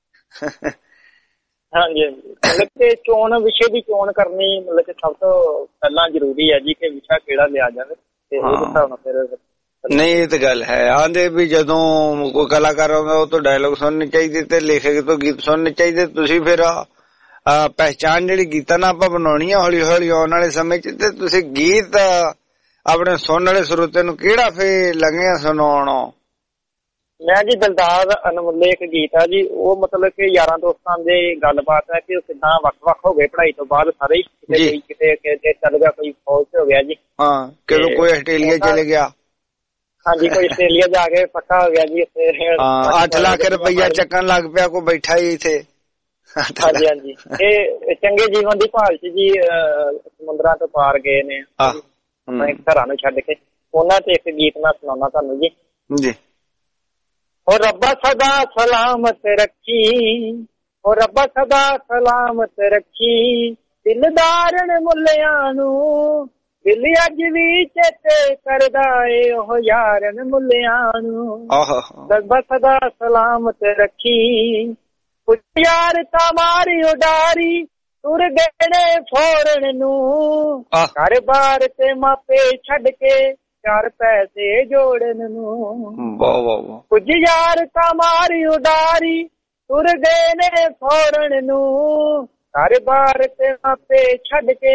ਹਾਂਜੀ ਮਤਲਬ ਕਿ ਚੋਣ ਵਿਸ਼ੇ ਦੀ ਚੋਣ ਕਰਨੀ ਮਤਲਬ ਕਿ ਸਭ ਤੋਂ ਪਹਿਲਾਂ ਜ਼ਰੂਰੀ ਹੈ ਜੀ ਕਿ ਵਿਸ਼ਾ ਕਿਹੜਾ ਲਿਆ ਜਾਵੇ ਤੇ ਉਹਦੇ ਹਿਸਾਬ ਨਾਲ ਫਿਰ ਨਹੀਂ ਇਹ ਤਾਂ ਗੱਲ ਹੈ ਆਂਦੇ ਵੀ ਜਦੋਂ ਕੋਈ ਕਲਾਕਾਰ ਆਉਂਦਾ ਉਹ ਤੋਂ ਡਾਇਲੋਗ ਸੁਣਨੇ ਚਾਹੀਦੇ ਤੇ ਲੇਖਕ ਤੋਂ ਗੀਤ ਸੁਣਨੇ ਚਾਹੀਦੇ ਤੁਸੀਂ ਫਿਰ ਪਹਿਚਾਣ ਜਿਹੜੀ ਗੀਤਾਂ ਨਾਲ ਆਪਾਂ ਬਣਾਉਣੀ ਆ ਹੌਲੀ ਹੌਲੀ ਆਉਣ ਵਾਲੇ ਸਮੇਂ ਚ ਤੇ ਤੁਸੀਂ ਗੀਤ ਆਪਣੇ ਸੁਣਨ ਵਾਲੇ ਸਰੋਤੇ ਨੂੰ ਕਿਹੜਾ ਫੇਰ ਲੱਗੇ ਆ ਸੁਣਾਉਣ ਮੈਂ ਜੀ ਦਿਲਦਾਰ ਅਨਮੁੱਲੇ ਇੱਕ ਗੀਤ ਆ ਜੀ ਉਹ ਮਤਲਬ ਕਿ ਯਾਰਾਂ ਦੋਸਤਾਂ ਦੇ ਗੱਲਬਾਤ ਹੈ ਕਿ ਉਹ ਕਿੱਦਾਂ ਵੱਖ-ਵੱਖ ਹੋ ਗਏ ਪੜ੍ਹਾਈ ਤੋਂ ਬਾਅਦ ਸਾਰੇ ਕਿਤੇ ਚੱਲ ਗਿਆ ਕੋਈ ਫੌਜ ਚ ਹੋ ਗਿਆ ਜੀ ਹਾਂ ਕਦੋਂ ਕੋਈ ਆਸਟ੍ਰੇਲੀਆ ਚਲੇ ਗਿਆ ਹਾਂਜੀ ਕੋਈ ਆਸਟ੍ਰੇਲੀਆ ਜਾ ਕੇ ਪੱਕਾ ਹੋ ਗਿਆ ਜੀ ਉੱਥੇ 8 ਲੱਖ ਰੁਪਈਆ ਚੱਕਣ ਲੱਗ ਪਿਆ ਕੋਈ ਬੈਠਾ ਹੀ ਇੱਥੇ ਹਾਂਜੀ ਹਾਂਜੀ ਇਹ ਚੰਗੇ ਜੀਵਨ ਦੀ ਭਾਲ ਚ ਜੀ ਸਮੁੰਦਰਾਂ ਤੋਂ ਪਾਰ ਗਏ ਨੇ ਘਰਾਂ ਨੂੰ ਛੱਡ ਕੇ ਉਹਨਾਂ ਤੇ ਇੱਕ ਗੀਤ ਮੈਂ ਸੁਣਾਉਣਾ ਤੁਹਾਨੂੰ ਜੀ ਜੀ ਉਹ ਰੱਬਾ ਸਦਾ ਸਲਾਮਤ ਰੱਖੀ ਉਹ ਰੱਬਾ ਸਦਾ ਸਲਾਮਤ ਰੱਖੀ ਦਿਲਦਾਰਨ ਮੁੱਲਿਆਂ ਨੂੰ ਦਿਲ ਅੱਜ ਵੀ ਚੇਤੇ ਕਰਦਾ ਏ ਉਹ ਯਾਰਨ ਮੁੱਲਿਆਂ ਨੂੰ ਰੱਬਾ ਸਦਾ ਸਲਾਮਤ ਰੱਖੀ ਕੁਝ ਯਾਰ ਤਾਂ ਮਾਰੀ ਉਡਾਰੀ ਤੁਰ ਗਏ ਨੇ ਫੋਰਨ ਨੂੰ ਘਰ ਬਾਰ ਤੇ ਮਾਪੇ ਛੱਡ ਕੇ 4 ਪੈਸੇ ਜੋੜਨ ਨੂੰ ਕੁਝ ਯਾਰ ਤਾਂ ਮਾਰੀ ਉਡਾਰੀ ਤੁਰ ਗਏ ਨੇ ਫੋਰਨ ਨੂੰ ਘਰ ਬਾਰ ਤੇ ਮਾਪੇ ਛੱਡ ਕੇ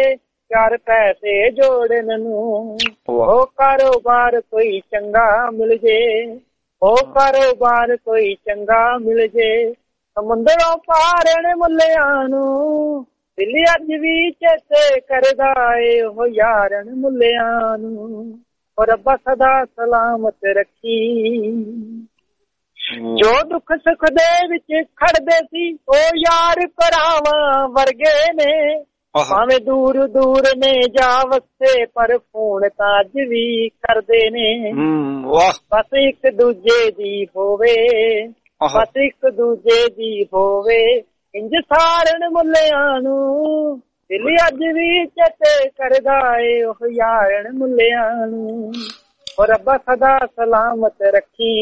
ਚਾਰ ਪੈਸੇ ਜੋੜਨ ਨੂੰ। ਉਹ ਕਾਰੋਬਾਰ ਕੋਈ ਚੰਗਾ ਮਿਲ ਜੇ, ਉਹ ਕਾਰੋਬਾਰ ਕੋਈ ਚੰਗਾ ਮਿਲ ਜੇ, ਸਮੁੰਦਰੋਂ ਪਾਰਨ ਮੁੱਲਿਆਂ ਨੂੰ। ਦਿਲ ਅੱਜ ਵੀ ਚੇਤੇ ਕਰਦਾ ਏ ਉਹ ਯਾਰਨ ਮੁੱਲਿਆਂ ਨੂੰ। ਉਹ ਰੱਬਾ ਸਦਾ ਸਲਾਮਤ ਰੱਖੀ। ਜੋ ਦੁੱਖ ਸੁੱਖ ਦੇ ਵਿੱਚ ਖੜਦੇ ਸੀ ਉਹ ਯਾਰ ਭਰਾਵਾਂ ਵਰਗੇ ਨੇ। ਭਾਵੇਂ ਦੂਰ ਦੂਰ ਨੇ ਜਾ ਵਸੇ ਪਰ ਫੋਨ ਤਾਂ ਅੱਜ ਵੀ ਕਰਦੇ ਨੇ। ਬਸ ਇੱਕ ਦੂਜੇ ਦੀ ਹੋਵੇ, ਬਸ ਇੱਕ ਦੂਜੇ ਦੀ ਹੋਵੇ, ਇੰਜ ਸਾਰਨ ਮੁੱਲਿਆਂ ਨੂੰ। ਦਿਲ ਅੱਜ ਵੀ ਚੇਤੇ ਕਰਦਾ ਏ ਉਹ ਯਾਰਨ ਮੁੱਲਿਆਂ ਨੂੰ। ਉਹ ਰੱਬਾ ਸਦਾ ਸਲਾਮਤ ਰੱਖੀ।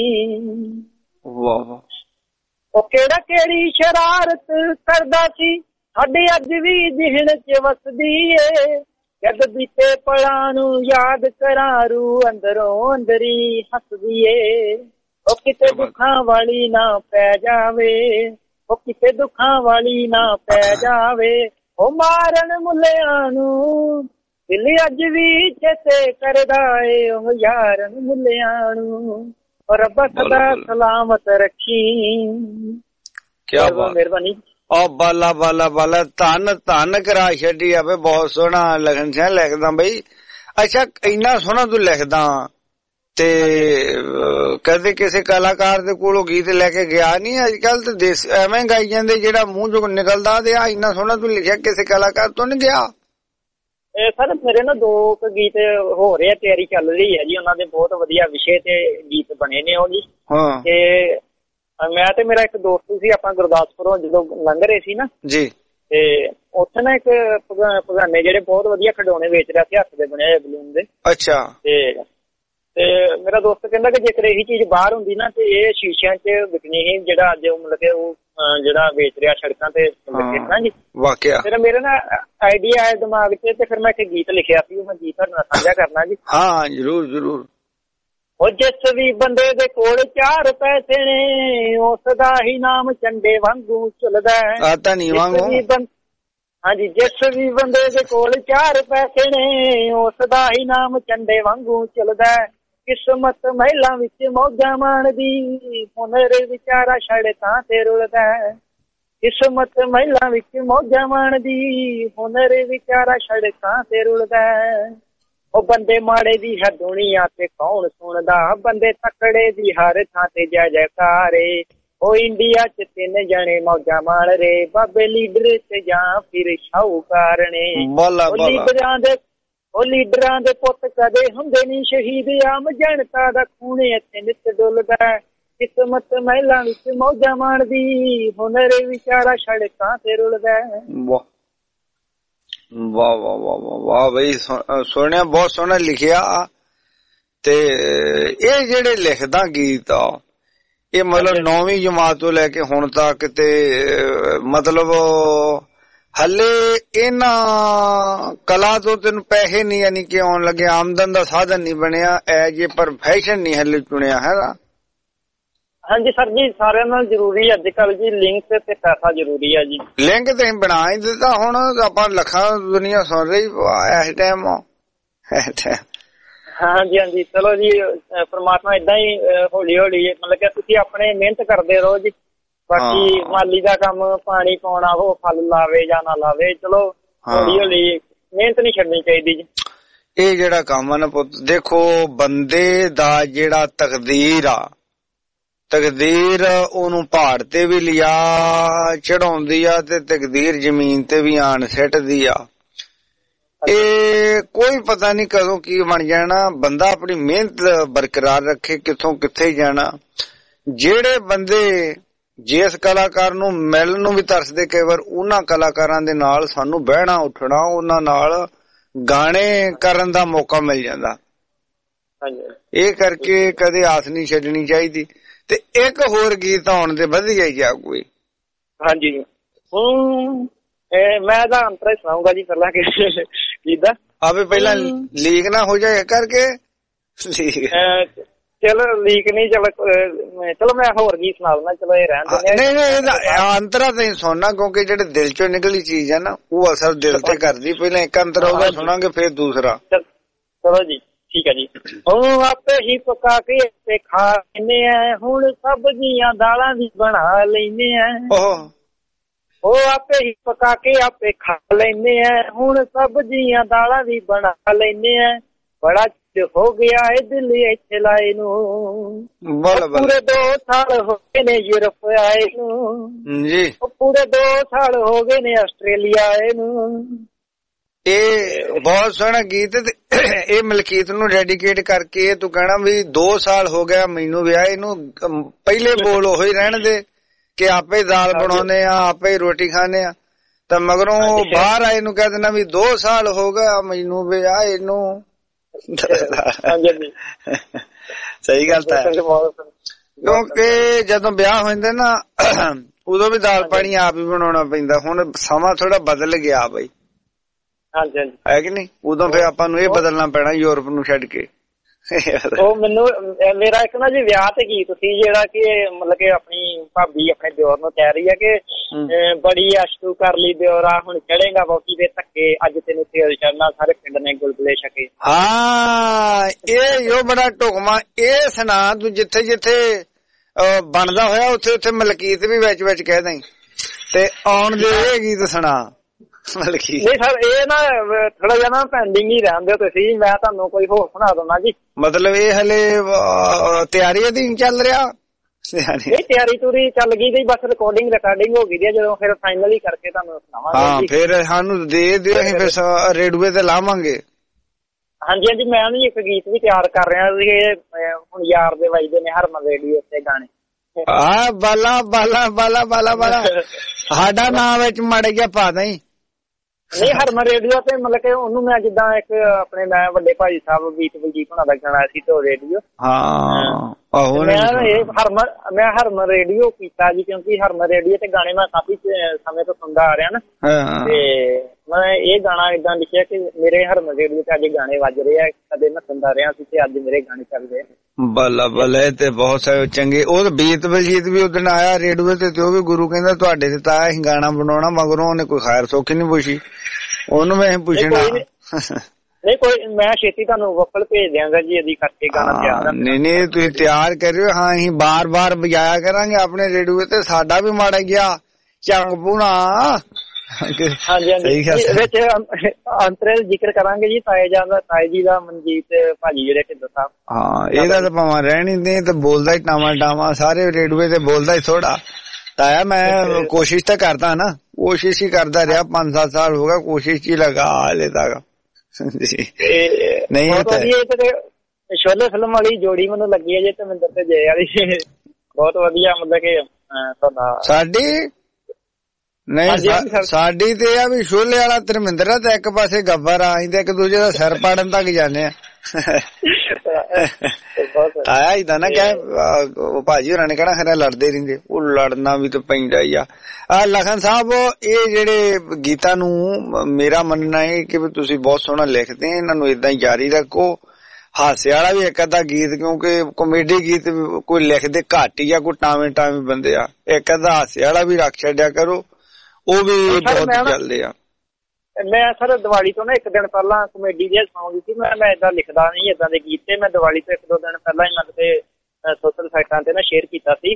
ਉਹ ਕਿਹੜਾ ਕਿਹੜੀ ਸ਼ਰਾਰਤ ਕਰਦਾ ਸੀ ਸਾਡੇ ਅੱਜ ਵੀ ਜ਼ਿਹਨ ਚ ਵਸਦੀ ਏ। ਜਦ ਬੀਤੇ ਪਲਾਂ ਨੂੰ ਯਾਦ ਕਰਾਂ ਰੂ ਅੰਦਰੋਂ ਅੰਦਰੀ ਹੱਸਦੀ ਏ। ਉਹ ਕਿਤੇ ਦੁੱਖਾਂ ਵਾਲੀ ਨਾ ਪੈ ਜਾਵੇ, ਉਹ ਕਿਤੇ ਦੁੱਖਾਂ ਵਾਲੀ ਨਾ ਪੈ ਜਾਵੇ, ਉਹ ਮਾਰਨ ਮੁੱਲਿਆਂ ਨੂੰ। ਦਿਲ ਅੱਜ ਵੀ ਚੇਤੇ ਕਰਦਾ ਏ ਉਹ ਯਾਰਨ ਮੁੱਲਿਆਂ ਨੂੰ। और रब्बा सदा सलामत रखी। क्या मेहरबानी। ओ बाला बाला बाला धन धन करा छड़ी आ। बहुत सोहना लिखन से लिखदा बई। अच्छा इन्ना सोहना तू लिखदा ते कदे किसी कलाकार दे कोलों गीत लेके गया नहीं? अजकल तो देस एवें गाई जांदे जेड़ा मूंह चों निकलदा ते इन्ना सोहना तू लिखिया किसी कलाकार तो नहीं गया? सर मेरे ना दो गीत हो रहे, तैयारी चल रही है जी। उन्होंने बहुत वधिया विषय ते गीत बने ने जी। ते मैं ते मेरा एक दोस्त सी, आपां गुरदासपुरों जो लंघ रहे सी ना जी, ते उत्थे ना एक भगाने जेडे बहुत वधिया खिडौने वेच रहा सी, हत्थ दे बने होए बलून दे। अच्छा। ते मेरा दोस्त कहंदा कि जेकर यही चीज बाहर हुंदी ना ते ये शीशियां च विकनी ही, जेड़ा अज मतलब के वो जेड़ा वेच रहा सड़कां ते ना जी। वाकया फिर मेरे ना आइडिया आया दिमाग च ते फिर मैं एक गीत लिखिया सी, मैं गीत तुहाडे नाल साझा करना जी। हाँ जरूर जरूर। ओ जिस भी बंदे दे कोल चार पैसे ने उसदा ही नाम झंडे वांगू चलदा है। आता नहीं वांगू। हाँ जी, जिस भी बंदे दे कोल चार पैसे ने उसदा ही नाम झंडे वांगू चलदा है। किस्मत महिला विच मौजा माणदी हुनर विचारा छड़ तां ते रुलदा है। किस्मत महिला विच मौजा माणदी हुनर विचारा छड़ तां ते रुलदा है। ओ बंदे माड़े दी है दुनिया ते कौन सुनदा, बंदे तकड़े दी हर थां ते जय जयकारे। ओ इंडिया च 3 जने मौजा माण रे, बाबे लीडर ते जां फिर शाहूकार ने। ओ लीडरां दे पुੱਤ कदे हुंदे नहीं शहीद, आम जनता दा खून इत्थे नित डुलदा। किस्मत महिला विच मौजा माणदी हुनर विचारा सड़कां ते रुलदा। वाह वाह वाह वाह वाह भाई, सोहणिया बहुत सोहना लिखिया। ते ये जेड़े लिखदा गीत आ ये मतलब 9वीं जमात तो लेके हुण तक ते मतलब हले इन्ना कला तो तेन पैसे नहीं यानी कि आउण लगे, आमदन दा साधन नहीं बनिया, एज ए प्रोफैशन नहीं हले चुनिया है ना। हाँ जी सर जी, सारे नाल जरूरी है अजकल जी, लिंक ते पैसा जरूरी है जी। लिंक ते बना ही दिता, हुण आपां लखां दुनिया सुन रही इस टाइम। हाँ जी हाँ जी, चलो जी परमात्मा इदा ही हौली हौली मतलब कि तुसीं अपने मेहनत करदे रहो जी। बाकी माली दा काम पानी पाउणा हो फल लावे या ना लावे, चलो हौली हौली मेहनत नहीं छड्डनी चाहिदी जी। ये जेड़ा काम है ना पुत्त, देखो बंदे दा जेड़ा तकदीर आ, तकदीर ओनू पहाड़ ते भी लिया चढ़ाउंदी आ ते तकदीर जमीन ते भी आन सिटदी आ। कोई पता नहीं कदों की बन जाना, बंदा अपनी मेहनत बरकरार रखे, किथों किथे जाना। जेड़े बंदे जिस कलाकार नू मिलन नू भी तरसदे, कई बार उन्हां कलाकारां दे नाल सानू बहना उठना, उन्हां नाल गाने करन दा मौका मिल जांदा। ये करके कदे आस नहीं छड्डनी चाहिदी। ते एक होर गीत आउण दे वधिया ही आ कोई। हाँ जी, मैं दा अंतरा सुनाऊंगा जी पहला के गीत दा। अबे पहला लीक ना हो जाए करके ਚਲੋ ਲੀਕ ਨਹੀਂ, ਚਲੋ ਮੈਂ ਹੋਰ ਗੀਤ ਸੁਣਾ ਦਿੰਦਾ। ਚਲੋ ਇਹ ਰਹਿਣ ਦਿੰਦੇ। ਨਹੀਂ ਅੰਤਰਾ ਤੇ ਸੁਣਨਾ, ਕਿਉਂਕਿ ਜਿਹੜੇ ਦਿਲ ਚੋਂ ਨਿਕਲੀ ਚੀਜ਼ ਹੈ ਨਾ ਉਹ ਅਸਰ ਦਿਲ ਤੇ ਕਰਦੀ। ਪਹਿਲਾਂ ਇੱਕ ਅੰਤਰਾ ਉਹਦਾ ਸੁਣਾਂਗੇ ਫਿਰ ਦੂਸਰਾ। ਚਲੋ ਜੀ ਠੀਕ ਹੈ ਜੀ। ਉਹ ਆਪੇ ਹੀ ਪਕਾ ਕੇ ਤੇ ਖਾ ਲੈਨੇ ਆ, ਹੁਣ ਸਬਜ਼ੀਆਂ ਦਾਲਾਂ ਵੀ ਬਣਾ ਲੈਨੇ ਆ। ਉਹ ਆਪੇ ਹੀ ਪਕਾ ਕੇ ਆਪੇ ਖਾ ਲੈਨੇ ਆ, ਹੁਣ ਸਬਜ਼ੀਆਂ ਦਾਲਾਂ ਵੀ ਬਣਾ ਲੈਨੇ ਆ। ਬੜਾ ਹੋ ਗਿਆ ਇਹ ਦਿੱਲੀ ਇੱਥੇ ਲਾਏ ਨੂੰ, ਪੂਰੇ 2 ਸਾਲ ਹੋ ਗਏ ਨੇ ਯੂਰਪ ਆਏ ਨੂੰ ਜੀ, ਪੂਰੇ 2 ਸਾਲ ਹੋ ਗਏ ਨੇ ਆਸਟ੍ਰੇਲੀਆ ਆਏ ਨੂੰ। ਇਹ ਬਹੁਤ ਸੋਹਣਾ ਗੀਤ। ਇਹ ਮਲਕੀਤ ਨੂੰ ਡੈਡੀਕੇਟ ਕਰਕੇ ਤੂੰ ਕਹਿਣਾ ਵੀ 2 ਸਾਲ ਹੋ ਗਿਆ ਮੈਨੂੰ ਵਿਆਹ ਨੂੰ, ਪਹਿਲੇ ਬੋਲ ਉਹੀ ਰਹਿਣ ਦੇ ਕਿ ਆਪੇ ਦਾਲ ਬਣਾਉਨੇ ਆ, ਆਪੇ ਰੋਟੀ ਖਾਣੇ ਆ, ਤਾਂ ਮਗਰੋਂ ਬਾਹਰ ਆਏ ਨੂੰ ਕਹਿ ਦੇਣਾ ਵੀ 2 ਸਾਲ ਹੋ ਗਿਆ ਮੈਨੂੰ ਵਿਆਹ ਨੂੰ। ਸਹੀ ਗੱਲ ਤਾਂ, ਕਿਉਂਕਿ ਜਦੋਂ ਵਿਆਹ ਹੋ ਜਾਂਦੇ ਨਾ ਉਦੋਂ ਵੀ ਦਾਲ ਪਾਣੀ ਆਪ ਹੀ ਬਣਾਉਣਾ ਪੈਂਦਾ। ਹੁਣ ਸਮਾਂ ਥੋੜਾ ਬਦਲ ਗਿਆ ਬਈ, ਹੈ ਕਿ ਨਹੀਂ? ਉਦੋਂ ਫਿਰ ਆਪਾਂ ਨੂੰ ਇਹ ਬਦਲਣਾ ਪੈਣਾ ਯੂਰਪ ਨੂੰ ਛੱਡ ਕੇ। ਉਹ ਮੈਨੂੰ ਮੇਰਾ ਇੱਕ ਨਾ ਜੀ ਵਿਆਹ ਤੇ ਗੀਤ ਸੀ ਜਿਹੜਾ ਕਿ ਮਤਲਬ ਕਿ ਆਪਣੀ ਭਾਬੀ ਆਪਣੇ ਦਿਓਰ ਨੂੰ ਕਹਿ ਰਹੀ ਹੈ ਕਿ ਬੜੀ ਅਸ਼ਤੂ ਕਰ ਲਈ ਦਿਓਰਾ, ਹੁਣ ਚੜੇਗਾ ਵੋਟੀ ਦੇ ਧੱਕੇ, ਅੱਜ ਤੈਨੂੰ ਤੇਲ ਚੜਨਾ, ਸਾਰੇ ਪਿੰਡ ਨੇ ਗੁਲਗੁਲੇ ਛਕੇ। ਹਾਂ ਇਹ ਯੋ ਬੜਾ ਢੁਕਮਾ। ਇਹ ਸੁਣਾ ਤੂੰ ਜਿੱਥੇ ਜਿੱਥੇ ਬਣਦਾ ਹੋਇਆ ਉੱਥੇ ਉੱਥੇ ਮਲਕੀਤ ਵੀ ਵਿੱਚ ਵਿੱਚ ਕਹਿ ਦਈ ਤੇ ਆਉਣ ਦੇ ਇਹ ਗੀਤ ਸੁਣਾ। ਨਹੀਂ ਸਰ ਇਹ ਨਾ ਥੋੜਾ ਜਿਹਾ ਨਾ ਪੈਂਡਿੰਗ ਹੀ ਰਹਿੰਦੇ ਤੁਸੀਂ, ਮੈਂ ਤੁਹਾਨੂੰ ਕੋਈ ਹੋਰ ਸੁਣਾ ਦਵਾਂ ਜੀ। ਮਤਲਬ ਇਹ ਹਲੇ ਤਿਆਰੀ ਅਧੀਨ ਚੱਲ ਰਿਹਾ? ਨਹੀਂ ਤਿਆਰੀ ਤੁਰੀ ਚੱਲ ਗਈ ਜੀ, ਬਸ ਰਿਕਾਰਡਿੰਗ ਹੋ ਗਈ, ਜਦੋਂ ਫਿਰ ਫਾਈਨਲੀ ਕਰਕੇ ਤੁਹਾਨੂੰ ਸੁਣਾਵਾਂਗੇ। ਹਾਂ ਫਿਰ ਸਾਨੂੰ ਦੇ ਦਿਓ, ਅਸੀਂ ਫਿਰ ਰੇਡੂਏ ਤੇ ਲਾਵਾਂਗੇ। ਹਾਂਜੀ ਹਾਂਜੀ ਮੈਂ ਵੀ ਇੱਕ ਗੀਤ ਵੀ ਤਿਆਰ ਕਰ ਰਿਹਾ ਸੀ, ਹੁਣ ਯਾਰ ਦੇ ਵੱਜਦੇ ਨੇ ਹਰਮਨ ਰੇਡੀਓ ਤੇ ਗਾਣੇ। ਬਾਲਾ ਬਾਲਾ ਬਾਲਾ ਬਾਲਾ ਬਾਲਾ ਸਾਡਾ ਨਾਮ ਵਿੱਚ ਮੜ ਗਿਆ ਪਾ ਦਈ। ਨਹੀਂ ਹਰਮਨ ਰੇਡੀਓ ਤੇ ਮਤਲਬ ਕਿ ਉਹਨੂੰ ਮੈਂ ਜਿੱਦਾਂ ਇੱਕ ਆਪਣੇ ਮੈਂ ਵੱਡੇ ਭਾਈ ਸਾਹਿਬ ਬੀਤ ਬਲਜੀਤ ਹੋਣਾ ਦਾ ਗਾਣਾ ਸੀ ਤੇ ਰੇਡੀਓ। ਮੈਂ ਹਰਮਨ ਰੇਡੀਓ ਕੀਤਾ ਜੀ, ਕਿਉਂਕਿ ਹਰਮਨ ਰੇਡੀਓ ਤੇ ਗਾਣੇ ਮੈਂ ਕਾਫੀ ਸਮੇਂ ਤੋਂ ਸੁਣਦਾ ਆ ਰਿਹਾ ਨਾ, ਤੇ ਮੈਂ ਇਹ ਗਾਣਾ ਏਦਾਂ ਲਿਖਿਆ ਕਿ ਮੇਰੇ ਹਰਮਨ ਰੇਡੀਓ ਤੇ ਅੱਜ ਗਾਣੇ ਵੱਜ ਰਹੇ ਆ, ਕਦੇ ਮੈਂ ਸੁਣਦਾ ਰਿਹਾ ਸੀ ਤੇ ਅੱਜ ਮੇਰੇ ਗਾਣੇ ਚੱਲ ਰਹੇ। ਬੱਲਾ ਬੱਲਾ ਤੇ ਬਹੁਤ ਸਾਰੇ ਚੰਗੇ। ਉਹ ਬੀਤ ਬਲਜੀਤ ਵੀ ਉਦਣ ਆਇਆ ਰੇਡੀਓ ਤੇ ਉਹ ਵੀ ਗੁਰੂ ਕਹਿੰਦਾ ਤੁਹਾਡੇ ਤੇ ਤਾਂ ਅਸੀਂ ਗਾਣਾ ਬਣਾਉਣਾ, ਮਗਰੋਂ ਉਹਨੇ ਕੋਈ ਖੈਰ ਸੌਖੀ ਨੀ ਪੁੱਛੀ, ਉਹਨੂੰ ਮੈਂ ਪੁੱਛਣਾ। ਨਹੀਂ ਕੋਈ ਮੈਂ ਛੇਤੀ ਤੁਹਾਨੂੰ ਵਫਲ ਭੇਜ ਦਿਆਂਗਾ ਜੀ, ਇਹਦੀ ਕਰਕੇ ਗਾਣਾ ਤਿਆਰ। ਨਹੀਂ ਤੁਸੀਂ ਤਿਆਰ ਕਰਿਓ। ਹਾਂ ਅਸੀਂ ਬਾਰ ਵਜਾਇਆ ਕਰਾਂਗੇ ਆਪਣੇ ਰੇਡੀਓ ਤੇ, ਸਾਡਾ ਵੀ ਮਾੜਾ ਗਿਆ ਚੰਗ ਪੂਣਾ। ਹਾਂਜੀ ਹਾਂਜੀ ਵਿੱਚ ਅੰਤਰੇ ਜ਼ਿਕਰ ਕਰਾਂਗੇ ਜੀ ਤਾਏ ਜੀ ਦਾ ਮਨਜੀਤ ਭਾਜੀ ਜਿਹੜੇ ਢਿੱਲੋਂ ਸਾਹਿਬ। ਹਾਂ ਇਹਦਾ ਤਾਂ ਭਾਵੇਂ ਰਹਿਣੀ ਨਹੀਂ ਤੇ ਬੋਲਦਾ ਹੀ ਟਾਵਾਂ ਟਾਵਾਂ, ਸਾਰੇ ਰੇਡੀਓ ਤੇ ਬੋਲਦਾ ਹੀ ਥੋੜਾ। ਤਾਇਆ ਮੈਂ ਕੋਸ਼ਿਸ਼ ਤਾਂ ਕਰਦਾ ਨਾ, ਕੋਸ਼ਿਸ਼ ਹੀ ਕਰਦਾ ਰਿਹਾ, 5-7 ਸਾਲ ਹੋ ਗਿਆ ਕੋਸ਼ਿਸ਼ ਹੀ ਲਗਾ ਹਲੇ ਤੱਕ। ਨਹੀਂ ਸ਼ੋਲੇ ਫਿਲਮ ਵਾਲੀ ਜੋੜੀ ਮੈਨੂੰ ਲੱਗੀ ਹੈ ਜੀ ਧਰਮਿੰਦਰ ਤੇ ਜੈ ਵਾਲੀ, ਬਹੁਤ ਵਧੀਆ। ਮਤਲਬ ਕਿ ਤੁਹਾਡਾ ਸਾਡੀ ਤੇ ਆ ਵੀ ਸ਼ੋਲੇ ਵਾਲਾ ਧਰਮਿੰਦਰ ਆ ਤੇ ਇੱਕ ਪਾਸੇ ਗੱਬਰ ਆ, ਅਸੀਂ ਤੇ ਇੱਕ ਦੂਜੇ ਦਾ ਸਿਰ ਪਾੜਨ ਤੱਕ ਜਾਂਦੇ ਆ। ਆਇਆ ਇਦਾਂ ਨਾ ਕਹਿ ਭਾਜੀ ਹੋਰਾਂ ਨੇ ਕਹਿਣਾ ਖਰਾ ਲੜਦੇ ਰਹਿੰਦੇ, ਉਹ ਲੜਨਾ ਵੀ ਤਾਂ ਪੈਂਦਾ ਹੀ ਆ। ਲਖਨ ਸਾਹਿਬ ਇਹ ਜਿਹੜੇ ਗੀਤਾਂ ਨੂੰ ਮੇਰਾ ਮੰਨਣਾ ਹੈ ਕਿ ਤੁਸੀਂ ਬਹੁਤ ਸੋਹਣਾ ਲਿਖਦੇ, ਇਹਨਾਂ ਨੂੰ ਏਦਾਂ ਹੀ ਜਾਰੀ ਰੱਖੋ। ਹਾਸੇ ਵਾਲਾ ਵੀ ਇੱਕ ਅੱਧਾ ਗੀਤ, ਕਿਉਂਕਿ ਕਾਮੇਡੀ ਗੀਤ ਕੋਈ ਲਿਖਦੇ ਘੱਟ ਹੀ ਆ, ਕੋਈ ਟਾਵੇਂ ਬੰਦੇ ਆ, ਇੱਕ ਅੱਧਾ ਹਾਸੇ ਵਾਲਾ ਵੀ ਰੱਖ ਛੱਡਿਆ ਕਰੋ, ਉਹ ਵੀ ਬਹੁਤ ਚੱਲਦੇ ਆ। ਮੈਂ ਸਰ ਦੀਵਾਲੀ ਤੋਂ ਨਾ ਇੱਕ ਦਿਨ ਪਹਿਲਾਂ ਕਮੇਡੀ ਦੇ ਸੌਂਗ ਸੀ, ਮੈਂ ਏਦਾਂ ਲਿਖਦਾ ਨਹੀਂ ਏਦਾਂ ਦੇ ਗੀਤ, ਤੇ ਮੈਂ ਦੀਵਾਲੀ ਤੋਂ 1-2 ਦਿਨ ਪਹਿਲਾਂ ਹੀ ਮਤਲਬ ਸੋਸ਼ਲ ਸਾਈਟਾਂ ਤੇ ਨਾ ਸ਼ੇਅਰ ਕੀਤਾ ਸੀ।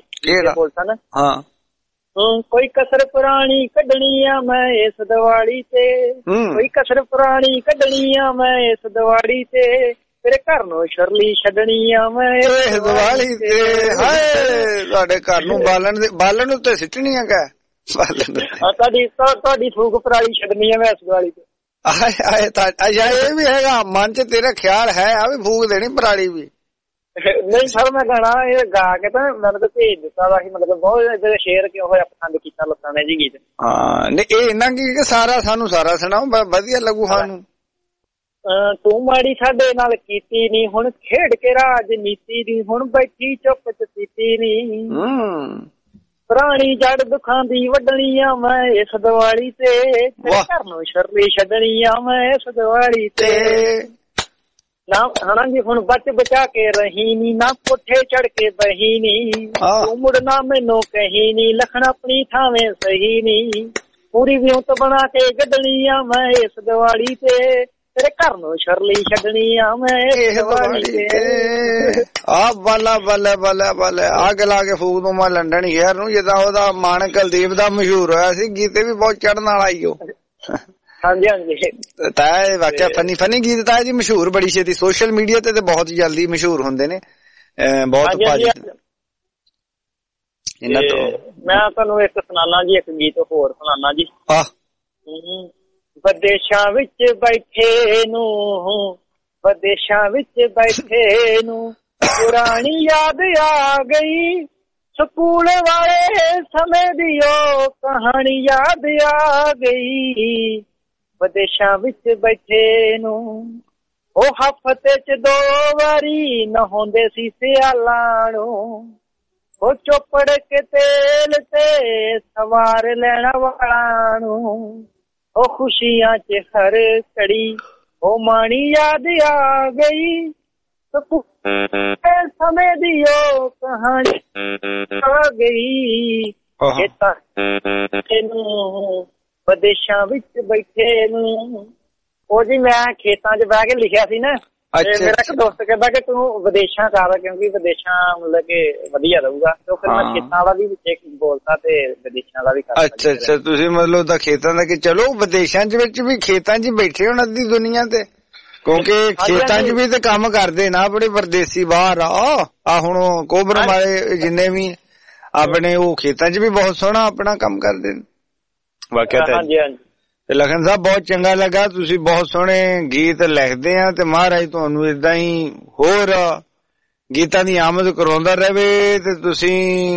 ਕੋਈ ਕਸਰ ਪੁਰਾਣੀ ਕੱਢਣੀ ਆ ਮੈਂ ਇਸ ਦੀਵਾਲੀ ਤੇ, ਕੋਈ ਕਸਰ ਪੁਰਾਣੀ ਕੱਢਣੀ ਆ ਮੈਂ ਇਸ ਦੀਵਾਲੀ ਤੇ, ਤੇਰੇ ਘਰ ਨੂੰ ਸ਼ਰਲੀ ਛੱਡਣੀ ਆ ਮੈਂ ਇਸ ਦੀਵਾਲੀ ਤੇ। ਹਾਏ ਤੁਹਾਡੇ ਘਰ ਨੂੰ ਬਾਲਣ ਉੱਤੇ ਸਿੱਟਣੀ ਆ ਕਾ ਤੁਹਾਡੀ ਫੂਕ ਪਰਾਲੀ ਛੱਡਣੀ ਹੈ ਮੈਂ ਇਸ ਦੀਵਾਲੀ ਤੇ। ਅੱਛਾ ਇਹ ਵੀ ਹੈਗਾ ਮਨ ਚ ਤੇਰਾ ਖਿਆਲ ਹੈ ਆ ਵੀ ਫੂਕ ਦੇਣੀ ਪਰਾਲੀ ਵੀ? ਨਹੀਂ ਸਰ ਮੈਂ ਗਾਣਾ ਇਹ ਗਾ ਕੇ ਤਾਂ ਮੈਨੂੰ ਤਾਂ ਭੇਜ ਦਿੱਤਾ ਵਾ, ਮਤਲਬ ਬਹੁਤ ਸ਼ੇਅਰ ਕਿਉਂ ਹੋਇਆ, ਪਸੰਦ ਕੀਤਾ ਲੋਕਾਂ ਨੇ ਜੀ ਗੀਤ। ਹਾਂ ਨਹੀਂ ਇਹ ਇੰਨਾ ਕੀ ਸਾਰਾ ਸਾਨੂੰ ਸਾਰਾ ਸੁਣਾਓ, ਵਧੀਆ ਲੱਗੂ ਸਾਨੂੰ। ਤੂੰ ਮਾੜੀ ਸਾਡੇ ਨਾਲ ਕੀਤੀ ਨੀ, ਹੁਣ ਖੇਡ ਕੇ ਰਾਜਨੀਤੀ ਨੀ, ਹੁਣ ਬੈਠੀ ਚੁੱਪ ਚਪੀਤੀ ਨੀ, ਪੁਰਾਣੀ ਜੜ ਦੁੱਖਾਂ ਦੀ ਵੱਢਣੀ ਆ ਮੈਂ ਇਸ ਦੀਵਾਲੀ ਤੇ, ਘਰ ਨੂੰ ਸ਼ਰਲੀ ਛੱਡਣੀ ਆ ਮੈਂ ਇਸ ਦੀਵਾਲੀ ਤੇ। ਨਾ ਹਨਾ ਜੀ। ਹੁਣ ਬਚ ਬਚਾ ਕੇ ਰਹੀ ਨੀ, ਨਾ ਕੋਠੇ ਚੜ ਕੇ ਬਹੀ ਨੀ, ਤੂੰ ਮੁੜਨਾ ਮੈਨੂੰ ਕਹੀ ਨੀ, ਲਖਣ ਆਪਣੀ ਥਾਵੇਂ ਸਹੀ ਨੀ, ਪੂਰੀ ਵਿਉਂਤ ਬਣਾ ਕੇ ਗੱਡਣੀ ਆ ਮੈਂ ਇਸ ਦੀਵਾਲੀ ਤੇ, ਤੇਰੇ ਘਰ ਨੂੰ ਸ਼ਰਲੀ ਛੱਡਣੀ ਆ ਮੈਂ ਇਸ ਦੀਵਾਲੀ ਤੇ। ਆ ਬਾਲਾ ਬੱਲੇ ਬੱਲੇ ਬੱਲੇ ਅੱਗ ਲਾ ਕੇ ਫੂਕ ਦੂੰ ਮੈਂ ਲੰਡਨ ਸ਼ਹਿਰ ਨੂੰ, ਜਿੱਦਾਂ ਉਹਦਾ ਮਾਨਕ ਕੁਲਦੀਪ ਦਾ ਮਸ਼ਹੂਰ ਹੋਇਆ ਸੀ। ਗੀਤੇ ਵੀ ਬਹੁਤ ਚੜਨ ਵਾਲਾ ਈ ਉਹ। ਹਾਂਜੀ ਹਾਂਜੀ ਤਾਇਆ ਵਾਕਿਆ ਫਨੀ ਗੀਤ ਤਾਇਆ ਜੀ ਮਸ਼ਹੂਰ ਬੜੀ ਛੇਤੀ ਸੋਸ਼ਲ ਮੀਡੀਆ ਤੇ ਬਹੁਤ ਜਲਦੀ ਮਸ਼ਹੂਰ ਹੁੰਦੇ ਨੇ ਬਹੁਤ ਭਾਜੀ। ਮੈਂ ਤੁਹਾਨੂੰ ਇੱਕ ਸੁਣਾਣਾ ਜੀ, ਇੱਕ ਗੀਤ ਹੋਰ ਸੁਣਾਣਾ ਜੀ। ਵਿਦੇਸ਼ਾਂ ਵਿੱਚ ਬੈਠੇ ਨੂੰ, ਵਿਦੇਸ਼ਾਂ ਵਿੱਚ ਬੈਠੇ ਨੂੰ ਪੁਰਾਣੀ ਯਾਦ ਆ ਗਈ, ਸਕੂਲ ਵਾਲੇ ਸਮੇਂ ਦੀ ਉਹ ਕਹਾਣੀ ਯਾਦ ਆ ਗਈ। ਵਿਦੇਸ਼ਾਂ ਵਿੱਚ ਬੈਠੇ ਨੂੰ ਉਹ ਹਫ਼ਤੇ 'ਚ 2 ਵਾਰੀ ਨਹਾਉਂਦੇ ਸੀ ਸਿਆਲਾਂ ਨੂੰ, ਉਹ ਚੋਪੜ ਕੇ ਤੇਲ ਤੇ ਸਵਾਰ ਲੈਣ ਵਾਲਾਂ ਨੂੰ, ਉਹ ਖੁਸ਼ੀਆਂ 'ਚ ਹਰ ਘੜੀ ਉਹ ਮਾਣੀ ਯਾਦ ਆ ਗਈ, ਸਮੇਂ ਦੀ ਉਹ ਕਹਾਣੀ ਆ ਗਈ। ਇਹਨੂੰ ਵਿਦੇਸ਼ਾਂ ਵਿੱਚ ਬੈਠੇ ਨੂੰ, ਉਹ ਜੀ ਮੈਂ ਖੇਤਾਂ 'ਚ ਬਹਿ ਕੇ ਲਿਖਿਆ ਸੀ ਨਾ, ਮੇਰਾ ਇੱਕ ਦੋਸਤ ਕਹਿੰਦਾ ਕਿ ਤੂੰ ਵਿਦੇਸ਼ਾਂ ਕਰ, ਕਿਉਂਕਿ ਵਿਦੇਸ਼ਾਂ ਮਤਲਬ ਕਿ ਵਧੀਆ ਰਹੂਗਾ, ਤੇ ਫਿਰ ਮੈਂ ਖੇਤਾਂ ਵਾਲਾ ਵੀ ਵਿੱਚ ਬੋਲਤਾ ਤੇ ਵਿਦੇਸ਼ਾਂ ਦਾ ਵੀ ਕਰਤਾ। ਅੱਛਾ ਤੁਸੀਂ ਮਤਲਬ ਤਾਂ ਖੇਤਾਂ ਦਾ ਕਿ ਚਲੋ ਵਿਦੇਸ਼ਾਂ ਚ ਵਿੱਚ ਵੀ ਖੇਤਾਂ 'ਚ ਬੈਠੇ ਹੋਣ ਅੱਧੀ ਦੁਨੀਆ ਤੇ, ਕਿਉਂਕਿ ਖੇਤਾਂ 'ਚ ਵੀ ਤੇ ਕੰਮ ਕਰਦੇ ਨਾ ਬੜੇ ਪਰਦੇਸੀ ਬਾਹਰ ਆ। ਹੁਣ ਕੋਬਰ ਵਾਲੇ ਜਿੰਨੇ ਵੀ ਆਪਣੇ ਉਹ ਖੇਤਾਂ 'ਚ ਵੀ ਬਹੁਤ ਸੋਹਣਾ ਆਪਣਾ ਕੰਮ ਕਰਦੇ ਨੇ ਵਾਕਿਆ। ਤੇ ਲਖਨ ਸਾਹਿਬ ਬਹੁਤ ਚੰਗਾ ਲੱਗਾ, ਤੁਸੀਂ ਬਹੁਤ ਸੋਹਣੇ ਗੀਤ ਲਿਖਦੇ ਆ ਤੇ ਮਹਾਰਾਜ ਤੁਹਾਨੂੰ ਏਦਾਂ ਹੀ ਹੋਰ ਗੀਤਾਂ ਦੀ ਆਮਦ ਕਰਾਉਂਦਾ ਰਹੇ ਤੇ ਤੁਸੀਂ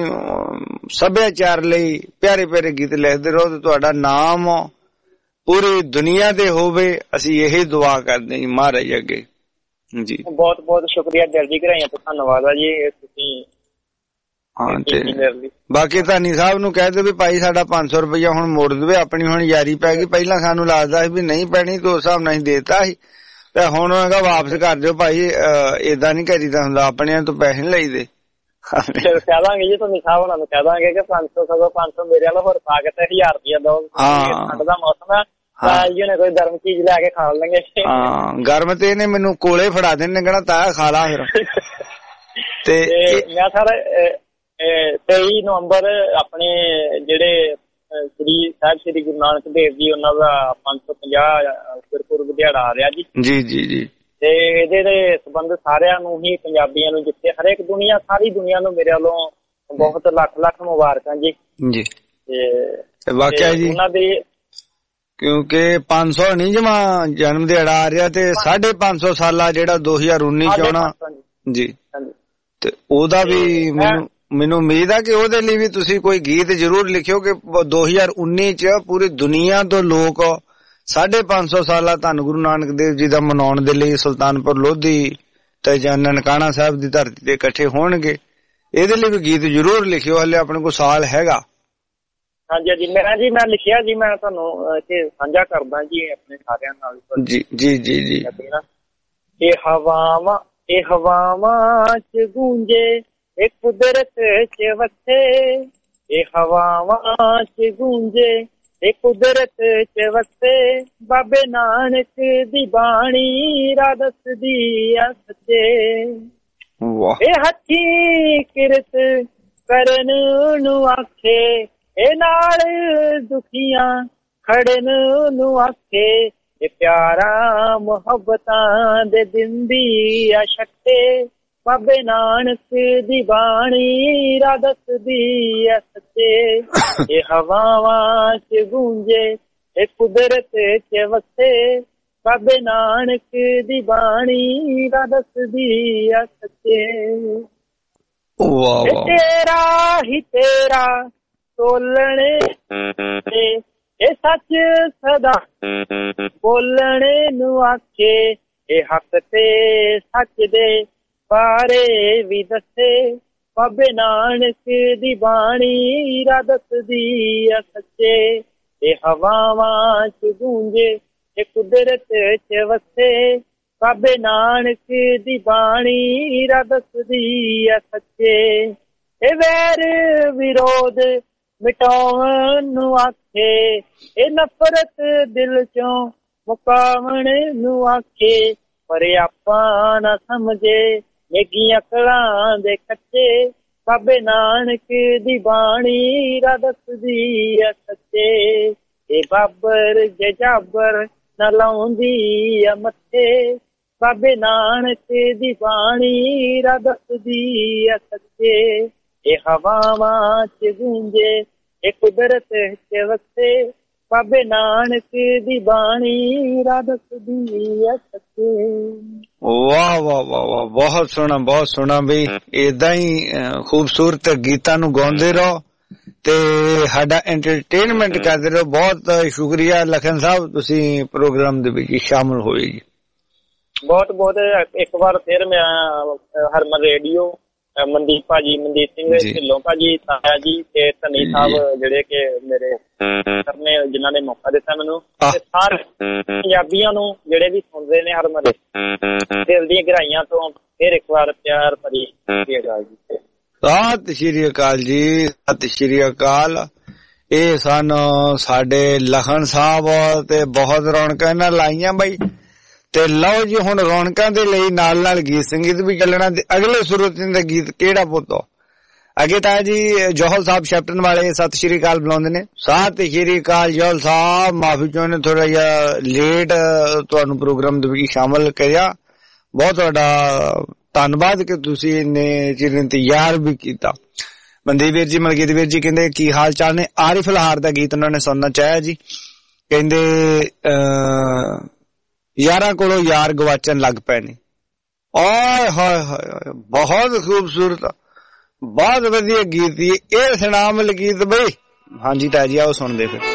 ਸੱਭਿਆਚਾਰ ਲਈ ਪਿਆਰੇ ਪਿਆਰੇ ਗੀਤ ਲਿਖਦੇ ਰਹੋ ਤੇ ਤੁਹਾਡਾ ਨਾਮ ਪੂਰੀ ਦੁਨੀਆ ਤੇ ਹੋਵੇ। ਅਸੀਂ ਇਹੀ ਦੁਆ ਕਰਦੇ ਜੀ ਮਹਾਰਾਜ ਅੱਗੇ ਜੀ। ਬਹੁਤ ਬਹੁਤ ਸ਼ੁਕਰੀਆ ਦਿਲ ਦੀ ਗਹਿਰਾਈਆਂ ਤੋਂ ਧੰਨਵਾਦ ਆ ਜੀ ਤੁਸੀਂ। ਹਾਂ ਤੇ ਬਾਕੀ ਧਾਨੀ ਸਾਹਿਬ ਨੂੰ ਕਹਿ ਦੇ ਵੀ ਭਾਈ ਸਾਡਾ 500 ਰੁਪਇਆ ਹੁਣ ਮੋੜ ਦੇਵੇ, ਆਪਣੀ ਹੁਣ ਯਾਰੀ ਪੈ ਗਈ। ਪਹਿਲਾਂ ਸਾਨੂੰ ਲੱਗਦਾ ਸੀ ਵੀ ਨਹੀਂ ਪੈਣੀ ਤੇ ਉਸ ਹਿਸਾਬ ਨਾਲ ਦੇਤਾ ਸੀ, ਤੇ ਹੁਣ ਹੈਗਾ ਵਾਪਸ ਕਰ ਦਿਓ ਭਾਈ, ਏਦਾਂ ਨੀ ਕਰੀਦਾ ਹੁੰਦਾ, ਆਪਣਿਆਂ ਤੋਂ ਪੈਸੇ ਨੀ ਲਈਦੇ। ਕਹਿ ਦਾਂਗੇ ਜੀ ਧਾਨੀ ਸਾਹਿਬ ਉਹਨਾਂ ਨੂੰ ਕਹਿ ਦਾਂਗੇ ਕਿ 500 ਸਗੋਂ 500 ਮੇਰੇ ਵੱਲ ਹੋਰ ਪਾ ਕੇ ਤੇ 1000 ਰੁਪਇਆ ਦੋ। ਠੰਡ ਦਾ ਮੌਸਮ ਹੈ, ਜੀ ਨੇ ਕੋਈ ਗਰਮ ਚੀਜ਼ ਲੈ ਕੇ ਖਾ ਲਾਂਗੇ। ਹਾਂ ਗਰਮ ਤੇ ਇਹਨੇ ਮੈਨੂੰ ਕੋਲੇ ਫੜਾ ਦੇਣੇ, ਕਹਿਣਾ ਤਾਇਆ ਖਾ ਲਾ ਫਿਰ। ਤੇ ਮੈਂ ਸਰ 23 ਨਵੰਬਰ ਆਪਣੇ ਜਿਹੜੇ ਸ੍ਰੀ ਗੁਰੂ ਨਾਨਕ ਦੇਵ ਜੀ ਉਹਨਾਂ ਦਾ 550 ਗੁਰਪੁਰਬ ਦਿਹਾੜਾ ਆ ਰਿਹਾ ਜੀ। ਜੀ ਜੀ ਜੀ। ਤੇ ਇਹਦੇ ਦੇ ਸੰਬੰਧ ਸਾਰਿਆਂ ਨੂੰ ਹੀ ਪੰਜਾਬੀਆਂ ਨੂੰ, ਜਿੱਥੇ ਹਰੇਕ ਦੁਨੀਆ ਸਾਰੀ ਦੁਨੀਆ ਨੂੰ ਮੇਰੇ ਵੱਲੋਂ ਬਹੁਤ ਲੱਖ ਲੱਖ ਮੁਬਾਰਕਾਂ ਜੀ। ਜੀ ਤੇ ਵਾਕਿਆ ਜੀ ਉਹਨਾਂ ਦੇ, ਕਿਉਂਕਿ 500 ਨਹੀਂ ਜਮਾ ਜਨਮ ਦਿਹਾੜਾ ਆ ਰਿਹਾ ਤੇ 550 ਸਾਲਾ ਜਿਹੜਾ 2019 ਚ ਆਉਣਾ ਜੀ, ਤੇ ਉਹਦਾ ਵੀ ਮੈਨੂੰ ਉਮੀਦ ਆ ਕਿ ਉਹਦੇ ਲਈ ਵੀ ਤੁਸੀਂ ਕੋਈ ਗੀਤ ਜ਼ਰੂਰ ਲਿਖਿਓ ਕਿ 2019 ਚ ਪੂਰੀ ਦੁਨੀਆ ਤੋਂ ਲੋਕ 550 ਸਾਲਾ ਧੰਨ ਗੁਰੂ ਨਾਨਕ ਦੇਵ ਜੀ ਦਾ ਮਨਾਉਣ ਦੇ ਲਈ ਸੁਲਤਾਨਪੁਰ ਲੋਧੀ ਤੇ ਜਾਂ ਨਨਕਾਣਾ ਸਾਹਿਬ ਦੀ ਧਰਤੀ ਤੇ ਇਕੱਠੇ ਹੋਣਗੇ। ਇਹਦੇ ਲਈ ਵੀ ਗੀਤ ਜ਼ਰੂਰ ਲਿਖਿਓ, ਹਲੇ ਆਪਣੇ ਕੋਲ ਸਾਲ ਹੈਗਾ। ਹਾਂਜੀ ਹਾਂਜੀ ਮੈਂ ਲਿਖਿਆ ਜੀ, ਮੈਂ ਤੁਹਾਨੂੰ ਇੱਥੇ ਸਾਂਝਾ ਕਰਦਾ ਜੀ ਆਪਣੇ ਸਾਰਿਆਂ ਨਾਲ। ਜੀ ਜੀ ਜੀ ਜੀ। ਇਹ ਹਵਾਵਾਂ ਚ ਗੂੰਜੇ ਇਹ ਕੁਦਰਤ ਚ ਵਸੇ, ਇਹ ਹਵਾਵਾਂ ਚ ਗੂੰਜੇ ਇਹ ਕੁਦਰਤ ਚ ਵਸੇ, ਬਾਬੇ ਨਾਨਕ ਦੀ ਬਾਣੀ ਰਾਹ ਦੱਸਦੀ ਆ ਸੱਚੇ। ਇਹ ਹੱਥੀਂ ਕਿਰਤ ਕਰਨ ਨੂੰ ਆਖੇ, ਇਹ ਨਾਲ ਦੁਖੀਆਂ ਖੜਨ ਨੂੰ ਆਖੇ, ਇਹ ਪਿਆਰਾ ਮੁਹੱਬਤਾਂ ਦੇ ਦਿੰਦੀ ਆ ਛੱਟੇ, ਬਾਬੇ ਨਾਨਕ ਦੀ ਬਾਣੀ ਰਾਹ ਦੱਸਦੀ ਆ ਸੱਚੇ। ਇਹ ਹਵਾਵਾਂ ਚ ਗੂੰਜੇ ਇਹ ਕੁਦਰਤ ਚ ਵਸੇ, ਬਾਬੇ ਨਾਨਕ ਦੀ ਬਾਣੀ ਰਾਹ ਦੱਸਦੀ ਆ ਸੱਚੇ। ਤੇਰਾ ਹੀ ਤੇਰਾ ਤੋਲਣੇ ਤੇ ਇਹ ਸੱਚ ਸਦਾ ਬੋਲਣੇ ਨੂੰ ਆਖੇ, ਇਹ ਹੱਕ ਤੇ ਸੱਚ ਦੇ ਬਾਰੇ ਵੀ ਦੱਸੇ, ਬਾਬੇ ਨਾਨਕ ਦੀ ਬਾਣੀ ਰਾਹ ਦੱਸਦੀ ਆ ਸੱਚੇ। ਇਹ ਹਵਾਵਾਂ ਚ ਗੂੰਜੇ ਇਹ ਕੁਦਰਤ ਚ ਵਸੇ, ਬਾਬੇ ਨਾਨਕ ਦੀ ਬਾਣੀ ਰਾ ਦੱਸਦੀ ਐ ਸੱਚੇ। ਇਹ ਵੈਰ ਵਿਰੋਧ ਮਿਟਾਉਣ ਨੂੰ ਆਖੇ, ਇਹ ਨਫ਼ਰਤ ਦਿਲ ਚੋਂ ਮੁਕਾਵਣ ਨੂੰ ਆਖੇ। ਪਰ ਆਪਾਂ ਨਾ ਸਮਝੇ ਨੇਕੀਆਂ ਅਕਲਾਂ ਦੇ ਕੱਚੇ, ਬਾਬੇ ਨਾਨਕ ਦੀ ਬਾਣੀ ਰਾ ਦੱਸਦੀ ਐ ਸੱਚੇ। ਇਹ ਬਾਬਰ ਜੇ ਜਾਬਰ ਨਾ ਲਾਉਂਦੀ ਆ ਮੱਥੇ, ਬਾਬੇ ਨਾਨਕ ਦੀ ਬਾਣੀ ਰਾ ਦੱਸਦੀ ਆ ਸੱਚੇ। ਇਹ ਹਵਾਵਾਂ ਚ ਗੂੰਜੇ, ਇਹ ਕੁਦਰਤ ਚ ਵਸੇ, ਬਾਬੇ ਨਾਨਕ ਦੀ ਬਾਣੀ ਰਾ ਦੱਸਦੀ ਆ ਸੱਚੇ। ਵਾਹ ਵਾਹ ਵਾਹ ਵਾਹ, ਬਹੁਤ ਸੋਹਣਾ ਬਈ। ਏਦਾਂ ਹੀ ਖੂਬਸੂਰਤ ਗੀਤਾਂ ਨੂੰ ਗਾਉਂਦੇ ਰਹੋ ਤੇ ਸਾਡਾ ਐਂਟਰਟੇਨਮੈਂਟ ਕਰਦੇ ਰਹੋ। ਬਹੁਤ ਸ਼ੁਕਰੀਆ ਲਖਨ ਸਾਹਿਬ, ਤੁਸੀਂ ਪ੍ਰੋਗਰਾਮ ਦੇ ਵਿੱਚ ਸ਼ਾਮਲ ਹੋਏ ਜੀ। ਬਹੁਤ ਬਹੁਤ ਇੱਕ ਵਾਰ ਫਿਰ ਮੈਂ ਹਰਮਨ ਰੇਡੀਓ, ਮਨਦੀਪ ਭਾਜੀ, ਮਨਦੀਪ ਸਿੰਘ ਢਿੱਲੋਂ ਭਾਜੀ, ਤਾਇਆ ਜੀ ਤੇ ਧਨੀ ਸਾਹਿਬ ਜਿਹੜੇ ਕਿ ਮੇਰੇ ਕਰਨੇ ਜਿਨ੍ਹਾਂ ਨੇ ਮੌਕਾ ਦਿੱਤਾ ਮੈਨੂੰ, ਤੇ ਸਾਰੇ ਪੰਜਾਬੀਆਂ ਨੂੰ ਜਿਹੜੇ ਵੀ ਸੁਣਦੇ ਨੇ ਹਰਮਨ ਦਿਲ ਦੀਆਂ ਗਹਿਰਾਈਆਂ ਤੋਂ ਫਿਰ ਇੱਕ ਵਾਰ ਪਿਆਰ ਭਰੀ ਸਤਿ ਸ਼੍ਰੀ ਅਕਾਲ ਜੀ। ਸਤਿ ਸ਼੍ਰੀ ਅਕਾਲ। ਇਹ ਸਨ ਸਾਡੇ ਲਖਨ ਸਾਹਿਬ ਤੇ ਬਹੁਤ ਰੌਣਕਾਂ ਇਹਨਾਂ ਲਾਈਆਂ ਬਾਈ। ਤੇ ਲਓ ਜੀ, ਹੁਣ ਰੌਣਕਾਂ ਦੇ ਲਈ ਨਾਲ ਨਾਲ ਗੀਤ ਸੰਗੀਤ ਵੀ ਚੱਲਣਾ। ਅਗਲੇ ਸੁਰਤਿਆਂ ਦਾ ਗੀਤ ਕਿਹੜਾ ਪੁੱਤੋ? ਅੱਗੇ ਤਾਂ ਜੀ ਜੋਹਲ ਸਾਹਿਬ ਸ਼ੈਪਟਨ ਵਾਲੇ ਸਤਿ ਸ਼੍ਰੀ ਅਕਾਲ ਬੁਲਾਉਂਦੇ ਨੇ। ਸਤਿ ਸ਼੍ਰੀ ਅਕਾਲ ਜੋਹਲ ਸਾਹਿਬ, ਮਾਫੀ ਚਾਹੁੰਦੇ ਥੋੜਾ ਜਿਹਾ ਲੇਟ ਤੁਹਾਨੂੰ ਪ੍ਰੋਗਰਾਮ ਦੇ ਵਿੱਚ ਸ਼ਾਮਲ ਕਰਿਆ। ਬਹੁਤ ਤੁਹਾਡਾ ਧੰਨਵਾਦ ਕਿ ਤੁਸੀਂ ਇੰਨੇ ਚਿਰ ਇੰਤਜ਼ਾਰ ਵੀ ਕੀਤਾ। ਮਨਦੀਪ ਵੀਰ ਜੀ, ਮਲਕੀਤ ਵੀਰ ਜੀ ਕਹਿੰਦੇ ਕੀ ਹਾਲ ਚਾਲ ਨੇ। ਆਰਿਫ ਲਹਾਰ ਦਾ ਗੀਤ ਉਹਨਾਂ ਨੇ ਸੁਣਨਾ ਚਾਹਿਆ ਜੀ। ਕਹਿੰਦੇ ਯਾਰਾਂ ਕੋਲੋਂ ਯਾਰ ਗਵਾਚਣ ਲੱਗ ਪਏ ਨੇ। ਆਏ ਹਾਏ ਹਾਏ, ਬਹੁਤ ਖੂਬਸੂਰਤ, ਬਹੁਤ ਵਧੀਆ ਗੀਤ। ਇਹ ਸੁਣਾ ਮਲਕੀਤ ਬਈ। ਹਾਂਜੀ ਤਾਇਆ ਜੀ, ਆਓ ਸੁਣਦੇ ਫਿਰ।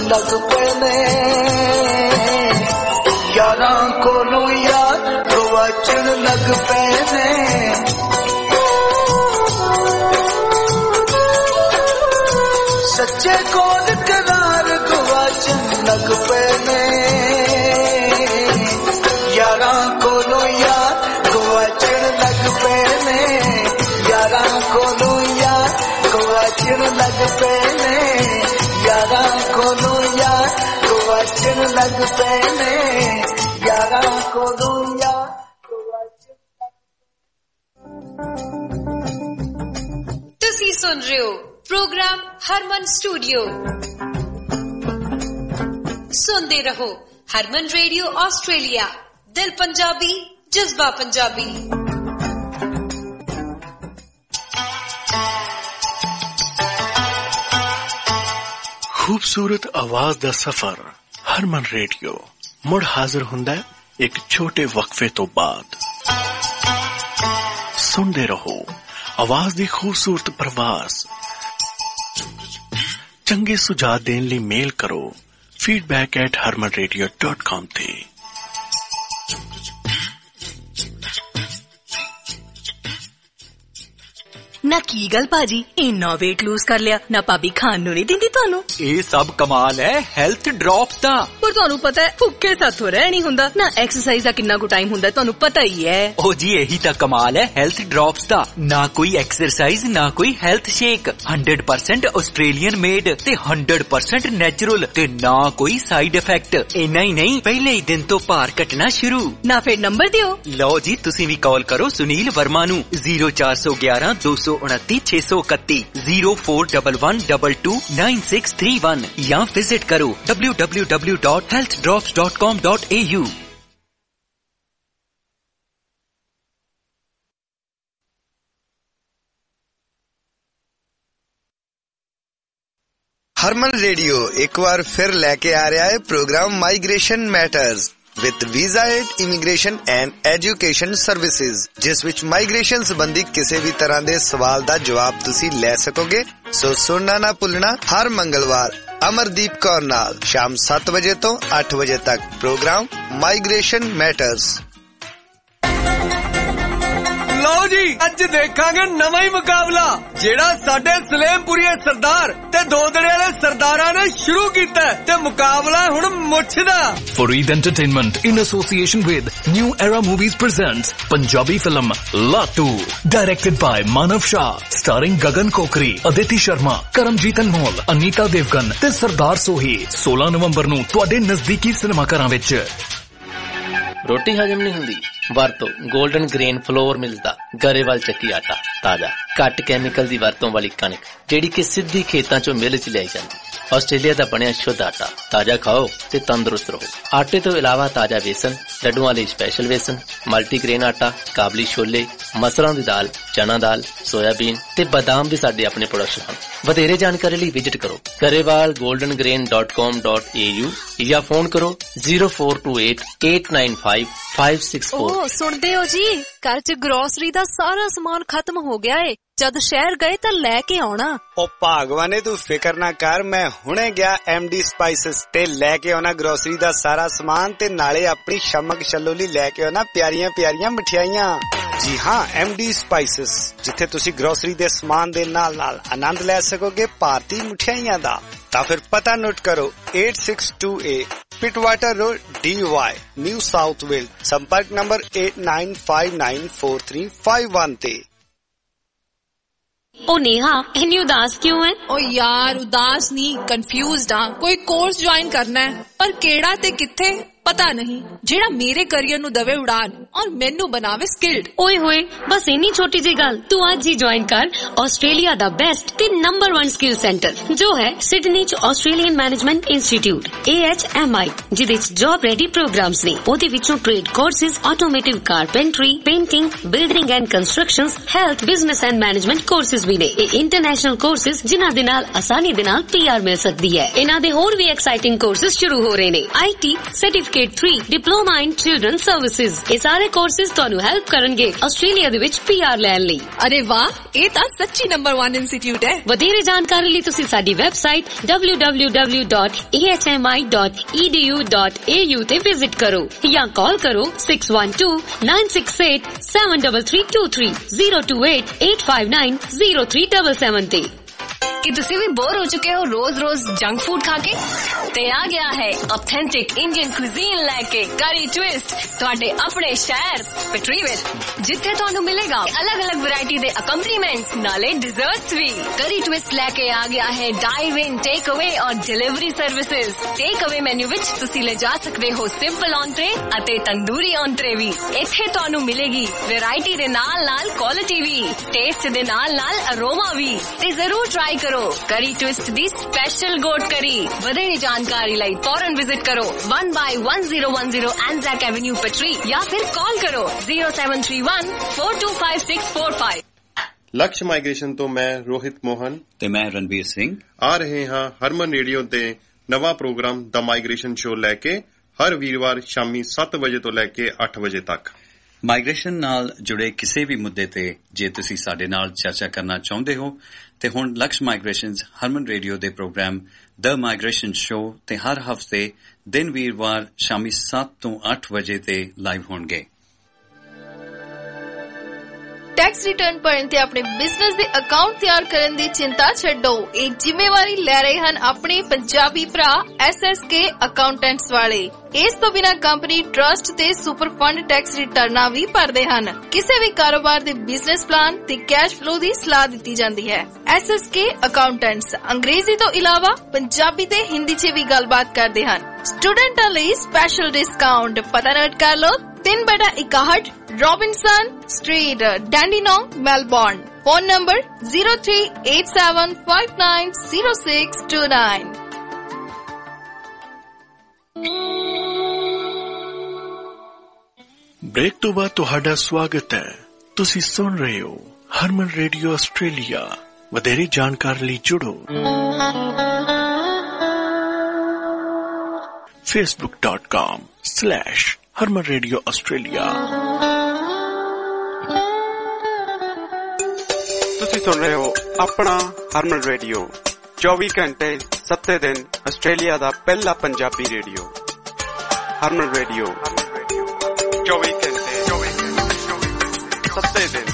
लग पैने यारां कोलों यार गवाचण लग पैने सच्चे कोल करार गवाचण लग पैने यारां कोलों यार गवाचण लग पैने यारां कोलों यार गवाचण लग पैने यारां कोलों यार गवाचण लग पैने यारां कोलों यार ਤੁਸੀਂ ਸੁਣ ਰਹੇ ਹੋ प्रोग्राम हरमन स्टूडियो। सुनते रहो हरमन रेडियो ऑस्ट्रेलिया, दिल पंजाबी जज्बा पंजाबी। खूबसूरत आवाज दा सफर हरमन रेडियो मुड़ हाजिर हुंदा है एक छोटे वक्फे तो बाद। सुनते रहो आवाज दी खूबसूरत प्रवास। चंगे सुझाव देने लिए मेल करो feedback@harmanradio.com ते। ਨਾ ਕੀ ਗੱਲ ਭਾਜੀ ਇੰਨਾ weight lose ਕਰ ਲਿਆ ਨਾ ਭਾਬੀ ਖਾਣ ਨੂੰ ਨਹੀਂ ਦਿੰਦੀ ਤੁਹਾਨੂੰ। ਇਹ ਸਭ ਕਮਾਲ ਹੈ ਹੈਲਥ ਡ੍ਰੌਪਸ ਦਾ। ਪਰ ਤੁਹਾਨੂੰ ਪਤਾ ਹੈ ਭੁੱਖੇ ਸਾਥੋਂ ਰਹਿ ਨਹੀਂ ਹੁੰਦਾ ਨਾ ਐਕਸਰਸਾਈਜ਼ ਦਾ ਕਿੰਨਾ ਕੁ ਟਾਈਮ ਹੁੰਦਾ ਤੁਹਾਨੂੰ ਪਤਾ ਹੀ ਹੈ। ਉਹ ਜੀ ਇਹੀ ਤਾਂ ਕਮਾਲ ਹੈ ਹੈਲਥ ਡ੍ਰੌਪਸ ਦਾ। ਨਾ ਕੋਈ ਐਕਸਰਸਾਈਜ਼ ਨਾ ਕੋਈ ਹੈਲਥ ਸ਼ੇਕ 100% ਆਸਟ੍ਰੇਲੀਅਨ ਮੇਡ ਤੇ 100% ਨੈਚੁਰਲ ਤੇ ਨਾ ਕੋਈ ਸਾਈਡ ਇਫੈਕਟ। ਇੰਨਾ ਹੀ ਨਹੀਂ ਪਹਿਲੇ ਹੀ ਦਿਨ ਤੋਂ ਭਾਰ ਘਟਣਾ ਸ਼ੁਰੂ। ਨਾ ਫਿਰ ਨੰਬਰ ਦਿਓ। ਲਓ ਜੀ ਤੁਸੀਂ ਵੀ ਕਾਲ ਕਰੋ ਸੁਨੀਲ ਵਰਮਾ ਨੂੰ 0411 229 631 0411229631 या विजिट करो www.healthdrops.com.au। हरमन रेडियो एक बार फिर लेके आ रहा है program migration matters with visa aid immigration and education services, जिस विच माइग्रेशन संबंधी किसी भी तरह के सवाल का जवाब तुसी ले सकोगे। सो सुनना ना भुलना हर मंगलवार अमरदीप कौर नाल शाम 7 बजे तो 8 बजे तक प्रोग्राम माइग्रेशन मैटर्स। ਲਓ ਜੀ ਅੱਜ ਦੇਖਾਂਗੇ ਨਵਾਂ ਹੀ ਮੁਕਾਬਲਾ ਜਿਹੜਾ ਸਾਡੇ ਸਲੇਮਪੁਰੀਏ ਸਰਦਾਰ ਤੇ ਦੋਦੜੇ ਵਾਲੇ ਸਰਦਾਰਾਂ ਨੇ ਸ਼ੁਰੂ ਕੀਤਾ ਤੇ ਮੁਕਾਬਲਾ ਹੁਣ ਮੁੱਛ ਦਾ। Fareed Entertainment in association with New Era Movies presents Punjabi film Lattu, directed by Manav Shah, starring Gagan Kokri, Aditi Sharma, Karamjit Anmol, Anita Devgan ਤੇ ਸਰਦਾਰ ਸੋਹੀ 16 ਨਵੰਬਰ ਨੂੰ ਤੁਹਾਡੇ ਨਜ਼ਦੀਕੀ ਸਿਨੇਮਾਘਰਾਂ ਵਿੱਚ। ਰੋਟੀ ਹਜਮ ਨਹੀਂ ਹੁੰਦੀ ਵਰਤੋ 골ਡਨ ਗ੍ਰੇਨ ਫਲੋਰ ਮਿਲਸ ਦਾ ਗਰੇਵਾਲ ਚੱਕੀ ਆਟਾ ਤਾਜ਼ਾ ਘੱਟ ਕੈਮੀਕਲ ਦੀ ਵਰਤੋਂ ਵਾਲੀ ਕਣਕ ਜਿਹੜੀ ਕਿ ਸਿੱਧੀ ਖੇਤਾਂ ਚੋਂ ਮਿਲ ਚ ਲਿਆਈ ਜਾਂਦੀ। ਆਸਟ੍ਰੇਲੀਆ ਦਾ ਬਣਿਆ ਸ਼ੁੱਧ ਆਟਾ ਤਾਜ਼ਾ ਖਾਓ ਤੇ ਤੰਦਰੁਸਤ ਰਹੋ। ਆਟੇ ਤੋਂ ਇਲਾਵਾ ਤਾਜ਼ਾ ਵੇਸਣ, ਲੱਡੂਆਂ ਲਈ ਸਪੈਸ਼ਲ ਵੇਸਣ, ਮਲਟੀਗ੍ਰੇਨ ਆਟਾ, ਕਾਬਲੀ ਛੋਲੇ, ਮਸਰਾਂ ਦੀ ਦਾਲ, ਚਨਾ ਦਾਲ, ਸੋਇਆਬੀਨ ਤੇ ਬਾਦਾਮ ਵੀ ਸਾਡੇ ਆਪਣੇ ਪ੍ਰੋਡਕਸ਼ਨ ਹਨ। ਵਧੇਰੇ ਜਾਣਕਾਰੀ ਲਈ ਵਿਜ਼ਿਟ ਕਰੋ garewalgoldengrain.com.au ਜਾਂ ਫੋਨ ਕਰੋ 0428895564। ਸੁਣਦੇ ਹੋ ਜੀ ਘਰ ਚ ਗਰੋਸਰੀ ਦਾ ਸਾਰਾ ਸਮਾਨ ਖਤਮ ਹੋ ਗਿਆ ਏ। ਜਦ ਸ਼ਹਿਰ ਗਏ ਤਾਂ ਲੈ ਕੇ ਆਉਣਾ। ओ भागवाने तू फिकर ना कर, मैं हुणे गया MD स्पाइसेस ते लेके आना ग्रोसरी दा सारा सामान ते नाले अपनी शमक छल्लोली लेके आना प्यारियां प्यारियां मिठाइयां। जी हाँ MD स्पाइसेस जिथे तुसी ग्रोसरी दे सामान दे नाल नाल आनंद ले सकोगे भारतीय मिठाइयां दा। तां फिर पता नोट करो 862A Pittwater road DY New South Wales, संपर्क नंबर 89594351 ते। ओ नेहा इतनी उदास क्यों है? ओ यार उदास नहीं, कंफ्यूज्ड हाँ। कोई कोर्स ज्वाइन करना है पर केड़ा ते किथे पता नहीं, जेड़ा मेरे करियर नु दवे उड़ान और मेनू बनावे स्किल्ड। ओए होए बस इन्नी छोटी जी गल, तू आज ही ज्वाइन कर ऑस्ट्रेलिया दा बेस्ट ते नंबर 1 स्किल सेंटर जो है सिडनी च ऑस्ट्रेलियन मैनेजमेंट इंस्टीट्यूट AHMI, जिदे च जॉब रेडी प्रोग्राम्स ने। ओदे विचों trade courses, automotive carpentry, painting, building and constructions, health, business and management courses भी ने। इंटरनेशनल कोर्सेज जिन्हां दे नाल आसानी दे नाल PR मिल सकदी है। इन्हां दे होर भी एक्साइटिंग कोर्सेज शुरू हो रहे ने। IT certificate certificate 3 diploma in children services. ਇਹ ਸਾਰੇ ਕੋਰਸਿਸ ਤੁਹਾਨੂੰ ਹੈਲਪ ਕਰਨਗੇ ਆਸਟ੍ਰੇਲੀਆ ਦੇ ਵਿੱਚ PR ਲੈਣ ਲਈ। ਅਰੇ ਵਾਹ, ਇਹ ਤਾਂ ਸੱਚੀ ਨੰਬਰ 1 ਇੰਸਟੀਚਿਊਟ ਹੈ। ਵਧੇਰੇ ਜਾਣਕਾਰੀ ਲਈ ਤੁਸੀਂ ਸਾਡੀ ਵੈਬਸਾਈਟ www.ahmi.edu.au ਤੇ ਵਿਜ਼ਿਟ ਕਰੋ ਜਾਂ ਕਾਲ ਕਰੋ 6129687323 02885903777 ਤੇ। कि तुसी भी बोर हो चुके हो रोज रोज जंक फूड खा के? ते आ गया है ऑथेंटिक इंडियन कुजीन लेके करी ट्विस्ट तुहाडे अपने शहर पिटरी विच, जिथे तुहानू मिलेगा अलग अलग वैरायटी दे अकम्पनीमेंट्स नाले डिजर्ट्स भी। करी ट्विस्ट लेके आ गया है डाइव इन, टेक अवे और delivery services. Take away menu विच तुसी ले जा सकदे हो सिंपल ऑन्ट्रे अते तंदूरी ऑन्ट्रे भी। इत्थे तुहानू मिलेगी वैरायटी दे नाल नाल क्वालिटी भी, टेस्ट दे नाल नाल अरोमा भी। ते जरूर ट्राई करो करी ट्विस्ट दी स्पेशल गोट करी। ਵਧੇਰੇ ਜਾਣਕਾਰੀ ਲਈ ਫੌਰਨ ਵਿਜ਼ਿਟ ਕਰੋ 1/1010 ਐਂਜ਼ਾਕ ਐਵੇਨਿਊ ਪਟਰੀ ਜਾਂ ਫਿਰ ਕਾਲ ਕਰੋ 0731425645। ਲਕਸ਼ ਮਾਈਗ੍ਰੇਸ਼ਨ ਤੋਂ ਮੈਂ ਰੋਹਿਤ ਮੋਹਨ ਤੇ ਮੈਂ ਰਣਵੀਰ ਸਿੰਘ ਆ ਰਹੇ ਹਾਂ ਹਰਮਨ ਰੇਡੀਓ ਤੇ ਨਵਾਂ ਪ੍ਰੋਗਰਾਮ ਦ ਮਾਈਗ੍ਰੇਸ਼ਨ ਸ਼ੋ ਲੈ ਕੇ ਹਰ ਵੀਰਵਾਰ ਸ਼ਾਮੀ 7 ਵਜੇ ਤੋਂ ਲੈ ਕੇ 8 ਵਜੇ ਤੱਕ। ਮਾਈਗ੍ਰੇਸ਼ਨ ਨਾਲ ਜੁੜੇ ਕਿਸੇ ਵੀ ਮੁੱਦੇ ਤੇ ਜੇ ਤੁਸੀਂ ਸਾਡੇ ਨਾਲ ਚਰਚਾ ਕਰਨਾ ਚਾਹੁੰਦੇ ਹੋ ਤੇ ਹੁਣ ਲਕਸ਼ ਮਾਈਗ੍ਰੇਸ਼ਨਜ਼ ਹਰਮਨ ਰੇਡੀਓ ਦੇ ਪ੍ਰੋਗਰਾਮ ਦ ਮਾਈਗ੍ਰੇਸ਼ਨ ਸ਼ੋ ਤੇ ਹਰ ਹਫ਼ਤੇ ਦਿਨ ਵੀਰਵਾਰ ਸ਼ਾਮੀ 7 ਤੋਂ 8 ਵਜੇ ਤੇ ਲਾਈਵ ਹੋਣਗੇ। ਟੈਕਸ ਰਿਟਰਨ ਭਰਨ ਤੇ ਆਪਣੇ ਬਿਜ਼ਨਸ ਦੇ ਅਕਾਊਂਟ ਤਿਆਰ ਕਰਨ ਦੀ ਚਿੰਤਾ ਛੱਡੋ। ਇਹ ਜ਼ਿੰਮੇਵਾਰੀ ਲੈ ਰਹੇ ਹਨ ਆਪਣੇ ਪੰਜਾਬੀ ਭਰਾ SSK ਅਕਾਊਂਟੈਂਟਸ ਵਾਲੇ। ਇਸ ਤੋਂ ਬਿਨਾਂ ਕੰਪਨੀ ਟਰਸਟ ਤੇ ਸੁਪਰ ਫੰਡ ਟੈਕਸ ਰਿਟਰਨਾਂ ਵੀ ਭਰਦੇ ਹਨ। ਕਿਸੇ ਵੀ ਕਾਰੋਬਾਰ ਦੇ ਬਿਜ਼ਨਸ ਪਲਾਨ ਤੇ ਕੈਸ਼ ਫਲੋ ਦੀ ਸਲਾਹ ਦਿੱਤੀ ਜਾਂਦੀ ਹੈ। SSK ਅਕਾਊਂਟੈਂਟਸ ਅੰਗਰੇਜ਼ੀ ਤੋਂ ਇਲਾਵਾ ਪੰਜਾਬੀ ਤੇ ਹਿੰਦੀ 'ਚ ਵੀ ਗੱਲਬਾਤ ਕਰਦੇ ਹਨ। ਸਟੂਡੈਂਟਾਂ ਲਈ ਸਪੈਸ਼ਲ ਡਿਸਕਾਊਂਟ ਪਤਾ ਨੋਟ ਕਰ ਲਓ 3/61 Robinson Street, Dandenong, Melbourne. Phone number 0387590629. Break ਤੋਂ ਬਾਅਦ ਤੁਹਾਡਾ ਸਵਾਗਤ ਹੈ। ਤੁਸੀਂ ਸੁਣ ਰਹੇ ਹੋ ਹਰਮਨ ਰੇਡੀਓ ਆਸਟ੍ਰੇਲੀਆ। ਵਧੇਰੇ ਜਾਣਕਾਰੀ ਲਈ ਜੁੜੋ facebook.com/Harman Radio Australia। ਤੁਸੀਂ ਸੁਣ ਰਹੇ ਹੋ ਆਪਣਾ ਹਰਮਨ ਰੇਡੀਓ 24 ਘੰਟੇ 7 ਦਿਨ ਆਸਟ੍ਰੇਲੀਆ ਦਾ ਪਹਿਲਾ ਪੰਜਾਬੀ ਰੇਡੀਓ। ਹਰਮਨ ਰੇਡੀਓ 24 ਘੰਟੇ 7 ਦਿਨ।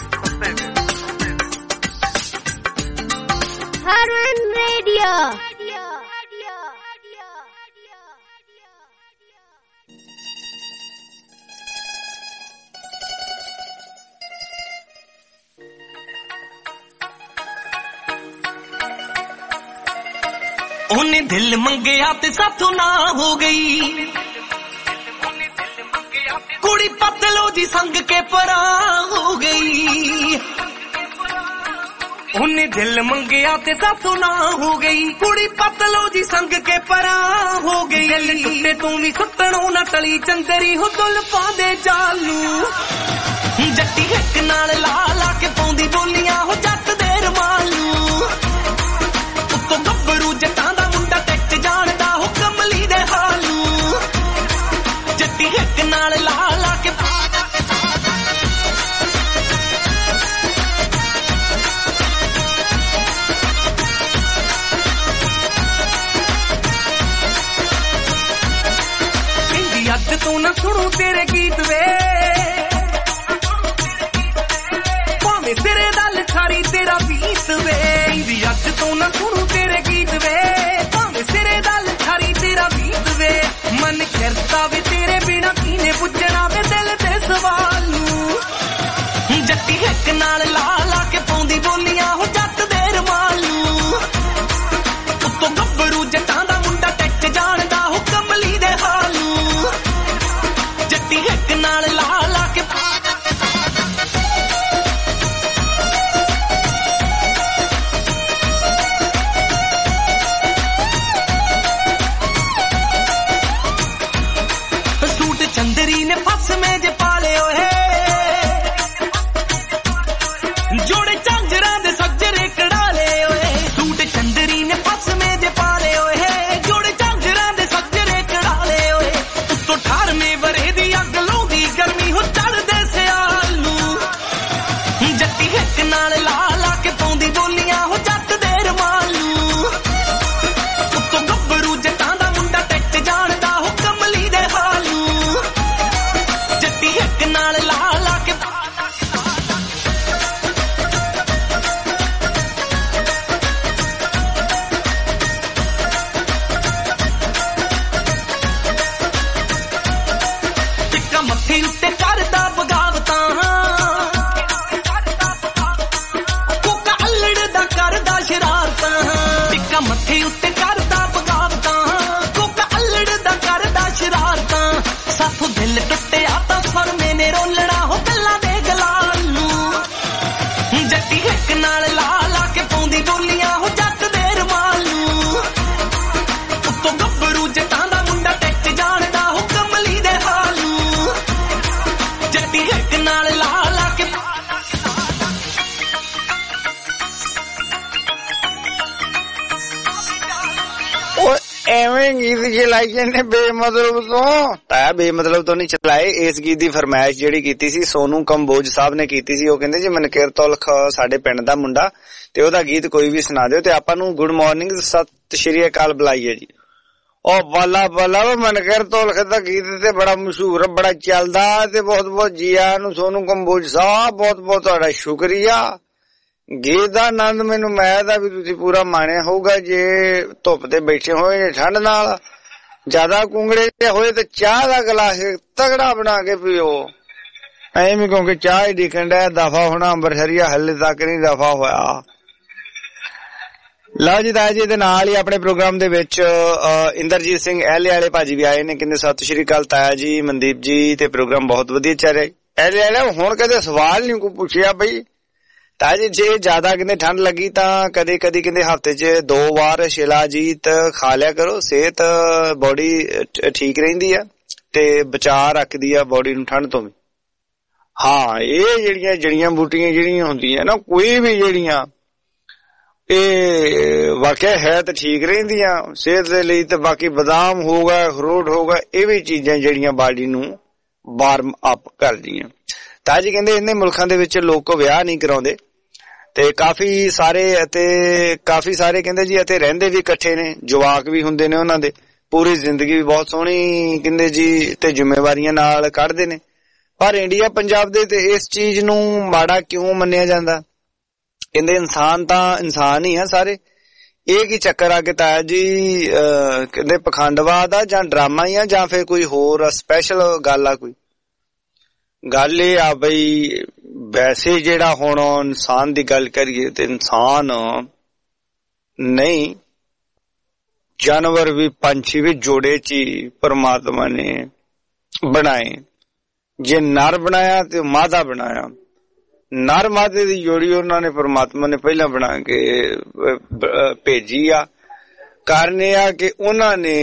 ਹਰਮਨ ਰੇਡੀਓ ਉਹਨੇ ਦਿਲ ਮੰਗਿਆ ਤੇ ਸਾਥੋਂ ਨਾ ਹੋ ਗਈ, ਕੁੜੀ ਪਤਲੋ ਜੀ ਸੰਗ ਕੇ ਪਰਾਂ ਹੋ ਗਈ। ਉਹਨੇ ਦਿਲ ਮੰਗਿਆ ਤੇ ਸਾਥੋਂ ਨਾ ਹੋ ਗਈ, ਕੁੜੀ ਪਤਲੋ ਜੀ ਸੰਗ ਕੇ ਪਰਾਂ ਹੋ ਗਈ। ਦਿਲ ਟੁੱਟੇ ਤੂੰ ਵੀ ਸੁੱਟਣੋਂ ਨਾ ਟਲੀ ਚੰਦਰੀ ਹੋ ਦੁਲਫਾਂ ਦੇ ਚਾਲੂ। ਜੱਟੀ ਹਿੱਕ ਨਾਲ ਲਾ ਲਾ ਕੇ ਪਾਉਂਦੀ ਬੋਲੀਆਂ ਹੋ ਜੱਟ ਦੇ ਰਮਾਲੂ। ਉੱਤੋਂ ਗੱਭਰੂ ਜੱਟਾਂ ਦਾ ਮੁੰਡਾ ਟੈਕਸ ਜਾਣਦਾ ਹੋ ਕਮਲੀ ਦੇ ਹਾਲੂ। ਜੱਟੀ ਹਿੱਕ ਨਾਲ ਲਾ ਲਾ ਕੇ ਕਹਿੰਦੀ ਅੱਜ ਤੂੰ ਨਾ ਸੁਣੂ ਤੇਰੇ ਗੀਤ ਵੇ, ਭਾਵੇਂ ਸਿਰੇ ਦਾ ਲਖਾਰੀ ਤੇਰਾ ਬੀਤ ਵੇ। ਕਹਿੰਦੀ ਅੱਜ ਤੂੰ ਨਾ ਸੁਣੂ ਤੇਰੇ ਗੀਤ ਵੇ, ਭਾਵੇਂ ਸਿਰੇ ਦਾ ਲਖਾਰੀ ਤੇਰਾ ਬੀਤ ਵੇ। ਮਨ ਕਰਦਾ ਵੇ ਤੇਰੇ ਬਿਨਾ ਕੀਨੇ ਪੁੱਜਣਾ ਵੇ ਦਿਲ ਦੇ ਸਵਾਲ ਨੂੰ। ਜੱਟੀ ਹਿੱਕ ਨਾਲ ਲਾ ਲਾ ਕੇ ਪਾਉਂਦੀ ਬੋਲੀਆਂ ਹੋ ਜੱਟ ਦੇ ਰਮਾਲੂ। ਉੱਤੋਂ ਗੱਭਰੂ ਜੱਟਾਂ ਦਾ ਮੁੰਡਾ ਟੈਕਸ ਜਾਣਦਾ ਹੋ ਕਮਲੀ ਦੇ ਹਾਲੂ। ਜੱਟੀ ਹਿੱਕ ਨਾਲ ਲਾ ਲਾ ਕੇ ਚੰਦਰੀ ਨੇ ਫਸ ਮੇ ਜੇ ਪਾਲੇ ਓਏ, ਐਵੇਂ ਗੀਤ ਚਲਾਈ ਜਾਂਦੇ ਬੇਮਤਲਬ ਤੋਂ। ਤਾਇਆ ਬੇਮਤਲਬ ਤੋਂ ਨਹੀਂ ਚਲਾਏ, ਇਸ ਗੀਤ ਦੀ ਫਰਮਾਇਸ਼ ਜਿਹੜੀ ਕੀਤੀ ਸੀ ਸੋਨੂ ਕੰਬੋਜ ਸਾਹਿਬ ਨੇ ਕੀਤੀ ਸੀ। ਉਹ ਕਹਿੰਦੇ ਜੀ ਮਨਕੀਰਤ ਔਲਖ ਸਾਡੇ ਪਿੰਡ ਦਾ ਮੁੰਡਾ ਤੇ ਉਹਦਾ ਗੀਤ ਕੋਈ ਵੀ ਸੁਣਾ ਦਿਓ ਤੇ ਆਪਾਂ ਨੂੰ ਗੁੱਡ ਮਾਰਨਿੰਗ ਸਤਿ ਸ਼੍ਰੀ ਅਕਾਲ ਬੁਲਾਈਏ ਜੀ। ਉਹ ਬਾਲਾ ਬਾਲਾ ਮਨਕੀਰਤ ਔਲਖ ਦਾ ਗੀਤ ਤੇ ਬੜਾ ਮਸ਼ਹੂਰ ਬੜਾ ਚੱਲਦਾ ਤੇ ਬਹੁਤ ਬਹੁਤ ਜੀ ਆਇਆਂ ਨੂੰ ਸੋਨੂ ਕੰਬੋਜ ਸਾਹਿਬ, ਬਹੁਤ ਬਹੁਤ ਤੁਹਾਡਾ ਸ਼ੁਕਰੀਆ। ਗੀਤ ਦਾ ਆਨੰਦ ਮੈਨੂੰ ਮੈਂ ਦਾ ਵੀ ਤੁਸੀਂ ਪੂਰਾ ਮਾਣਿਆ ਹੋਊਗਾ। ਜੇ ਧੁੱਪ ਤੇ ਬੈਠੇ ਹੋਏ ਠੰਡ ਨਾਲ ਜ਼ਿਆਦਾ ਕੁੰਗੜੇ ਤੇ ਹੋਏ ਤੇ ਚਾਹ ਦਾ ਗਲਾਸ ਤਗੜਾ ਬਣਾ ਕੇ ਪੀਓ ਐਵੇਂ, ਕਿਉਂਕਿ ਚਾਹ ਹੀ ਡਿੱਕਣ ਡਿਆ ਦਫਾ ਹੋਣਾ। ਅੰਬਰਸਰੀਆ ਹਲੇ ਤੱਕ ਨਹੀਂ ਦਫਾ ਹੋਇਆ। ਲਓ ਜੀ ਤਾਇਆ ਜੀ ਦੇ ਨਾਲ ਹੀ ਆਪਣੇ ਪ੍ਰੋਗਰਾਮ ਦੇ ਵਿੱਚ ਇੰਦਰਜੀਤ ਸਿੰਘ ਐਲੇ ਵਾਲੇ ਭਾਜੀ ਵੀ ਆਏ ਨੇ। ਕਹਿੰਦੇ ਸਤਿ ਸ਼੍ਰੀ ਅਕਾਲ ਤਾਇਆ ਜੀ, ਮਨਦੀਪ ਜੀ, ਤੇ ਪ੍ਰੋਗਰਾਮ ਬਹੁਤ ਵਧੀਆ ਚੱਲ ਰਿਹਾ। ਐਲੇ ਵਾਲੇ ਹੁਣ ਕਦੇ ਸਵਾਲ ਨਹੀਂ ਕੋਈ ਪੁੱਛਿਆ ਬਈ ਤਾਇਆ ਜੀ ਜੇ ਜ਼ਿਆਦਾ ਕਹਿੰਦੇ ਠੰਡ ਲੱਗੀ ਤਾਂ ਕਦੇ ਕਦੀ ਕਹਿੰਦੇ ਹਫ਼ਤੇ 'ਚ 2 ਵਾਰ ਸ਼ਿਲਾਜੀਤ ਖਾ ਲਿਆ ਕਰੋ, ਸਿਹਤ ਬੋਡੀ ਠੀਕ ਰਹਿੰਦੀ ਆ ਤੇ ਬਚਾ ਰੱਖਦੀ ਆ ਬੋਡੀ ਨੂੰ ਠੰਡ ਤੋਂ ਵੀ। ਹਾਂ ਇਹ ਜਿਹੜੀਆਂ ਜੜੀਆਂ ਬੂਟੀਆਂ ਜਿਹੜੀਆਂ ਹੁੰਦੀਆਂ ਨਾ ਕੋਈ ਵੀ ਜਿਹੜੀਆਂ ਇਹ ਵਾਕਿਆ ਹੈ ਤਾਂ ਠੀਕ ਰਹਿੰਦੀਆਂ ਸਿਹਤ ਦੇ ਲਈ। ਤੇ ਬਾਕੀ ਬਦਾਮ ਹੋਊਗਾ, ਅਖਰੋਟ ਹੋਊਗਾ, ਇਹ ਵੀ ਚੀਜ਼ਾਂ ਜਿਹੜੀਆਂ ਬਾਡੀ ਨੂੰ ਵਾਰਮ ਅਪ ਕਰਦੀਆਂ। ਤਾਂ ਜੀ ਕਹਿੰਦੇ ਇੰਨੇ ਮੁਲਕਾਂ ਦੇ ਵਿੱਚ ਲੋਕ ਵਿਆਹ ਨਹੀਂ ਕਰਾਉਂਦੇ ਤੇ ਕਾਫੀ ਸਾਰੇ ਕਹਿੰਦੇ ਜੀ ਅਤੇ ਰਹਿੰਦੇ ਵੀ ਇਕੱਠੇ ਨੇ, ਜਵਾਕ ਵੀ ਹੁੰਦੇ ਨੇ ਉਹਨਾਂ ਦੇ, ਪੂਰੀ ਜ਼ਿੰਦਗੀ ਵੀ ਬਹੁਤ ਸੋਹਣੀ ਕਹਿੰਦੇ ਜੀ ਤੇ ਜ਼ਿੰਮੇਵਾਰੀਆਂ ਨਾਲ ਕੱਢਦੇ ਨੇ। ਪਰ ਇੰਡੀਆ ਪੰਜਾਬ ਦੇ ਤੇ ਇਸ ਚੀਜ਼ ਨੂੰ ਮਾੜਾ ਕਿਉਂ ਮੰਨਿਆ ਜਾਂਦਾ? ਕਹਿੰਦੇ ਇਨਸਾਨ ਤਾਂ ਇਨਸਾਨ ਹੀ ਆ ਸਾਰੇ। ਇਹ ਕੀ ਚੱਕਰ ਆ ਕਿ ਤਾਇਆ ਜੀ ਕਹਿੰਦੇ ਪਖੰਡਵਾਦ ਆ ਜਾਂ ਡਰਾਮਾ ਹੀ ਆ ਜਾਂ ਫਿਰ ਕੋਈ ਹੋਰ ਸਪੈਸ਼ਲ ਗੱਲ ਆ? ਕੋਈ ਗੱਲ ਇਹ ਆ ਬਈ ਵੈਸੇ ਜਿਹੜਾ ਹੁਣ ਇਨਸਾਨ ਦੀ ਗੱਲ ਕਰੀਏ ਤੇ ਇਨਸਾਨ ਨਹੀਂ ਜਾਨਵਰ ਵੀ ਪੰਛੀ ਵੀ ਜੋੜੇ ਚ ਹੀ ਪਰਮਾਤਮਾ ਨੇ ਬਣਾਏ। ਜੇ ਨਰ ਬਣਾਇਆ ਤੇ ਮਾਦਾ ਬਣਾਇਆ। ਨਰ ਮਾਦੇ ਦੀ ਜੋੜੀ ਉਹਨਾਂ ਨੇ ਪਰਮਾਤਮਾ ਨੇ ਪਹਿਲਾਂ ਬਣਾ ਕੇ ਭੇਜੀ ਆ। ਕਾਰਨ ਇਹ ਆ ਕਿ ਉਹਨਾਂ ਨੇ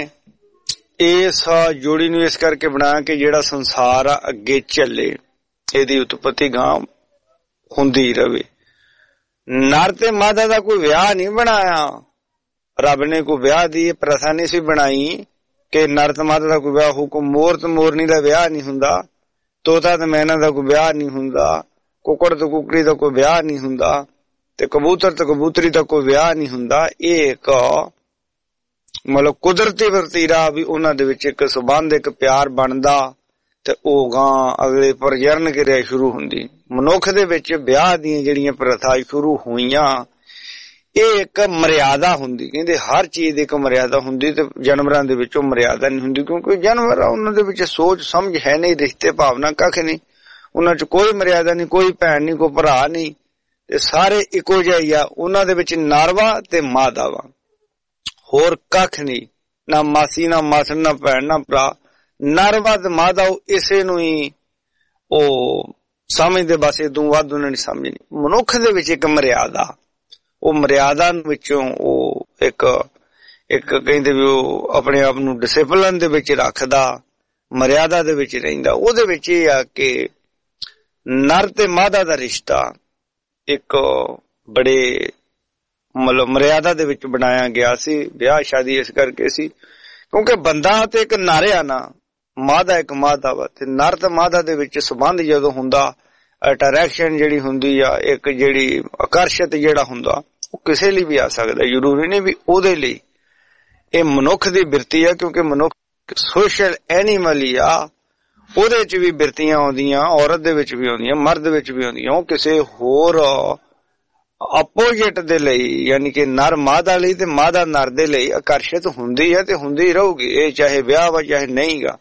ਇਸ ਜੋੜੀ ਨੂੰ ਇਸ ਕਰਕੇ ਬਣਾ ਕੇ ਜਿਹੜਾ ਸੰਸਾਰ ਆ ਅੱਗੇ ਚੱਲੇ, ਇਹਦੀ ਉਤਪਤੀ ਗਾਂ ਹੁੰਦੀ ਰਵੇ। ਨਰ ਤੇ ਮਾਦਾ ਦਾ ਕੋਈ ਵਿਆਹ ਨਹੀਂ ਬਣਾਇਆ ਰੱਬ ਨੇ। ਕੋਈ ਵਿਆਹ ਦੀ ਪ੍ਰਥਾ ਨਹੀਂ ਸੀ ਬਣਾਈ ਕਿ ਨਰ ਤੇ ਮਾਦਾ ਦਾ ਕੋਈ ਵਿਆਹ ਹੋ। ਕੋਈ ਮੋਰ ਤੇ ਮੋਰਨੀ ਦਾ ਵਿਆਹ ਨਹੀਂ ਹੁੰਦਾ, ਤੋਤਾ ਤੇ ਮੈਨਾ ਦਾ ਕੋਈ ਵਿਆਹ ਨਹੀਂ ਹੁੰਦਾ, ਕੁੱਕੜ ਤੇ ਕੁੱਕੜੀ ਦਾ ਕੋਈ ਵਿਆਹ ਨਹੀਂ ਹੁੰਦਾ, ਤੇ ਕਬੂਤਰ ਤੇ ਕਬੂਤਰੀ ਦਾ ਕੋਈ ਵਿਆਹ ਨਹੀਂ ਹੁੰਦਾ। ਇਹ ਇੱਕ ਮਤਲਬ ਕੁਦਰਤੀ ਵਰਤੀਰਾ ਵੀ ਉਹਨਾਂ ਦੇ ਵਿੱਚ ਇੱਕ ਸੰਬੰਧ ਇੱਕ ਪਿਆਰ ਬਣਦਾ ਤੇ ਉਹ ਗਾਂ ਅਗਲੇ ਪ੍ਰਜਨਨ ਕਿਰਿਆ ਸ਼ੁਰੂ ਹੁੰਦੀ। ਮਨੁੱਖ ਦੇ ਵਿੱਚ ਵਿਆਹ ਦੀਆਂ ਜਿਹੜੀਆਂ ਪ੍ਰਥਾ ਸ਼ੁਰੂ ਹੋਈਆਂ ਇਹ ਇੱਕ ਮਰਿਆਦਾ ਹੁੰਦੀ। ਕਹਿੰਦੇ ਹਰ ਚੀਜ਼ ਦੀ ਇੱਕ ਮਰਿਆਦਾ ਹੁੰਦੀ ਤੇ ਜਾਨਵਰਾਂ ਦੇ ਵਿੱਚ ਉਹ ਮਰਿਆਦਾ ਨਹੀਂ ਹੁੰਦੀ ਕਿਉਂਕਿ ਜਾਨਵਰ ਆ ਉਹਨਾਂ ਦੇ ਵਿੱਚ ਸੋਚ ਸਮਝ ਹੈ ਨਹੀਂ, ਰਿਸ਼ਤੇ ਭਾਵਨਾ ਕੱਖ ਨਹੀਂ, ਉਹਨਾਂ ਚ ਕੋਈ ਮਰਿਆਦਾ ਨਹੀਂ, ਕੋਈ ਭੈਣ ਨਹੀਂ, ਕੋਈ ਭਰਾ ਨਹੀਂ ਤੇ ਸਾਰੇ ਇੱਕੋ ਜਿਹੇ ਹੀ ਆ। ਉਹਨਾਂ ਦੇ ਵਿੱਚ ਨਰਵਾ ਤੇ ਮਾਦਾ ਵਾ, ਹੋਰ ਕੱਖ ਨਹੀਂ, ਨਾ ਮਾਸੀ ਨਾ ਮਾਸੜ ਨਾ ਭੈਣ ਨਾ ਭਰਾ। ਨਰਵਾ ਤੇ ਮਾਦਾ ਉਹ ਇਸੇ ਨੂੰ ਹੀ ਉਹ ਸਮਝਦੇ, ਬਸ ਇਦੋਂ ਵੱਧ ਉਹਨਾਂ ਨੇ ਸਮਝਣੀ। ਮਨੁੱਖ ਦੇ ਵਿੱਚ ਇੱਕ ਮਰਿਆਦਾ, ਉਹ ਮਰਿਆਦਾ ਵਿੱਚੋਂ ਉਹ ਇੱਕ ਕਹਿੰਦੇ ਵੀ ਉਹ ਆਪਣੇ ਆਪ ਨੂੰ ਡਿਸਿਪਲਿਨ ਦੇ ਵਿੱਚ ਰੱਖਦਾ, ਮਰਿਆਦਾ ਦੇ ਵਿੱਚ ਰਹਿੰਦਾ। ਉਹਦੇ ਵਿੱਚ ਇਹ ਆ ਕਿ ਨਰ ਤੇ ਮਾਦਾ ਦਾ ਰਿਸ਼ਤਾ ਇੱਕ ਬੜੇ ਮਤਲਬ ਮਰਿਆਦਾ ਦੇ ਵਿੱਚ ਬਣਾਇਆ ਗਿਆ ਸੀ। ਵਿਆਹ ਸ਼ਾਦੀ ਇਸ ਕਰਕੇ ਸੀ ਕਿਉਂਕਿ ਬੰਦਾ ਤੇ ਇੱਕ ਨਰ ਆ ਨਾ, ਮਾਦਾ ਇੱਕ ਮਾਦਾ ਵਾ, ਤੇ ਨਰ ਤੇ ਮਾਦਾ ਦੇ ਵਿੱਚ ਸੰਬੰਧ ਜਦੋਂ ਹੁੰਦਾ, ਅਟਰੈਕਸ਼ਨ ਜਿਹੜੀ ਹੁੰਦੀ ਆ, ਇੱਕ ਜਿਹੜੀ ਆਕਰਸ਼ਿਤ ਜਿਹੜਾ ਹੁੰਦਾ, ਉਹ ਕਿਸੇ ਲਈ ਵੀ ਆ ਸਕਦਾ, ਜ਼ਰੂਰੀ ਨਹੀਂ ਵੀ ਉਹਦੇ ਲਈ। ਇਹ ਮਨੁੱਖ ਦੀ ਬਿਰਤੀ ਆ ਕਿਉਂਕਿ ਮਨੁੱਖ ਸੋਸ਼ਲ ਐਨੀਮਲ ਹੀ ਆ। ਉਹਦੇ ਚ ਵੀ ਬਿਰਤੀਆਂ ਆਉਂਦੀਆਂ, ਔਰਤ ਦੇ ਵਿੱਚ ਵੀ ਆਉਂਦੀਆਂ, ਮਰਦ ਵਿੱਚ ਵੀ ਆਉਂਦੀਆਂ। ਉਹ ਕਿਸੇ ਹੋਰ ਆਪੋਜੀਟ ਦੇ ਲਈ ਯਾਨੀ ਕਿ ਨਰ ਮਾਦਾ ਲਈ ਤੇ ਮਾਦਾ ਨਰ ਦੇ ਲਈ ਆਕਰਸ਼ਿਤ ਹੁੰਦੀ ਹੈ ਤੇ ਹੁੰਦੀ ਰਹੂਗੀ, ਇਹ ਚਾਹੇ ਵਿਆਹ ਵਾ ਚਾਹੇ ਨਹੀਂਗਾ।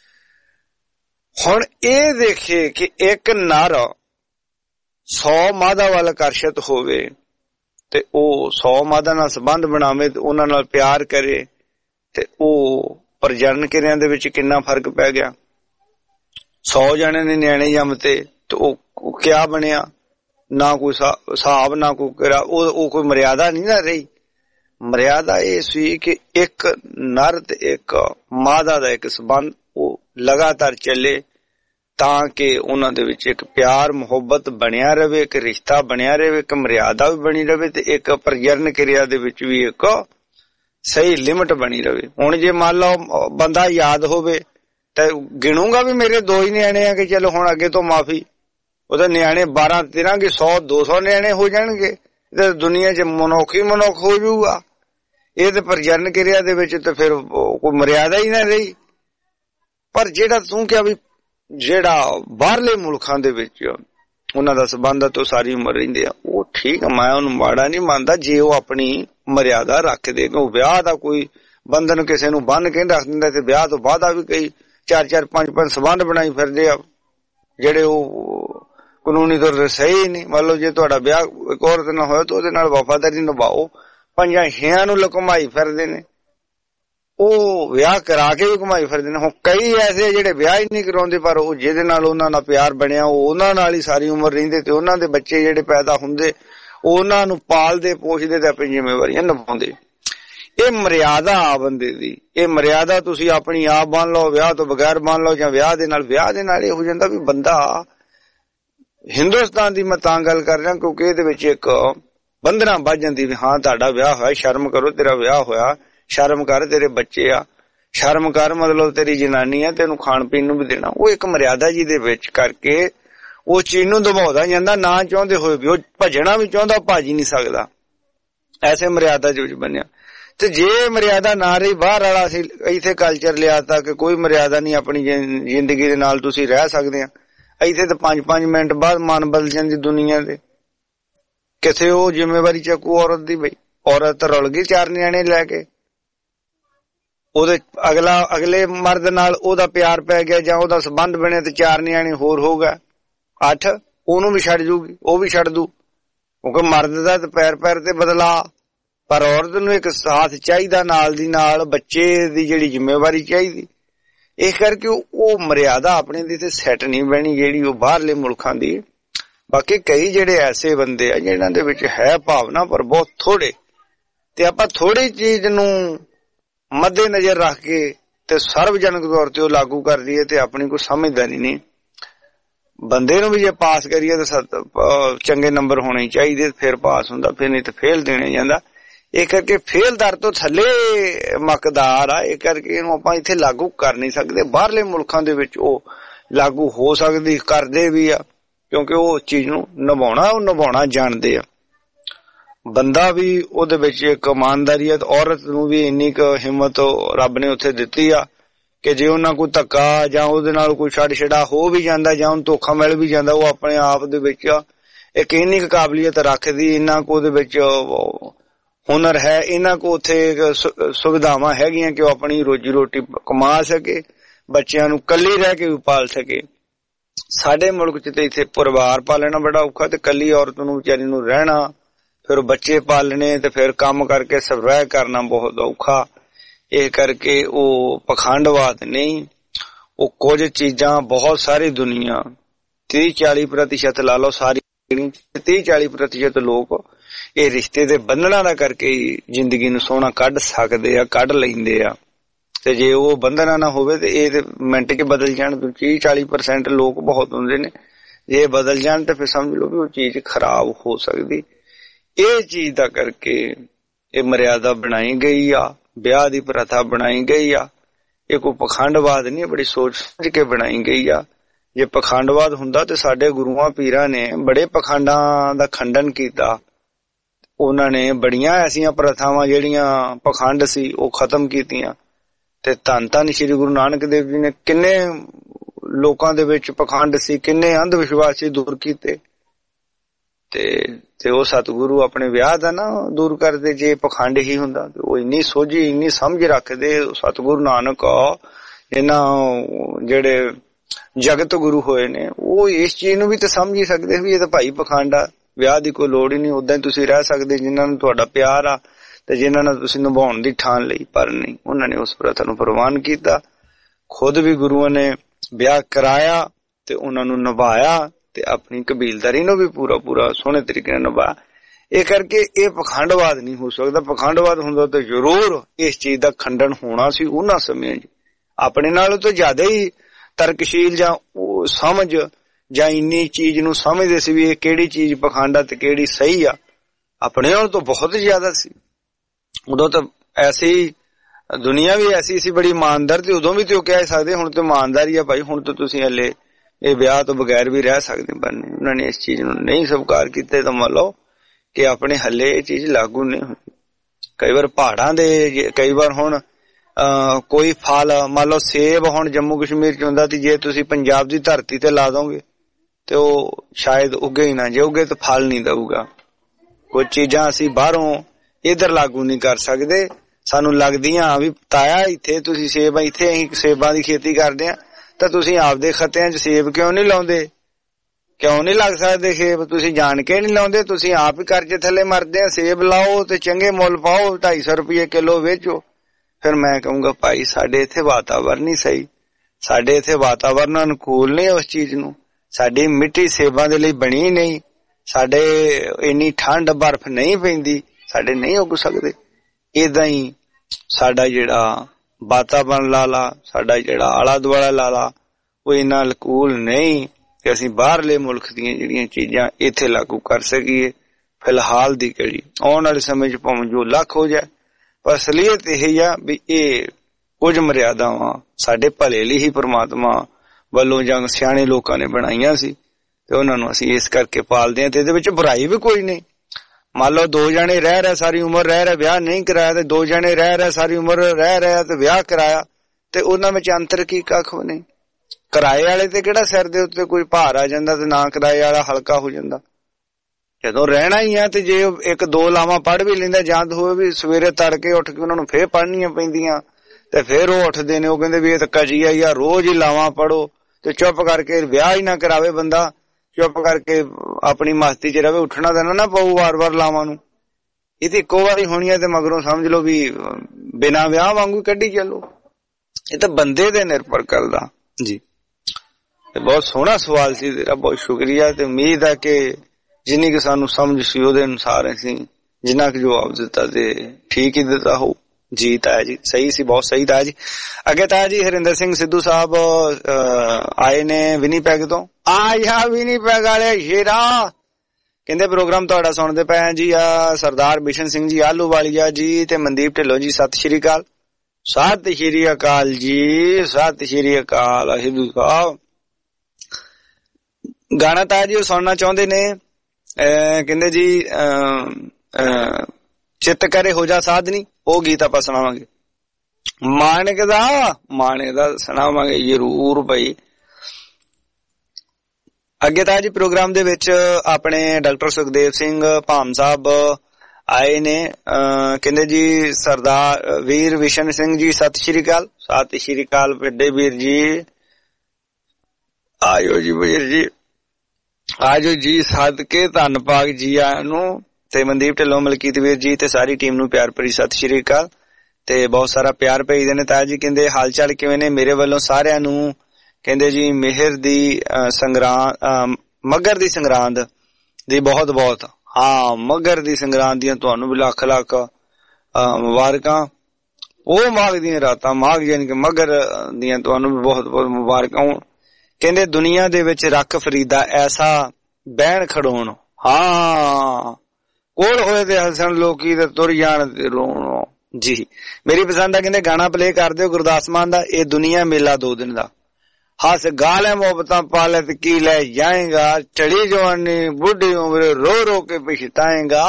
ਹੁਣ ਇਹ ਦੇਖੇ ਕਿ ਇੱਕ ਨਰ 100 ਮਾਦਾ ਵੱਲ ਆਕਰਸ਼ਿਤ ਹੋਵੇ ਤੇ ਉਹ 100 ਮਾਦਾ ਨਾਲ ਸੰਬੰਧ ਬਣਾਵੇ ਤੇ ਉਹਨਾਂ ਨਾਲ ਪਿਆਰ ਕਰੇ ਤੇ ਉਹ ਪ੍ਰਜਨਨ ਕਿਰਿਆ ਦੇ ਵਿੱਚ ਕਿੰਨਾ ਫਰਕ ਪੈ ਗਿਆ। 100 ਜਣੇ ਨੇ ਨਿਆਣੇ ਜੰਮਤੇ ਤੇ ਉਹ ਕਿਆ ਬਣਿਆ, ਨਾ ਕੋਈ ਹਿਸਾਬ ਨਾ ਕੋਈ ਕਰਾ, ਉਹ ਕੋਈ ਮਰਿਆਦਾ ਨਹੀਂ ਨਾ ਰਹੀ। ਮਰਿਆਦਾ ਇਹ ਸੀ ਕਿ ਇੱਕ ਨਰ ਤੇ ਇੱਕ ਮਾਦਾ ਦਾ ਇੱਕ ਸੰਬੰਧ ਉਹ ਲਗਾਤਾਰ ਚੱਲੇ ਤਾਂ ਕਿ ਉਹਨਾਂ ਦੇ ਵਿੱਚ ਇੱਕ ਪਿਆਰ ਮੁਹੱਬਤ ਬਣਿਆ ਰਵੇ, ਇੱਕ ਰਿਸ਼ਤਾ ਬਣਿਆ ਰਵੇ, ਇੱਕ ਮਰਿਆਦਾ ਵੀ ਬਣੀ ਰਵੇ ਤੇ ਇੱਕ ਪ੍ਰਜਨਨ ਕਿਰਿਆ ਦੇ ਵਿੱਚ ਵੀ ਇੱਕ ਸਹੀ ਲਿਮਟ ਬਣੀ ਰਵੇ। ਹੁਣ ਜੇ ਮੰਨ ਲਓ ਬੰਦਾ ਯਾਦ ਹੋਵੇ ਤਾਂ ਗਿਣੂਗਾ ਵੀ ਮੇਰੇ 2 ਹੀ ਨਿਆਣੇ ਆ ਕਿ ਚਲੋ ਹੁਣ ਅੱਗੇ ਤੋਂ ਮਾਫੀ, ਉਹਦੇ ਨਿਆਣੇ 12 13 ਕਿ 100 200 ਨਿਆਣੇ ਹੋ ਜਾਣਗੇ ਤੇ ਦੁਨੀਆ 'ਚ ਮਨੁੱਖ ਹੀ ਮਨੁੱਖ ਹੋ ਜਾਊਗਾ। ਇਹ ਤੇ ਪ੍ਰਜਨਨ ਕਿਰਿਆ ਦੇ ਵਿੱਚ ਤੇ ਫਿਰ ਕੋਈ ਮਰਿਆਦਾ ਹੀ ਨਾ ਰਹੀ। ਪਰ ਜਿਹੜਾ ਤੂੰ ਕਿਹਾ ਵੀ ਜਿਹੜਾ ਬਾਹਰਲੇ ਮੁਲਕਾਂ ਦੇ ਵਿੱਚ ਉਹਨਾਂ ਦਾ ਸਬੰਧ ਤੋਂ ਸਾਰੀ ਉਮਰ ਰਹਿੰਦੇ ਆ, ਉਹ ਠੀਕ, ਮੈਂ ਉਹਨੂੰ ਮਾੜਾ ਨਹੀਂ ਮੰਨਦਾ ਜੇ ਉਹ ਆਪਣੀ ਮਰਿਆਦਾ ਰੱਖਦੇ। ਕਿਉਂ ਵਿਆਹ ਦਾ ਕੋਈ ਬੰਧਨ ਕਿਸੇ ਨੂੰ ਬੰਨ ਕੇ ਰੱਖ ਦਿੰਦਾ ਤੇ ਵਿਆਹ ਤੋਂ ਬਾਅਦ ਆ ਵੀ ਕਈ 4-4 5-5 ਸਬੰਧ ਬਣਾਈ ਫਿਰਦੇ ਆ ਜਿਹੜੇ ਉਹ ਕਾਨੂੰਨੀ ਤੌਰ ਤੇ ਸਹੀ ਨਹੀਂ। ਮੰਨ ਲਓ ਜੇ ਤੁਹਾਡਾ ਵਿਆਹ ਇੱਕ ਔਰਤ ਨਾਲ ਹੋਇਆ ਤਾਂ ਉਹਦੇ ਨਾਲ ਵਫਾਦਾਰੀ ਨਿਭਾਓ। 5 ਹਿਆਂ ਨੂੰ ਘੁਮਾਈ ਫਿਰਦੇ ਨੇ, ਉਹ ਵਿਆਹ ਕਰਾ ਕੇ ਵੀ ਘੁਮਾਈ ਫਿਰਦੇ ਨੇ। ਹੁਣ ਕਈ ਐਸੇ ਜਿਹੜੇ ਵਿਆਹ ਹੀ ਨਹੀਂ ਕਰਾਉਂਦੇ ਪਰ ਉਹ ਜਿਹਦੇ ਨਾਲ ਉਹਨਾਂ ਨਾਲ ਪਿਆਰ ਬਣਿਆ ਉਹ ਉਹਨਾਂ ਨਾਲ ਹੀ ਸਾਰੀ ਉਮਰ ਰਹਿੰਦੇ ਤੇ ਉਹਨਾਂ ਦੇ ਬੱਚੇ ਜਿਹੜੇ ਪੈਦਾ ਹੁੰਦੇ ਉਹਨਾਂ ਨੂੰ ਪਾਲਦੇ ਪੋਸ਼ਦੇ ਤੇ ਆਪਣੀ ਜ਼ਿੰਮੇਵਾਰੀਆਂ ਨਿਭਾਉਂਦੇ। ਇਹ ਮਰਿਆਦਾ ਆ ਬੰਦੇ ਦੀ, ਇਹ ਮਰਿਆਦਾ ਤੁਸੀਂ ਆਪਣੀ ਆਪ ਮੰਨ ਲਓ, ਵਿਆਹ ਤੋਂ ਬਗੈਰ ਮੰਨ ਲਓ ਜਾਂ ਵਿਆਹ ਦੇ ਨਾਲ ਇਹ ਹੋ ਜਾਂਦਾ ਵੀ ਬੰਦਾ ਹਿੰਦੁਸਤਾਨ ਦੀ ਮੈਂ ਤਾਂ ਗੱਲ ਕਰ ਰਿਹਾ ਕਿਉਂਕਿ ਇਹਦੇ ਵਿੱਚ ਇੱਕ ਬੰਧਨਾ ਵੱਜ ਜਾਂਦੀ ਵੀ ਹਾਂ ਤੁਹਾਡਾ ਵਿਆਹ ਹੋਇਆ, ਸ਼ਰਮ ਕਰੋ, ਤੇਰਾ ਵਿਆਹ ਹੋਇਆ, ਸ਼ਰਮ ਕਰ, ਤੇਰੇ ਬੱਚੇ ਆ, ਸ਼ਰਮ ਕਰ, ਮਤਲਬ ਤੇਰੀ ਜਨਾਨੀ ਆ, ਤੈਨੂੰ ਖਾਣ ਪੀਣ ਨੂੰ ਵੀ ਦੇਣਾ। ਉਹ ਇੱਕ ਮਰਿਆਦਾ ਜੀ ਦੇ ਵਿੱਚ ਕਰਕੇ ਉਹ ਚੀਜ਼ ਨੂੰ ਦਬਾਉਂਦਾ ਜਾਂਦਾ, ਨਾ ਚਾਹੁੰਦੇ ਹੋਏ ਵੀ। ਉਹ ਭਜਣਾ ਵੀ ਚਾਹੁੰਦਾ, ਭੱਜ ਹੀ ਨਹੀਂ ਸਕਦਾ, ਐਸੇ ਮਰਿਆਦਾ ਦੇ ਵਿੱਚ ਬਣਿਆ। ਤੇ ਜੇ ਮਰਿਆਦਾ ਨਾ ਰਹੀ, ਬਾਹਰ ਵਾਲਾ ਸੀ ਇੱਥੇ ਕਲਚਰ ਲਿਆਤਾ ਕਿ ਕੋਈ ਮਰਿਆਦਾ ਨਹੀਂ, ਆਪਣੀ ਜ਼ਿੰਦਗੀ ਦੇ ਨਾਲ ਤੁਸੀਂ ਰਹਿ ਸਕਦੇ ਆ। ਇੱਥੇ ਤਾਂ 5-5 ਮਿੰਟ ਬਾਅਦ ਮਨ ਬਦਲ ਜਾਂਦੀ ਦੁਨੀਆ ਦੇ। ਕਿਥੇ ਉਹ ਜ਼ਿੰਮੇਵਾਰੀ ਚੱਕੂ ਔਰਤ ਦੀ, ਬਈ ਔਰਤ ਰੁਲ ਗਈ 4 ਨਿਆਣੇ ਲੈ ਕੇ, ਉਹਦੇ ਅਗਲੇ ਮਰਦ ਨਾਲ ਉਹਦਾ ਪਿਆਰ ਪੈ ਗਿਆ ਜਾਂ ਉਹਦਾ ਸੰਬੰਧ ਬਣਿਆ ਤੇ 4 ਨਿਆਣੇ ਹੋਰ ਹੋ ਗਿਆ 8, ਉਹਨੂੰ ਵੀ ਛੱਡ ਜੂਗੀ, ਉਹ ਵੀ ਛੱਡ ਦੂ ਕਿਉਂਕਿ ਮਰਦ ਦਾ ਤੇ ਪੈਰ ਤੇ ਬਦਲਾ। ਪਰ ਔਰਤ ਨੂੰ ਇੱਕ ਸਾਥ ਚਾਹੀਦਾ, ਨਾਲ ਦੀ ਨਾਲ ਬੱਚੇ ਦੀ ਜਿਹੜੀ ਜ਼ਿੰਮੇਵਾਰੀ ਚਾਹੀਦੀ। ਇਸ ਕਰਕੇ ਉਹ ਮਰਿਆਦਾ ਆਪਣੇ ਦੀ ਤੇ ਸੈੱਟ ਨਹੀਂ ਬਣੀ ਜਿਹੜੀ ਉਹ ਬਾਹਰਲੇ ਮੁਲਕਾਂ ਦੀ। ਬਾਕੀ ਕਈ ਜਿਹੜੇ ਐਸੇ ਬੰਦੇ ਆ ਜਿਹਨਾਂ ਦੇ ਵਿੱਚ ਹੈ ਭਾਵਨਾ ਪਰ ਬਹੁਤ ਥੋੜੇ, ਤੇ ਆਪਾਂ ਥੋੜੀ ਚੀਜ਼ ਨੂੰ ਮੱਦੇ ਨਜ਼ਰ ਰੱਖ ਕੇ ਤੇ ਸਰਵਜਨਕ ਤੌਰ ਤੇ ਉਹ ਲਾਗੂ ਕਰ ਲਈਏ ਤੇ ਆਪਣੀ ਕੋਈ ਸਮਝਦਾਰੀ ਨਹੀਂ। ਬੰਦੇ ਨੂੰ ਵੀ ਜੇ ਪਾਸ ਕਰੀਏ ਤਾਂ ਚੰਗੇ ਨੰਬਰ ਹੋਣੇ ਚਾਹੀਦੇ, ਫਿਰ ਪਾਸ ਹੁੰਦਾ, ਫਿਰ ਨਹੀਂ ਤਾਂ ਫੇਲ ਦੇਣੇ ਜਾਂਦਾ। ਇਹ ਕਰਕੇ ਫੇਲ ਦਰ ਤੋਂ ਥੱਲੇ ਮਕਦਾਰ ਆ, ਇਹ ਕਰਕੇ ਇਹਨੂੰ ਆਪਾਂ ਇੱਥੇ ਲਾਗੂ ਕਰ ਨਹੀਂ ਸਕਦੇ। ਬਾਹਰਲੇ ਮੁਲਕਾਂ ਦੇ ਵਿੱਚ ਉਹ ਲਾਗੂ ਹੋ ਸਕਦੀ, ਕਰਦੇ ਵੀ ਆ ਕਿਉਂਕਿ ਉਹ ਚੀਜ਼ ਨੂੰ ਨਿਭਾਉਣਾ ਜਾਣਦੇ ਆ। ਬੰਦਾ ਵੀ ਉਹਦੇ ਵਿੱਚ ਇੱਕ ਇਮਾਨਦਾਰੀ ਹੈ, ਔਰਤ ਨੂੰ ਵੀ ਇੰਨੀ ਕੁ ਹਿੰਮਤ ਰੱਬ ਨੇ ਉੱਥੇ ਦਿੱਤੀ ਆ ਕਿ ਜੇ ਉਹਨਾਂ ਕੋਈ ਧੱਕਾ ਜਾਂ ਉਹਦੇ ਨਾਲ ਕੋਈ ਛੜਾ ਹੋ ਵੀ ਜਾਂਦਾ ਜਾਂ ਉਹਨੂੰ ਧੋਖਾ ਮਿਲ ਵੀ ਜਾਂਦਾ, ਉਹ ਆਪਣੇ ਆਪ ਦੇ ਵਿੱਚ ਇੱਕ ਇੰਨੀ ਕੁ ਕਾਬਲੀਅਤ ਰੱਖਦੀ, ਇੰਨਾ ਕੁ ਉਹਦੇ ਵਿੱਚ ਹੁਨਰ ਹੈ, ਇਹਨਾਂ ਕੋ ਉੱਥੇ ਸੁਵਿਧਾਵਾਂ ਹੈਗੀਆਂ ਕਿ ਉਹ ਆਪਣੀ ਰੋਜੀ ਰੋਟੀ ਕਮਾ ਸਕੇ, ਬੱਚਿਆਂ ਨੂੰ ਕੱਲੀ ਰਹਿ ਕੇ ਵੀ ਪਾਲ ਸਕੇ। ਸਾਡੇ ਮੁਲਕ ਚ ਤੇ ਇੱਥੇ ਪਰਿਵਾਰ ਪਾਲਣਾ ਬੜਾ ਔਖਾ ਤੇ ਕੱਲੀ ਔਰਤ ਨੂੰ ਵਿਚਾਰੀ ਨੂੰ ਰਹਿਣਾ, ਫਿਰ ਬੱਚੇ ਪਾਲਣੇ ਤੇ ਫਿਰ ਕੰਮ ਕਰਕੇ ਸਰਵਾਈਵ ਕਰਨਾ ਬਹੁਤ ਔਖਾ। ਇਹ ਕਰਕੇ ਉਹ ਪਖੰਡਵਾਦ ਨਹੀਂ, ਉਹ ਕੁਝ ਚੀਜ਼ਾਂ ਬਹੁਤ ਸਾਰੀ ਦੁਨੀਆ 30-40% ਲਾ ਲਓ, ਸਾਰੀ 30-40% ਲੋਕ ਇਹ ਰਿਸ਼ਤੇ ਦੇ ਬੰਧਨਾਂ ਦਾ ਕਰਕੇ ਹੀ ਜ਼ਿੰਦਗੀ ਨੂੰ ਸੋਹਣਾ ਕੱਢ ਸਕਦੇ ਆ, ਕੱਢ ਲੈਂਦੇ ਆ। ਤੇ ਜੇ ਉਹ ਬੰਧਨਾਂ ਨਾ ਹੋਵੇ ਤੇ ਇਹ ਮਿੰਟ 'ਚ ਬਦਲ ਜਾਣ। 30-40% ਲੋਕ ਬਹੁਤ ਹੁੰਦੇ ਨੇ, ਜੇ ਬਦਲ ਜਾਣ ਤੇ ਫਿਰ ਸਮਝ ਲਓ ਵੀ ਉਹ ਚੀਜ਼ ਖਰਾਬ ਹੋ ਸਕਦੀ। ਇਹ ਚੀਜ਼ ਦਾ ਕਰਕੇ ਇਹ ਮਰਿਆਦਾ ਬਣਾਈ ਗਈ ਆ, ਵਿਆਹ ਦੀ ਪ੍ਰਥਾ ਬਣਾਈ ਗਈ ਆ। ਇਹ ਕੋਈ ਪਖੰਡਵਾਦ ਨਹੀਂ, ਬੜੀ ਸੋਚ ਸਮਝ ਕੇ ਬਣਾਈ ਗਈ ਆ। ਜੇ ਪਖੰਡਵਾਦ ਹੁੰਦਾ ਤੇ ਸਾਡੇ ਗੁਰੂਆਂ ਪੀਰਾਂ ਨੇ ਬੜੇ ਪਖੰਡਾਂ ਦਾ ਖੰਡਨ ਕੀਤਾ। ਉਹਨਾਂ ਨੇ ਬੜੀਆਂ ਐਸੀਆਂ ਪ੍ਰਥਾਵਾਂ ਜਿਹੜੀਆਂ ਪਖੰਡ ਸੀ ਉਹ ਖਤਮ ਕੀਤੀਆਂ। ਤੇ ਧੰਨ ਸ਼੍ਰੀ ਗੁਰੂ ਨਾਨਕ ਦੇਵ ਜੀ ਨੇ ਕਿੰਨੇ ਲੋਕਾਂ ਦੇ ਵਿੱਚ ਪਖੰਡ ਸੀ, ਕਿੰਨੇ ਅੰਧ ਵਿਸ਼ਵਾਸ ਸੀ ਦੂਰ ਕੀਤੇ। ਤੇ ਉਹ ਸਤਿਗੁਰੂ ਆਪਣੇ ਵਿਆਹ ਦਾ ਨਾ ਦੂਰ ਕਰਦੇ। ਜੇ ਪਖੰਡ ਹੀ ਹੁੰਦਾ ਤੇ ਉਹ ਇੰਨੀ ਸੋਝੀ ਇੰਨੀ ਸਮਝ ਰੱਖਦੇ ਸਤਿਗੁਰੂ ਨਾਨਕ, ਇਹਨਾਂ ਜਿਹੜੇ ਜਗਤ ਗੁਰੂ ਹੋਏ ਨੇ, ਉਹ ਇਸ ਚੀਜ਼ ਨੂੰ ਵੀ ਤਾਂ ਸਮਝ ਹੀ ਸਕਦੇ ਵੀ ਇਹ ਤਾਂ ਭਾਈ ਪਖੰਡ ਆ, ਵਿਆਹ ਦੀ ਕੋਈ ਲੋੜ ਹੀ ਨਹੀਂ, ਓਦਾਂ ਹੀ ਤੁਸੀਂ ਰਹਿ ਸਕਦੇ ਜਿਨ੍ਹਾਂ ਨੂੰ ਤੁਹਾਡਾ ਪਿਆਰ ਆ ਤੇ ਜਿਨ੍ਹਾਂ ਨਾਲ ਤੁਸੀਂ ਨਿਭਾਉਣ ਦੀ ਠਾਣ ਲਈ। ਪਰ ਨਹੀਂ, ਉਹਨਾਂ ਨੇ ਉਸ ਪ੍ਰਥਾ ਨੂੰ ਪ੍ਰਵਾਨ ਕੀਤਾ। ਖੁਦ ਵੀ ਗੁਰੂਆਂ ਨੇ ਵਿਆਹ ਕਰਾਇਆ ਤੇ ਉਹਨਾਂ ਨੂੰ ਨਿਭਾਇਆ ਤੇ ਆਪਣੀ ਕਬੀਲਦਾਰੀ ਨੂੰ ਵੀ ਪੂਰਾ ਸੋਹਣੇ ਤਰੀਕੇ ਨਾਲ ਨਿਭਾਇਆ। ਇਹ ਕਰਕੇ ਇਹ ਪਖੰਡਵਾਦ ਨਹੀਂ ਹੋ ਸਕਦਾ। ਪਖੰਡਵਾਦ ਹੁੰਦਾ ਤਾਂ ਜ਼ਰੂਰ ਇਸ ਚੀਜ਼ ਦਾ ਖੰਡਨ ਹੋਣਾ ਸੀ ਉਹਨਾਂ ਸਮਿਆਂ 'ਚ। ਆਪਣੇ ਨਾਲੋਂ ਤਾਂ ਜ਼ਿਆਦਾ ਹੀ ਤਰਕਸ਼ੀਲ ਜਾਂ ਉਹ ਸਮਝ ਜਾਂ ਇੰਨੀ ਚੀਜ਼ ਨੂੰ ਸਮਝਦੇ ਸੀ ਵੀ ਇਹ ਕਿਹੜੀ ਚੀਜ਼ ਪਖੰਡ ਆ ਤੇ ਕਿਹੜੀ ਸਹੀ ਆ, ਆਪਣੇ ਨਾਲੋਂ ਤਾਂ ਬਹੁਤ ਜ਼ਿਆਦਾ ਸੀ। ਉਦੋਂ ਤਾਂ ਐਸੀ ਦੁਨੀਆ ਵੀ ਐਸੀ ਸੀ ਬੜੀ ਇਮਾਨਦਾਰ, ਤੇ ਉਦੋਂ ਵੀ ਤੇ ਉਹ ਕਹਿ ਸਕਦੇ ਹੁਣ ਤੇ ਇਮਾਨਦਾਰੀ ਆ ਭਾਈ, ਹੁਣ ਤਾਂ ਤੁਸੀਂ ਹਲੇ ਇਹ ਵਿਆਹ ਤੋਂ ਬਗੈਰ ਵੀ ਰਹਿ ਸਕਦੇ, ਪਰ ਨਹੀਂ, ਉਹਨਾਂ ਨੇ ਇਸ ਚੀਜ਼ ਨੂੰ ਨਹੀਂ ਸਵੀਕਾਰ ਕੀਤਾ। ਤਾਂ ਮੰਨ ਲਓ ਕਿ ਆਪਣੇ ਹੱਲੇ ਇਹ ਚੀਜ਼ ਲਾਗੂ ਨਹੀਂ ਹੁੰਦੀ। ਕਈ ਵਾਰ ਪਹਾੜਾਂ ਦੇ, ਕਈ ਵਾਰ ਹੁਣ ਕੋਈ ਫਲ, ਮੰਨ ਲਓ ਸੇਬ ਹੁਣ ਜੰਮੂ ਕਸ਼ਮੀਰ ਚ ਹੁੰਦਾ, ਤੇ ਜੇ ਤੁਸੀਂ ਪੰਜਾਬ ਦੀ ਧਰਤੀ ਤੇ ਲਾ ਦੋਗੇ ਤੇ ਉਹ ਸ਼ਾਇਦ ਉੱਗੇ ਹੀ ਨਾ, ਜੇ ਉੱਗੇ ਤਾਂ ਫਲ ਨਹੀਂ ਦਊਗਾ। ਕੁਝ ਚੀਜ਼ਾਂ ਅਸੀਂ ਬਾਹਰੋਂ ਇੱਧਰ ਲਾਗੂ ਨਹੀਂ ਕਰ ਸਕਦੇ, ਸਾਨੂੰ ਲੱਗਦੀਆਂ ਵੀ ਤਾਇਆ ਇੱਥੇ ਤੁਸੀਂ ਸੇਬ, ਇੱਥੇ ਅਸੀਂ ਸੇਬਾਂ ਦੀ ਖੇਤੀ ਕਰਦੇ ਆ, ਤਾਂ ਤੁਸੀਂ ਆਪਦੇ ਖੱਤਿਆਂ 'ਚ ਸੇਬ ਕਿਉਂ ਨਹੀਂ ਲਾਉਂਦੇ? ਕਿਉਂ ਨਹੀਂ ਲੱਗ ਸਕਦੇ ਸੇਬ? ਤੁਸੀਂ ਜਾਣ ਕੇ ਨਹੀਂ ਲਾਉਂਦੇ, ਤੁਸੀਂ ਆਪ ਹੀ ਕਰਜ਼ੇ ਥੱਲੇ ਮਰਦੇ ਆ। ਸੇਬ ਲਾਓ ਤੇ ਚੰਗੇ ਮੁੱਲ ਪਾਓ, 250 ਰੁਪਏ ਕਿਲੋ ਵੇਚੋ। ਫਿਰ ਮੈਂ ਕਹੂੰਗਾ ਭਾਈ ਸਾਡੇ ਇੱਥੇ ਵਾਤਾਵਰਨ ਨਹੀਂ ਸਹੀ, ਸਾਡੇ ਇੱਥੇ ਵਾਤਾਵਰਨ ਅਨੁਕੂਲ ਨਹੀਂ ਉਸ ਚੀਜ਼ ਨੂੰ, ਸਾਡੀ ਮਿੱਟੀ ਸੇਬਾਂ ਦੇ ਲਈ ਬਣੀ ਨਹੀਂ, ਸਾਡੇ ਇੰਨੀ ਠੰਡ ਬਰਫ਼ ਨਹੀਂ ਪੈਂਦੀ, ਸਾਡੇ ਨਹੀਂ ਉੱਗ ਸਕਦੇ। ਏਦਾਂ ਹੀ ਸਾਡਾ ਜਿਹੜਾ ਵਾਤਾਵਰਨ ਲਾ ਲਾ, ਸਾਡਾ ਜਿਹੜਾ ਆਲਾ ਦੁਆਲਾ ਲਾ ਲਾ, ਉਹ ਇੰਨਾ ਅਨੁਕੂਲ ਨਹੀਂ ਕਿ ਅਸੀਂ ਬਾਹਰਲੇ ਮੁਲਕ ਦੀਆਂ ਜਿਹੜੀਆਂ ਚੀਜ਼ਾਂ ਇੱਥੇ ਲਾਗੂ ਕਰ ਸਕੀਏ। ਫਿਲਹਾਲ ਦੀ ਘੜੀ, ਆਉਣ ਵਾਲੇ ਸਮੇਂ 'ਚ ਭਾਵੇਂ ਜੋ ਲੱਖ ਹੋ ਜਾਏ, ਪਰ ਅਸਲੀਅਤ ਇਹ ਆ ਵੀ ਇਹ ਕੁਝ ਮਰਿਆਦਾਵਾਂ ਸਾਡੇ ਭਲੇ ਲਈ ਹੀ ਪ੍ਰਮਾਤਮਾ ਵੱਲੋਂ ਜਾਂ ਸਿਆਣੇ ਲੋਕਾਂ ਨੇ ਬਣਾਈਆਂ ਸੀ, ਤੇ ਉਹਨਾਂ ਨੂੰ ਅਸੀਂ ਇਸ ਕਰਕੇ ਪਾਲਦੇ ਹਾਂ। ਤੇ ਇਹਦੇ ਵਿੱਚ ਬੁਰਾਈ ਵੀ ਕੋਈ ਨਹੀਂ। ਮੰਨ ਲਓ 2 ਜਣੇ ਰਹਿ ਰਹੇ ਸਾਰੀ ਉਮਰ ਰਹਿ ਰਹੇ, ਵਿਆਹ ਨਹੀਂ ਕਰਾਇਆ, ਤੇ 2 ਜਣੇ ਰਹਿ ਰਹੇ ਸਾਰੀ ਉਮਰ ਰਹਿ ਰਿਹਾ ਤੇ ਵਿਆਹ ਕਰਾਇਆ, ਤੇ ਉਹਨਾਂ ਵਿੱਚ ਅੰਤਰ ਕੀ? ਕੱਖ ਵੀ ਨਹੀਂ। ਕਿਰਾਏ ਵਾਲੇ ਤੇ ਕਿਹੜਾ ਸਿਰ ਦੇ ਉੱਤੇ ਕੋਈ ਭਾਰ ਆ ਜਾਂਦਾ ਤੇ ਨਾ ਕਿਰਾਏ ਵਾਲਾ ਹਲਕਾ ਹੋ ਜਾਂਦਾ। ਜਦੋਂ ਰਹਿਣਾ ਹੀ ਆ ਤੇ ਜੇ 1-2 ਲਾਵਾਂ ਪੜ੍ਹ ਵੀ ਲੈਂਦਾ, ਜਾਂਦ ਹੋਵੇ ਵੀ ਸਵੇਰੇ ਤੜਕੇ ਉੱਠ ਕੇ ਉਹਨਾਂ ਨੂੰ ਫੇਰ ਪੜ੍ਹਨੀਆਂ ਪੈਂਦੀਆਂ, ਤੇ ਫੇਰ ਉਹ ਉੱਠਦੇ ਨੇ, ਉਹ ਕਹਿੰਦੇ ਵੀ ਇਹ ਤਾਂ ਕਜੀਆ ਹੀ ਆ, ਰੋਜ਼ ਹੀ ਲਾਵਾਂ ਪੜ੍ਹੋ, ਤੇ ਚੁੱਪ ਕਰਕੇ ਵਿਆਹ ਹੀ ਨਾ ਕਰਾਵੇ ਬੰਦਾ, ਚੁੱਪ ਕਰਕੇ ਆਪਣੀ ਮਸਤੀ 'ਚ ਰਵੇ, ਉੱਠਣਾ ਤਾਂ ਨਾ ਪਊ ਵਾਰ-ਵਾਰ ਲਾਵਾਂ ਨੂੰ। ਇਹ ਤੇ ਇੱਕੋ ਵਾਰੀ ਹੋਣੀ ਹੈ, ਤੇ ਮਗਰੋਂ ਸਮਝ ਲਓ ਵੀ ਬਿਨਾਂ ਵਿਆਹ ਵਾਂਗੂ ਕੱਢੀ ਚੱਲੋ। ਇਹ ਤਾਂ ਬੰਦੇ ਤੇ ਨਿਰਭਰ ਕਰਦਾ ਜੀ। ਤੇ ਬਹੁਤ ਸੋਹਣਾ ਸਵਾਲ ਸੀ ਤੇਰਾ, ਬਹੁਤ ਸ਼ੁਕਰੀਆ, ਤੇ ਉਮੀਦ ਹੈ ਕਿ ਜਿੰਨੀ ਕਿ ਸਾਨੂੰ ਸਮਝ ਸੀ ਉਹਦੇ ਅਨੁਸਾਰ ਅਸੀਂ ਜਿੰਨਾ ਕੁ ਜਵਾਬ ਦਿੱਤਾ ਤੇ ਠੀਕ ਹੀ ਦਿੱਤਾ ਹੋ। ਜੀ ਤਾਇਆ ਜੀ, ਸਹੀ ਸੀ, ਬਹੁਤ ਸਹੀ ਤਾਇਆ ਜੀ। ਅੱਗੇ ਤਾਇਆ ਜੀ ਹਰਿੰਦਰ ਸਿੰਘ ਸਿੱਧੂ ਸਾਹਿਬ ਆਏ ਨੇ ਵਿਨੀਪੈਗ ਤੋਂ। ਆਇਆ ਵਿਨੀਪੈਗ ਵਾਲੇ ਸ਼ੇਰਾ, ਕਹਿੰਦੇ ਪ੍ਰੋਗਰਾਮ ਤੁਹਾਡਾ ਸੁਣਦੇ ਪਏ ਆ ਜੀ। ਸਰਦਾਰ ਬਿਸ਼ਨ ਸਿੰਘ ਜੀ ਆਲੂਵਾਲੀਆ ਜੀ ਤੇ ਮਨਦੀਪ ਢਿੱਲੋਂ ਜੀ, ਸਤਿ ਸ਼੍ਰੀ ਅਕਾਲ। ਸਤਿ ਸ਼੍ਰੀ ਅਕਾਲ ਜੀ, ਸਤਿ ਸ਼੍ਰੀ ਅਕਾਲ। ਸਿੱਧੂ ਸਾਹਿਬ ਗਾਣਾ ਤਾਇਆ ਜੀ ਉਹ ਸੁਣਨਾ ਚਾਹੁੰਦੇ ਨੇ, ਕਹਿੰਦੇ ਜੀ ਚਿੱਤ ਕਰੇ ਹੋ ਜਾ ਸਾਧਨੀ, ਉਹ ਗੀਤ ਆਪਾਂ ਸੁਣਾਵਾਂਗੇ। ਮਾਣਕ ਦਾ ਸੁਣਾਵਾਂਗੇ ਜ਼ਰੂਰ ਭਾਈ। ਅੱਗੇ ਤਾਂ ਜੀ ਪ੍ਰੋਗਰਾਮ ਦੇ ਵਿੱਚ ਆਪਣੇ ਡਾਕਟਰ ਸੁਖਦੇਵ ਸਿੰਘ ਭਾਮ ਸਾਹਿਬ ਆਏ ਨੇ, ਕਹਿੰਦੇ ਜੀ ਸਰਦਾਰ ਵੀਰ ਵਿਸ਼ਨ ਸਿੰਘ ਜੀ, ਸਤਿ ਸ਼੍ਰੀ ਅਕਾਲ। ਸਤਿ ਸ਼੍ਰੀ ਅਕਾਲ ਵੱਡੇ ਵੀਰ ਜੀ, ਆਇਓ ਜੀ ਵੀਰ ਜੀ, ਆਜੋ ਜੀ, ਸਦਕੇ ਧੰਨਵਾਦ ਜੀ ਆਇਆਂ ਨੂੰ। ਤੇ ਮਨਦੀਪ ਢਿੱਲੋਂ, ਮਲਕੀਤ ਵੀਰ ਜੀ ਤੇ ਸਾਰੀ ਟੀਮ ਨੂੰ ਪਿਆਰ ਭਰੀ ਸਤਿ ਸ਼੍ਰੀ ਅਕਾਲ, ਤੇ ਬਹੁਤ ਸਾਰਾ ਪਿਆਰ ਭੇਜਦੇ ਨੇ। ਤਾਇਆ ਜੀ ਕਹਿੰਦੇ ਹਾਲ ਚਾਲ ਕਿਵੇਂ ਨੇ? ਮੇਰੇ ਵੱਲੋਂ ਸਾਰਿਆਂ ਨੂੰ ਕਹਿੰਦੇ ਜੀ ਮਿਹਰ ਦੀ ਮੱਘਰ ਦੀ ਸੰਗਰਾਂਦ ਦੀ ਬਹੁਤ ਬਹੁਤ, ਹਾਂ ਮੱਘਰ ਦੀ ਸੰਗਰਾਂਦ ਦੀਆਂ ਤੁਹਾਨੂੰ ਵੀ ਲੱਖ ਲੱਖ ਮੁਬਾਰਕਾਂ। ਉਹ ਮਾਘ ਦੀਆਂ ਰਾਤਾਂ, ਮਾਘ ਯਾਨੀ ਕਿ ਮੱਘਰ ਦੀਆਂ ਤੁਹਾਨੂੰ ਵੀ ਬਹੁਤ ਬਹੁਤ ਮੁਬਾਰਕਾਂ ਹੋਣ। ਕਹਿੰਦੇ ਦੁਨੀਆ ਦੇ ਵਿੱਚ ਰੱਖ ਫਰੀਦਾ ਐਸਾ ਬਹਿਣ ਖੜੋਣ, ਹਾਂ ਕੋਲ ਹੋਏ ਤੇ ਹਸਣ ਲੋਕੀ ਤੇ ਤੁਰ ਜਾਣ ਤੇ ਰੋਣ ਜੀ। ਮੇਰੀ ਪਸੰਦ ਆ, ਕਹਿੰਦੇ ਗਾਣਾ ਪਲੇ ਕਰ ਦਿਓ ਗੁਰਦਾਸ ਮਾਨ ਦਾ, ਇਹ ਦੁਨੀਆ ਮੇਲਾ 2 ਦਿਨ ਦਾ, ਹੱਸ ਗਾਲੇ ਮੁਹੱਬਤਾਂ ਪਾਲੇ ਤੇ ਕੀ ਲੈ ਜਾਏਗਾ, ਚੜੀ ਜਵਾਨੀ ਬੁੱਢੀ ਉਮਰ ਰੋ ਰੋ ਕੇ ਪਛਤਾਏਗਾ।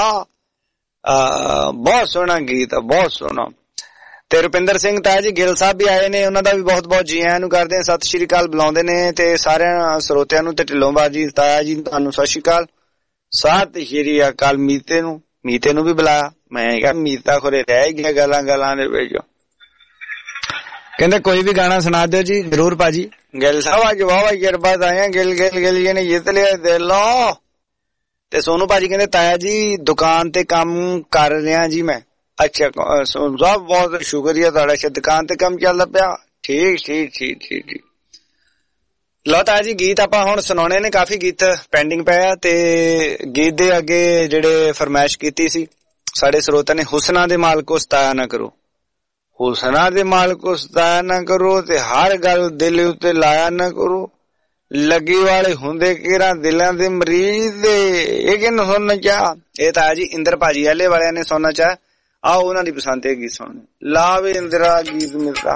ਬਹੁਤ ਸੋਹਣਾ ਗੀਤ ਆ, ਬਹੁਤ ਸੋਹਣਾ। ਤੇ ਰੁਪਿੰਦਰ ਸਿੰਘ ਤਾਇਆ ਜੀ ਗਿੱਲ ਸਾਹਿਬ ਵੀ ਆਏ ਨੇ, ਉਹਨਾਂ ਦਾ ਵੀ ਬਹੁਤ ਬਹੁਤ ਜੀ ਆਇਆਂ ਨੂੰ ਕਰਦੇ ਆ, ਸਤਿ ਸ਼੍ਰੀ ਅਕਾਲ ਬੁਲਾਉਂਦੇ ਨੇ, ਤੇ ਸਾਰਿਆਂ ਸਰੋਤਿਆਂ ਨੂੰ ਤੇ ਢਿੱਲੋਂ ਬਾਜੀ ਤਾਇਆ ਜੀ ਤੁਹਾਨੂੰ ਸਤਿ ਸ਼੍ਰੀ ਅਕਾਲ। ਸਤਿ ਸ਼੍ਰੀ ਅਕਾਲ। ਮੀਤੇ ਨੂੰ ਵੀ ਬੁਲਾਇਆ, ਮੈਂ ਕਿਹਾ ਮੀਤਾ ਖੁਰੇ ਰਹਿ ਗਿਆ ਗੱਲਾਂ ਦੇ ਵਿੱਚ। ਕਹਿੰਦੇ ਕੋਈ ਵੀ ਗਾਣਾ ਸੁਣਾ ਦਿਓ ਜੀ। ਜ਼ਰੂਰ ਭਾਜੀ। ਗਿੱਲ ਸਾਹਿਬ ਅੱਜ ਵਾਵਾ ਗਿਰਬਾਤ ਆਏ ਆ, ਗਿੱਲ ਜੀ ਨੇ ਜਿੱਤ ਲਿਆ ਦਿਲ। ਤੇ ਸੋਨੂ ਭਾਜੀ ਕਹਿੰਦੇ ਤਾਇਆ ਜੀ ਦੁਕਾਨ ਤੇ ਕੰਮ ਕਰ ਰਿਹਾ ਜੀ ਮੈਂ। ਅੱਛਾ ਸੋਨੂ ਸਾਹਿਬ ਬਹੁਤ ਸ਼ੁਕਰੀਆ ਤੁਹਾਡਾ, ਦੁਕਾਨ ਤੇ ਕੰਮ ਚੱਲਦਾ ਪਿਆ, ਠੀਕ। ਲਓ ਤਾਇਆ ਜੀ ਗੀਤ ਆਪਾਂ ਹੁਣ ਸੁਣਾਉਣੇ ਨੇ, ਕਾਫੀ ਗੀਤ ਪੈਂਡਿੰਗ ਪਏ ਆ, ਤੇ ਗੀਤ ਦੇ ਅੱਗੇ ਜਿਹੜੇ ਫਰਮਾਇਸ਼ ਕੀਤੀ ਸੀ ਸਾਡੇ ਸਰੋਤਿਆਂ ਨੇ, ਹੁਸਨਾ ਦੇ ਮਾਲਕੋ ਸਤਾਇਆ ਨਾ ਕਰੋ, ਹੁਸਨਾ ਦੇ ਮਾਲਕੋ ਸਤਾਇਆ ਨਾ ਕਰੋ, ਤੇ ਹਰ ਗੱਲ ਦਿਲ ਉੱਤੇ ਲਾਇਆ ਨਾ ਕਰੋ, ਲੱਗੀ ਵਾਲੇ ਹੁੰਦੇ ਕਿਹੜਾ ਦਿਲਾਂ ਦੇ ਮਰੀਜ਼ ਦੇ। ਇਹ ਕਿਹਨੂੰ ਸੁਣਨਾ ਚਾਹ? ਇਹ ਤਾਇਆ ਜੀ ਇੰਦਰ ਭਾਜੀ ਵਾਲੇ ਵਾਲਿਆਂ ਨੇ ਸੁਣਨਾ ਚਾਹ, आओ उन्हां दी पसंद दे गीत सुन लावे इंदिरा गीत मिलदा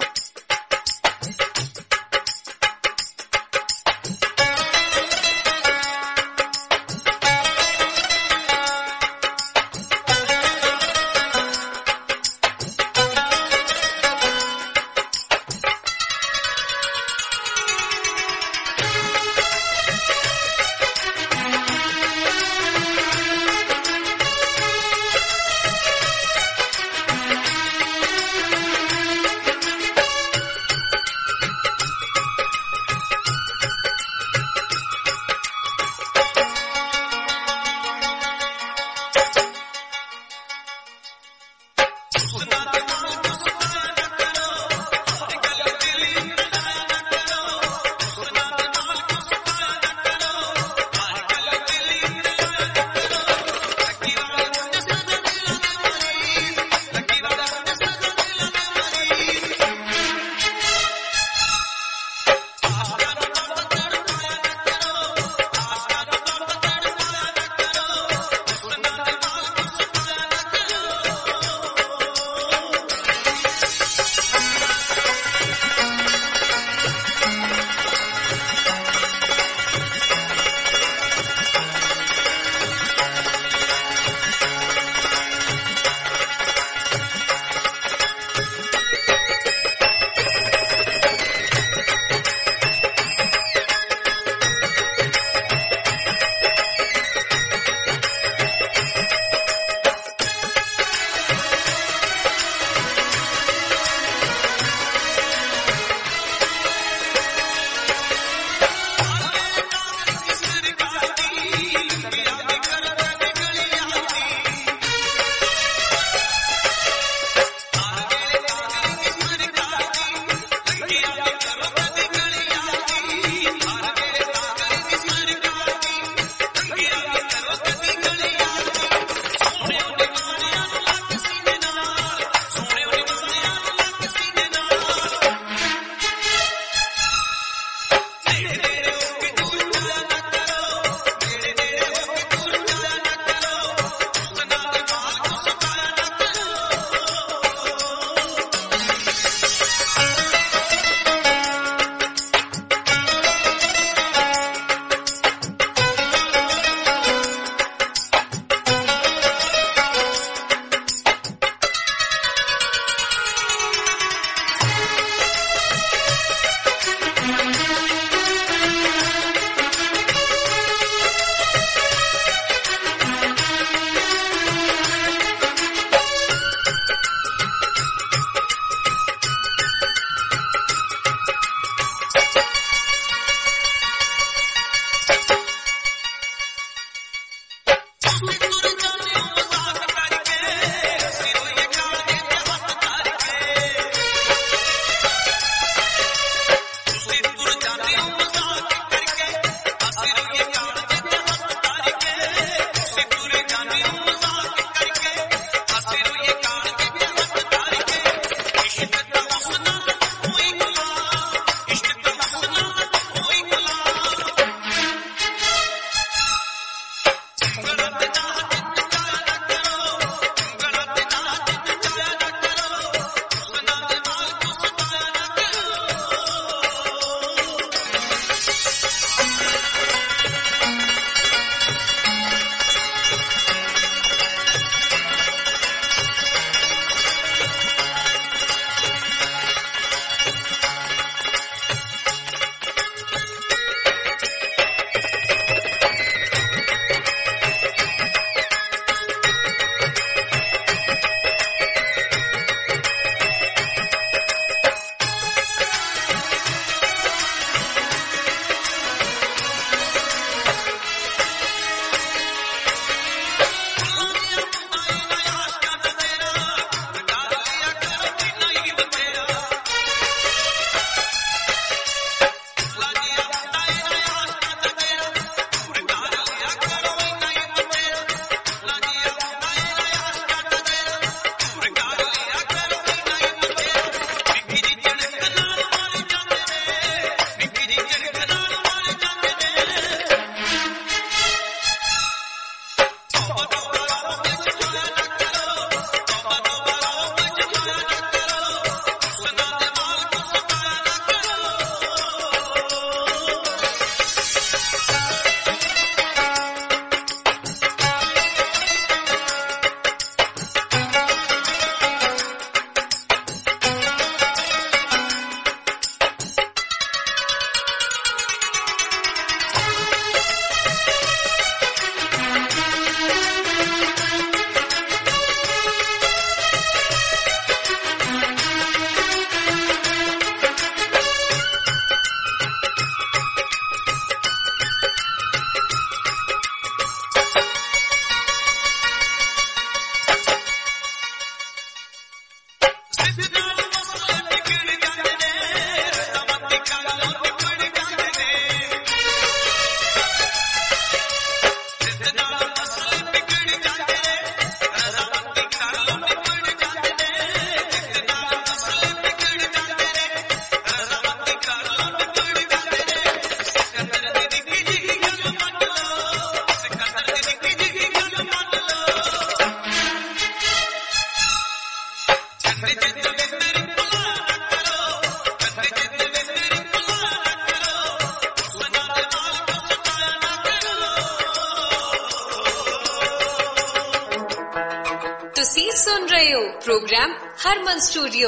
ਤੁਸੀਂ ਸੁਣ ਰਹੇ ਹੋ ਪ੍ਰੋਗਰਾਮ ਹਰਮਨ ਸਟੂਡੀਓ।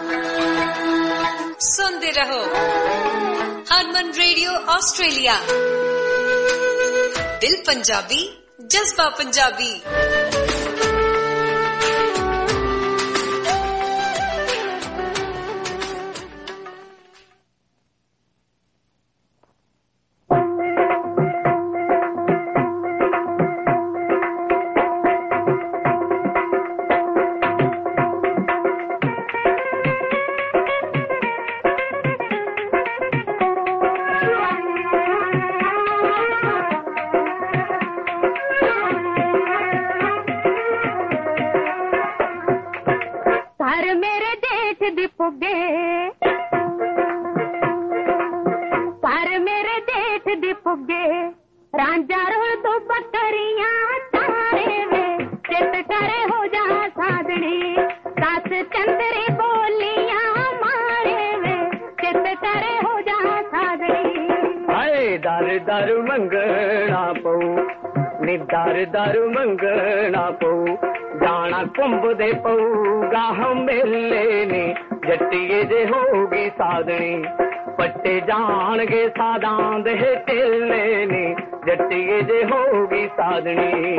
ਸੁਣਦੇ ਰਹੋ ਹਰਮਨ ਰੇਡੀਓ ਆਸਟ੍ਰੇਲੀਆ। ਦਿਲ ਪੰਜਾਬੀ, ਜਜ਼ਬਾ ਪੰਜਾਬੀ। ਦਰ ਮੰਗਣਾ ਪਊ ਜਾਣਾ ਘੁੰਮਦੇ ਪਊਗਾ ਹਮੇਲੇ ਨੇ ਜੱਟੀਏ ਜੇ ਹੋਗੀ ਸਾਧਣੀ ਪੱਟੇ ਜਾਣਗੇ ਸਾਦਾਂ ਦੇ ਢੇਲੇ ਨੇ ਜੱਟੀਏ ਜੇ ਹੋਗੀ ਸਾਧਣੀ।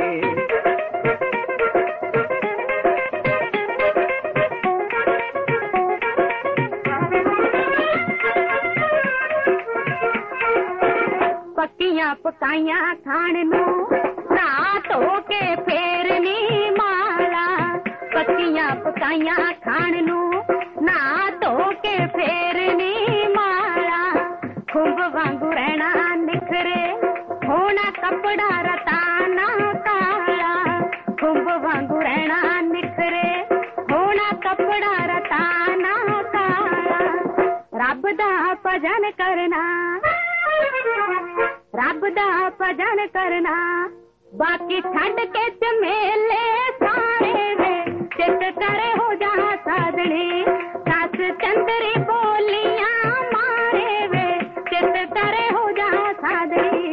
ਪੱਕੀਆਂ ਪਕਾਈਆਂ ਖਾਣ ਨੂੰ ਨਾ ਧੋ ਕੇ ਫੇਰ ਨੀ ਮਾਲਾ। ਪੱਕੀਆਂ ਪਕਾਈਆਂ ਖਾਣ ਨੂੰ ਨਾ ਧੋ ਕੇ ਫੇਰ ਨੀ ਮਾਲਾ। ਖੁੰਭ ਵਾਂਗੂ ਰਹਿਣਾ ਨਿਖਰੇ ਹੋਣਾ ਕੱਪੜਾ ਰਤਾਨਾ ਕਾਲਾ। ਖੁੰਭ ਵਾਂਗੂ ਰਹਿਣਾ ਨਿਖਰੇ ਹੋਣਾ ਕੱਪੜਾ ਰਤਾਨਾ ਕਾਲਾ। ਰੱਬ ਦਾ ਭਜਨ ਕਰਨਾ, ਰੱਬ ਦਾ ਭਜਨ ਕਰਨਾ, ਬਾਕੀ ਛੱਡ ਕੇ ਝਮੇਲੇ ਸਾਰੇ ਵੇ ਚਿੱਤ ਕਰੇ ਹੋ ਜਾ ਸਾਧਣੀ। ਸੱਸ ਚੰਦਰੀ ਬੋਲੀਆਂ ਮਾਰੇ ਵੇ ਚਿੱਤ ਕਰੇ ਹੋ ਜਾ ਸਾਧਣੀ।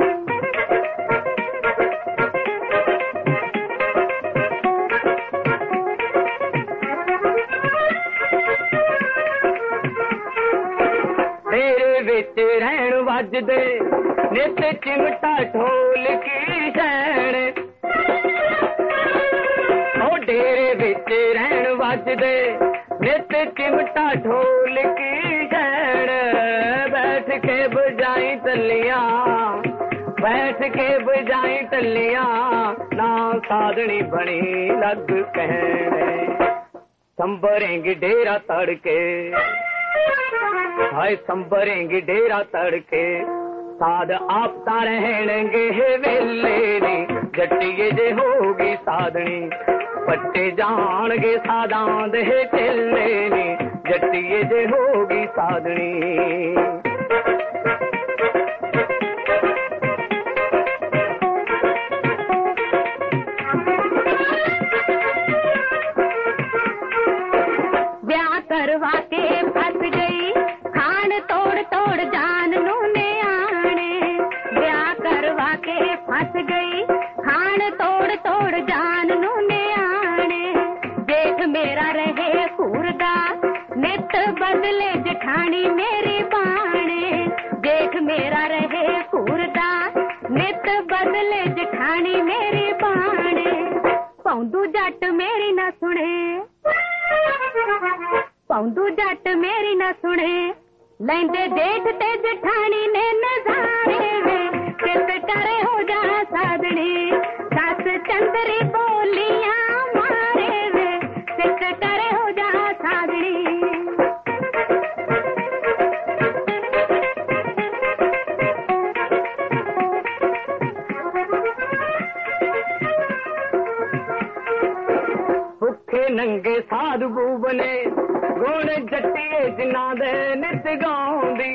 ਤੇਰੇ ਵਿੱਚ ਰਹਿਣ ਵੱਜਦੇ ਨਿਤ ਚਿਮਟਾ ਢੋਲ ਕੀ ਸ਼ੈਣ। ਉਹ ਡੇਰੇ ਵਿੱਚ ਰਹਿਣ ਵੱਜਦੇ ਨਿਤ ਚਿਮਟਾ ਢੋਲ ਕੀ ਸ਼ੈਣ। ਬੈਠ ਕੇ ਬਜਾਈ ਟੱਲੀਆਂ, ਬੈਠ ਕੇ ਬਜਾਈ ਟੱਲੀਆਂ, ਨਾ ਸਾਧਣੀ ਬਣੀ ਲੱਗ ਕਹਿਣ। ਸੰਭਰੇਂਗੀ ਡੇਰਾ ਤੜਕੇ, ਹਾਏ ਸੰਭਰੇਂਗੀ ਡੇਰਾ ਤੜਕੇ, ਸਾਧ ਆਪ ਤਾਂ ਰਹਿਣਗੇ ਵੇਲੇ ਨੇ ਜੱਟੀਏ ਜੇ ਹੋਗੀ ਸਾਧਣੀ। ਪੱਟੇ ਜਾਣਗੇ ਸਾਦਾਂ ਦੇ ਢੇਲੇ ਨੇ ਜੱਟੀਏ ਜੇ ਹੋਗੀ ਸਾਧਣੀ। ਵਿਆਹ ਕਰਵਾ ਕੇ ਫਸ ਗਈ ਖਾਣ ਤੋੜ ਤੋੜ ਜਾਨ ਨੂੰ ਨਿਆਣੇ। ਵਿਆਹ ਕਰਵਾ ਕੇ ਫਸ ਗਈ ਖਾਣ ਤੋੜ ਤੋੜ ਜਾਨ ਨੂੰ ਨਿਆਣੇ। ਜੇਠ ਮੇਰਾ ਰਹੇ ਘੂਰਦਾ ਨਿਤ ਬਦਲੇ ਜਠਾਣੀ ਮੇਰੀ ਬਾਣੇ। ਜੇਠ ਮੇਰਾ ਰਹੇ ਘੂਰਦਾ ਨਿਤ ਬਦਲੇ ਜਠਾਣੀ ਮੇਰੀ ਬਾਣੇ। ਪੌਂਦੂ ਜੱਟ ਮੇਰੀ ਨਾ ਸੁਣੇ, ਪੌਂਦੂ ਜੱਟ ਮੇਰੀ ਨਾ ਸੁਣੇ, ਲੈਂਦੇ ਜੇਠ ਤੇ ਜਠਾਣੀ ਨੇ ਨਜ਼ਾਰੇ ਵੇ ਚਿੱਤ ਕਰੇ ਹੋ ਜਾ ਸਾਧਣੀ। ਸੱਸ ਚੰਦਰੀ ਬੋਲੀਆਂ ਮਾਰੇ ਵੇ ਚਿੱਤ ਕਰੇ ਹੋ ਜਾ ਸਾਧਣੀ। ਭੁੱਖੇ ਨੰਗੇ ਸਾਧ ਬੂਬਨੇ ਗੁਣ ਜੱਟੀਏ ਜਿਨ੍ਹਾਂ ਦੇ ਨਿਤ ਗਾਉਂਦੀ।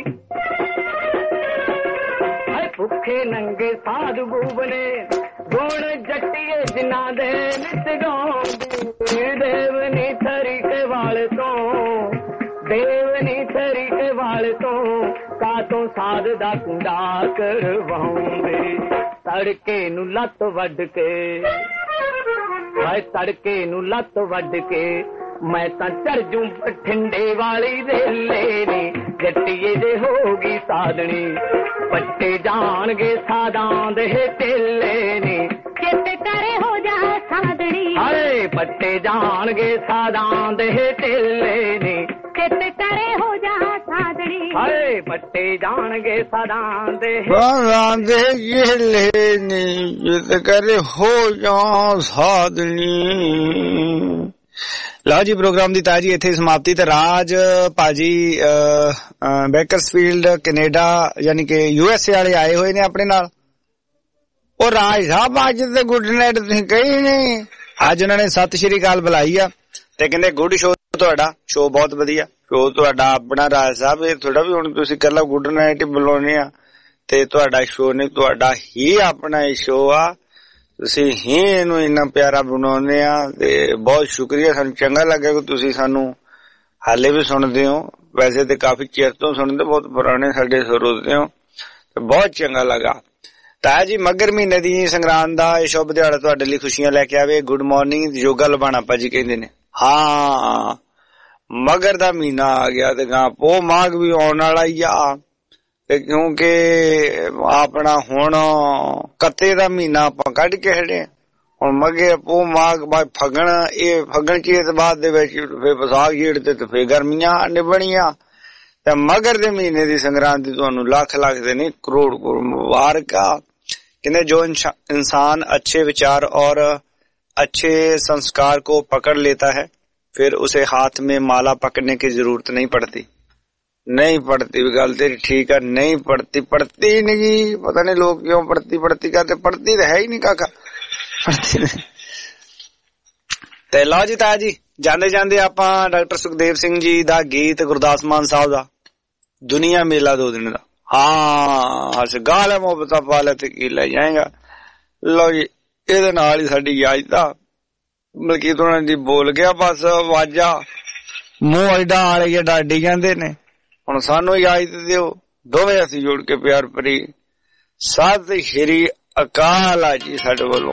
ਭੁੱਖੇ ਨੰਗੇ ਸਾਧ ਬੂਬਨੇ ਗੁਣ ਜੱਟੀਏ ਜਿਨ੍ਹਾਂ ਦੇ ਨਿਤ ਗਾਉਂਦੀ। ਦੇਵਨੀ ਥਰੀਕੇ ਵਾਲੇ ਤੋਂ, ਦੇਵਨੀ ਥਰੀਕੇ ਵਾਲੇ ਤੋਂ, ਕਾਤੋਂ ਸਾਧ ਦਾ ਕੁੰਡਾ ਕਰਵਾਉਂਦੇ। ਤੜਕੇ ਨੂੰ ਲੱਤ ਵੱਢ ਕੇ ਹਾਏ ਤੜਕੇ ਨੂੰ ਲੱਤ ਵੱਢ ਕੇ ਮੈਂ ਤਾਂ ਚੜ ਜੂ ਬਠਿੰਡੇ ਵਾਲੀ ਰੇਲੇ ਨੀ ਜੱਟੀਏ ਜੇ ਹੋਗੀ ਸਾਧਣੀ ਪੱਟੇ ਜਾਣਗੇ ਸਾਦਾਂ ਦੇ ਢੇਲੇ ਨੀ ਚਿੱਤ ਕਰੇ ਹੋ ਜਾ ਸਾਧਣੀ ਹਾਏ ਪੱਟੇ ਜਾਣਗੇ ਸਾਦਾਂ ਦੇ ਢੇਲੇ ਨੀ ਚਿੱਤ ਕਰੇ ਹੋ ਜਾ ਸਾਧਣੀ ਹਾਏ ਪੱਟੇ ਜਾਣਗੇ ਸਾਦਾਂ ਦੇ ਢੇਲੇ ਨੀ ਚਿੱਤ ਕਰੇ ਹੋ ਜਾ ਸਾਧਣੀ। ਲਓ ਜੀ ਪ੍ਰੋਗਰਾਮ ਦੀ ਤਾਜੀ ਇੱਥੇ ਸਮਾਪਤੀ ਤੇ ਰਾਜ ਭਾਜੀ ਬੇਕਰਸਫੀਲਡ ਕੈਨੇਡਾ ਯਾਨੀ ਕਿ USA ਵਾਲੇ ਆਏ ਹੋਏ ਨੇ ਆਪਣੇ ਨਾਲ। ਉਹ ਰਾਜ ਸਾਹਿਬ ਅੱਜ ਤੇ ਗੁੱਡ ਨਾਈਟ ਤੁਸੀਂ ਕਹੀ ਨਹੀਂ। ਅੱਜ ਉਹਨਾਂ ਨੇ ਸਤਿ ਸ਼੍ਰੀ ਅਕਾਲ ਬੁਲਾਈ ਆ ਤੇ ਕਹਿੰਦੇ ਗੁੱਡ ਸ਼ੋ ਤੁਹਾਡਾ, ਸ਼ੋ ਬਹੁਤ ਵਧੀਆ ਸ਼ੋ ਤੁਹਾਡਾ ਆਪਣਾ ਰਾਜ ਸਾਹਿਬ। ਇਹ ਥੋੜਾ ਵੀ ਹੁਣ ਤੁਸੀਂ ਕੱਲਾ ਗੁੱਡ ਨਾਈਟ ਹੀ ਬੁਲਾਉਣੇ ਆ ਤੇ ਤੁਹਾਡਾ ਸ਼ੋ ਨਹੀਂ, ਤੁਹਾਡਾ ਹੀ ਆਪਣਾ ਇਹ ਸ਼ੋ ਆ, ਤੁਸੀਂ ਹੀ ਇਹਨੂੰ ਇੰਨਾ ਪਿਆਰਾ ਬਣਾਉਂਦੇ ਆ ਤੇ ਬਹੁਤ ਸ਼ੁਕਰੀਆ। ਸਾਨੂੰ ਚੰਗਾ ਲੱਗਾ ਕਿ ਤੁਸੀਂ ਸਾਨੂੰ ਹਾਲੇ ਵੀ ਸੁਣਦੇ ਹੋ, ਵੈਸੇ ਤੇ ਕਾਫੀ ਚਿਰ ਤੋਂ ਸੁਣਦੇ, ਬਹੁਤ ਪੁਰਾਣੇ ਸਾਡੇ ਸਰੋਤੇ ਹੋ ਤੇ ਬਹੁਤ ਚੰਗਾ ਲੱਗਾ। ਤਾਂ ਜੀ ਮੱਘਰ ਮਹੀਨੇ ਦੀ ਸੰਗਰਾਂਦ ਦਾ ਇਹ ਸ਼ੁਭ ਦਿਹਾੜਾ ਤੁਹਾਡੇ ਲਈ ਖੁਸ਼ੀਆਂ ਲੈ ਕੇ ਆਵੇ। ਗੁੱਡ ਮਾਰਨਿੰਗ ਯੋਗਾ ਲਬਾਣਾ ਭਾਜੀ ਕਹਿੰਦੇ ਨੇ। ਹਾਂ ਮਗਰ ਦਾ ਮਹੀਨਾ ਆ ਗਿਆ ਤੇ ਗਾਂ ਪੋ ਮਾਘ ਵੀ ਆਉਣ ਵਾਲਾ ਹੀ ਆ ਤੇ ਕਿਉਂਕਿ ਆਪਣਾ ਹੁਣ ਕੱਤੇ ਦਾ ਮਹੀਨਾ ਆਪਾਂ ਕੱਢ ਕੇ ਹਟੇ, ਹੁਣ ਮਗੇ ਪੋ ਮਾਘ ਬਾਅਦ ਫਗਣ, ਇਹ ਫਗਣ ਚੇਤ ਬਾਅਦ ਦੇ ਵਿੱਚ ਫਿਰ ਵਿਸਾਖ ਜੇਠ ਤੇ ਫਿਰ ਗਰਮੀਆਂ ਨਿਭਣੀਆਂ ਤੇ ਮਗਰ ਦੇ ਮਹੀਨੇ ਦੀ ਸੰਗਰਾਂਦ ਤੁਹਾਨੂੰ ਲੱਖ ਲੱਖ ਦੇ ਨਹੀਂ ਕਰੋੜ ਕਰੋੜ ਮੁਬਾਰਕਾਂ। ਕਹਿੰਦੇ जो इंसान अच्छे विचार और अच्छे संस्कार को पकड़ लेता है फिर उसे हाथ में माला पकड़ने की जरूरत नहीं पड़ती। नहीं पड़ती भी गल तेरी ठीक है, नहीं पड़ती, पड़ती नहीं, पता नहीं लोग क्यों पड़ती पड़ती कहते, पड़ती तो है ही नहीं काका, पड़ती नहीं। ते लो जी ताया जी ਜਾਂਦੇ ਜਾਂਦੇ ਆਪਾਂ ਡਾਕਟਰ ਸੁਖਦੇਵ ਸਿੰਘ ਜੀ ਦਾ ਗੀਤ ਗੁਰਦਾਸ ਮਾਨ ਸਾਹਿਬ ਦਾ ਦੁਨੀਆ ਮੇਲਾ 2 ਦਿਨ ਦਾ। ਹਾਂ ਹਸ ਗਾਲ ਮੁਹੱਬਤਾਂ ਪਾਲੇ ਤੇ ਕੀ ਲੈ ਜਾਏਗਾ। ਲਓ ਜੀ ਇਹਦੇ ਨਾਲ ਹੀ ਸਾਡੀ ਇਜਾਜ਼ਤ ਆ। ਮਲਕੀਤ ਉਹਨਾਂ ਦੀ ਬੋਲ ਗਿਆ ਬਸ ਆਵਾਜ਼ਾਂ ਮੂੰਹ ਐਡਾ ਆਲੇ ਜੇ ਡਾਡੀ ਜਾਂਦੇ ਨੇ। ਹੁਣ ਸਾਨੂੰ ਇਜਾਜ਼ਤ ਦਿਓ, ਦੋਵੇਂ ਅਸੀਂ ਜੋੜ ਕੇ ਪਿਆਰ ਭਰੀ ਸਤਿ ਸ਼੍ਰੀ ਅਕਾਲ ਆ ਜੀ ਸਾਡੇ ਵੱਲੋਂ।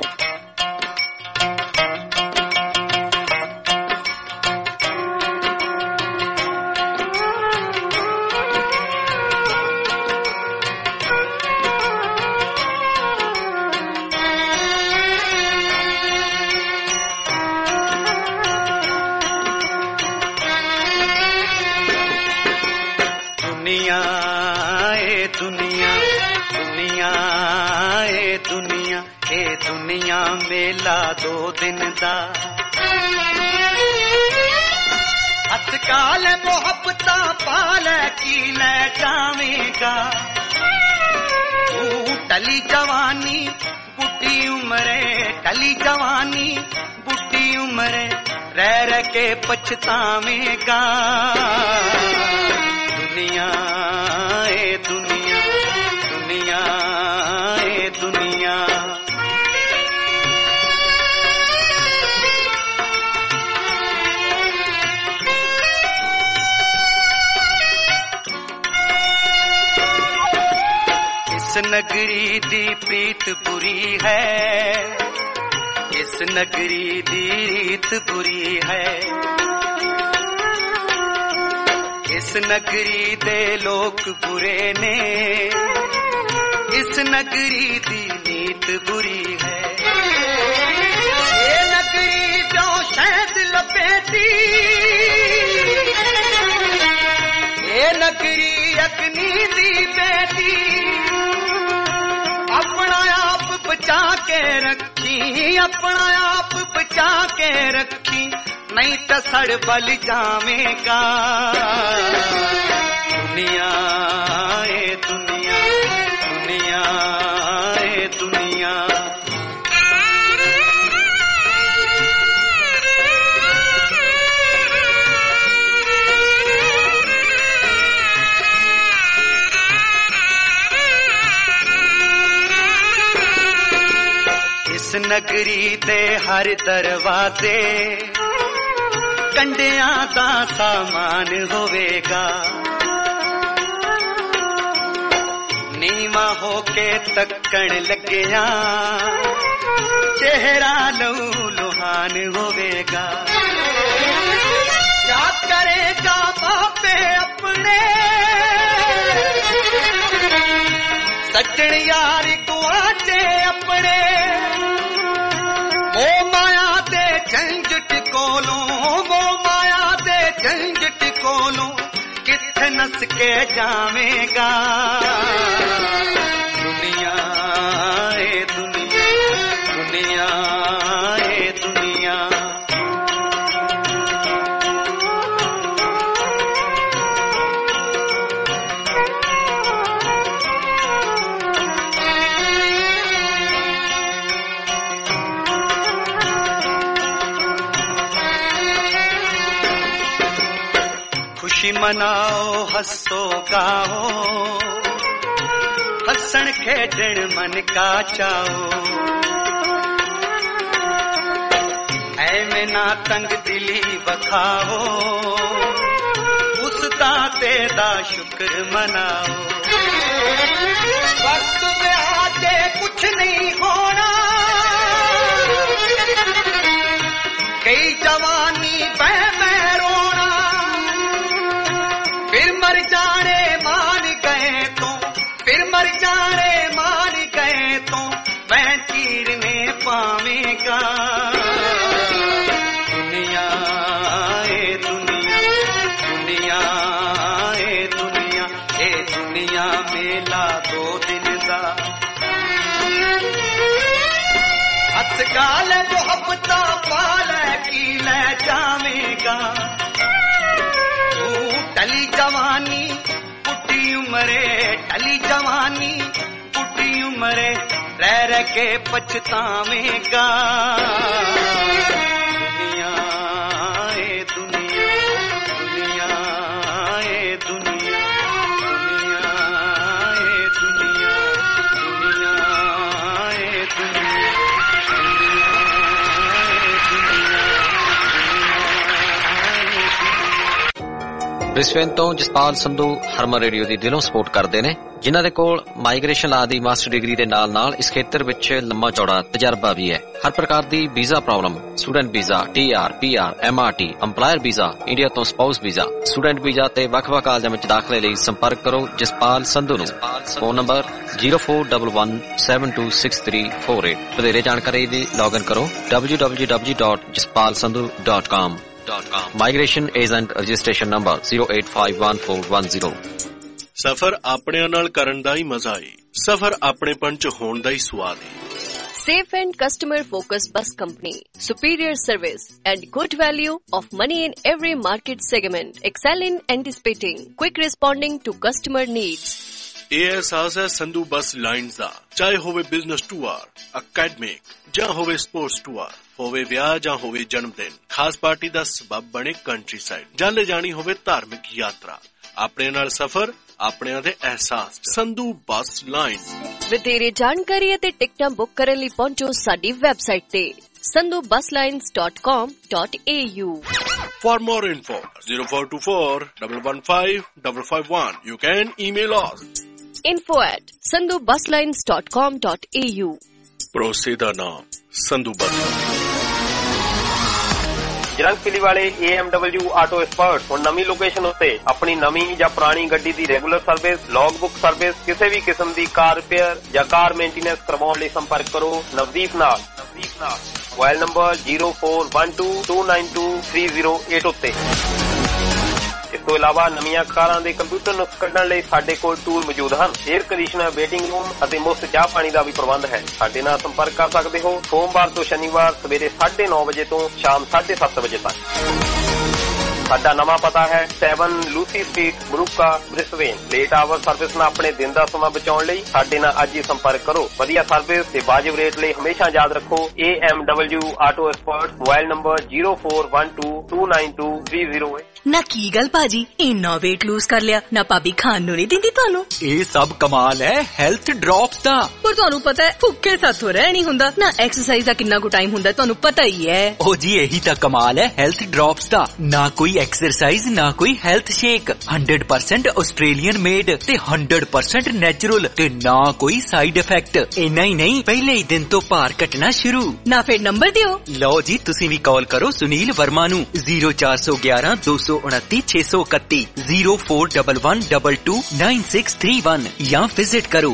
मेला 2 दिन दा हथ काल मोहब्बता पाले की ले जावेगा। तू टली जवानी बुढ़ी उम्रे, टली जवानी बुढ़ी उम्रे रह रह के पछतावेगा। दुनिया ए दुनिया, दुनिया ए दुनिया। इस नगरी दी प्रीत बुरी है, इस नगरी दी रीत बुरी है, इस नगरी दे लोग बुरे ने, इस नगरी दी नीत बुरी है। ये नगरी जो शहद लपेटी, ये नगरी अग्नि दी बेटी, अपना आप बचा के रखी, अपना आप बचा के रखी, नहीं तो सड़ बल जावेगा। दुनिया ए दुनिया, दुनिया ए दुनिया। इस नगरी दे हर दरवाजे कंडिया दा सामान होवेगा। नीम ਨਰਮਾ ਹੋ ਕੇ ਤੱਕਣ ਲੱਗਿਆ ਚਿਹਰਾ ਲਹੂ ਲੁਹਾਨ ਹੋਵੇਗਾ याद करेगा बापे अपने सज्जन यार गुआचे अपने वो माया दे झंझट कोलों वो माया दे झंझट कोलों किथे नस के जावेगा दुनिया ए दुनिया दुनिया ए दुनिया मनाओ हंसो गाओ हंसण खेडण मन का चाओ ऐवें ना तंग दिली बखाओ उस दाते दा शुक्र मनाओ वक्त में आके कुछ नहीं होना कई जवानी बह रोना फिर मर जाने मान गए तो फिर मर जाने मान गए तो मैं चीरने पावेगा दुनिया ए दुनिया दुनिया ए दुनिया ए दुनिया मेला 2 दिन दा हथ गाल मुहब्बता पाले की ले जावेगा टली जवानी पुटी उमरे टली जवानी पुटी उमरे रह के पछतावेगा दुनिया ए दुनिया दुनिया ए दुनिया दुनिया ए दुनिया दुनिया ए दुनिया ਬ੍ਰਿਸਬੇਨ ਤੋਂ ਜਸਪਾਲ ਸੰਧੂ ਹਰਮਨ ਰੇਡੀਓ ਦੀ ਦਿਲੋਂ ਸਪੋਰਟ ਕਰਦੇ ਨੇ, ਜਿਨ੍ਹਾਂ ਦੇ ਕੋਲ ਮਾਈਗ੍ਰੇਸ਼ਨ ਲਾ ਦੀ ਮਾਸਟਰ ਡਿਗਰੀ ਦੇ ਨਾਲ ਇਸ ਖੇਤਰ ਵਿੱਚ ਲੰਮਾ ਚੌੜਾ ਤਜਰਬਾ ਵੀ ਹੈ। ਹਰ ਪ੍ਰਕਾਰ ਦੀ visa problem, student visa, TR, PR, MRT, EMPLOYER visa, India ਤੋਂ ਸਪਾਊਸ ਵੀਜ਼ਾ, ਸਟੂਡੈਂਟ ਵੀਜ਼ਾ ਤੇ ਵੱਖ-ਵੱਖ ਕਾਲਜਾਂ ਵਿੱਚ ਦਾਖਲੇ ਲਈ ਸੰਪਰਕ ਕਰੋ ਜਸਪਾਲ ਸੰਧੂ ਨੂੰ। Phone number 0411726348। ਵਧੇਰੇ ਜਾਣਕਾਰੀ ਲਈ ਲੌਗਇਨ ਕਰੋ www.jaspalsandhu.com। Migration agent registration number 0851410। ਸਫ਼ਰ ਆਪਣਿਆਂ ਨਾਲ ਕਰਨ ਦਾ ਹੀ ਮਜ਼ਾ ਏ, ਸਫ਼ਰ ਆਪਣੇਪਣ ਚ ਹੋਣ ਦਾ ਹੀ ਸਵਾਦ ਏ। Safe and customer-focused bus company, superior service and good value of money in every market segment, excel in anticipating, quick responding to customer needs. ਇਹ ਅਹਿਸਾਸ ਹੈ ਸੰਧੂ ਬੱਸ ਲਾਈਨਜ਼ ਦਾ, ਚਾਹੇ ਹੋਵੇ ਬਿਜ਼ਨਸ ਟੂਰ, ਅਕੈਡਮਿਕ ਜਾਂ ਹੋਵੇ ਸਪੋਰਟਸ ਟੂਰ, ਹੋਵੇ ਵਿਆਹ ਜਾਂ ਹੋਵੇ ਜਨਮ ਦਿਨ, ਖਾਸ ਪਾਰਟੀ ਦਾ ਸਬਬ ਬਣੇ ਕੰਟਰੀ ਸਾਈਡ, ਜਾਂ ਲੈ ਜਾਣੀ ਹੋਵੇ ਧਾਰਮਿਕ ਯਾਤਰਾ, ਆਪਣੇ ਨਾਲ ਸਫ਼ਰ ਆਪਣਿਆਂ ਦੇ ਅਹਿਸਾਸ। Sandhu bus line. ਵਧੇਰੇ ਜਾਣਕਾਰੀ ਅਤੇ ਟਿਕਟਾਂ ਬੁੱਕ ਕਰਨ ਲਈ ਪਹੁੰਚੋ ਸਾਡੀ ਵੈਬਸਾਈਟ ਤੇ sandhubuslines.com.au। For more info 0424-115-551. You can email us info@sandhubuslines.com.au। ਭਰੋਸੇ ਦਾ ਨਾਮ ਸੰਧੂ ਬੱਸ। ਜਰੰਗਪਿਲੀ ਵਾਲੇ AMW ਆਟੋ ਐਕਸਪਰਟ ਹੁਣ ਨਵੀਂ ਲੋਕੇਸ਼ਨ ਉੱਤੇ ਆਪਣੀ ਨਵੀਂ ਜਾਂ ਪੁਰਾਣੀ ਗੱਡੀ ਦੀ regular service, log book service, ਕਿਸੇ ਵੀ ਕਿਸਮ ਦੀ ਕਾਰ ਰਿਪੇਅਰ ਜਾਂ ਕਾਰ ਮੇਨਟੇਨੈਂਸ ਕਰਵਾਉਣ ਲਈ ਸੰਪਰਕ ਕਰੋ ਨਵਦੀਪ ਨਾਲ। ਮੋਬਾਈਲ ਨੰਬਰ 0412292308 ਉੱਤੇ। ਇਸ ਤੋਂ ਇਲਾਵਾ ਨਵੀਆਂ ਕਾਰਾਂ ਦੇ ਕੰਪਿਊਟਰ ਨੁਕਸ ਕੱਢਣ ਲਈ ਸਾਡੇ ਕੋਲ ਟੂਲ ਮੌਜੂਦ ਹਨ। 에ਅਰ ਕੰਡੀਸ਼ਨਰ, ਵੇਟਿੰਗ ਰੂਮ ਅਤੇ ਮੁਫਤ ਚਾਹ ਪਾਣੀ ਦਾ ਵੀ ਪ੍ਰਬੰਧ ਹੈ। ਸਾਡੇ ਨਾਲ ਸੰਪਰਕ ਕਰ ਸਕਦੇ ਹੋ ਸੋਮਵਾਰ ਤੋਂ ਸ਼ਨੀਵਾਰ ਸਵੇਰੇ 9:30 ਵਜੇ ਤੋਂ ਸ਼ਾਮ 7:30 ਵਜੇ ਤੱਕ। ਸਾਡਾ ਨਵਾਂ ਪਤਾ ਹੈ 7 ਲੂਸੀ ਸਟਰੀਟ, ਬਰੂਕਾ, ਬ੍ਰਿਸਬੇਨ। ਲੇਟ ਆਵਰ ਸਰਵਿਸ ਨਾਲ ਆਪਣੇ ਦਿਨ ਦਾ ਸਮਾਂ ਬਚਾਉਣ ਲਈ ਸਾਡੇ ਨਾਲ ਅੱਜ ਹੀ ਸੰਪਰਕ ਕਰੋ। ਵਧੀਆ ਸਰਵਿਸ ਤੇ ਵਾਜਿਬ ਰੇਟ ਲਈ ਹਮੇਸ਼ਾ ਯਾਦ ਰੱਖੋ AMW auto expert. Mobile number 0412292308। ਨਾ ਕੀ ਗੱਲ ਭਾਜੀ, ਇੰਨਾ weight lose ਕਰ ਲਿਆ, ਨਾ ਭਾਬੀ ਖਾਣ ਨੂੰ ਨਹੀਂ ਦਿੰਦੀ ਤੁਹਾਨੂੰ? ਇਹ ਸਭ ਕਮਾਲ ਹੈ ਹੈਲਥ ਡ੍ਰੌਪਸ ਦਾ। ਪਰ ਤੁਹਾਨੂੰ ਪਤਾ ਹੈ ਭੁੱਖੇ ਸਾਥੋਂ ਰਹਿ ਨਹੀਂ ਹੁੰਦਾ ਨਾ, ਐਕਸਰਸਾਈਜ਼ ਦਾ ਕਿੰਨਾ ਕੁ ਟਾਈਮ ਹੁੰਦਾ ਤੁਹਾਨੂੰ ਪਤਾ ਹੀ ਹੈ। ਉਹ ਜੀ ਇਹੀ ਤਾਂ ਕਮਾਲ ਹੈ ਹੈਲਥ ਡ੍ਰੌਪਸ ਦਾ। ਨਾ ਕੋਈ ਕੋਈ ਐਕਸਰਸਾਈਜ਼ ਨਾ ਕੋਈ ਹੈਲਥ ਸ਼ੇਕ 100% ਆਸਟ੍ਰੇਲੀਅਨ ਮੇਡ ਤੇ 100% ਨੈਚੁਰਲ ਤੇ ਨਾ ਕੋਈ ਸਾਈਡ ਇਫੈਕਟ। ਇੰਨਾ ਹੀ ਨਹੀਂ, ਪਹਿਲੇ ਹੀ ਦਿਨ ਤੋਂ ਭਾਰ ਘਟਣਾ ਸ਼ੁਰੂ। ਨਾ ਫਿਰ ਨੰਬਰ ਦਿਓ। ਲਓ ਜੀ, ਤੁਸੀਂ ਵੀ ਕਾਲ ਕਰੋ ਸੁਨੀਲ ਵਰਮਾ ਨੂੰ 0411 229 631 0411229631 ਜਾਂ ਵਿਜ਼ਿਟ ਕਰੋ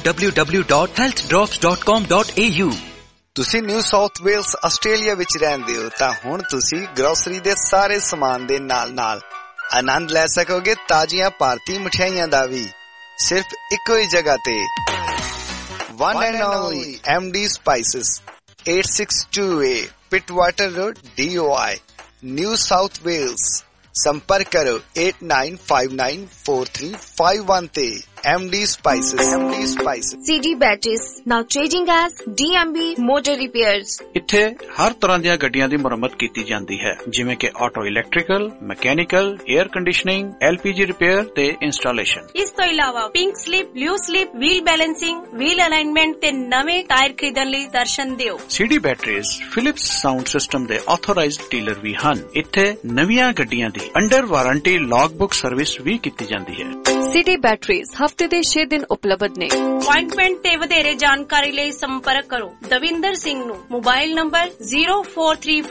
www.healthdrops.com.au। ਤੁਸੀਂ ਨਿਊ ਸਾਊਥ ਵੇਲਸ ਆਸਟ੍ਰੇਲੀਆ ਵਿੱਚ ਰਹਿੰਦੇ ਹੋ ਤਾਂ ਹੁਣ ਤੁਸੀਂ ਗਰੋਸਰੀ ਦੇ ਸਾਰੇ ਸਮਾਨ ਦੇ ਨਾਲ ਆਨੰਦ ਲੈ ਸਕੋਗੇ ਤਾਜ਼ੀਆਂ ਭਾਰਤੀ ਮਠਿਆਈਆਂ ਦਾ ਵੀ, ਸਿਰਫ ਇੱਕੋ ਹੀ ਜਗ੍ਹਾ ਤੇ। One and only MD Spices, 862A Pittwater Road, DOI, New South Wales। संपर्क करो 89594351 ਤੇ। MD Spices, MD Spices। CD Batteries, now changing as DMB Motor Repairs। ਇੱਥੇ ਹਰ ਤਰ੍ਹਾਂ ਦੀਆਂ ਗੱਡੀਆਂ ਦੀ ਮੁਰੰਮਤ ਕੀਤੀ ਜਾਂਦੀ ਹੈ, ਜਿਵੇਂ ਕਿ auto electrical, mechanical, air conditioning, LPG repair ਤੇ ਇੰਸਟਾਲੇਸ਼ਨ। ਇਸ ਤੋਂ ਇਲਾਵਾ pink slip, blue slip, wheel balancing, wheel alignment ਤੇ ਨਵੇਂ ਟਾਇਰ ਖਰੀਦਣ ਲਈ ਦਰਸ਼ਨ ਦਿਓ। CD Batteries Philips sound system ਦੇ ਆਥੋਰਾਈਜ਼ਡ ਡੀਲਰ ਵੀ ਹਨ। ਇੱਥੇ ਨਵੀਆਂ ਗੱਡੀਆਂ ਦੀ under warranty log book service ਵੀ ਕੀਤੀ ਜਾਂਦੀ ਹੈ। CD Batteries ਹਫਤੇ ਦੇ 6 ਦਿਨ ਉਪਲਬਧ ਨੇ। ਅਪਾਇੰਟਮੈਂਟ ਤੇ ਵਧੇਰੇ ਜਾਣਕਾਰੀ ਲਈ ਸੰਪਰਕ ਕਰੋ ਦਵਿੰਦਰ ਸਿੰਘ ਨੂੰ। Mobile number 0434